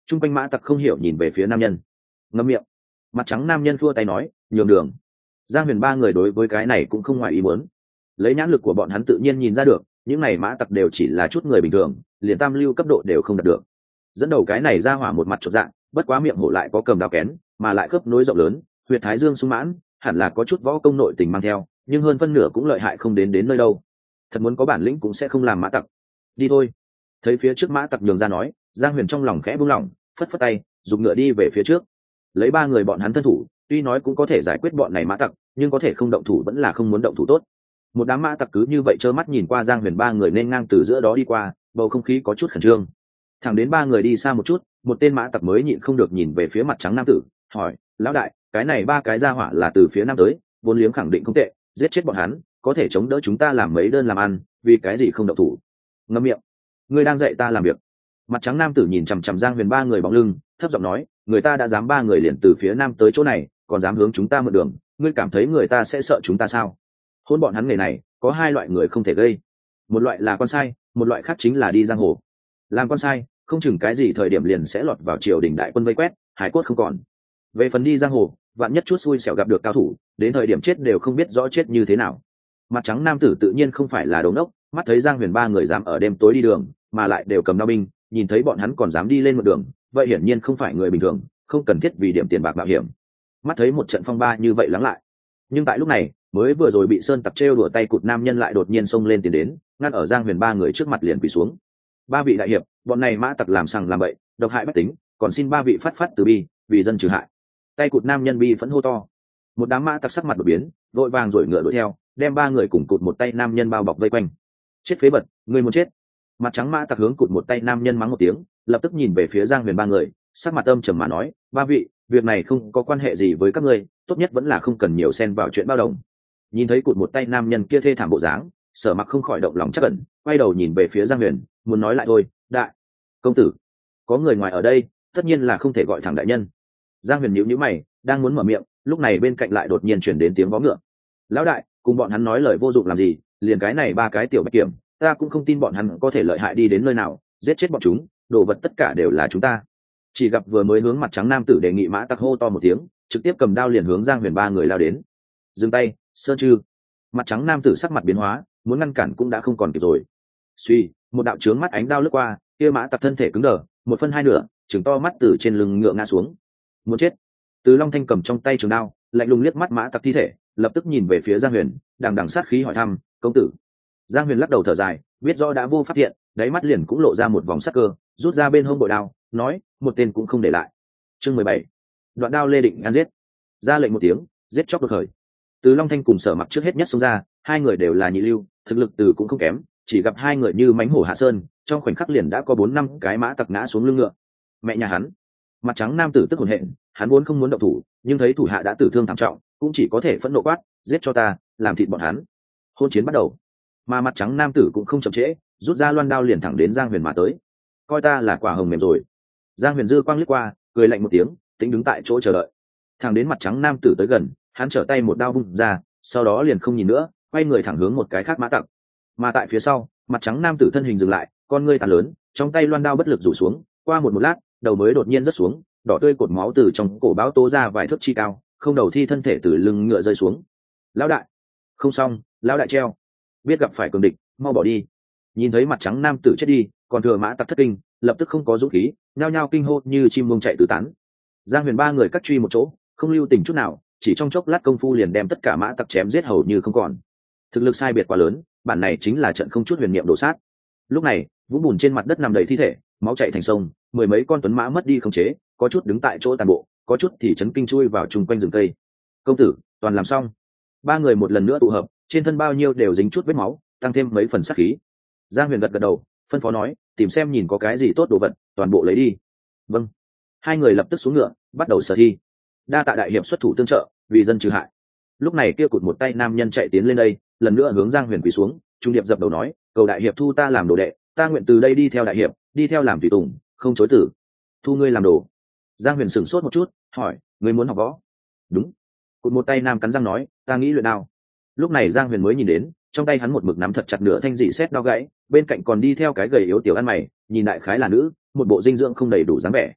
Trung quanh mã tặc không hiểu nhìn về phía nam nhân. Ngậm miệng. Mặt trắng nam nhân thua tay nói, nhường đường. Giang Huyền ba người đối với cái này cũng không ngoài ý muốn. Lấy nhãn lực của bọn hắn tự nhiên nhìn ra được, những này mã tặc đều chỉ là chút người bình thường, liền tam lưu cấp độ đều không đạt được. Dẫn đầu cái này ra hỏa một mặt chột dạng, bất quá miệng hổ lại có cầm đao kén, mà lại khớp nối rộng lớn, huyệt thái dương sung mãn, hẳn là có chút võ công nội tình mang theo, nhưng hơn phân nửa cũng lợi hại không đến đến nơi đâu. Thật muốn có bản lĩnh cũng sẽ không làm mã tặc. Đi thôi. Thấy phía trước mã tặc nhường ra nói, Giang Huyền trong lòng khẽ buông lỏng, phất phất tay, giục ngựa đi về phía trước. Lấy ba người bọn hắn thân thủ, tuy nói cũng có thể giải quyết bọn này mã tặc, nhưng có thể không động thủ vẫn là không muốn động thủ tốt. Một đám mã tặc cứ như vậy trơ mắt nhìn qua Giang Huyền ba người nên ngang từ giữa đó đi qua, bầu không khí có chút khẩn trương. Thẳng đến ba người đi xa một chút, một tên mã tặc mới nhịn không được nhìn về phía mặt trắng nam tử, hỏi, lão đại, cái này ba cái ra hỏa là từ phía nam tới, vốn liếng khẳng định không tệ, giết chết bọn hắn có thể chống đỡ chúng ta làm mấy đơn làm ăn, vì cái gì không động thủ? Ngậm miệng. Ngươi đang dạy ta làm việc. Mặt trắng nam tử nhìn chằm chằm Giang Huyền ba người bóng lưng, thấp giọng nói, người ta đã dám ba người liền từ phía nam tới chỗ này, còn dám hướng chúng ta mượn đường, ngươi cảm thấy người ta sẽ sợ chúng ta sao? Hôn bọn hắn nghề này có hai loại người không thể gây, một loại là con sai, một loại khác chính là đi giang hồ. Làm con sai không chừng cái gì thời điểm liền sẽ lọt vào triều đình đại quân vây quét, hải cốt không còn. Về phần đi giang hồ, vạn nhất chút xui xẻo gặp được cao thủ, đến thời điểm chết đều không biết rõ chết như thế nào. Mặt trắng nam tử tự nhiên không phải là đống đốc, mắt thấy Giang Huyền ba người dám ở đêm tối đi đường, mà lại đều cầm đao binh, nhìn thấy bọn hắn còn dám đi lên một đường, vậy hiển nhiên không phải người bình thường, không cần thiết vì điểm tiền bạc mạo hiểm. Mắt thấy một trận phong ba như vậy lắng lại, nhưng tại lúc này, mới vừa rồi bị sơn tặc trêu đùa tay cụt nam nhân lại đột nhiên xông lên tiến đến, ngăn ở Giang Huyền ba người trước mặt liền quỳ xuống. Ba vị đại hiệp, bọn này mã tặc làm sằng làm bậy, độc hại bách tính, còn xin ba vị phát phát từ bi, vì dân trừ hại. Tay cụt nam nhân bi phẫn hô to. Một đám mã tặc sắc mặt đột biến, vội vàng rồi ngựa đuổi theo, đem ba người cùng cụt một tay nam nhân bao bọc vây quanh. Chết phế bật, người muốn chết. Mặt trắng mã tặc hướng cụt một tay nam nhân mắng một tiếng, lập tức nhìn về phía Giang Huyền ba người, sắc mặt âm trầm mà nói, ba vị, việc này không có quan hệ gì với các ngươi, tốt nhất vẫn là không cần nhiều xen vào chuyện bao đồng. Nhìn thấy cụt một tay nam nhân kia thê thảm bộ dáng, Sở Mặc không khỏi động lòng chắc ẩn, quay đầu nhìn về phía Giang Huyền, muốn nói lại thôi, đại công tử, có người ngoài ở đây, tất nhiên là không thể gọi thẳng đại nhân. Giang Huyền nhíu nhíu mày, đang muốn mở miệng, lúc này bên cạnh lại đột nhiên chuyển đến tiếng vó ngựa. Lão đại, cùng bọn hắn nói lời vô dụng làm gì, liền cái này ba cái tiểu bạch kiểm, ta cũng không tin bọn hắn có thể lợi hại đi đến nơi nào, giết chết bọn chúng, đồ vật tất cả đều là chúng ta. Chỉ gặp vừa mới hướng mặt trắng nam tử đề nghị mã tặc hô to một tiếng, trực tiếp cầm đao liền hướng Giang Huyền ba người lao đến. Dừng tay, Sơn Trư. Mặt trắng nam tử sắc mặt biến hóa, muốn ngăn cản cũng đã không còn kịp rồi. Suy, một đạo chướng mắt ánh đao lướt qua, kia mã tặc thân thể cứng đờ, một phân hai nửa, chừng to mắt từ trên lưng ngựa ngã xuống. Muốn chết. Từ Long Thanh cầm trong tay trường đao, lạnh lùng liếc mắt mã tặc thi thể, lập tức nhìn về phía Giang Huyền, đằng đằng sát khí hỏi thăm, công tử. Giang Huyền lắc đầu thở dài, biết rõ đã vô phát hiện, đáy mắt liền cũng lộ ra một vòng sắc cơ, rút ra bên hông bội đao, nói, một tên cũng không để lại. Chương mười bảy, đoạn đao lê định ăn giết. Ra lệnh một tiếng, giết chóc đột khởi. Từ Long Thanh cùng Sở Mặc trước hết nhất xông ra, hai người đều là nhị lưu, thực lực từ cũng không kém, chỉ gặp hai người như mánh hổ hạ sơn, trong khoảnh khắc liền đã có bốn năm cái mã tặc ngã xuống lưng ngựa. Mẹ nhà hắn. Mặt trắng nam tử tức hồn hện, hắn vốn không muốn động thủ, nhưng thấy thủ hạ đã tử thương thảm trọng, cũng chỉ có thể phẫn nộ quát, giết cho ta, làm thịt bọn hắn. Hôn chiến bắt đầu. Mà mặt trắng nam tử cũng không chậm trễ, rút ra loan đao liền thẳng đến Giang Huyền mà tới. Coi ta là quả hồng mềm rồi. Giang Huyền dư quang liếc qua, cười lạnh một tiếng, tính đứng tại chỗ chờ đợi. Thẳng đến mặt trắng nam tử tới gần, hắn trở tay một đao vung ra, sau đó liền không nhìn nữa, quay người thẳng hướng một cái khác mã tặc. Mà tại phía sau, mặt trắng nam tử thân hình dừng lại, con ngươi tàn lớn, trong tay loan đao bất lực rủ xuống, qua một một lát, đầu mới đột nhiên rớt xuống, đỏ tươi cột máu từ trong cổ báo tố ra vài thước chi cao, không đầu thi thân thể từ lưng ngựa rơi xuống. Lão đại, không xong, lão đại treo. Biết gặp phải cường địch, mau bỏ đi. Nhìn thấy mặt trắng nam tử chết đi, còn thừa mã tặc thất kinh, lập tức không có dũng khí, nhao nhao kinh hô như chim muông chạy tứ tán. Giang Huyền ba người cắt truy một chỗ, không lưu tình chút nào, chỉ trong chốc lát công phu liền đem tất cả mã tặc chém giết hầu như không còn. Thực lực sai biệt quá lớn, bản này chính là trận không chút huyền niệm đổ sát. Lúc này, vũng bùn trên mặt đất nằm đầy thi thể, máu chảy thành sông, mười mấy con tuấn mã mất đi khống chế, có chút đứng tại chỗ tàn bộ, có chút thì chấn kinh chui vào chung quanh rừng cây. Công tử, toàn làm xong. Ba người một lần nữa tụ hợp, trên thân bao nhiêu đều dính chút vết máu, tăng thêm mấy phần sát khí. Giang Huyền gật gật đầu, phân phó nói, tìm xem nhìn có cái gì tốt đồ vật, toàn bộ lấy đi. Vâng. Hai người lập tức xuống ngựa, bắt đầu sở thi. Đa tạ đại hiệp xuất thủ tương trợ, vì dân trừ hại. Lúc này kia cụt một tay nam nhân chạy tiến lên đây, lần nữa hướng Giang Huyền quỳ xuống, trung điệp dập đầu nói, cầu đại hiệp thu ta làm đồ đệ, ta nguyện từ đây đi theo đại hiệp, đi theo làm tùy tùng, không chối tử. Thu ngươi làm đồ. Giang Huyền sửng sốt một chút, hỏi, ngươi muốn học võ? Đúng. Cụt một tay nam cắn răng nói, ta nghĩ luyện đao. Lúc này Giang Huyền mới nhìn đến, trong tay hắn một mực nắm thật chặt nửa thanh dị xét đao gãy, bên cạnh còn đi theo cái gầy yếu tiểu ăn mày, nhìn đại khái là nữ, một bộ dinh dưỡng không đầy đủ dáng vẻ.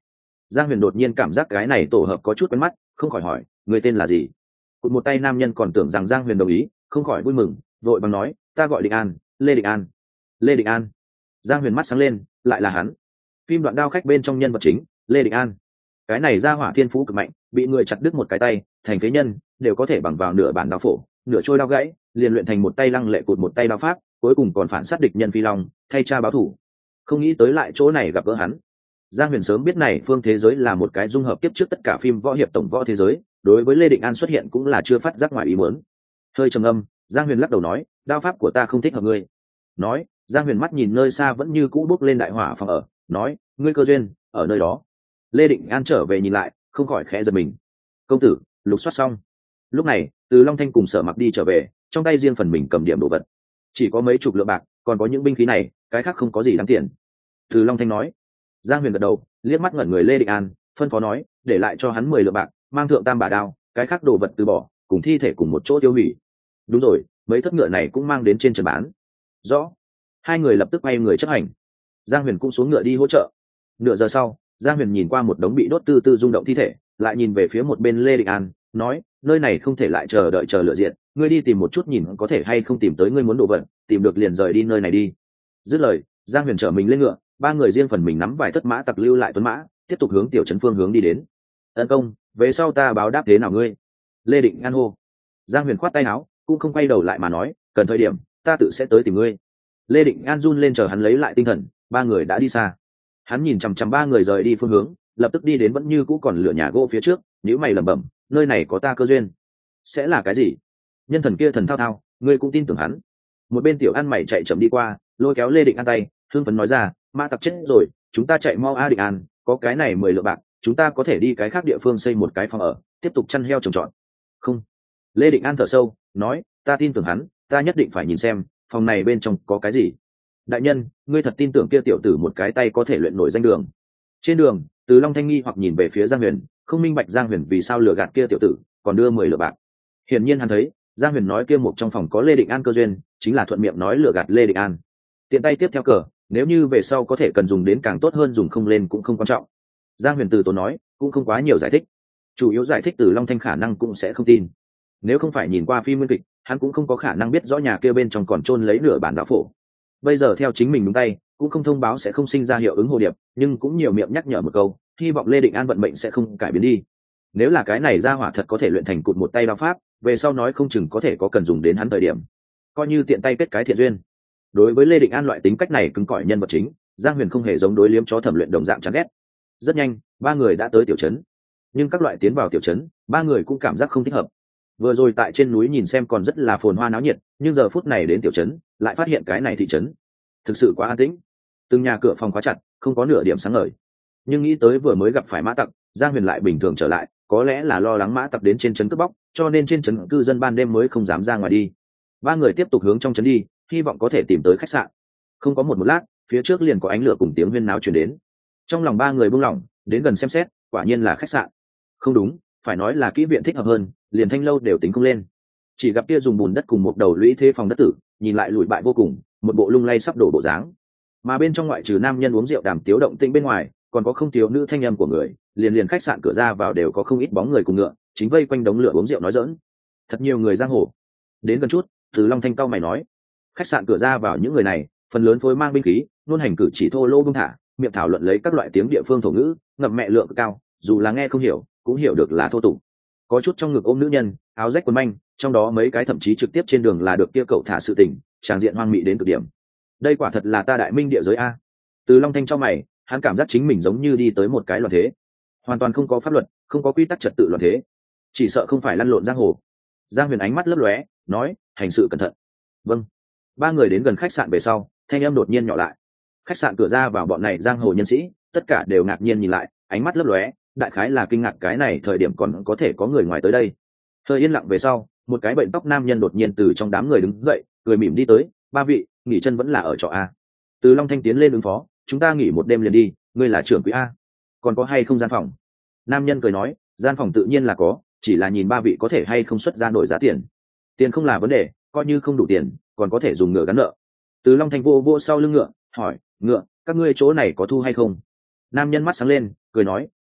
Giang Huyền đột nhiên cảm giác cái này tổ hợp có chút quen mắt, không khỏi hỏi, người tên là gì? Cụt một tay nam nhân còn tưởng rằng Giang Huyền đồng ý, không khỏi vui mừng, vội bằng nói, ta gọi Định An, Lê Định An. Lê Định An. Giang Huyền mắt sáng lên, lại là hắn. Phim Đoạn Đao khách bên trong nhân vật chính, Lê Định An. Cái này ra hỏa thiên phú cực mạnh, bị người chặt đứt một cái tay, thành phế nhân, đều có thể bằng vào nửa bản đao phổ, nửa trôi đao gãy, liền luyện thành một tay lăng lệ cụt một tay đao pháp, cuối cùng còn phản sát địch nhân phi long, thay cha báo thủ. Không nghĩ tới lại chỗ này gặp gỡ hắn. Giang Huyền sớm biết này phương thế giới là một cái dung hợp tiếp trước tất cả phim võ hiệp tổng võ thế giới, đối với Lê Định An xuất hiện cũng là chưa phát giác ngoài ý muốn. Hơi trầm âm, Giang Huyền lắc đầu nói, đao pháp của ta không thích hợp ngươi. Nói, Giang Huyền mắt nhìn nơi xa vẫn như cũ bốc lên đại hỏa phòng ở, nói, ngươi cơ duyên ở nơi đó. Lê Định An trở về nhìn lại, không khỏi khẽ giật mình. Công tử, lục soát xong. Lúc này, Từ Long Thanh cùng Sở Mặc đi trở về, trong tay riêng phần mình cầm điểm đồ vật. Chỉ có mấy chục lượng bạc, còn có những binh khí này, cái khác không có gì đáng tiền. Từ Long Thanh nói. Giang Huyền gật đầu, liếc mắt ngẩn người Lê Định An, phân phó nói, để lại cho hắn mười lượng bạc, mang thượng tam bả đao, cái khác đồ vật từ bỏ, cùng thi thể cùng một chỗ tiêu hủy. Đúng rồi, mấy thất ngựa này cũng mang đến trên trần bán. Rõ. Hai người lập tức quay người chấp hành. Giang Huyền cũng xuống ngựa đi hỗ trợ. Nửa giờ sau, Giang Huyền nhìn qua một đống bị đốt tư tư rung động thi thể, lại nhìn về phía một bên Lê Định An, nói, nơi này không thể lại chờ đợi chờ lửa diện, ngươi đi tìm một chút nhìn có thể hay không tìm tới ngươi muốn đồ vật, tìm được liền rời đi nơi này đi. Dứt lời, Giang Huyền trở mình lên ngựa, ba người riêng phần mình nắm vài thất mã tặc lưu lại tuấn mã, tiếp tục hướng tiểu trấn phương hướng đi đến. Ân công, về sau ta báo đáp thế nào ngươi? Lê Định An hô. Giang Huyền khoát tay áo, cũng không quay đầu lại mà nói, cần thời điểm ta tự sẽ tới tìm ngươi. Lê Định An run lên chờ hắn lấy lại tinh thần, ba người đã đi xa. Hắn nhìn chằm chằm ba người rời đi phương hướng, lập tức đi đến vẫn như cũ còn lửa nhà gỗ phía trước, nhíu mày lẩm bẩm, nơi này có ta cơ duyên. Sẽ là cái gì? Nhân thần kia thần thao thao, ngươi cũng tin tưởng hắn? Một bên tiểu ăn mày chạy chậm đi qua, lôi kéo Lê Định An tay, hưng phấn nói ra, mã tặc chết rồi, chúng ta chạy mau a Định An, có cái này mười lượng bạc, chúng ta có thể đi cái khác địa phương xây một cái phòng ở, tiếp tục chăn heo trồng trọt. Không. Lê Định An thở sâu, nói, ta tin tưởng hắn, ta nhất định phải nhìn xem phòng này bên trong có cái gì. Đại nhân, ngươi thật tin tưởng kia tiểu tử một cái tay có thể luyện nổi danh đường? Trên đường, Từ Long Thanh nghi hoặc nhìn về phía Giang Huyền, không minh bạch Giang Huyền vì sao lừa gạt kia tiểu tử, còn đưa mười lượng bạc. Hiển nhiên hắn thấy, Giang Huyền nói kia một trong phòng có Lê Định An cơ duyên, chính là thuận miệng nói lừa gạt Lê Định An. Tiện tay tiếp theo cờ, nếu như về sau có thể cần dùng đến càng tốt hơn dùng không lên cũng không quan trọng. Giang Huyền từ tốn nói, cũng không quá nhiều giải thích. Chủ yếu giải thích Từ Long Thanh khả năng cũng sẽ không tin. Nếu không phải nhìn qua phim nguyên kịch, hắn cũng không có khả năng biết rõ nhà kia bên trong còn chôn lấy nửa bản đạo phổ. Bây giờ theo chính mình đúng tay, cũng không thông báo sẽ không sinh ra hiệu ứng hồ điệp, nhưng cũng nhiều miệng nhắc nhở một câu, hy vọng Lê Định An vận mệnh sẽ không cải biến đi. Nếu là cái này ra hỏa thật có thể luyện thành cụt một tay đao pháp, về sau nói không chừng có thể có cần dùng đến hắn thời điểm, coi như tiện tay kết cái thiện duyên. Đối với Lê Định An loại tính cách này cứng cỏi nhân vật chính, Giang Huyền không hề giống đối liếm chó thẩm luyện đồng dạng chán ghét. Rất nhanh, ba người đã tới tiểu trấn. Nhưng các loại tiến vào tiểu trấn, ba người cũng cảm giác không thích hợp. Vừa rồi tại trên núi nhìn xem còn rất là phồn hoa náo nhiệt, nhưng giờ phút này đến tiểu trấn, lại phát hiện cái này thị trấn thực sự quá an tĩnh. Từng nhà cửa phòng khóa chặt, không có nửa điểm sáng ngời. Nhưng nghĩ tới vừa mới gặp phải mã tặc, Giang Huyền lại bình thường trở lại, có lẽ là lo lắng mã tặc đến trên trấn cướp bóc, cho nên trên trấn cư dân ban đêm mới không dám ra ngoài đi. Ba người tiếp tục hướng trong trấn đi, hy vọng có thể tìm tới khách sạn. Không có một một lát, phía trước liền có ánh lửa cùng tiếng huyên náo truyền đến. Trong lòng ba người buông lỏng, đến gần xem xét, quả nhiên là khách sạn. Không đúng, phải nói là kỹ viện thích hợp hơn, liền thanh lâu đều tính không lên. Chỉ gặp kia dùng bùn đất cùng một đầu lũy thế phòng đất tử, nhìn lại lụi bại vô cùng, một bộ lung lay sắp đổ bộ dáng. Mà bên trong ngoại trừ nam nhân uống rượu đàm tiếu động tĩnh bên ngoài, còn có không thiếu nữ thanh âm của người, liền liền khách sạn cửa ra vào đều có không ít bóng người cùng ngựa, chính vây quanh đống lửa uống rượu nói giỡn. Thật nhiều người giang hồ. Đến gần chút, Từ Long Thanh cao mày nói, khách sạn cửa ra vào những người này, phần lớn phối mang binh khí, luôn hành cử chỉ thô lỗ bưng thả, miệng thảo luận lấy các loại tiếng địa phương thổ ngữ, ngậm mẹ lượng cao, dù là nghe không hiểu, cũng hiểu được là thô tục. Có chút trong ngực ôm nữ nhân, áo rách quần manh, trong đó mấy cái thậm chí trực tiếp trên đường là được kia cậu thả sự tình, tràng diện hoang mị đến cực điểm. Đây quả thật là ta đại minh địa giới a. Từ Long Thanh cho mày, hắn cảm giác chính mình giống như đi tới một cái loạn thế, hoàn toàn không có pháp luật, không có quy tắc trật tự loạn thế, chỉ sợ không phải lăn lộn giang hồ. Giang Huyền ánh mắt lấp lóe, nói, hành sự cẩn thận. Vâng. Ba người đến gần khách sạn về sau, thanh âm đột nhiên nhỏ lại. Khách sạn cửa ra vào bọn này giang hồ nhân sĩ, tất cả đều ngạc nhiên nhìn lại, ánh mắt lấp lóe, đại khái là kinh ngạc cái này thời điểm còn có thể có người ngoài tới đây. Hơi yên lặng về sau, một cái bệnh tóc nam nhân đột nhiên từ trong đám người đứng dậy, cười mỉm đi tới, ba vị, nghỉ chân vẫn là ở trọ a. Từ Long Thanh tiến lên ứng phó, chúng ta nghỉ một đêm liền đi, ngươi là trưởng quỹ a, còn có hay không gian phòng? Nam nhân cười nói, gian phòng tự nhiên là có, chỉ là nhìn ba vị có thể hay không xuất ra nổi giá tiền. Tiền không là vấn đề, coi như không đủ tiền, còn có thể dùng ngựa gắn nợ. Từ Long Thanh vô vô sau lưng ngựa, hỏi, ngựa, các ngươi chỗ này có thu hay không? Nam nhân mắt sáng lên, cười nói,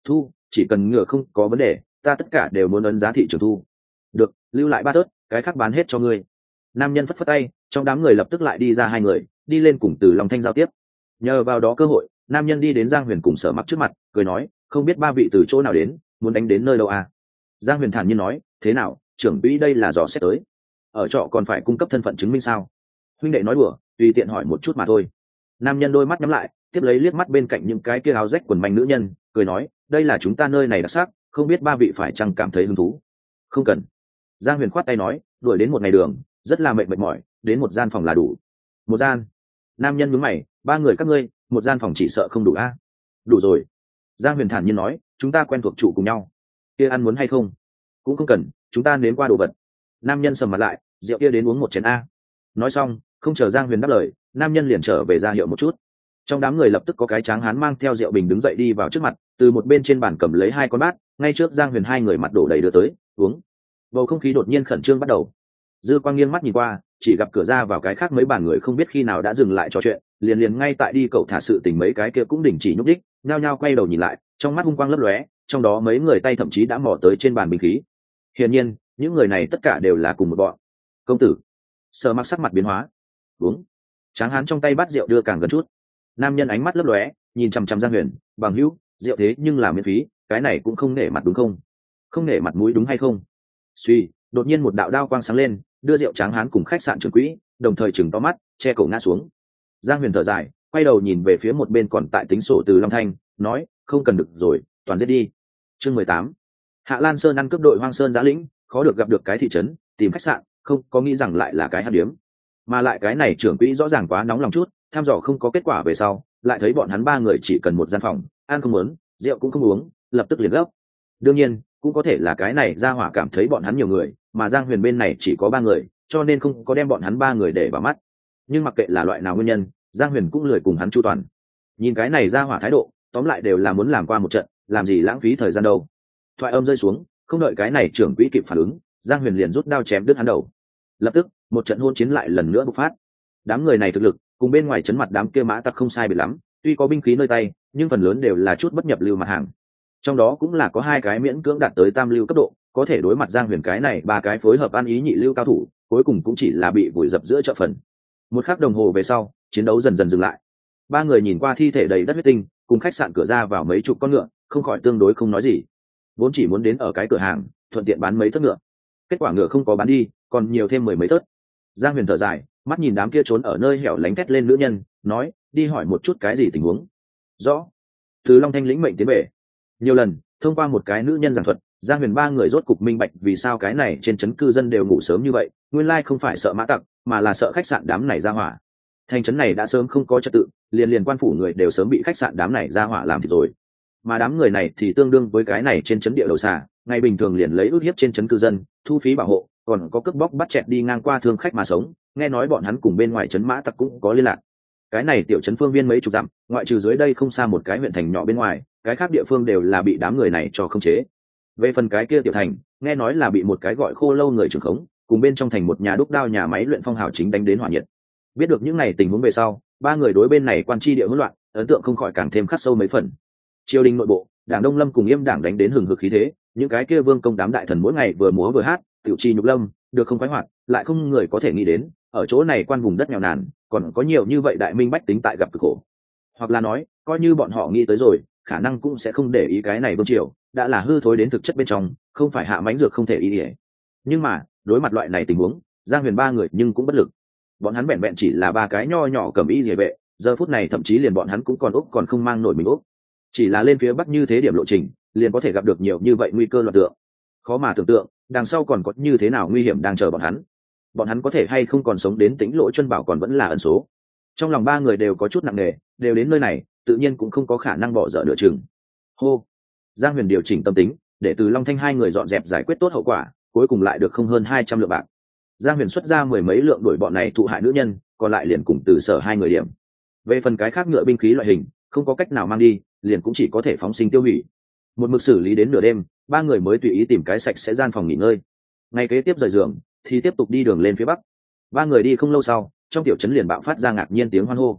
thu, chỉ cần ngựa không có vấn đề, ta tất cả đều muốn ấn giá thị trường thu. Được, lưu lại ba tớt, cái khác bán hết cho ngươi. Nam nhân phất phất tay, trong đám người lập tức lại đi ra hai người, đi lên cùng Từ Long Thanh giao tiếp. Nhờ vào đó cơ hội, nam nhân đi đến Giang Huyền cùng Sở Mặc trước mặt, cười nói, không biết ba vị từ chỗ nào đến, muốn đánh đến nơi đâu à? Giang Huyền thản nhiên nói, thế nào, trưởng quỹ đây là dò xét tới, ở trọ còn phải cung cấp thân phận chứng minh sao? Huynh đệ nói đùa, tùy tiện hỏi một chút mà thôi. Nam nhân đôi mắt nhắm lại, tiếp lấy liếc mắt bên cạnh những cái kia áo rách quần manh nữ nhân, cười nói, đây là chúng ta nơi này đặc sắc, không biết ba vị phải chăng cảm thấy hứng thú? Không cần. Giang Huyền khoát tay nói, đuổi đến một ngày đường, rất là mệt mệt mỏi, đến một gian phòng là đủ. Một gian? Nam nhân nhướng mày, ba người các ngươi, một gian phòng chỉ sợ không đủ a. Đủ rồi. Giang Huyền thản nhiên nói, chúng ta quen thuộc trụ cùng nhau. Kia ăn muốn hay không? Cũng không cần, chúng ta nếm qua đồ vật. Nam nhân sầm mặt lại, rượu kia đến uống một chén a. Nói xong, không chờ Giang Huyền đáp lời, nam nhân liền trở về ra hiệu một chút. Trong đám người lập tức có cái tráng hán mang theo rượu bình đứng dậy đi vào trước mặt, từ một bên trên bàn cầm lấy hai con bát, ngay trước Giang Huyền hai người mặt đổ đầy đưa tới, uống. Bầu không khí đột nhiên khẩn trương bắt đầu. Dư Quang nghiêng mắt nhìn qua, chỉ gặp cửa ra vào cái khác mấy bàn người không biết khi nào đã dừng lại trò chuyện, liền liền ngay tại đi cậu thả sự tình mấy cái kia cũng đình chỉ nhúc đích, nhao nhao quay đầu nhìn lại, trong mắt hung quang lấp lóe, trong đó mấy người tay thậm chí đã mò tới trên bàn binh khí. Hiển nhiên, những người này tất cả đều là cùng một bọn. Công tử. Sở Mặc sắc mặt biến hóa. Uống. Tráng hán trong tay bát rượu đưa càng gần chút. Nam nhân ánh mắt lấp lóe, nhìn chằm chằm Giang Huyền, bằng hữu, rượu thế nhưng là miễn phí, cái này cũng không nể mặt đúng không? Không nể mặt mũi đúng hay không? Suy, đột nhiên một đạo đao quang sáng lên, đưa rượu tráng hán cùng khách sạn trưởng quỹ, đồng thời chừng to mắt, che cổ ngã xuống. Giang Huyền thở dài, quay đầu nhìn về phía một bên còn tại tính sổ Từ Long Thanh, nói, không cần được rồi, toàn giết đi. Chương mười tám. Hạ Lan Sơn ăn cướp đội Hoang Sơn Giá Lĩnh, khó được gặp được cái thị trấn, tìm khách sạn, không có nghĩ rằng lại là cái hắc điếm. Mà lại cái này trưởng quỹ rõ ràng quá nóng lòng chút, thăm dò không có kết quả về sau, lại thấy bọn hắn ba người chỉ cần một gian phòng, ăn không muốn, rượu cũng không uống, lập tức liền gấp. Đương nhiên, cũng có thể là cái này ra hỏa cảm thấy bọn hắn nhiều người, mà Giang Huyền bên này chỉ có ba người, cho nên không có đem bọn hắn ba người để vào mắt. Nhưng mặc kệ là loại nào nguyên nhân, Giang Huyền cũng lười cùng hắn chu toàn. Nhìn cái này ra hỏa thái độ, tóm lại đều là muốn làm qua một trận, làm gì lãng phí thời gian đâu. Thoại âm rơi xuống, không đợi cái này trưởng quỹ kịp phản ứng, Giang Huyền liền rút đao chém đứt hắn đầu. Lập tức, một trận hôn chiến lại lần nữa bộc phát. Đám người này thực lực, cùng bên ngoài chấn mặt đám kia mã tặc không sai biệt lắm, tuy có binh khí nơi tay, nhưng phần lớn đều là chút bất nhập lưu mặt hàng. Trong đó cũng là có hai cái miễn cưỡng đạt tới tam lưu cấp độ, có thể đối mặt Giang Huyền cái này ba cái phối hợp ăn ý nhị lưu cao thủ, cuối cùng cũng chỉ là bị vùi dập giữa chợ phần. Một khắc đồng hồ về sau, chiến đấu dần dần dừng lại. Ba người nhìn qua thi thể đầy đất huyết tinh, cùng khách sạn cửa ra vào mấy chục con ngựa, không khỏi tương đối không nói gì. Vốn chỉ muốn đến ở cái cửa hàng, thuận tiện bán mấy thớt ngựa. Kết quả ngựa không có bán đi, còn nhiều thêm mười mấy thớt. Giang Huyền thở dài, mắt nhìn đám kia trốn ở nơi hẻo lánh thét lên nữ nhân, nói, đi hỏi một chút cái gì tình huống. Rõ. Từ Long Thanh lĩnh mệnh tiến về. Nhiều lần, thông qua một cái nữ nhân giảng thuật, Giang Huyền ba người rốt cục minh bạch vì sao cái này trên trấn cư dân đều ngủ sớm như vậy, nguyên lai không phải sợ mã tặc, mà là sợ khách sạn đám này ra hỏa. Thành trấn này đã sớm không có trật tự, liền liền quan phủ người đều sớm bị khách sạn đám này ra hỏa làm thịt rồi. Mà đám người này thì tương đương với cái này trên trấn địa đầu xà, ngày bình thường liền lấy ước hiếp trên trấn cư dân, thu phí bảo hộ, còn có cướp bóc bắt chẹt đi ngang qua thương khách mà sống, nghe nói bọn hắn cùng bên ngoài trấn mã tặc cũng có liên lạc. Cái này tiểu trấn phương viên mấy chục dặm, ngoại trừ dưới đây không xa một cái huyện thành nhỏ bên ngoài, cái khác địa phương đều là bị đám người này cho khống chế. Về phần cái kia tiểu thành, nghe nói là bị một cái gọi Khô Lâu người trưởng khống, cùng bên trong thành một nhà đúc đao nhà máy luyện phong hào chính đánh đến hỏa nhiệt. Biết được những này tình huống về sau, ba người đối bên này quan tri địa hỗn loạn, ấn tượng không khỏi càng thêm khắc sâu mấy phần. Triều đình nội bộ, Đảng Đông Lâm cùng Yêm Đảng đánh đến hừng hực khí thế, những cái kia vương công đám đại thần mỗi ngày vừa múa vừa hát, tiểu chi nhục lâm, được không khoái hoạt, lại không người có thể nghĩ đến, ở chỗ này quan vùng đất nghèo nàn, còn có nhiều như vậy đại minh bách tính tại gặp cực khổ. Hoặc là nói, coi như bọn họ nghĩ tới rồi, khả năng cũng sẽ không để ý cái này vương triều, đã là hư thối đến thực chất bên trong, không phải hạ mãnh dược không thể ý ỉa. Nhưng mà, đối mặt loại này tình huống, Giang Huyền ba người nhưng cũng bất lực. Bọn hắn vẹn vẹn chỉ là ba cái nho nhỏ cầm y liề vệ, giờ phút này thậm chí liền bọn hắn cũng còn úc còn không mang nổi mình úc. Chỉ là lên phía bắc như thế điểm lộ trình, liền có thể gặp được nhiều như vậy nguy cơ loạn tượng. Khó mà tưởng tượng, đằng sau còn có như thế nào nguy hiểm đang chờ bọn hắn. Bọn hắn có thể hay không còn sống đến Tĩnh Lỗ Chân Bảo còn vẫn là ẩn số. Trong lòng ba người đều có chút nặng nề, đều đến nơi này, tự nhiên cũng không có khả năng bỏ dở nửa chừng. Hô. Giang Huyền điều chỉnh tâm tính, để Từ Long Thanh hai người dọn dẹp giải quyết tốt hậu quả, cuối cùng lại được không hơn hai trăm lượng bạc. Giang Huyền xuất ra mười mấy lượng đuổi bọn này thụ hại nữ nhân, còn lại liền cùng Từ Sở hai người điểm. Về phần cái khác ngựa binh khí loại hình, không có cách nào mang đi, liền cũng chỉ có thể phóng sinh tiêu hủy. Một mực xử lý đến nửa đêm, ba người mới tùy ý tìm cái sạch sẽ gian phòng nghỉ ngơi. Ngày kế tiếp rời giường, thì tiếp tục đi đường lên phía bắc. Ba người đi không lâu sau, trong tiểu trấn liền bạo phát ra ngạc nhiên tiếng hoan hô.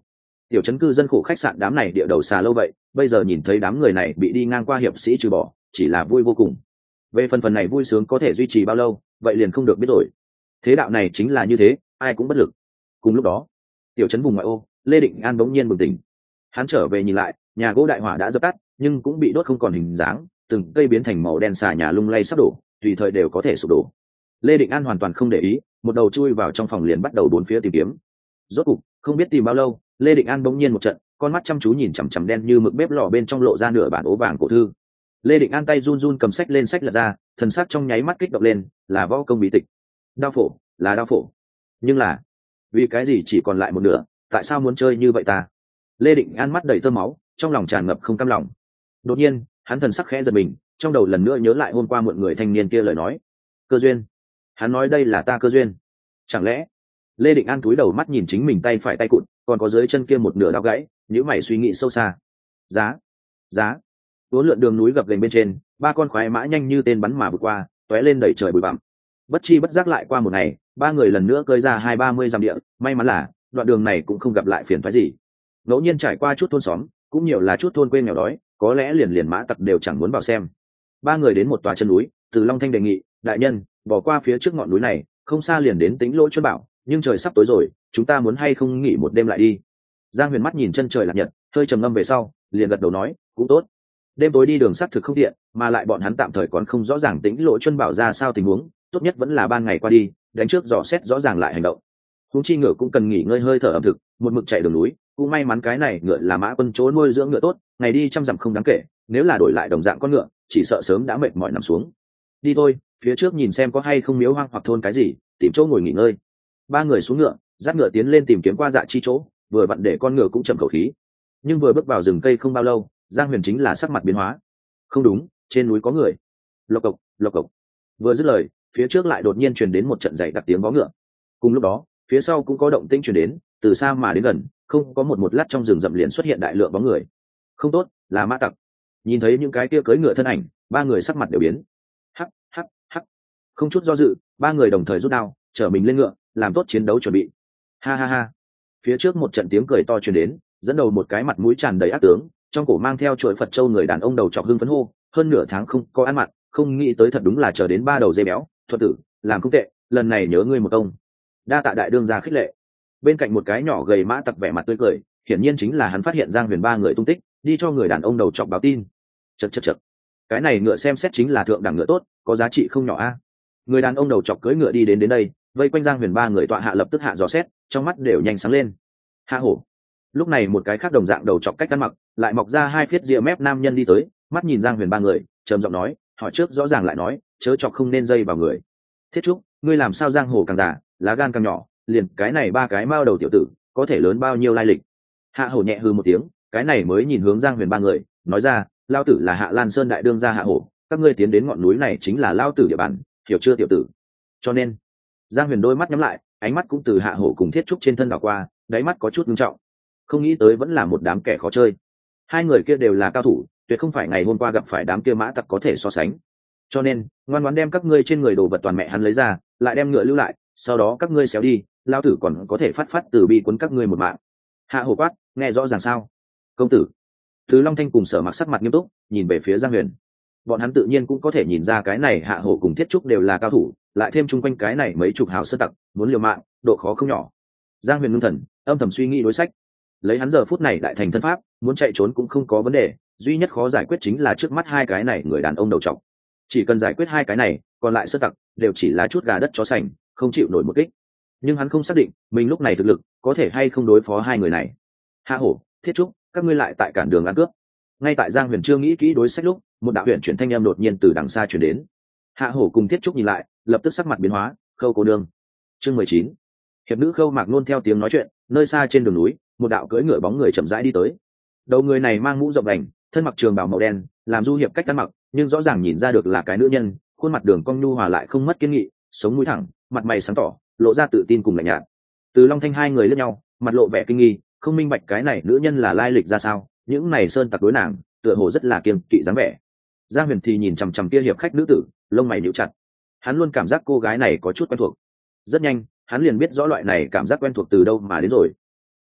tiểu trấn cư dân khổ khách sạn đám này địa đầu xà lâu vậy, bây giờ nhìn thấy đám người này bị đi ngang qua hiệp sĩ trừ bỏ, chỉ là vui vô cùng. Về phần phần này vui sướng có thể duy trì bao lâu, vậy liền không được biết rồi. Thế đạo này chính là như thế, ai cũng bất lực. Cùng lúc đó, tiểu trấn vùng ngoại ô, Lê Định An bỗng nhiên bừng tỉnh. Hắn trở về nhìn lại, nhà gỗ đại hỏa đã dập tắt, nhưng cũng bị đốt không còn hình dáng, từng cây biến thành màu đen xà nhà lung lay sắp đổ, tùy thời đều có thể sụp đổ. Lê Định An hoàn toàn không để ý, một đầu chui vào trong phòng liền bắt đầu bốn phía tìm kiếm. Rốt cục, không biết tìm bao lâu, Lê Định An bỗng nhiên một trận, con mắt chăm chú nhìn chằm chằm đen như mực bếp lò bên trong lộ ra nửa bản ố vàng cổ thư. Lê Định An tay run run cầm sách lên sách lật ra, thần sắc trong nháy mắt kích động lên, là võ công bí tịch. Đao phổ, là đao phổ. Nhưng là, vì cái gì chỉ còn lại một nửa, tại sao muốn chơi như vậy ta? Lê Định An mắt đầy tơ máu, trong lòng tràn ngập không cam lòng. Đột nhiên, hắn thần sắc khẽ giật mình, trong đầu lần nữa nhớ lại hôm qua một người thanh niên kia lời nói. Cơ duyên. Hắn nói đây là ta cơ duyên. Chẳng lẽ? Lê Định An cúi đầu mắt nhìn chính mình tay phải tay cụt, còn có dưới chân kia một nửa đao gãy, nhíu mày suy nghĩ sâu xa. Giá, giá. Uốn lượn đường núi gập ghềnh bên trên, ba con khoái mã nhanh như tên bắn mà vượt qua, tóe lên đẩy trời bụi bặm. Bất chi bất giác lại qua một ngày, ba người lần nữa cơi ra hai ba mươi dặm địa, may mắn là đoạn đường này cũng không gặp lại phiền toái gì. Ngẫu nhiên trải qua chút thôn xóm, cũng nhiều là chút thôn quê nghèo đói, có lẽ liền liền mã tặc đều chẳng muốn vào xem. Ba người đến một tòa chân núi, Từ Long Thanh đề nghị, đại nhân, bỏ qua phía trước ngọn núi này, không xa liền đến Tĩnh Lỗ Chuân Bảo, nhưng trời sắp tối rồi, chúng ta muốn hay không nghỉ một đêm lại đi. Giang Huyền mắt nhìn chân trời lạc nhật, hơi trầm ngâm về sau, liền gật đầu nói, cũng tốt. Đêm tối đi đường sắt thực không tiện, mà lại bọn hắn tạm thời còn không rõ ràng Tĩnh Lỗ Chuân Bảo ra sao tình huống, tốt nhất vẫn là ban ngày qua đi, đánh trước dò xét rõ ràng lại hành động. Huống chi ngựa cũng cần nghỉ ngơi hơi thở ẩm thực, một mực chạy đường núi, cũng may mắn cái này ngựa là mã quân chỗ nuôi dưỡng ngựa tốt, ngày đi trăm dặm không đáng kể, nếu là đổi lại đồng dạng con ngựa, chỉ sợ sớm đã mệt mỏi nằm xuống. Đi thôi, phía trước nhìn xem có hay không miếu hoang hoặc thôn cái gì, tìm chỗ ngồi nghỉ ngơi. Ba người xuống ngựa, dắt ngựa tiến lên tìm kiếm qua dạ chi chỗ, vừa vặn để con ngựa cũng trầm khẩu khí. Nhưng vừa bước vào rừng cây không bao lâu, Giang Huyền chính là sắc mặt biến hóa. Không đúng, trên núi có người. Lộc cộc, lộc cộc. Vừa dứt lời, phía trước lại đột nhiên truyền đến một trận dày đặc tiếng vó ngựa. Cùng lúc đó, phía sau cũng có động tĩnh truyền đến, từ xa mà đến gần, không có một một lát trong rừng rậm liền xuất hiện đại lượng bóng người. Không tốt, là mã tặc. Nhìn thấy những cái kia cưỡi ngựa thân ảnh, ba người sắc mặt đều biến. Hắc, hắc, hắc. Không chút do dự, ba người đồng thời rút đao, chở mình lên ngựa, làm tốt chiến đấu chuẩn bị. Ha ha ha. Phía trước một trận tiếng cười to truyền đến, dẫn đầu một cái mặt mũi tràn đầy ác tướng, trong cổ mang theo chuỗi Phật châu người đàn ông đầu trọc hưng phấn hô, hơn nửa tháng không có ăn mặn, không nghĩ tới thật đúng là chờ đến ba đầu dây béo, thuật tử, làm không tệ, lần này nhớ ngươi một công. Đa tạ đại đương gia khích lệ. Bên cạnh một cái nhỏ gầy mã tặc vẻ mặt tươi cười, hiển nhiên chính là hắn phát hiện Giang Huyền ba người tung tích, đi cho người đàn ông đầu trọc báo tin. Chậc chậc chậc. Cái này ngựa xem xét chính là thượng đẳng ngựa tốt, có giá trị không nhỏ a. Người đàn ông đầu trọc cưỡi ngựa đi đến đến đây, vây quanh Giang Huyền ba người tọa hạ lập tức hạ dò xét, trong mắt đều nhanh sáng lên. Hạ hổ. Lúc này một cái khác đồng dạng đầu trọc cách ăn mặc, lại mọc ra hai phiết ria mép nam nhân đi tới, mắt nhìn Giang Huyền ba người, trầm giọng nói, hỏi trước rõ ràng lại nói, chớ chọc không nên dây vào người. Thiết Trúc, ngươi làm sao giang hồ càng già, lá gan càng nhỏ, liền cái này ba cái mao đầu tiểu tử, có thể lớn bao nhiêu lai lịch. Hạ hổ nhẹ hư một tiếng, cái này mới nhìn hướng Giang Huyền ba người, nói ra, lao tử là Hạ Lan Sơn đại đương gia Hạ hổ, các ngươi tiến đến ngọn núi này chính là lao tử địa bàn, hiểu chưa tiểu tử? Cho nên, Giang Huyền đôi mắt nhắm lại, ánh mắt cũng từ Hạ hổ cùng Thiết Trúc trên thân đảo qua, đáy mắt có chút nghiêm trọng. Không nghĩ tới vẫn là một đám kẻ khó chơi. Hai người kia đều là cao thủ, tuyệt không phải ngày hôm qua gặp phải đám kia mã tặc có thể so sánh. Cho nên, ngoan ngoãn đem các ngươi trên người đồ vật toàn mẹ hắn lấy ra, lại đem ngựa lưu lại, sau đó các ngươi xéo đi, lao tử còn có thể phát phát từ bi cuốn các ngươi một mạng. Hạ hổ quát, nghe rõ ràng sao? Công tử. Thứ Long Thanh cùng Sở Mặc sắc mặt nghiêm túc, nhìn về phía Giang Huyền. Bọn hắn tự nhiên cũng có thể nhìn ra cái này Hạ hổ cùng Thiết Trúc đều là cao thủ, lại thêm chung quanh cái này mấy chục hào sơn tặc, muốn liều mạng, độ khó không nhỏ. Giang Huyền ngưng thần, âm thầm suy nghĩ đối sách. Lấy hắn giờ phút này đại thành thân pháp, muốn chạy trốn cũng không có vấn đề, duy nhất khó giải quyết chính là trước mắt hai cái này người đàn ông đầu trọc. Chỉ cần giải quyết hai cái này, còn lại sơn tặc đều chỉ là chút gà đất chó sành, không chịu nổi một kích. Nhưng hắn không xác định mình lúc này thực lực có thể hay không đối phó hai người này. Hạ hổ, Thiết Trúc, các ngươi lại tại cản đường ăn cướp. Ngay tại Giang Huyền chưa nghĩ kỹ đối sách lúc, một đạo huyền chuyển thanh âm đột nhiên từ đằng xa truyền đến. Hạ hổ cùng Thiết Trúc nhìn lại, lập tức sắc mặt biến hóa, Khâu cô nương. Chương mười chín. Hiệp nữ Khâu Mạc Nôn theo tiếng nói chuyện, nơi xa trên đường núi, một đạo cưỡi ngựa bóng người chậm rãi đi tới. Đầu người này mang mũ rộng đành, thân mặc trường bào màu đen, làm du hiệp cách ăn mặc, nhưng rõ ràng nhìn ra được là cái nữ nhân, khuôn mặt đường cong nhu hòa lại không mất kiên nghị, sống mũi thẳng, mặt mày sáng tỏ, lộ ra tự tin cùng lạnh nhạt. Từ Long Thanh hai người liếc nhau, mặt lộ vẻ kinh nghi, không minh bạch cái này nữ nhân là lai lịch ra sao, những này sơn tặc đối nàng, tựa hồ rất là kiêng kỵ dáng vẻ. Giang Huyền thì nhìn chằm chằm kia hiệp khách nữ tử, lông mày nhíu chặt. Hắn luôn cảm giác cô gái này có chút quen thuộc. Rất nhanh, hắn liền biết rõ loại này cảm giác quen thuộc từ đâu mà đến rồi.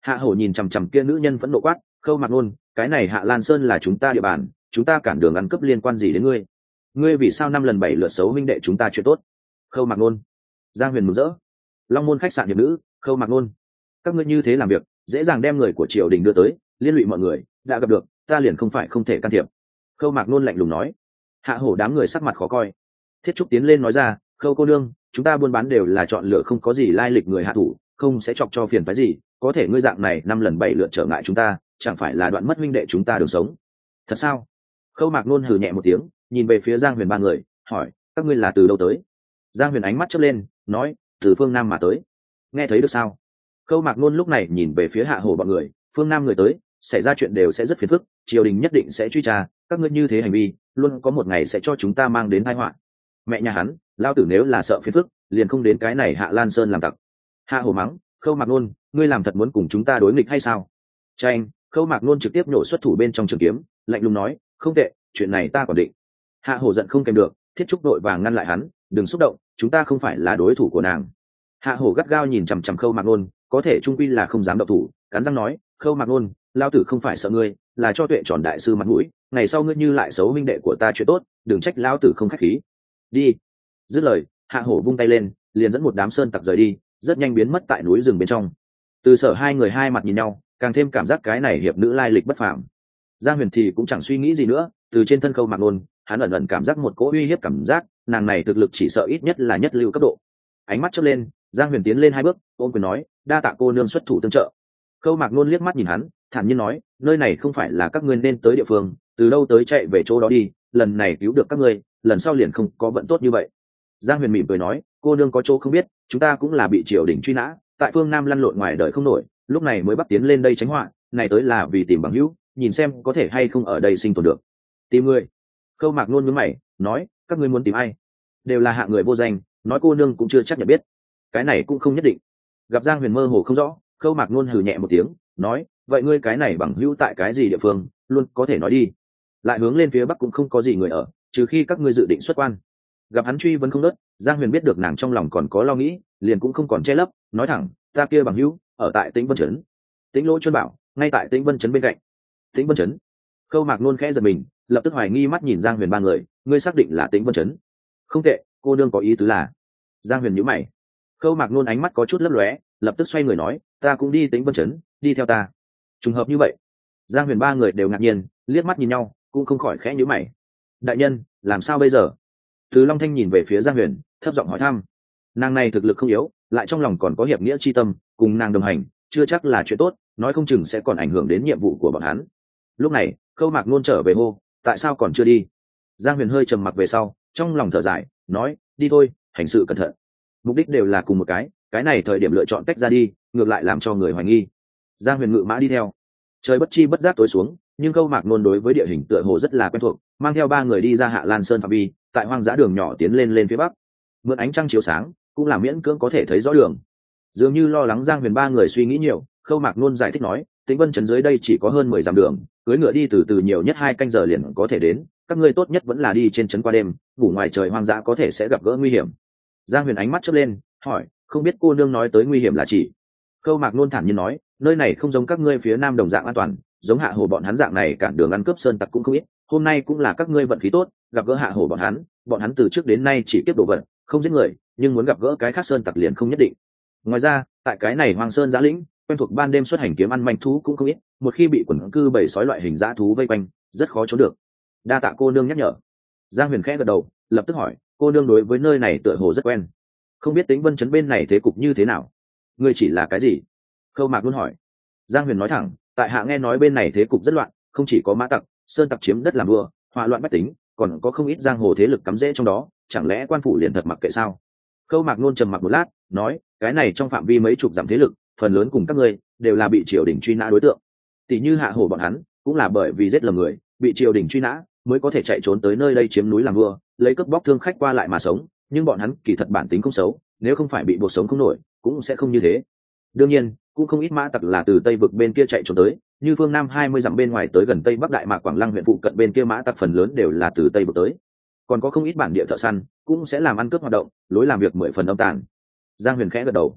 Hạ hổ nhìn chằm chằm kia nữ nhân vẫn nộ quát, Khâu Mạc Nôn, cái này Hạ Lan Sơn là chúng ta địa bàn, chúng ta cản đường ăn cướp liên quan gì đến ngươi? Ngươi vì sao năm lần bảy lượt xấu huynh đệ chúng ta chuyện tốt? Khâu Mạc Nôn. Giang Huyền mừng rỡ. Long Môn khách sạn hiệp nữ, Khâu Mạc Nôn. Các ngươi như thế làm việc, dễ dàng đem người của triều đình đưa tới, liên lụy mọi người, đã gặp được, ta liền không phải không thể can thiệp. Khâu Mạc Nôn lạnh lùng nói. Hạ hổ đám người sắc mặt khó coi. Thiết Trúc tiến lên nói ra, Khâu cô nương, chúng ta buôn bán đều là chọn lựa không có gì lai lịch người hạ thủ, không sẽ chọc cho phiền phái gì, có thể ngươi dạng này năm lần bảy lượt trở ngại chúng ta, chẳng phải là đoạn mất huynh đệ chúng ta đường sống. Thật sao? Khâu Mạc Nôn hừ nhẹ một tiếng, nhìn về phía Giang Huyền ba người, hỏi, các ngươi là từ đâu tới? Giang Huyền ánh mắt chớp lên, nói, từ phương Nam mà tới. Nghe thấy được sao? Khâu Mạc Nôn lúc này nhìn về phía Hạ hổ bọn người, phương Nam người tới, xảy ra chuyện đều sẽ rất phiền phức, triều đình nhất định sẽ truy tra, các ngươi như thế hành vi, luôn có một ngày sẽ cho chúng ta mang đến tai họa. Mẹ nhà hắn, lao tử nếu là sợ phiền phức, liền không đến cái này Hạ Lan Sơn làm tặc. Hạ hổ mắng, Khâu Mạc Nôn, ngươi làm thật muốn cùng chúng ta đối nghịch hay sao? Tranh, Khâu Mạc Nôn trực tiếp nổ xuất thủ bên trong trường kiếm, lạnh lùng nói, không tệ, chuyện này ta còn định. Hạ hổ giận không kèm được, Thiết Trúc đội vàng ngăn lại hắn, đừng xúc động, chúng ta không phải là đối thủ của nàng. Hạ hổ gắt gao nhìn chằm chằm Khâu Mạc Nôn, có thể trung quy là không dám động thủ, cắn răng nói, Khâu Mạc Nôn, lao tử không phải sợ ngươi, là cho Tuệ Tròn đại sư mặt mũi, ngày sau ngươi như lại xấu minh đệ của ta chuyện tốt, đừng trách lao tử không khách khí. Đi. Dứt lời, Hạ hổ vung tay lên, liền dẫn một đám sơn tặc rời đi, rất nhanh biến mất tại núi rừng bên trong. Từ Sở hai người hai mặt nhìn nhau, càng thêm cảm giác cái này hiệp nữ lai lịch bất phàm. Giang Huyền thì cũng chẳng suy nghĩ gì nữa, từ trên thân Khâu Mạc Nôn, hắn ẩn ẩn cảm giác một cỗ uy hiếp cảm giác, nàng này thực lực chỉ sợ ít nhất là nhất lưu cấp độ. Ánh mắt chớp lên, Giang Huyền tiến lên hai bước, ôm quyền nói, đa tạ cô nương xuất thủ tương trợ. Khâu Mạc Nôn liếc mắt nhìn hắn, thản nhiên nói, nơi này không phải là các ngươi nên tới địa phương, từ đâu tới chạy về chỗ đó đi, lần này cứu được các ngươi, lần sau liền không có vận tốt như vậy. Giang Huyền mỉm cười nói, cô nương có chỗ không biết, chúng ta cũng là bị triều đình truy nã, tại phương Nam lăn lộn ngoài đời không nổi, lúc này mới bắt tiến lên đây tránh họa, này tới là vì tìm bằng hữu, nhìn xem có thể hay không ở đây sinh tồn được. Tìm người? Khâu Mạc Nôn nhướng mày, nói, các ngươi muốn tìm ai? Đều là hạng người vô danh, nói cô nương cũng chưa chắc nhận biết. Cái này cũng không nhất định. Gặp Giang Huyền mơ hồ không rõ, Khâu Mạc Nôn hừ nhẹ một tiếng, nói, vậy ngươi cái này bằng hữu tại cái gì địa phương, luôn có thể nói đi. Lại hướng lên phía bắc cũng không có gì người ở, trừ khi các ngươi dự định xuất quan. Gặp hắn truy vấn không nớt, Giang Huyền biết được nàng trong lòng còn có lo nghĩ, liền cũng không còn che lấp, nói thẳng, ta kia bằng hữu ở tại Tĩnh Vân Trấn. Tĩnh Lỗ Chuân bảo, ngay tại Tĩnh Vân Trấn bên cạnh. Tĩnh Vân Trấn? Khâu Mạc Nôn khẽ giật mình, lập tức hoài nghi mắt nhìn Giang Huyền ba người, ngươi xác định là Tĩnh Vân Trấn? Không tệ, cô nương có ý tứ là. Giang Huyền nhíu mày. Khâu Mạc Nôn ánh mắt có chút lấp lóe, lập tức xoay người nói, ta cũng đi Tĩnh Vân Trấn, đi theo ta. Trùng hợp như vậy. Giang Huyền ba người đều ngạc nhiên, liếc mắt nhìn nhau, cũng không khỏi khẽ nhíu mày. Đại nhân, làm sao bây giờ? Từ Long Thanh nhìn về phía Giang Huyền, thấp giọng hỏi thăm. Nàng này thực lực không yếu, lại trong lòng còn có hiệp nghĩa chi tâm, cùng nàng đồng hành, chưa chắc là chuyện tốt, nói không chừng sẽ còn ảnh hưởng đến nhiệm vụ của bọn hắn. Lúc này, Khâu Mạc Nôn trở về hô, tại sao còn chưa đi? Giang Huyền hơi trầm mặc về sau, trong lòng thở dài, nói, đi thôi, hành sự cẩn thận. Mục đích đều là cùng một cái, cái này thời điểm lựa chọn cách ra đi, ngược lại làm cho người hoài nghi. Giang Huyền ngự mã đi theo. Trời bất chi bất giác tối xuống, nhưng Khâu Mạc Nôn đối với địa hình tựa hồ rất là quen thuộc, mang theo ba người đi ra Hạ Lan Sơn phạm vi, tại hoang dã đường nhỏ tiến lên lên phía bắc. Mượn ánh trăng chiếu sáng, cũng là miễn cưỡng có thể thấy rõ đường. Dường như lo lắng Giang Huyền ba người suy nghĩ nhiều, Khâu Mạc Nôn giải thích nói, Tĩnh Vân Trấn dưới đây chỉ có hơn mười dặm đường, cưỡi ngựa đi từ từ nhiều nhất hai canh giờ liền có thể đến, các ngươi tốt nhất vẫn là đi trên trấn qua đêm, ngủ ngoài trời hoang dã có thể sẽ gặp gỡ nguy hiểm. Giang Huyền ánh mắt chớp lên, hỏi, không biết cô nương nói tới nguy hiểm là chỉ? Khâu Mạc Nôn thản nhiên nói, nơi này không giống các ngươi phía Nam đồng dạng an toàn, giống Hạ Hồ bọn hắn dạng này cản đường ăn cướp sơn tặc cũng không ít, hôm nay cũng là các ngươi vận khí tốt, gặp gỡ Hạ Hồ bọn hắn, bọn hắn từ trước đến nay chỉ kiếp đồ vật, không giết người, nhưng muốn gặp gỡ cái khác sơn tặc liền không nhất định. Ngoài ra, tại cái này hoang sơn giã lĩnh, quen thuộc ban đêm xuất hành kiếm ăn manh thú cũng không ít, một khi bị quần cư bầy sói loại hình dã thú vây quanh, rất khó trốn được. Đa tạ cô nương nhắc nhở. Giang Huyền khẽ gật đầu, lập tức hỏi, cô nương đối với nơi này tựa hồ rất quen, không biết Tĩnh Vân Trấn bên này thế cục như thế nào? Ngươi chỉ là cái gì? Khâu Mạc luôn hỏi. Giang Huyền nói thẳng, tại hạ nghe nói bên này thế cục rất loạn, không chỉ có mã tặc, sơn tặc chiếm đất làm vua, hỏa loạn bách tính, còn có không ít giang hồ thế lực cắm rễ trong đó, chẳng lẽ quan phủ liền thật mặc kệ sao? Khâu Mạc luôn trầm mặc một lát, nói, cái này trong phạm vi mấy chục dặm thế lực, phần lớn cùng các ngươi đều là bị triều đình truy nã đối tượng. Tỷ như Hạ Hổ bọn hắn, cũng là bởi vì giết lầm người, bị triều đình truy nã, mới có thể chạy trốn tới nơi đây chiếm núi làm vua, lấy cướp bóc thương khách qua lại mà sống, nhưng bọn hắn kỳ thật bản tính không xấu, nếu không phải bị buộc sống không nổi, cũng sẽ không như thế. Đương nhiên, cũng không ít mã tặc là từ Tây vực bên kia chạy trốn tới, như phương Nam hai mươi dặm bên ngoài tới gần Tây Bắc Đại Mạc Quảng Lăng huyện phụ cận bên kia mã tặc phần lớn đều là từ Tây vực tới. Còn có không ít bản địa thợ săn, cũng sẽ làm ăn cướp hoạt động, lối làm việc mười phần âm tàn. Giang Huyền khẽ gật đầu.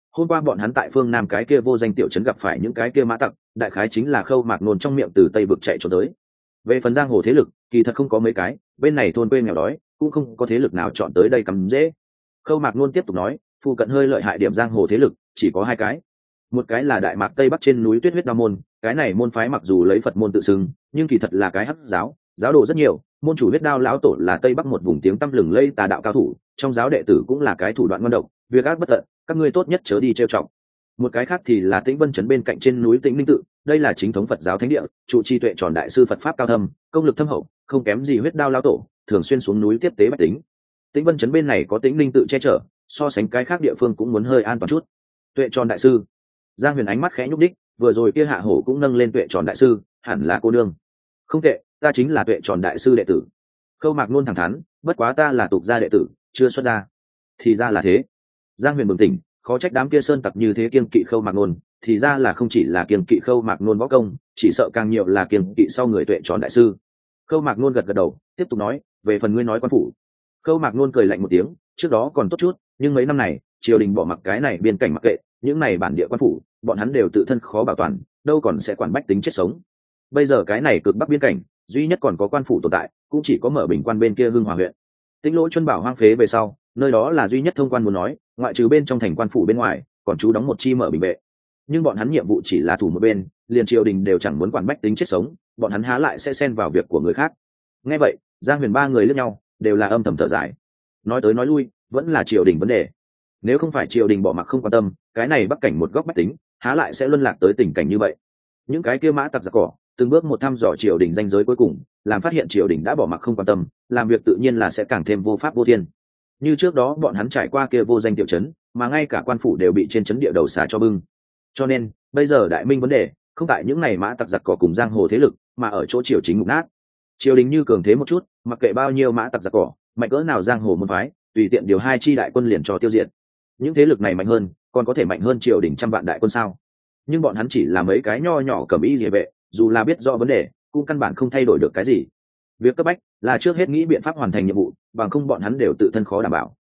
hôm qua bọn hắn tại phương nam cái kia vô danh tiểu trấn gặp phải những cái kia mã tặc, đại khái chính là Khâu Mạc Nôn trong miệng từ tây vực chạy trốn tới. Về phần giang hồ thế lực, kỳ thật không có mấy cái, bên này thôn quê nghèo đói cũng không có thế lực nào chọn tới đây cắm dễ. Khâu Mạc Nôn tiếp tục nói, phụ cận hơi lợi hại điểm giang hồ thế lực chỉ có hai cái, một cái là đại mạc tây bắc trên núi Tuyết Huyết Đao môn, cái này môn phái mặc dù lấy Phật môn tự xưng, nhưng kỳ thật là cái hắc giáo, giáo đồ rất nhiều, môn chủ Huyết Đao lão tổ là tây bắc một vùng tiếng tăm lừng lẫy tà đạo cao thủ, trong giáo đệ tử cũng là cái thủ đoạn ngon độc, việc ác bất tận, các ngươi tốt nhất chớ đi trêu chọc. Một cái khác thì là Tĩnh Vân trấn bên cạnh trên núi Tĩnh Linh tự, đây là chính thống Phật giáo thánh địa, trụ trì tuệ tròn đại sư Phật pháp cao thâm, công lực thâm hậu, không kém gì Huyết Đao lão tổ, thường xuyên xuống núi tiếp tế bách tính. Tĩnh Vân trấn bên này có Tĩnh Linh tự che chở, so sánh cái khác địa phương cũng muốn hơi an toàn chút. Tuệ tròn đại sư, Giang Huyền ánh mắt khẽ nhúc đích, vừa rồi kia hạ hổ cũng nâng lên tuệ tròn đại sư, hẳn là cô nương. Không tệ, ta chính là tuệ tròn đại sư đệ tử. Khâu Mạc Nôn thẳng thắn, bất quá ta là tục gia đệ tử, chưa xuất gia. Thì ra là thế. Giang Huyền bừng tỉnh, khó trách đám kia sơn tặc như thế kiêng kỵ Khâu Mạc Nôn, thì ra là không chỉ là kiêng kỵ Khâu Mạc Nôn võ công, chỉ sợ càng nhiều là kiêng kỵ sau người tuệ tròn đại sư. Khâu Mạc Nôn gật gật đầu, tiếp tục nói, về phần ngươi nói quan phủ. Khâu Mạc Nôn cười lạnh một tiếng, trước đó còn tốt chút, nhưng mấy năm này, triều đình bỏ mặc cái này biên cảnh mặc kệ, những này bản địa quan phủ, bọn hắn đều tự thân khó bảo toàn, đâu còn sẽ quản bách tính chết sống. Bây giờ cái này cực bắc biên cảnh, duy nhất còn có quan phủ tồn tại, cũng chỉ có Mở Bình quan bên kia Hưng Hòa huyện. Tĩnh Lỗ Chuân Bảo hoang phế về sau, nơi đó là duy nhất thông quan muốn nói, ngoại trừ bên trong thành quan phủ bên ngoài, còn chú đóng một chi Mở Bình vệ. Nhưng bọn hắn nhiệm vụ chỉ là thủ một bên, liền triều đình đều chẳng muốn quản bách tính chết sống, bọn hắn há lại sẽ xen vào việc của người khác. Nghe vậy, Giang Huyền ba người liếc nhau, đều là âm thầm thở dài. Nói tới nói lui, vẫn là triều đình vấn đề. Nếu không phải triều đình bỏ mặc không quan tâm, cái này bắc cảnh một góc bách tính, há lại sẽ luân lạc tới tình cảnh như vậy. Những cái kia mã tặc giặc cỏ, từng bước một thăm dò triều đình ranh giới cuối cùng, làm phát hiện triều đình đã bỏ mặc không quan tâm, làm việc tự nhiên là sẽ càng thêm vô pháp vô thiên. Như trước đó bọn hắn trải qua kia vô danh tiểu trấn, mà ngay cả quan phủ đều bị trên trấn địa đầu xả cho bưng. Cho nên, bây giờ đại minh vấn đề, không tại những ngày mã tặc giặc cỏ cùng giang hồ thế lực, mà ở chỗ triều chính mục nát. Triều đình như cường thế một chút, mặc kệ bao nhiêu mã tặc giặc cỏ, mạnh cỡ nào giang hồ môn phái, tùy tiện điều hai chi đại quân liền cho tiêu diệt. Những thế lực này mạnh hơn, còn có thể mạnh hơn triều đình trăm vạn đại quân sao? Nhưng bọn hắn chỉ là mấy cái nho nhỏ cầm y địa vệ, dù là biết rõ vấn đề, cũng căn bản không thay đổi được cái gì. Việc cấp bách là trước hết nghĩ biện pháp hoàn thành nhiệm vụ, bằng không bọn hắn đều tự thân khó đảm bảo.